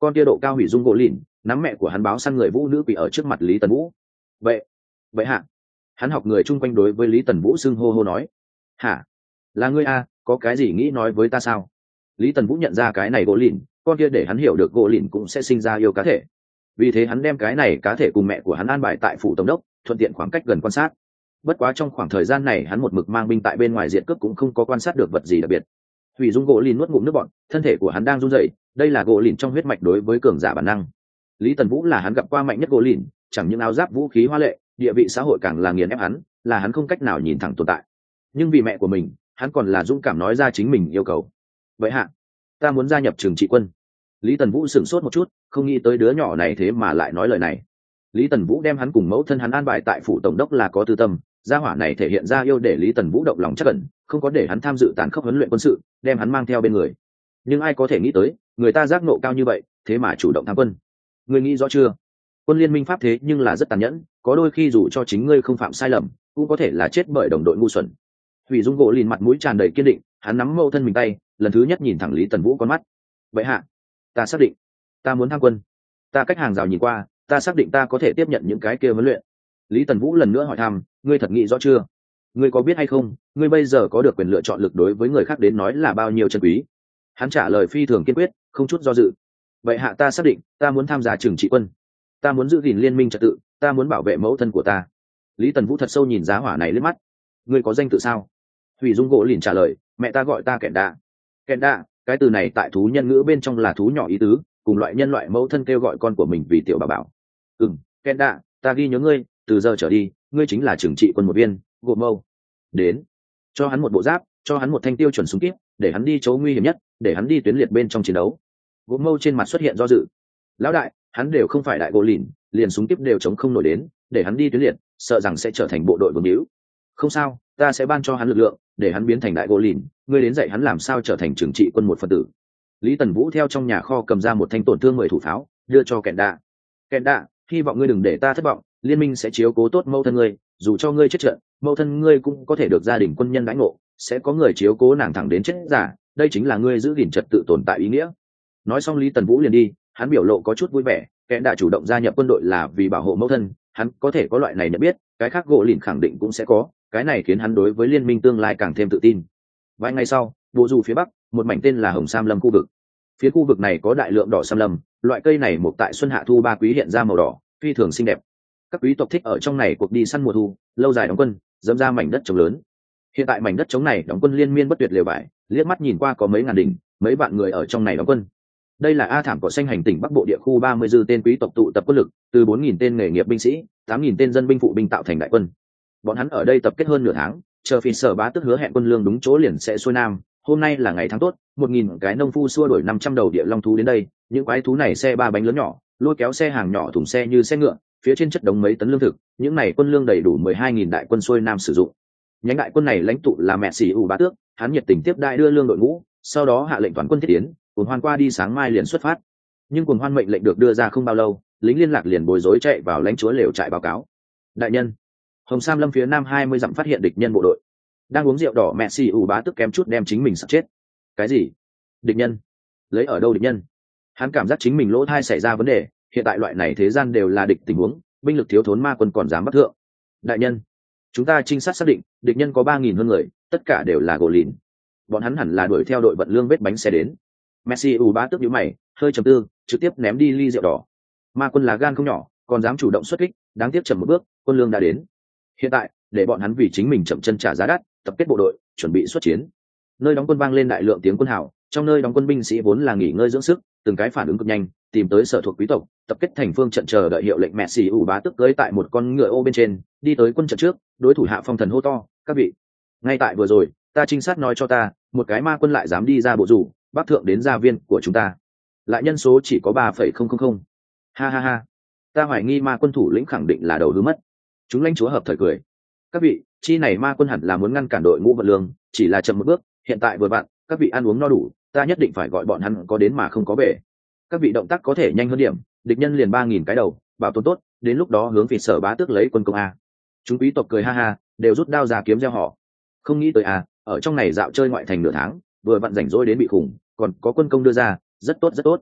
con kia độ cao hủy dung gỗ lìn nắm mẹ của hắn báo săn người vũ nữ quỷ ở trước mặt Lý Tần Vũ. Vậy vậy hạ, hắn học người chung quanh đối với Lý Tần Vũ xưng hô hô nói. Hả, là ngươi a, có cái gì nghĩ nói với ta sao? Lý Tần Vũ nhận ra cái này gỗ lìn, con kia để hắn hiểu được gỗ lìn cũng sẽ sinh ra yêu cá thể, vì thế hắn đem cái này cá thể cùng mẹ của hắn an bài tại phủ tổng đốc, thuận tiện khoảng cách gần quan sát. Bất quá trong khoảng thời gian này hắn một mực mang binh tại bên ngoài diện cướp cũng không có quan sát được vật gì đặc biệt. Hủy dung gỗ lìn nuốt ngụm nước bọt, thân thể của hắn đang run rẩy, đây là gỗ lìn trong huyết mạch đối với cường giả bản năng. Lý Tần Vũ là hắn gặp qua mạnh nhất gỗ lìn, chẳng những áo giáp vũ khí hoa lệ, địa vị xã hội càng là nghiền ép hắn, là hắn không cách nào nhìn thẳng tồn tại. Nhưng vì mẹ của mình, hắn còn là dũng cảm nói ra chính mình yêu cầu. Vậy hạ, ta muốn gia nhập trường trị quân. Lý Tần Vũ sửng sốt một chút, không nghĩ tới đứa nhỏ này thế mà lại nói lời này. Lý Tần Vũ đem hắn cùng mẫu thân hắn an bài tại phủ tổng đốc là có tư tâm, gia hỏa này thể hiện ra yêu để Lý Tần Vũ động lòng chắc ẩn, không có để hắn tham dự tàn khốc huấn luyện quân sự, đem hắn mang theo bên người. Nhưng ai có thể nghĩ tới, người ta giác ngộ cao như vậy, thế mà chủ động tham quân. Ngươi nghĩ rõ chưa? Quân liên minh pháp thế nhưng là rất tàn nhẫn, có đôi khi dù cho chính ngươi không phạm sai lầm, cũng có thể là chết bởi đồng đội ngu xuẩn. Hủy dung gỗ lìn mặt mũi tràn đầy kiên định, hắn nắm mẫu thân mình tay, lần thứ nhất nhìn thẳng Lý Tần Vũ con mắt. Vậy hạ, ta xác định, ta muốn tham quân. Ta cách hàng rào nhìn qua, ta xác định ta có thể tiếp nhận những cái kia huấn luyện. Lý Tần Vũ lần nữa hỏi thăm, ngươi thật nghĩ rõ chưa? Ngươi có biết hay không, ngươi bây giờ có được quyền lựa chọn lực đối với người khác đến nói là bao nhiêu chân quý? Hắn trả lời phi thường kiên quyết, không chút do dự. Vậy hạ, ta xác định, ta muốn tham gia trừng trị quân. Ta muốn giữ gìn liên minh trật tự, ta muốn bảo vệ mẫu thân của ta. Lý Tần Vũ thật sâu nhìn giá hỏa này lên mắt. Ngươi có danh tự sao? Hủy dung gỗ lìn trả lời, mẹ ta gọi ta kẹn đạ. Kẹn đạ, cái từ này tại thú nhân ngữ bên trong là thú nhỏ ý tứ, cùng loại nhân loại mẫu thân kêu gọi con của mình vì tiểu bà bảo. Ừm, kẹn đạ, ta ghi nhớ ngươi, từ giờ trở đi, ngươi chính là trưởng trị quân một viên, gồm mâu. Đến, cho hắn một bộ giáp, cho hắn một thanh tiêu chuẩn súng kíp, để hắn đi chỗ nguy hiểm nhất, để hắn đi tuyến liệt bên trong chiến đấu. Gồm mâu trên mặt xuất hiện do dự. Lão đại, hắn đều không phải đại gỗ lìn, liền súng kíp đều chống không nổi đến, để hắn đi tuyến liệt, sợ rằng sẽ trở thành bộ đội vương hữu. Không sao, ta sẽ ban cho hắn lực lượng, để hắn biến thành đại gỗ lìn, ngươi đến dạy hắn làm sao trở thành trưởng trị quân một phần tử. Lý Tần Vũ theo trong nhà kho cầm ra một thanh tổn thương mười thủ pháo, đưa cho kẹn đạ. Kẹn đạ, hy vọng ngươi đừng để ta thất vọng, liên minh sẽ chiếu cố tốt mẫu thân ngươi, dù cho ngươi chết trận, mẫu thân ngươi cũng có thể được gia đình quân nhân đãi ngộ, sẽ có người chiếu cố nàng thẳng đến chết giả, đây chính là ngươi giữ gìn trật tự tồn tại ý nghĩa. Nói xong Lý Tần Vũ liền đi, hắn biểu lộ có chút vui vẻ, kẹn đạ chủ động gia nhập quân đội là vì bảo hộ mẫu thân, hắn có thể có loại này nhận biết, cái khác gỗ lìn khẳng định cũng sẽ có, cái này khiến hắn đối với liên minh tương lai càng thêm tự tin. Vài ngày sau, bộ dù phía bắc, một mảnh tên là Hồng Sam Lâm khu vực. Phía khu vực này có đại lượng đỏ sam lâm, loại cây này một tại xuân hạ thu ba quý hiện ra màu đỏ, phi thường xinh đẹp. Các quý tộc thích ở trong này cuộc đi săn mùa thu, lâu dài đóng quân, dẫm ra mảnh đất trống lớn. Hiện tại mảnh đất trống này đóng quân liên miên bất tuyệt lều vải, liếc mắt nhìn qua có mấy ngàn đỉnh, mấy vạn người ở trong này đóng quân. Đây là A Thảm cỏ xanh hành tỉnh Bắc Bộ địa khu ba mươi dư tên quý tộc tụ tập quân lực, từ bốn nghìn tên nghề nghiệp binh sĩ, tám nghìn tên dân binh phụ binh tạo thành đại quân. Bọn hắn ở đây tập kết hơn nửa tháng, chờ phi sở bá tức hứa hẹn quân lương đúng chỗ liền sẽ xuôi nam. Hôm nay là ngày tháng tốt, một nghìn cái nông phu xua đuổi năm trăm đầu địa long thú đến đây, những quái thú này xe ba bánh lớn nhỏ, lôi kéo xe hàng nhỏ thùng xe như xe ngựa, phía trên chất đống mấy tấn lương thực, những này quân lương đầy đủ mười hai nghìn đại quân xuôi nam sử dụng. Nhánh đại quân này lãnh tụ là mẹ sĩ ủ bá tước, hắn nhiệt tình tiếp đại đưa lương đội ngũ, sau đó hạ lệnh toàn quân thiết tiến, cuồng hoan qua đi sáng mai liền xuất phát. Nhưng cuồng hoan mệnh lệnh được đưa ra không bao lâu, lính liên lạc liền bối rối chạy vào lãnh chúa lều trại báo cáo. Đại nhân, Hồng Sam Lâm phía nam hai mươi dặm phát hiện địch nhân bộ đội. Đang uống rượu đỏ mẹ xì ủ bá tức kém chút đem chính mình sắp chết. Cái gì? Địch nhân? Lấy ở đâu địch nhân? Hắn cảm giác chính mình lỗ thai xảy ra vấn đề, hiện tại loại này thế gian đều là địch tình huống, binh lực thiếu thốn ma quân còn dám bắt thượng. Đại nhân, chúng ta trinh sát xác định, địch nhân có ba nghìn hơn người, tất cả đều là gỗ lìn. Bọn hắn hẳn là đuổi theo đội vận lương vết bánh xe đến. Messi ủ bá tức nhíu mày, hơi trầm tư, trực tiếp ném đi ly rượu đỏ. Ma quân là gan không nhỏ, còn dám chủ động xuất kích, đáng tiếc chậm một bước, quân lương đã đến. Hiện tại, để bọn hắn vì chính mình chậm chân trả giá đắt, tập kết bộ đội, chuẩn bị xuất chiến. Nơi đóng quân vang lên đại lượng tiếng quân hào, trong nơi đóng quân binh sĩ vốn là nghỉ ngơi dưỡng sức, từng cái phản ứng cực nhanh, tìm tới sở thuộc quý tộc, tập kết thành phương trận chờ đợi hiệu lệnh. Messi ủ bá tức cưỡi tại một con ngựa ô bên trên, đi tới quân trận trước, đối thủ hạ phong thần hô to, các vị, ngay tại vừa rồi, ta trinh sát nói cho ta, một cái ma quân lại dám đi ra bộ rủ, bắc thượng đến gia viên của chúng ta, lại nhân số chỉ có ba phẩy không không không. Ha ha ha, ta hoài nghi ma quân thủ lĩnh khẳng định là đầu hứa mất. Chúng lãnh chúa hợp thời cười. Các vị, chi này ma quân hẳn là muốn ngăn cản đội ngũ vận lương, chỉ là chậm một bước, hiện tại vừa vặn, các vị ăn uống no đủ, ta nhất định phải gọi bọn hắn có đến mà không có về. Các vị động tác có thể nhanh hơn điểm, địch nhân liền ba nghìn cái đầu, bảo tồn tốt, đến lúc đó hướng vị sở bá tước lấy quân công a. Chúng quý tộc cười ha ha, đều rút đao ra kiếm gieo họ. Không nghĩ tới à, ở trong này dạo chơi ngoại thành nửa tháng, vừa vặn rảnh rỗi đến bị khủng, còn có quân công đưa ra, rất tốt rất tốt.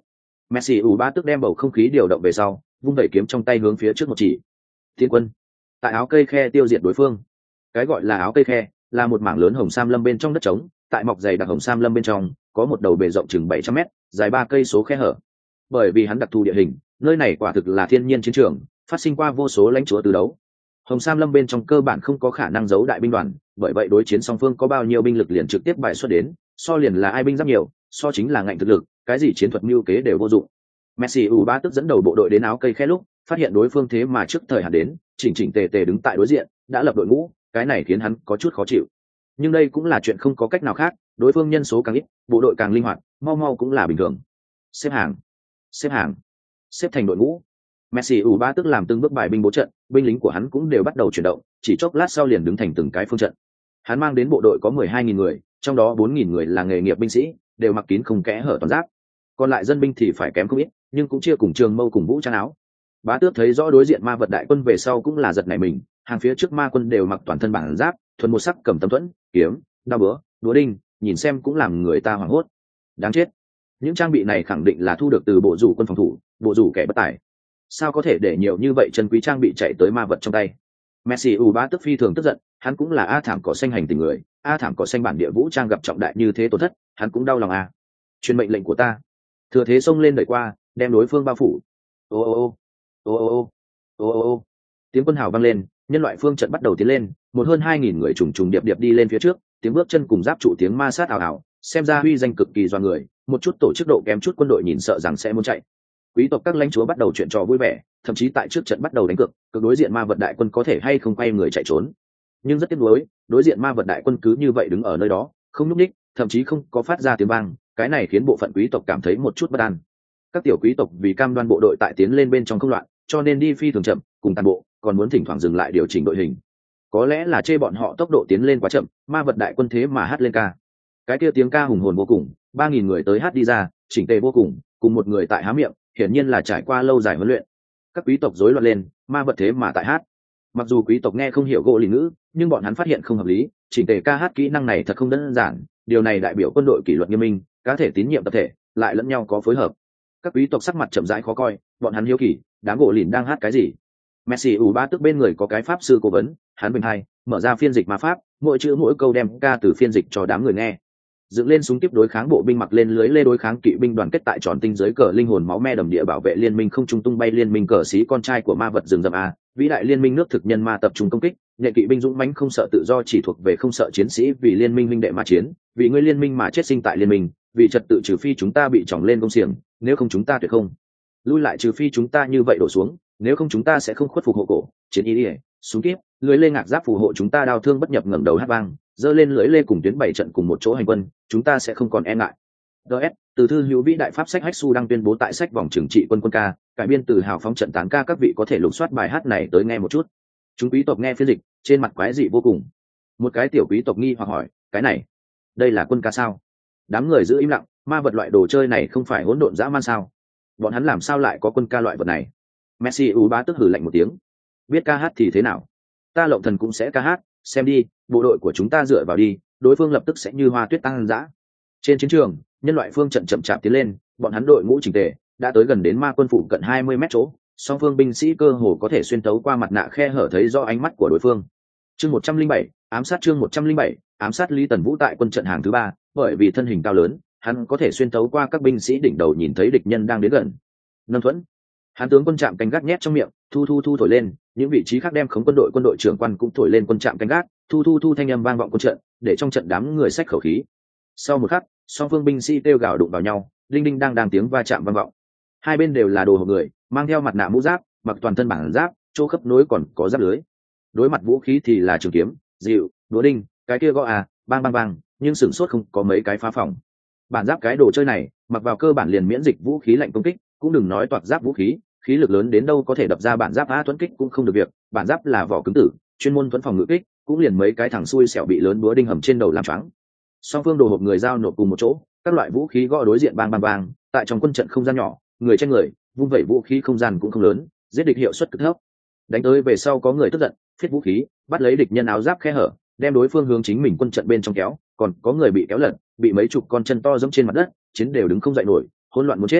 Messi ủ ba tức đem bầu không khí điều động về sau, vung vẩy kiếm trong tay hướng phía trước một chỉ. Tiến quân. Tại áo cây khe tiêu diệt đối phương. Cái gọi là áo cây khe là một mảng lớn hồng sam lâm bên trong đất trống, tại mọc dày đặc hồng sam lâm bên trong có một đầu bề rộng chừng bảy trăm mét, dài ba cây số khe hở. Bởi vì hắn đặc thù địa hình, nơi này quả thực là thiên nhiên chiến trường, phát sinh qua vô số lãnh chúa từ đấu. Hồng Sam Lâm bên trong cơ bản không có khả năng giấu đại binh đoàn, bởi vậy đối chiến song phương có bao nhiêu binh lực liền trực tiếp bài xuất đến, so liền là ai binh giáp nhiều, so chính là ngạnh thực lực, cái gì chiến thuật mưu kế đều vô dụng. Messi u ba tức dẫn đầu bộ đội đến áo cây khe lúc, phát hiện đối phương thế mà trước thời hạn đến, chỉnh chỉnh tề tề đứng tại đối diện, đã lập đội ngũ, cái này khiến hắn có chút khó chịu. Nhưng đây cũng là chuyện không có cách nào khác, đối phương nhân số càng ít, bộ đội càng linh hoạt, mau mau cũng là bình thường. Xếp hàng, xếp hàng, xếp thành đội ngũ. Messi u ba tức làm từng bước bài binh bố trận, binh lính của hắn cũng đều bắt đầu chuyển động, chỉ chốc lát sau liền đứng thành từng cái phương trận. Hắn mang đến bộ đội có mười hai nghìn người, trong đó bốn nghìn người là nghề nghiệp binh sĩ, đều mặc kín không kẽ hở toàn giáp. Còn lại dân binh thì phải kém không ít, nhưng cũng chia cùng trường mâu cùng vũ trang áo. Bá tước thấy rõ đối diện ma vật đại quân về sau cũng là giật nảy mình, hàng phía trước ma quân đều mặc toàn thân bản giáp, thuần một sắc cầm tấm thuẫn, kiếm, đao búa, đũa đinh, nhìn xem cũng làm người ta hoảng hốt. Đáng chết, những trang bị này khẳng định là thu được từ bộ rủ quân phòng thủ, bộ rủ kẻ bất tài. Sao có thể để nhiều như vậy chân quý trang bị chạy tới ma vật trong tay? Messi u bá tức phi thường tức giận, hắn cũng là a thảm cỏ xanh hành tình người, a thảm cỏ xanh bản địa vũ trang gặp trọng đại như thế tổn thất, hắn cũng đau lòng a. Truyền mệnh lệnh của ta. Thừa thế xông lên đẩy qua, đem đối phương bao phủ. Ô ô ô ô ô ô ô ô ô tiếng quân hào vang lên, nhân loại phương trận bắt đầu tiến lên, một hơn hai nghìn người trùng trùng điệp điệp đi lên phía trước, tiếng bước chân cùng giáp trụ tiếng ma sát ảo ảo, xem ra huy danh cực kỳ doa người, một chút tổ chức độ kém chút quân đội nhìn sợ rằng sẽ muốn chạy. Quý tộc các lãnh chúa bắt đầu chuyện trò vui vẻ, thậm chí tại trước trận bắt đầu đánh cược, cực đối diện ma vật đại quân có thể hay không quay người chạy trốn. Nhưng rất tiếc nuối, đối diện ma vật đại quân cứ như vậy đứng ở nơi đó, không nhúc nhích, thậm chí không có phát ra tiếng vang, cái này khiến bộ phận quý tộc cảm thấy một chút bất an. Các tiểu quý tộc vì cam đoan bộ đội tại tiến lên bên trong không loạn, cho nên đi phi thường chậm, cùng tàn bộ, còn muốn thỉnh thoảng dừng lại điều chỉnh đội hình. Có lẽ là chê bọn họ tốc độ tiến lên quá chậm, ma vật đại quân thế mà hát lên ca. Cái kia tiếng ca hùng hồn vô cùng, ba nghìn người tới hát đi ra, chỉnh tề vô cùng, cùng một người tại há miệng, hiển nhiên là trải qua lâu dài huấn luyện. Các quý tộc rối loạn lên, ma vật thế mà tại hát. Mặc dù quý tộc nghe không hiểu gỗ lì ngữ, nhưng bọn hắn phát hiện không hợp lý, chỉnh tề ca hát kỹ năng này thật không đơn giản, điều này đại biểu quân đội kỷ luật nghiêm minh, cá thể tín nhiệm tập thể, lại lẫn nhau có phối hợp. Các quý tộc sắc mặt chậm rãi khó coi, bọn hắn hiếu kỳ, đám gỗ lìn đang hát cái gì? Messi u ba tức bên người có cái pháp sư cố vấn, hắn bình hai, mở ra phiên dịch ma pháp, mỗi chữ mỗi câu đem ca từ phiên dịch cho đám người nghe. Dựng lên súng tiếp đối kháng bộ binh mặc lên lưới lê đối kháng kỵ binh đoàn kết tại tròn tinh giới cờ linh hồn máu me đầm địa bảo vệ liên minh không trung tung bay liên minh cờ sĩ con trai của ma vật rừng rậm a, vĩ đại liên minh nước thực nhân ma tập trung công kích, nhện kỵ binh dũng mãnh không sợ tự do chỉ thuộc về không sợ chiến sĩ vì liên minh minh đệ mà chiến, vì ngươi liên minh mà chết sinh tại liên minh, vì trật tự trừ phi chúng ta bị tròng lên công xiềng, nếu không chúng ta tuyệt không lui lại trừ phi chúng ta như vậy đổ xuống, nếu không chúng ta sẽ không khuất phục hộ cổ, chiến ý ỉa, súng kiếp, lưới lê ngạc giáp phù hộ chúng ta đau thương bất nhập ngẩng đầu hát vang, dơ lên lưới lê cùng tuyến bảy trận cùng một chỗ hành quân, chúng ta sẽ không còn e ngại. ds từ thư hữu vĩ đại pháp sách hách su đang tuyên bố tại sách vòng trừng trị quân quân ca, cải biên từ hào phóng trận tán ca, các vị có thể lục soát bài hát này tới nghe một chút. Chúng quý tộc nghe phiên dịch, trên mặt quái dị vô cùng. Một cái tiểu quý tộc nghi hoặc hỏi, cái này, đây là quân ca sao? Đám người giữ im lặng, ma vật loại đồ chơi này không phải hỗn độn dã man sao? Bọn hắn làm sao lại có quân ca loại vật này? Messi u bá tức hử lạnh một tiếng, biết ca hát thì thế nào? Ta lộng thần cũng sẽ ca hát, xem đi, bộ đội của chúng ta dựa vào đi, đối phương lập tức sẽ như hoa tuyết tăng dã. Trên chiến trường, nhân loại phương trận chậm chạp tiến lên, bọn hắn đội ngũ chỉnh tề, đã tới gần đến ma quân phủ cận hai mươi mét chỗ, song phương binh sĩ cơ hồ có thể xuyên tấu qua mặt nạ khe hở thấy rõ ánh mắt của đối phương. Chương một trăm linh bảy, ám sát chương một trăm linh bảy, ám sát Lý Tần Vũ tại quân trận hàng thứ ba, bởi vì thân hình cao lớn, hắn có thể xuyên tấu qua các binh sĩ đỉnh đầu nhìn thấy địch nhân đang đến gần. Nâng thuẫn, hắn tướng quân trạm canh gác nhét trong miệng, thu thu thu thổi lên, những vị trí khác đem khống quân đội quân đội trưởng quan cũng thổi lên quân trạm canh gác, thu thu thu thanh âm vang vọng quân trận, để trong trận đám người xách khẩu khí. Sau một khắc, song phương binh sĩ kêu gào đụng vào nhau, đinh đinh đang đang tiếng va chạm vang vọng. Hai bên đều là đồ hộp người, mang theo mặt nạ mũ giáp, mặc toàn thân bản giáp, chỗ khớp nối còn có giáp lưới. Đối mặt vũ khí thì là trường kiếm, dịu, đũa đinh, cái kia gõ à, bang bang bang, nhưng sửng sốt không có mấy cái phá phòng. Bản giáp cái đồ chơi này, mặc vào cơ bản liền miễn dịch vũ khí lạnh công kích, cũng đừng nói toạc giáp vũ khí, khí lực lớn đến đâu có thể đập ra bản giáp á thuẫn kích cũng không được việc, bản giáp là vỏ cứng tử, chuyên môn thuẫn phòng ngự kích, cũng liền mấy cái thằng xui xẻo bị lớn búa đinh hầm trên đầu làm choáng. Song phương đồ hộp người giao nộp cùng một chỗ, các loại vũ khí gõ đối diện bang bang bang, tại trong quân trận không gian nhỏ, người trên người, vung vẩy vũ khí không gian cũng không lớn, giết địch hiệu suất cực thấp. Đánh tới về sau có người tức giận, phiết vũ khí, bắt lấy địch nhân áo giáp khe hở, đem đối phương hướng chính mình quân trận bên trong kéo, còn có người bị kéo lật, bị mấy chục con chân to giẫm trên mặt đất, chiến đều đứng không dậy nổi, hỗn loạn muốn chết.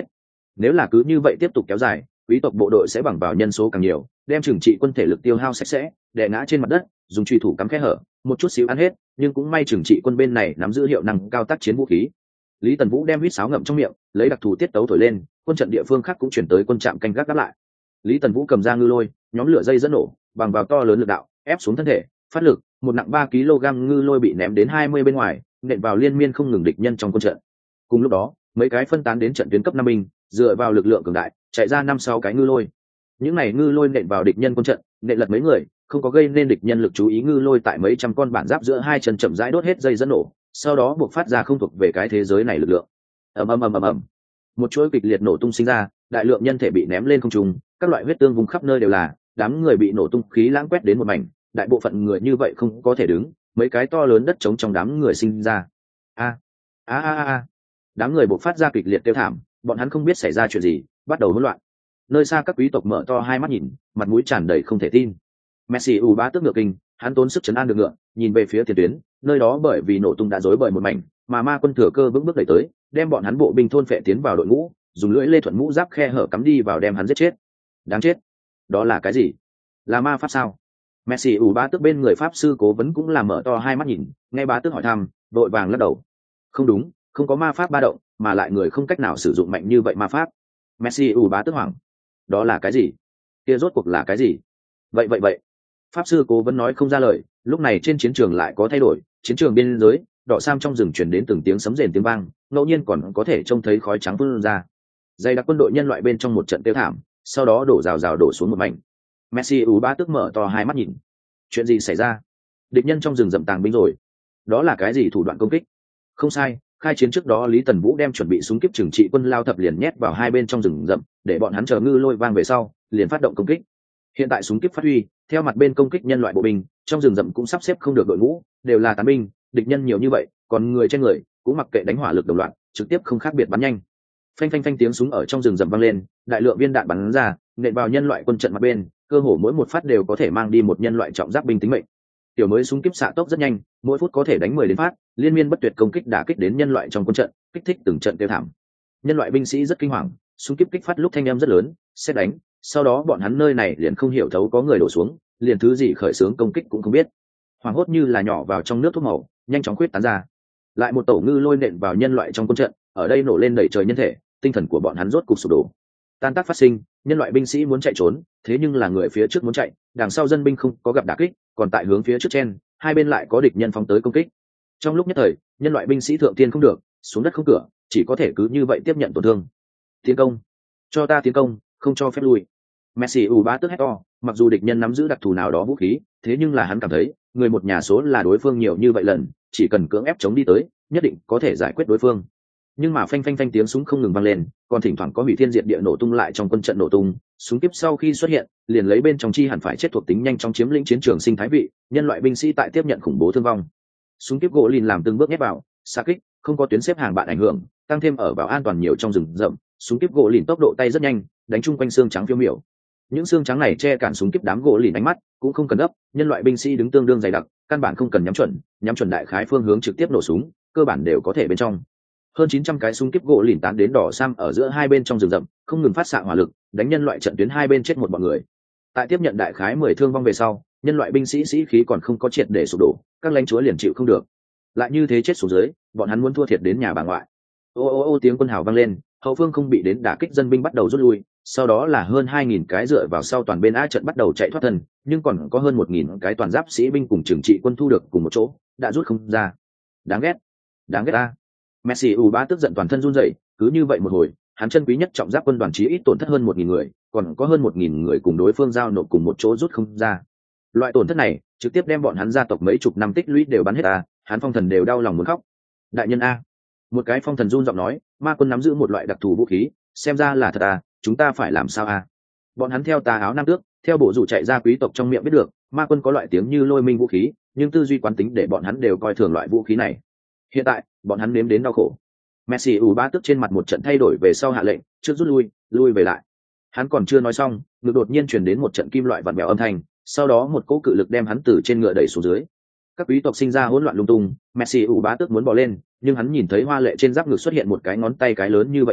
Nếu là cứ như vậy tiếp tục kéo dài, quý tộc bộ đội sẽ bằng vào nhân số càng nhiều, đem trừng trị quân thể lực tiêu hao sạch sẽ, đè ngã trên mặt đất, dùng truy thủ cắm kẽ hở, một chút xíu ăn hết. Nhưng cũng may trừng trị quân bên này nắm giữ hiệu năng cao tác chiến vũ khí. Lý Tần Vũ đem huýt sáo ngậm trong miệng, lấy đặc thù tiết tấu thổi lên, quân trận địa phương khác cũng chuyển tới quân trạm canh gác đáp lại. Lý Tần Vũ cầm ra ngư lôi, nhóm lửa dây dẫn nổ, bằng vào to lớn lực đạo, ép xuống thân thể, phát lực, một nặng ba ki lô gam ngư lôi bị ném đến hai mươi bên ngoài, nện vào liên miên không ngừng địch nhân trong quân trận. Cùng lúc đó, mấy cái phân tán đến trận tuyến cấp năm binh, dựa vào lực lượng cường đại, chạy ra năm sáu cái ngư lôi. Những này ngư lôi nện vào địch nhân quân trận, nện lật mấy người, không có gây nên địch nhân lực chú ý, ngư lôi tại mấy trăm con bản giáp giữa hai chân chậm rãi đốt hết dây dẫn nổ, sau đó buộc phát ra không thuộc về cái thế giới này lực lượng. Ầm ầm ầm ầm ầm. Một chuỗi kịch liệt nổ tung sinh ra, đại lượng nhân thể bị ném lên không trung, các loại huyết tương vùng khắp nơi đều là, đám người bị nổ tung khí lãng quét đến một mảnh, đại bộ phận người như vậy không có thể đứng, mấy cái to lớn đất trống trong đám người sinh ra. A a a a. Đám người bộc phát ra kịch liệt kêu thảm, bọn hắn không biết xảy ra chuyện gì, bắt đầu hỗn loạn. Nơi xa các quý tộc mở to hai mắt nhìn, mặt mũi tràn đầy không thể tin. Messi u bá tước ngựa kinh, hắn tốn sức chấn an được ngựa, nhìn về phía tiền tuyến, nơi đó bởi vì nổ tung đã rối bời một mảnh, mà ma quân thừa cơ vững bước đẩy tới, đem bọn hắn bộ binh thôn phệ tiến vào đội ngũ, dùng lưỡi lê thuận mũ giáp khe hở cắm đi vào đem hắn giết chết. Đáng chết! Đó là cái gì? Là ma pháp sao? Messi u bá tước bên người pháp sư cố vấn cũng là mở to hai mắt nhìn, nghe bá tước hỏi thăm, vội vàng lắc đầu. Không đúng, không có ma pháp ba động, mà lại người không cách nào sử dụng mạnh như vậy ma pháp. Messi u bá tước hoảng. Đó là cái gì? Kia rốt cuộc là cái gì? Vậy vậy vậy. Pháp sư cố vấn nói không ra lời, lúc này trên chiến trường lại có thay đổi, chiến trường biên giới, đỏ sam trong rừng truyền đến từng tiếng sấm rền tiếng vang, ngẫu nhiên còn có thể trông thấy khói trắng vươn ra. Dày đặc quân đội nhân loại bên trong một trận tiêu thảm, sau đó đổ rào rào đổ xuống một mảnh. Messi u bá tước mở to hai mắt nhìn. Chuyện gì xảy ra? Địch nhân trong rừng rậm tàng binh rồi. Đó là cái gì thủ đoạn công kích? Không sai, khai chiến trước đó Lý Tần Vũ đem chuẩn bị súng kiếp trừng trị quân lao thập liền nhét vào hai bên trong rừng rậm, để bọn hắn chờ ngư lôi vang về sau, liền phát động công kích. Hiện tại súng kiếp phát huy, theo mặt bên công kích nhân loại bộ binh, trong rừng rậm cũng sắp xếp không được đội ngũ, đều là tán binh, địch nhân nhiều như vậy, còn người trên người cũng mặc kệ đánh hỏa lực đồng loạt, trực tiếp không khác biệt bắn nhanh. Phanh phanh phanh tiếng súng ở trong rừng rậm vang lên, đại lượng viên đạn bắn ra, nện vào nhân loại quân trận mặt bên, cơ hồ mỗi một phát đều có thể mang đi một nhân loại trọng giáp binh tính mệnh. Tiểu mới súng kiếp xạ tốc rất nhanh, mỗi phút có thể đánh mười đến phát, liên miên bất tuyệt công kích đả kích đến nhân loại trong quân trận, kích thích từng trận tiêu thảm. Nhân loại binh sĩ rất kinh hoàng, súng kiếp kích phát lúc thanh âm rất lớn, sẽ đánh, sau đó bọn hắn nơi này liền không hiểu thấu có người đổ xuống, liền thứ gì khởi xướng công kích cũng không biết. Hoàng hốt như là nhỏ vào trong nước thuốc màu, nhanh chóng khuyết tán ra. Lại một tổ ngư lôi nện vào nhân loại trong quân trận, ở đây nổ lên đẩy trời nhân thể, tinh thần của bọn hắn rốt cục sụp đổ. Tan tác phát sinh, nhân loại binh sĩ muốn chạy trốn, thế nhưng là người phía trước muốn chạy, đằng sau dân binh không có gặp đả kích, còn tại hướng phía trước chen, hai bên lại có địch nhân phóng tới công kích. Trong lúc nhất thời, nhân loại binh sĩ thượng tiên không được, xuống đất không cửa, chỉ có thể cứ như vậy tiếp nhận tổn thương. Tiến công, cho ta tiến công, không cho phép lui. Messi u bá tức hét to, mặc dù địch nhân nắm giữ đặc thù nào đó vũ khí, thế nhưng là hắn cảm thấy, người một nhà số là đối phương nhiều như vậy lần, chỉ cần cưỡng ép chống đi tới, nhất định có thể giải quyết đối phương. Nhưng mà phanh phanh phanh tiếng súng không ngừng vang lên, còn thỉnh thoảng có hủy thiên diệt địa nổ tung lại trong quân trận nổ tung, súng tiếp sau khi xuất hiện, liền lấy bên trong chi hẳn phải chết thuộc tính nhanh chóng chiếm lĩnh chiến trường sinh thái vị, nhân loại binh sĩ tại tiếp nhận khủng bố thương vong. Súng tiếp gỗ lìn làm từng bước nhét vào, xa kích, không có tuyến xếp hàng bạn ảnh hưởng, tăng thêm ở vào an toàn nhiều trong rừng rậm, súng tiếp gỗ lìn tốc độ tay rất nhanh, đánh chung quanh xương trắng phiêu miểu. Những xương trắng này che cản súng tiếp đám gỗ lìn ánh mắt, cũng không cần ấp, nhân loại binh sĩ đứng tương đương dày đặc, căn bản không cần nhắm chuẩn, nhắm chuẩn đại khái phương hướng trực tiếp nổ súng, cơ bản đều có thể bên trong. Hơn chín trăm cái súng kiếp gỗ lìn tán đến đỏ sam ở giữa hai bên trong rừng rậm, không ngừng phát xạ hỏa lực, đánh nhân loại trận tuyến hai bên chết một bọn người. Tại tiếp nhận đại khái mười thương vong về sau, nhân loại binh sĩ sĩ khí còn không có triệt để sụp đổ, các lãnh chúa liền chịu không được. Lại như thế chết xuống dưới, bọn hắn muốn thua thiệt đến nhà bà ngoại. Ô ô ô tiếng quân hào vang lên, hậu phương không bị đến đả kích dân binh bắt đầu rút lui, sau đó là hơn hai nghìn cái dựa vào sau toàn bên A trận bắt đầu chạy thoát thân, nhưng còn có hơn một nghìn cái toàn giáp sĩ binh cùng trừng trị quân thu được cùng một chỗ, đã rút không ra. Đáng ghét, đáng ghét a. Messi u bá tức giận toàn thân run rẩy, cứ như vậy một hồi, hắn chân quý nhất trọng giáp quân đoàn chí ít tổn thất hơn một nghìn người, còn có hơn một nghìn người cùng đối phương giao nộp cùng một chỗ rút không ra. Loại tổn thất này, trực tiếp đem bọn hắn gia tộc mấy chục năm tích lũy đều bắn hết a, hắn phong thần đều đau lòng muốn khóc. Đại nhân a, một cái phong thần run giọng nói, ma quân nắm giữ một loại đặc thù vũ khí, xem ra là thật a, chúng ta phải làm sao a? Bọn hắn theo tà áo nam tước, theo bộ rủ chạy ra quý tộc trong miệng biết được, ma quân có loại tiếng như lôi minh vũ khí, nhưng tư duy quán tính để bọn hắn đều coi thường loại vũ khí này. Hiện tại, bọn hắn nếm đến đau khổ. Messi u ba tức trên mặt một trận thay đổi về sau hạ lệnh, trước rút lui, lui về lại. Hắn còn chưa nói xong, ngực đột nhiên truyền đến một trận kim loại vặn vẹo âm thanh, sau đó một cỗ cự lực đem hắn từ trên ngựa đẩy xuống dưới. Các quý tộc sinh ra hỗn loạn lung tung, Messi u ba tức muốn bỏ lên, nhưng hắn nhìn thấy hoa lệ trên giáp ngực xuất hiện một cái ngón tay cái lớn như vậy đậu,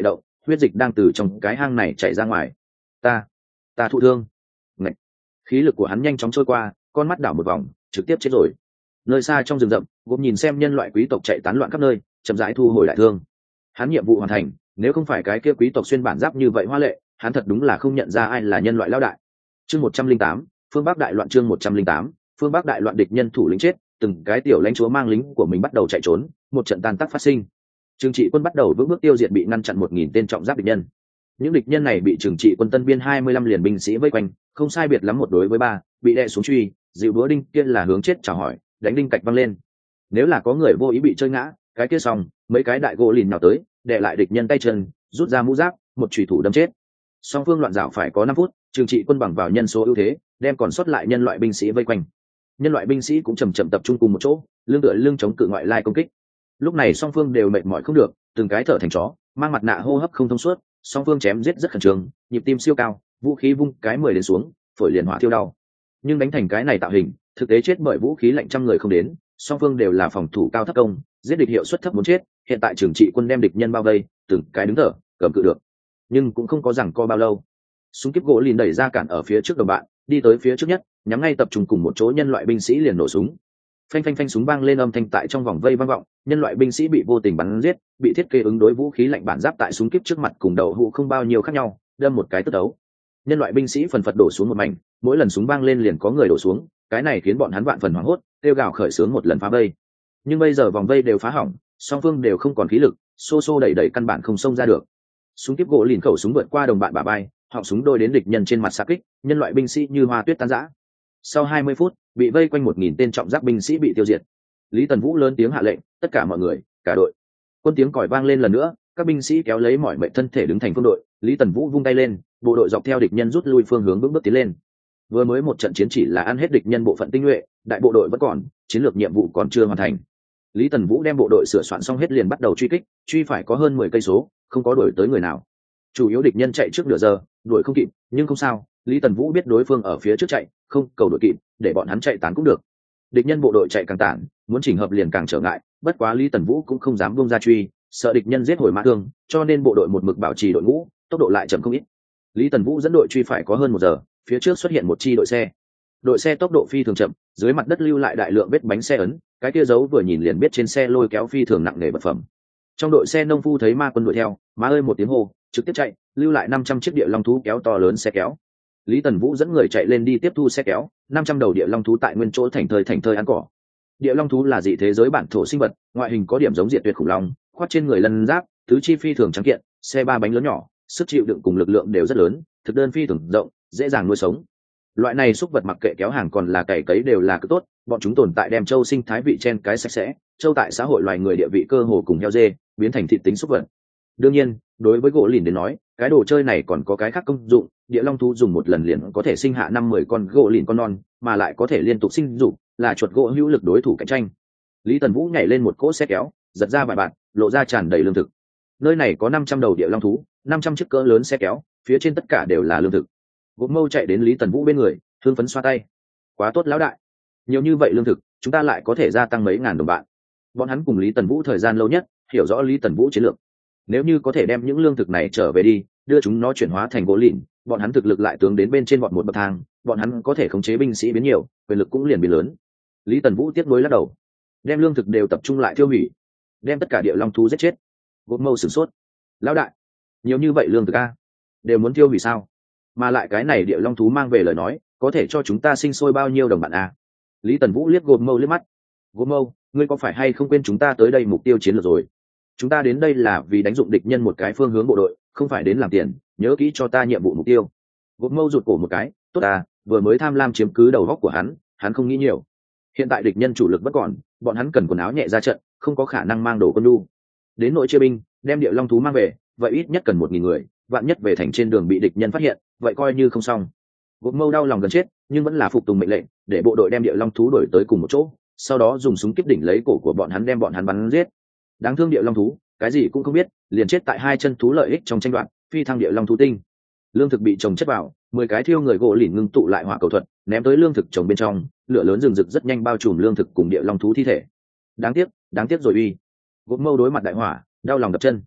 huyết dịch đang từ trong cái hang này chảy ra ngoài. Ta, ta thụ thương. Ngậy. Khí lực của hắn nhanh chóng trôi qua, con mắt đảo một vòng, trực tiếp chết rồi. Nơi xa trong rừng rậm, gồm nhìn xem nhân loại quý tộc chạy tán loạn khắp nơi, chậm rãi thu hồi đại thương. Hắn nhiệm vụ hoàn thành, nếu không phải cái kia quý tộc xuyên bản giáp như vậy hoa lệ, hắn thật đúng là không nhận ra ai là nhân loại lão đại. Chương một trăm linh tám, phương Bắc đại loạn. Chương một trăm linh tám, phương Bắc đại loạn. Địch nhân thủ lĩnh chết, từng cái tiểu lãnh chúa mang lính của mình bắt đầu chạy trốn, một trận tan tác phát sinh. Trừng trị quân bắt đầu vững bước tiêu diệt bị ngăn chặn một nghìn tên trọng giáp địch nhân. Những địch nhân này bị trừng trị quân tân biên hai mươi lăm liền binh sĩ vây quanh, không sai biệt lắm một đối với ba, bị đè xuống truy, dịu búa đinh kia là hướng chết chào hỏi, đánh đinh cạch văng lên. Nếu là có người vô ý bị chơi ngã, cái kia xong, mấy cái đại gỗ lìn nào tới, đè lại địch nhân tay chân, rút ra mũ giáp, một chủy thủ đâm chết. Song phương loạn dạo phải có năm phút, trừng trị quân bằng vào nhân số ưu thế, đem còn sót lại nhân loại binh sĩ vây quanh. Nhân loại binh sĩ cũng chầm chậm tập trung cùng một chỗ, lưng tựa lưng chống cự ngoại lai công kích. Lúc này song phương đều mệt mỏi không được, từng cái thở thành chó, mang mặt nạ hô hấp không thông suốt, song phương chém giết rất khẩn trương, nhịp tim siêu cao, vũ khí vung cái mười đến xuống, phổi liền hỏa thiêu đau. Nhưng đánh thành cái này tạo hình, thực tế chết bởi vũ khí lạnh trăm người không đến, song phương đều là phòng thủ cao thấp công, giết địch hiệu suất thấp muốn chết. Hiện tại trừng trị quân đem địch nhân bao vây, từng cái đứng thở, cầm cự được, nhưng cũng không có rằng co bao lâu. Súng kíp gỗ lìn đẩy ra cản ở phía trước đồng bạn, đi tới phía trước nhất, nhắm ngay tập trung cùng một chỗ nhân loại binh sĩ liền nổ súng. Phanh phanh phanh, súng vang lên âm thanh tại trong vòng vây vang vọng, nhân loại binh sĩ bị vô tình bắn giết, bị thiết kế ứng đối vũ khí lạnh bản giáp tại súng kíp trước mặt cùng đầu hũ không bao nhiêu khác nhau, đâm một cái tức đấu. Nhân loại binh sĩ phần phật đổ xuống một mảnh, mỗi lần súng vang lên liền có người đổ xuống, cái này khiến bọn hắn vạn phần hoảng hốt, kêu gào khởi xướng một lần phá vây. Nhưng bây giờ vòng vây đều phá hỏng, song phương đều không còn khí lực, xô xô đẩy đẩy căn bản không xông ra được. Súng kíp gỗ lìn khẩu súng vượt qua đồng bạn bả vai, họng súng đôi đến địch nhân trên mặt xạ kích, nhân loại binh sĩ như hoa tuyết tan rã. Sau hai mươi phút, bị vây quanh một nghìn tên trọng giáp binh sĩ bị tiêu diệt. Lý Tần Vũ lớn tiếng hạ lệnh, tất cả mọi người, cả đội. Quân tiếng còi vang lên lần nữa, các binh sĩ kéo lấy mọi mệnh thân thể đứng thành phương đội. Lý Tần Vũ vung tay lên, bộ đội dọc theo địch nhân rút lui phương hướng vững bước tiến lên. Vừa mới một trận chiến chỉ là ăn hết địch nhân bộ phận tinh nhuệ, đại bộ đội vẫn còn, chiến lược nhiệm vụ còn chưa hoàn thành. Lý Tần Vũ đem bộ đội sửa soạn xong hết liền bắt đầu truy kích, truy phải có hơn mười cây số, không có đuổi tới người nào. Chủ yếu địch nhân chạy trước nửa giờ, đuổi không kịp, nhưng không sao, Lý Tần Vũ biết đối phương ở phía trước chạy, không cầu đuổi kịp, để bọn hắn chạy tán cũng được. Địch nhân bộ đội chạy càng tản, muốn chỉnh hợp liền càng trở ngại, bất quá Lý Tần Vũ cũng không dám buông ra truy, sợ địch nhân giết hồi mã thương, cho nên bộ đội một mực bảo trì đội ngũ, tốc độ lại chậm không ít. Lý Tần Vũ dẫn đội truy phải có hơn một giờ, phía trước xuất hiện một chi đội xe. Đội xe tốc độ phi thường chậm, dưới mặt đất lưu lại đại lượng vết bánh xe ấn, cái kia dấu vừa nhìn liền biết trên xe lôi kéo phi thường nặng nề vật phẩm. Trong đội xe nông phu thấy ma quân đuổi theo, má ơi một tiếng hô, trực tiếp chạy, lưu lại năm trăm chiếc địa long thú kéo to lớn xe kéo. Lý Tần Vũ dẫn người chạy lên đi tiếp thu xe kéo, năm trăm đầu địa long thú tại nguyên chỗ thành thơi thành thơi ăn cỏ. Địa long thú là dị thế giới bản thổ sinh vật, ngoại hình có điểm giống diệt tuyệt khủng long, khoát trên người lân giáp, tứ chi phi thường trắng kiện, xe ba bánh lớn nhỏ, sức chịu đựng cùng lực lượng đều rất lớn, thực đơn phi thường rộng, dễ dàng nuôi sống. Loại này súc vật mặc kệ kéo hàng còn là cày cấy đều là cực tốt, bọn chúng tồn tại đem châu sinh thái vị chen cái sạch sẽ, châu tại xã hội loài người địa vị cơ hồ cùng heo dê, biến thành thịt tính súc vật. Đương nhiên, đối với gỗ lìn đến nói, cái đồ chơi này còn có cái khác công dụng, địa long thú dùng một lần liền có thể sinh hạ năm mười con gỗ lìn con non, mà lại có thể liên tục sinh dục, là chuột gỗ hữu lực đối thủ cạnh tranh. Lý Tần Vũ nhảy lên một cỗ xe kéo, giật ra vài bạn, lộ ra tràn đầy lương thực. Nơi này có năm trăm đầu địa long thú, năm trăm chiếc cỡ lớn xe kéo, phía trên tất cả đều là lương thực. Gỗ Mâu chạy đến Lý Tần Vũ bên người, hưng phấn xoa tay. Quá tốt lão đại, nhiều như vậy lương thực, chúng ta lại có thể gia tăng mấy ngàn đồng bạn. Bọn hắn cùng Lý Tần Vũ thời gian lâu nhất, hiểu rõ Lý Tần Vũ chiến lược. Nếu như có thể đem những lương thực này trở về đi, đưa chúng nó chuyển hóa thành gỗ lìn, bọn hắn thực lực lại tướng đến bên trên bọn một bậc thang, bọn hắn có thể khống chế binh sĩ biến nhiều, quyền lực cũng liền biến lớn. Lý Tần Vũ tiếp nối lắc đầu, đem lương thực đều tập trung lại tiêu hủy, đem tất cả địa long thú giết chết. Gỗ Mâu sửng sốt, lão đại, nhiều như vậy lương thực a, đều muốn tiêu hủy sao? Mà lại cái này địa long thú mang về lời nói, có thể cho chúng ta sinh sôi bao nhiêu đồng bạn a? Lý Tần Vũ liếc Gỗ Mâu liếc mắt, Gỗ Mâu, ngươi có phải hay không quên chúng ta tới đây mục tiêu chiến lược rồi? Chúng ta đến đây là vì đánh dụng địch nhân một cái phương hướng bộ đội, không phải đến làm tiền, nhớ kỹ cho ta nhiệm vụ mục tiêu. Gỗ Mâu rụt cổ một cái, tốt à, vừa mới tham lam chiếm cứ đầu góc của hắn, hắn không nghĩ nhiều. Hiện tại địch nhân chủ lực vẫn còn, bọn hắn cần quần áo nhẹ ra trận, không có khả năng mang đồ quân đu. Đến nội chia binh, đem địa long thú mang về, vậy ít nhất cần một nghìn người, vạn nhất về thành trên đường bị địch nhân phát hiện, vậy coi như không xong. Gỗ Mâu đau lòng gần chết, nhưng vẫn là phục tùng mệnh lệnh, để bộ đội đem địa long thú đuổi tới cùng một chỗ, sau đó dùng súng kiếp đỉnh lấy cổ của bọn hắn đem bọn hắn bắn giết. Đáng thương địa long thú, cái gì cũng không biết, liền chết tại hai chân thú lợi ích trong tranh đoạt, phi thăng địa long thú tinh. Lương thực bị trồng chất vào, mười cái thiêu người gỗ lìn ngưng tụ lại hỏa cầu thuật, ném tới lương thực trồng bên trong, lửa lớn rừng rực rất nhanh bao trùm lương thực cùng địa long thú thi thể. Đáng tiếc, đáng tiếc rồi uy. Gỗ Mâu đối mặt đại hỏa, đau lòng đập chân.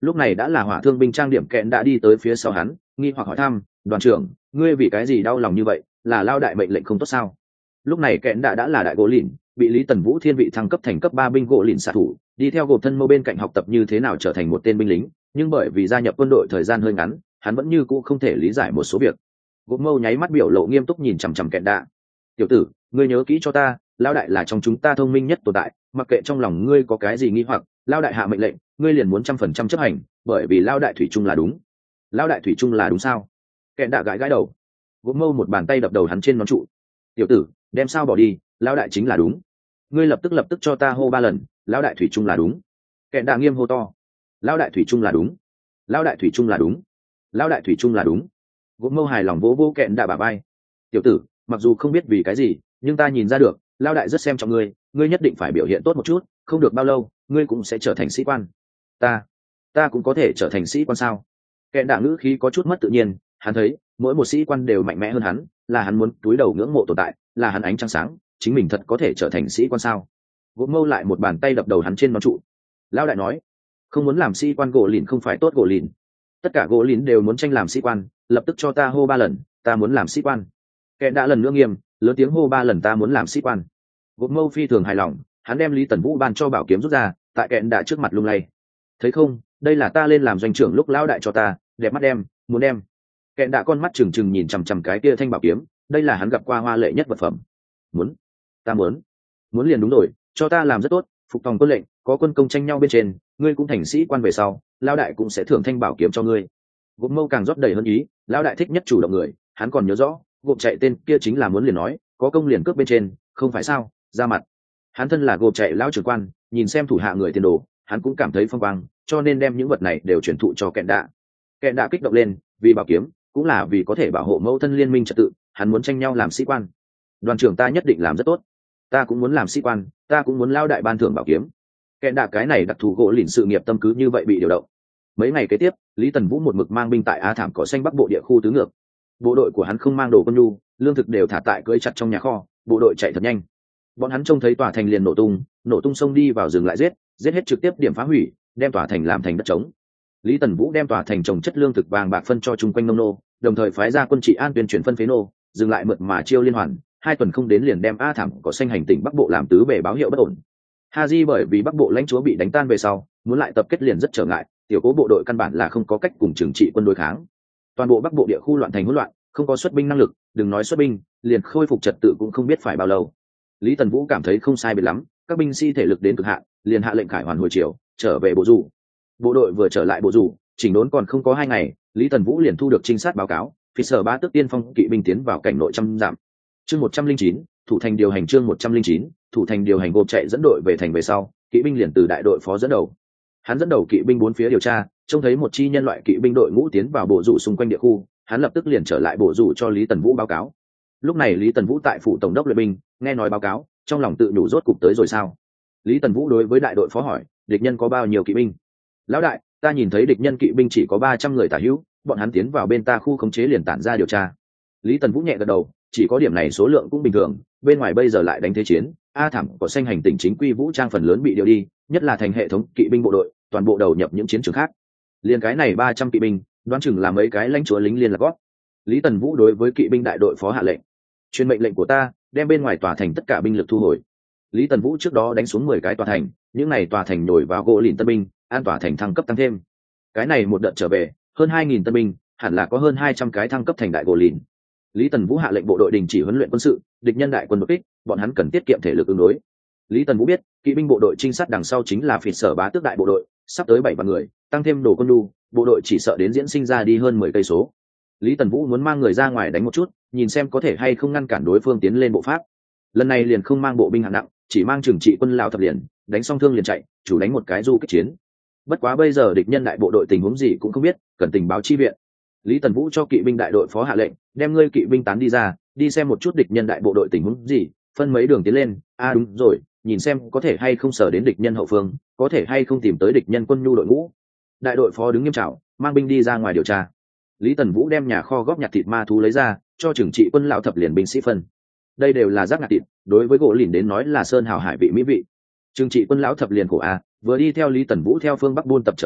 lúc này đã là hỏa thương binh trang điểm kẹn đã đi tới phía sau hắn, nghi hoặc hỏi thăm, đoàn trưởng, ngươi vì cái gì đau lòng như vậy, là lao đại mệnh lệnh không tốt sao? Lúc này kẹn đã đã là đại gỗ lìn, bị Lý Tần Vũ thiên vị thăng cấp thành cấp ba binh gỗ lìn xạ thủ, đi theo gộp thân mâu bên cạnh học tập như thế nào trở thành một tên binh lính, nhưng bởi vì gia nhập quân đội thời gian hơi ngắn, hắn vẫn như cũ không thể lý giải một số việc. Gộp mâu nháy mắt biểu lộ nghiêm túc nhìn chằm chằm kẹn đã. Tiểu tử, ngươi nhớ kỹ cho ta, lao đại là trong chúng ta thông minh nhất tồn tại, mặc kệ trong lòng ngươi có cái gì nghi hoặc, lao đại hạ mệnh lệnh, ngươi liền muốn trăm phần trăm chấp hành, bởi vì lao đại thủy chung là đúng. Lao đại thủy chung là đúng sao? Kẹn đã gãi gãi đầu. Gộp mâu một bàn tay đập đầu hắn trên nón trụ. Tiểu tử, đem sao bỏ đi, lao đại chính là đúng. Ngươi lập tức lập tức cho ta hô ba lần, lao đại thủy chung là đúng. Kẹn đã nghiêm hô to. Lao đại thủy chung là đúng. Lao đại thủy chung là đúng. Lao đại thủy chung là đúng. Gộp mâu hài lòng vỗ vỗ kẹn đã bả vai. Tiểu tử, mặc dù không biết vì cái gì, nhưng ta nhìn ra được, lao đại rất xem trọng ngươi, ngươi nhất định phải biểu hiện tốt một chút, không được bao lâu, ngươi cũng sẽ trở thành sĩ quan. Ta, ta cũng có thể trở thành sĩ quan sao? Kẹn đã ngữ khí có chút mất tự nhiên, hắn thấy mỗi một sĩ quan đều mạnh mẽ hơn hắn, là hắn muốn túi đầu ngưỡng mộ tồn tại, là hắn ánh trăng sáng, chính mình thật có thể trở thành sĩ quan sao? Gỗ mâu lại một bàn tay đập đầu hắn trên nón trụ. Lao đại nói, không muốn làm sĩ quan gỗ lìn không phải tốt gỗ lìn, tất cả gỗ lìn đều muốn tranh làm sĩ quan, lập tức cho ta hô ba lần, ta muốn làm sĩ quan. Kẹn đã lần nữa nghiêm, lớn tiếng hô ba lần ta muốn làm sĩ quan. Gỗ mâu phi thường hài lòng, hắn đem Lý Tần Vũ ban cho bảo kiếm rút ra, tại kẹn đã trước mặt lung lay. Thấy không, đây là ta lên làm doanh trưởng lúc lão đại cho ta, đẹp mắt đem, muốn đem. Kẹn đã con mắt trừng trừng nhìn chằm chằm cái kia thanh bảo kiếm, đây là hắn gặp qua hoa lệ nhất vật phẩm. Muốn, ta muốn, muốn liền đúng rồi, cho ta làm rất tốt, phục tòng quân lệnh, có quân công tranh nhau bên trên, ngươi cũng thành sĩ quan về sau, lão đại cũng sẽ thưởng thanh bảo kiếm cho ngươi. Gỗ mâu càng rót đầy hơn ý, lão đại thích nhất chủ động người, hắn còn nhớ rõ, gộp chạy tên kia chính là muốn liền nói, có công liền cướp bên trên, không phải sao? Ra mặt. Hắn thân là gộp chạy lão trưởng quan, nhìn xem thủ hạ người tiền đồ, hắn cũng cảm thấy phong quang, cho nên đem những vật này đều chuyển thụ cho kẹn đạ. Kẹn đạ kích động lên, vì bảo kiếm, cũng là vì có thể bảo hộ mẫu thân liên minh trật tự, hắn muốn tranh nhau làm sĩ quan. Đoàn trưởng ta nhất định làm rất tốt, ta cũng muốn làm sĩ quan, ta cũng muốn lao đại ban thưởng bảo kiếm. Kẹn đạ cái này đặc thù gỗ lìn sự nghiệp tâm cứ như vậy bị điều động. Mấy ngày kế tiếp, Lý Tần Vũ một mực mang binh tại Á Thảm cỏ xanh bắc bộ địa khu tứ ngược. Bộ đội của hắn không mang đồ quân nhu, lương thực đều thả tại cưỡi chặt trong nhà kho, bộ đội chạy thật nhanh. Bọn hắn trông thấy tòa thành liền nổ tung, nổ tung sông đi vào rừng lại giết, giết hết trực tiếp điểm phá hủy, đem tòa thành làm thành đất trống. Lý Tần Vũ đem tòa thành trồng chất lương thực vàng bạc phân cho chung quanh nông nô, đồng thời phái ra quân trị an tuyên truyền phân phế nô, dừng lại mượt mà chiêu liên hoàn, hai tuần không đến liền đem A Thảm cỏ xanh hành tỉnh Bắc Bộ làm tứ bề báo hiệu bất ổn. Haji bởi vì Bắc Bộ lãnh chúa bị đánh tan về sau, muốn lại tập kết liền rất trở ngại, tiểu cố bộ đội căn bản là không có cách cùng trừng trị quân đối kháng. Toàn bộ Bắc Bộ địa khu loạn thành hỗn loạn, không có xuất binh năng lực, đừng nói xuất binh, liền khôi phục trật tự cũng không biết phải bao lâu. Lý Tần Vũ cảm thấy không sai biệt lắm, các binh sĩ thể lực đến cực hạn, liền hạ lệnh khải hoàn hồi chiều, trở về bộ dù. Bộ đội vừa trở lại bộ dù, chỉnh đốn còn không có hai ngày, Lý Tần Vũ liền thu được trinh sát báo cáo, phi sở ba tước tiên phong kỵ binh tiến vào cảnh nội trăm giảm. Chương một trăm linh chín, thủ thành điều hành chương một trăm linh chín, thủ thành điều hành gộp chạy dẫn đội về thành về sau, kỵ binh liền từ đại đội phó dẫn đầu. Hắn dẫn đầu kỵ binh bốn phía điều tra, trông thấy một chi nhân loại kỵ binh đội ngũ tiến vào bộ dù xung quanh địa khu, hắn lập tức liền trở lại bộ dù cho Lý Tần Vũ báo cáo. Lúc này Lý Tần Vũ tại phủ tổng đốc luyện binh, nghe nói báo cáo, trong lòng tự nhủ rốt cục tới rồi sao? Lý Tần Vũ đối với đại đội phó hỏi, địch nhân có bao nhiêu kỵ binh? Lão đại, ta nhìn thấy địch nhân kỵ binh chỉ có ba trăm người tả hữu, bọn hắn tiến vào bên ta khu khống chế liền tản ra điều tra. Lý Tần Vũ nhẹ gật đầu, chỉ có điểm này số lượng cũng bình thường, bên ngoài bây giờ lại đánh thế chiến, A Thảm cỏ xanh hành tỉnh chính quy vũ trang phần lớn bị điều đi, nhất là thành hệ thống kỵ binh bộ đội, toàn bộ đầu nhập những chiến trường khác. Liên cái này ba trăm kỵ binh, đoán chừng là mấy cái lãnh chúa lính liên lạc gót. Lý Tần Vũ đối với kỵ binh đại đội phó hạ lệnh, truyền mệnh lệnh của ta, đem bên ngoài tòa thành tất cả binh lực thu hồi. Lý Tần Vũ trước đó đánh xuống mười cái tòa thành, những này tòa thành nổi vào gỗ lìn tân binh, an tòa thành thăng cấp tăng thêm. Cái này một đợt trở về, hơn hai nghìn tân binh, hẳn là có hơn hai trăm cái thăng cấp thành đại gỗ lìn. Lý Tần Vũ hạ lệnh bộ đội đình chỉ huấn luyện quân sự, địch nhân đại quân đột kích, bọn hắn cần tiết kiệm thể lực ứng đối. Lý Tần Vũ biết, kỵ binh bộ đội trinh sát đằng sau chính là phỉ sở bá tước đại bộ đội, sắp tới bảy vạn người, tăng thêm đồ quân nhu, bộ đội chỉ sợ đến diễn sinh ra đi hơn mười cây số. Lý Tần Vũ muốn mang người ra ngoài đánh một chút, nhìn xem có thể hay không ngăn cản đối phương tiến lên bộ pháp. Lần này liền không mang bộ binh hạng nặng, chỉ mang trừng trị quân Lào thập liền, đánh xong thương liền chạy, chủ đánh một cái du kích chiến. Bất quá bây giờ địch nhân đại bộ đội tình huống gì cũng không biết, cần tình báo chi viện. Lý Tần Vũ cho kỵ binh đại đội phó hạ lệnh, đem ngươi kỵ binh tán đi ra, đi xem một chút địch nhân đại bộ đội tình huống gì, phân mấy đường tiến lên. À đúng rồi, nhìn xem có thể hay không sở đến địch nhân hậu phương, có thể hay không tìm tới địch nhân quân nhu đội ngũ. Đại đội phó đứng nghiêm trảo, mang binh đi ra ngoài điều tra. Lý Tần Vũ đem nhà kho góp nhặt thịt ma thú lấy ra, cho trưởng trị quân lão thập liền binh sĩ phân. Đây đều là rác ngạc thịt, đối với gỗ lìn đến nói là sơn hào hải vị mỹ vị. Trưởng trị quân lão thập liền khổ a, vừa đi theo Lý Tần Vũ theo phương bắc buôn tập trở về,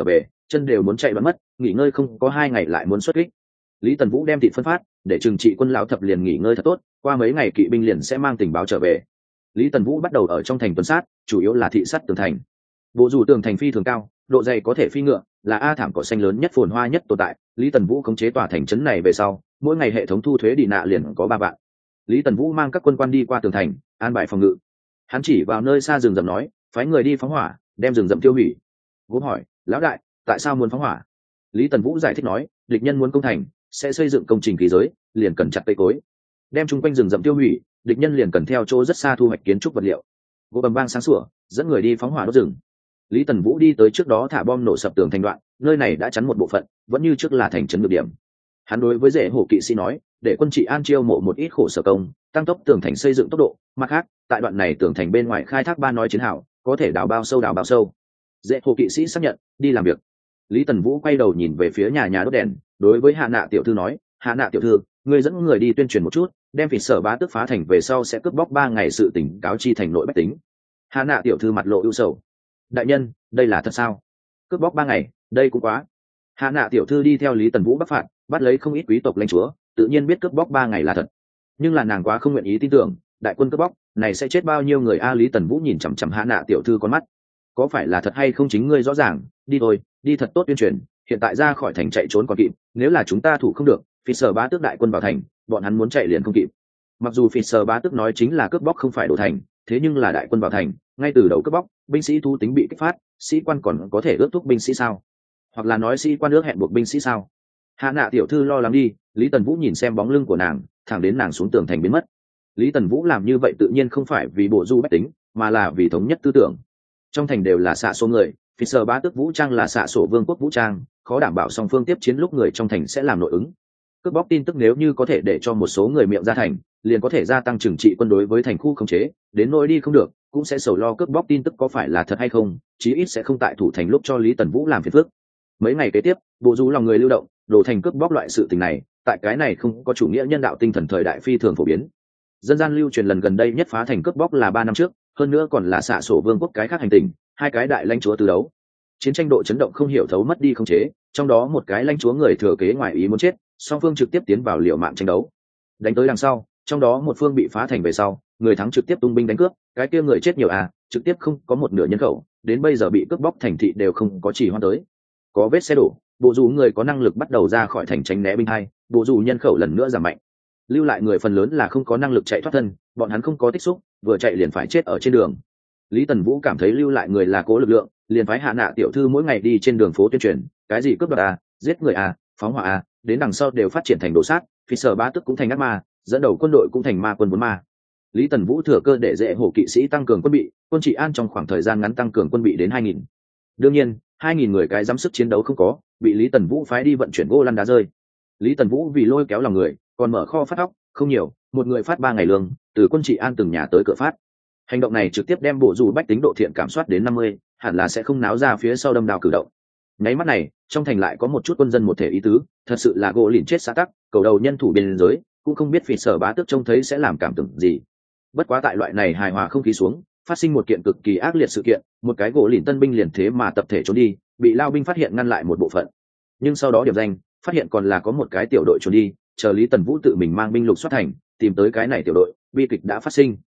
chân đều muốn chạy bắn mất, nghỉ ngơi không có hai ngày lại muốn xuất kích. Lý Tần Vũ đem thịt phân phát, để trừng trị quân lão thập liền nghỉ ngơi thật tốt, qua mấy ngày kỵ binh liền sẽ mang tình báo trở về. Lý Tần Vũ bắt đầu ở trong thành tuần sát, chủ yếu là thị sát tường thành. Bộ dù tường thành phi thường cao, độ dày có thể phi ngựa, là a thảm cỏ xanh lớn nhất phồn hoa nhất tồn tại. Lý Tần Vũ khống chế tòa thành trấn này về sau, mỗi ngày hệ thống thu thuế đi nạ liền có ba vạn. Lý Tần Vũ mang các quân quan đi qua tường thành, an bài phòng ngự. Hắn chỉ vào nơi xa rừng rậm nói, phái người đi phóng hỏa, đem rừng rậm tiêu hủy. Gốm hỏi, lão đại, tại sao muốn phóng hỏa? Lý Tần Vũ giải thích nói, địch nhân muốn công thành, sẽ xây dựng công trình khí giới, liền cần chặt cây cối, đem chung quanh rừng rậm tiêu hủy, địch nhân liền cần theo chỗ rất xa thu hoạch kiến trúc vật liệu. Gỗ bầm bang sáng sủa, dẫn người đi phóng hỏa đốt rừng. Lý Tần Vũ đi tới trước đó thả bom nổ sập tường thành đoạn, nơi này đã chắn một bộ phận, vẫn như trước là thành trấn được điểm. Hắn đối với Dễ Hổ kỵ sĩ nói, để quân trị an chiêu mộ một ít khổ sở công, tăng tốc tường thành xây dựng tốc độ. Mặt khác, tại đoạn này tường thành bên ngoài khai thác ba nói chiến hào, có thể đào bao sâu đào bao sâu. Dễ Hổ kỵ sĩ xác nhận, đi làm việc. Lý Tần Vũ quay đầu nhìn về phía nhà nhà đốt đèn, đối với Hạ Nạ tiểu thư nói, Hạ Nạ tiểu thư, ngươi dẫn người đi tuyên truyền một chút, đem Phỉ Sở Bá Tước phá thành về sau sẽ cướp bóc ba ngày sự tỉnh cáo chi thành nội bách tính. Hạ Nạ tiểu thư mặt lộ ưu sầu. Đại nhân, đây là thật sao? Cướp bóc ba ngày, đây cũng quá. Hạ Nạ tiểu thư đi theo Lý Tần Vũ bắc phạt, bắt lấy không ít quý tộc lãnh chúa, tự nhiên biết cướp bóc ba ngày là thật. Nhưng là nàng quá không nguyện ý tin tưởng, đại quân cướp bóc này sẽ chết bao nhiêu người a? Lý Tần Vũ nhìn chằm chằm Hạ Nạ tiểu thư con mắt. Có phải là thật hay không chính ngươi rõ ràng, đi thôi, đi thật tốt tuyên truyền, hiện tại ra khỏi thành chạy trốn còn kịp, nếu là chúng ta thủ không được, Phỉ Sở Bá Tước đại quân vào thành, bọn hắn muốn chạy liền không kịp. Mặc dù Phỉ Sở Bá Tước nói chính là cướp bóc không phải đổ thành, thế nhưng là đại quân vào thành, ngay từ đầu cướp bóc, binh sĩ thu tính bị kích phát, sĩ quan còn có thể ước thúc binh sĩ sao? Hoặc là nói sĩ quan ước hẹn buộc binh sĩ sao? Hạ Nạ tiểu thư lo lắng đi. Lý Tần Vũ nhìn xem bóng lưng của nàng, thẳng đến nàng xuống tường thành biến mất. Lý Tần Vũ làm như vậy tự nhiên không phải vì bổ du bách tính, mà là vì thống nhất tư tưởng. Trong thành đều là xạ số người, Phỉ Sở Bá Tước vũ trang là xạ sổ vương quốc vũ trang, khó đảm bảo song phương tiếp chiến lúc người trong thành sẽ làm nội ứng. Cướp bóc tin tức nếu như có thể để cho một số người miệng ra thành, liền có thể gia tăng trừng trị quân đối với thành khu khống chế, đến nỗi đi không được, cũng sẽ sầu lo cướp bóc tin tức có phải là thật hay không, chí ít sẽ không tại thủ thành lúc cho Lý Tần Vũ làm phiền phức. Mấy ngày kế tiếp, bộ du lòng người lưu động, đổ thành cướp bóc loại sự tình này, tại cái này không có chủ nghĩa nhân đạo tinh thần thời đại phi thường phổ biến. Dân gian lưu truyền lần gần đây nhất phá thành cướp bóc là ba năm trước, hơn nữa còn là xạ sổ vương quốc cái khác hành tình, hai cái đại lãnh chúa từ đấu. Chiến tranh độ chấn động không hiểu thấu mất đi khống chế, trong đó một cái lãnh chúa người thừa kế ngoài ý muốn chết, song phương trực tiếp tiến vào liều mạng tranh đấu. Đánh tới đằng sau, trong đó một phương bị phá thành về sau, người thắng trực tiếp tung binh đánh cướp, cái kia người chết nhiều à, trực tiếp không có một nửa nhân khẩu, đến bây giờ bị cướp bóc thành thị đều không có chỉ hoan tới. Có vết xe đổ, bộ dù người có năng lực bắt đầu ra khỏi thành tránh né binh hai, bộ dù nhân khẩu lần nữa giảm mạnh. Lưu lại người phần lớn là không có năng lực chạy thoát thân, bọn hắn không có tích xúc, vừa chạy liền phải chết ở trên đường. Lý Tần Vũ cảm thấy lưu lại người là cố lực lượng, liền phái Hạ Nạ tiểu thư mỗi ngày đi trên đường phố tuyên truyền, cái gì cướp đoạt à, giết người à, phóng hỏa à, đến đằng sau đều phát triển thành đồ sát, Phỉ Sở Bá Tước cũng thành ác ma, dẫn đầu quân đội cũng thành ma quân vốn ma. Lý Tần Vũ thừa cơ để Dễ Hổ kỵ sĩ tăng cường quân bị, quân trị an trong khoảng thời gian ngắn tăng cường quân bị đến hai nghìn. Đương nhiên, hai nghìn người cái dám sức chiến đấu không có, bị Lý Tần Vũ phái đi vận chuyển gỗ lăn đá rơi. Lý Tần Vũ vì lôi kéo lòng người, còn mở kho phát óc, không nhiều, một người phát ba ngày lương, từ quân trị an từng nhà tới cửa phát. Hành động này trực tiếp đem bộ dù bách tính độ thiện cảm soát đến năm mươi, hẳn là sẽ không náo ra phía sau đâm đao cử động. Nháy mắt này, trong thành lại có một chút quân dân một thể ý tứ, thật sự là gỗ lìn chết xã tắc, cầu đầu nhân thủ biên giới, cũng không biết Phỉ Sở Bá Tước trông thấy sẽ làm cảm tưởng gì. Bất quá tại loại này hài hòa không khí xuống, phát sinh một kiện cực kỳ ác liệt sự kiện, một cái gỗ lìn tân binh liền thế mà tập thể trốn đi, bị lao binh phát hiện ngăn lại một bộ phận. Nhưng sau đó điểm danh, phát hiện còn là có một cái tiểu đội trốn đi, chờ Lý Tần Vũ tự mình mang binh lục soát thành, tìm tới cái này tiểu đội, bi kịch đã phát sinh.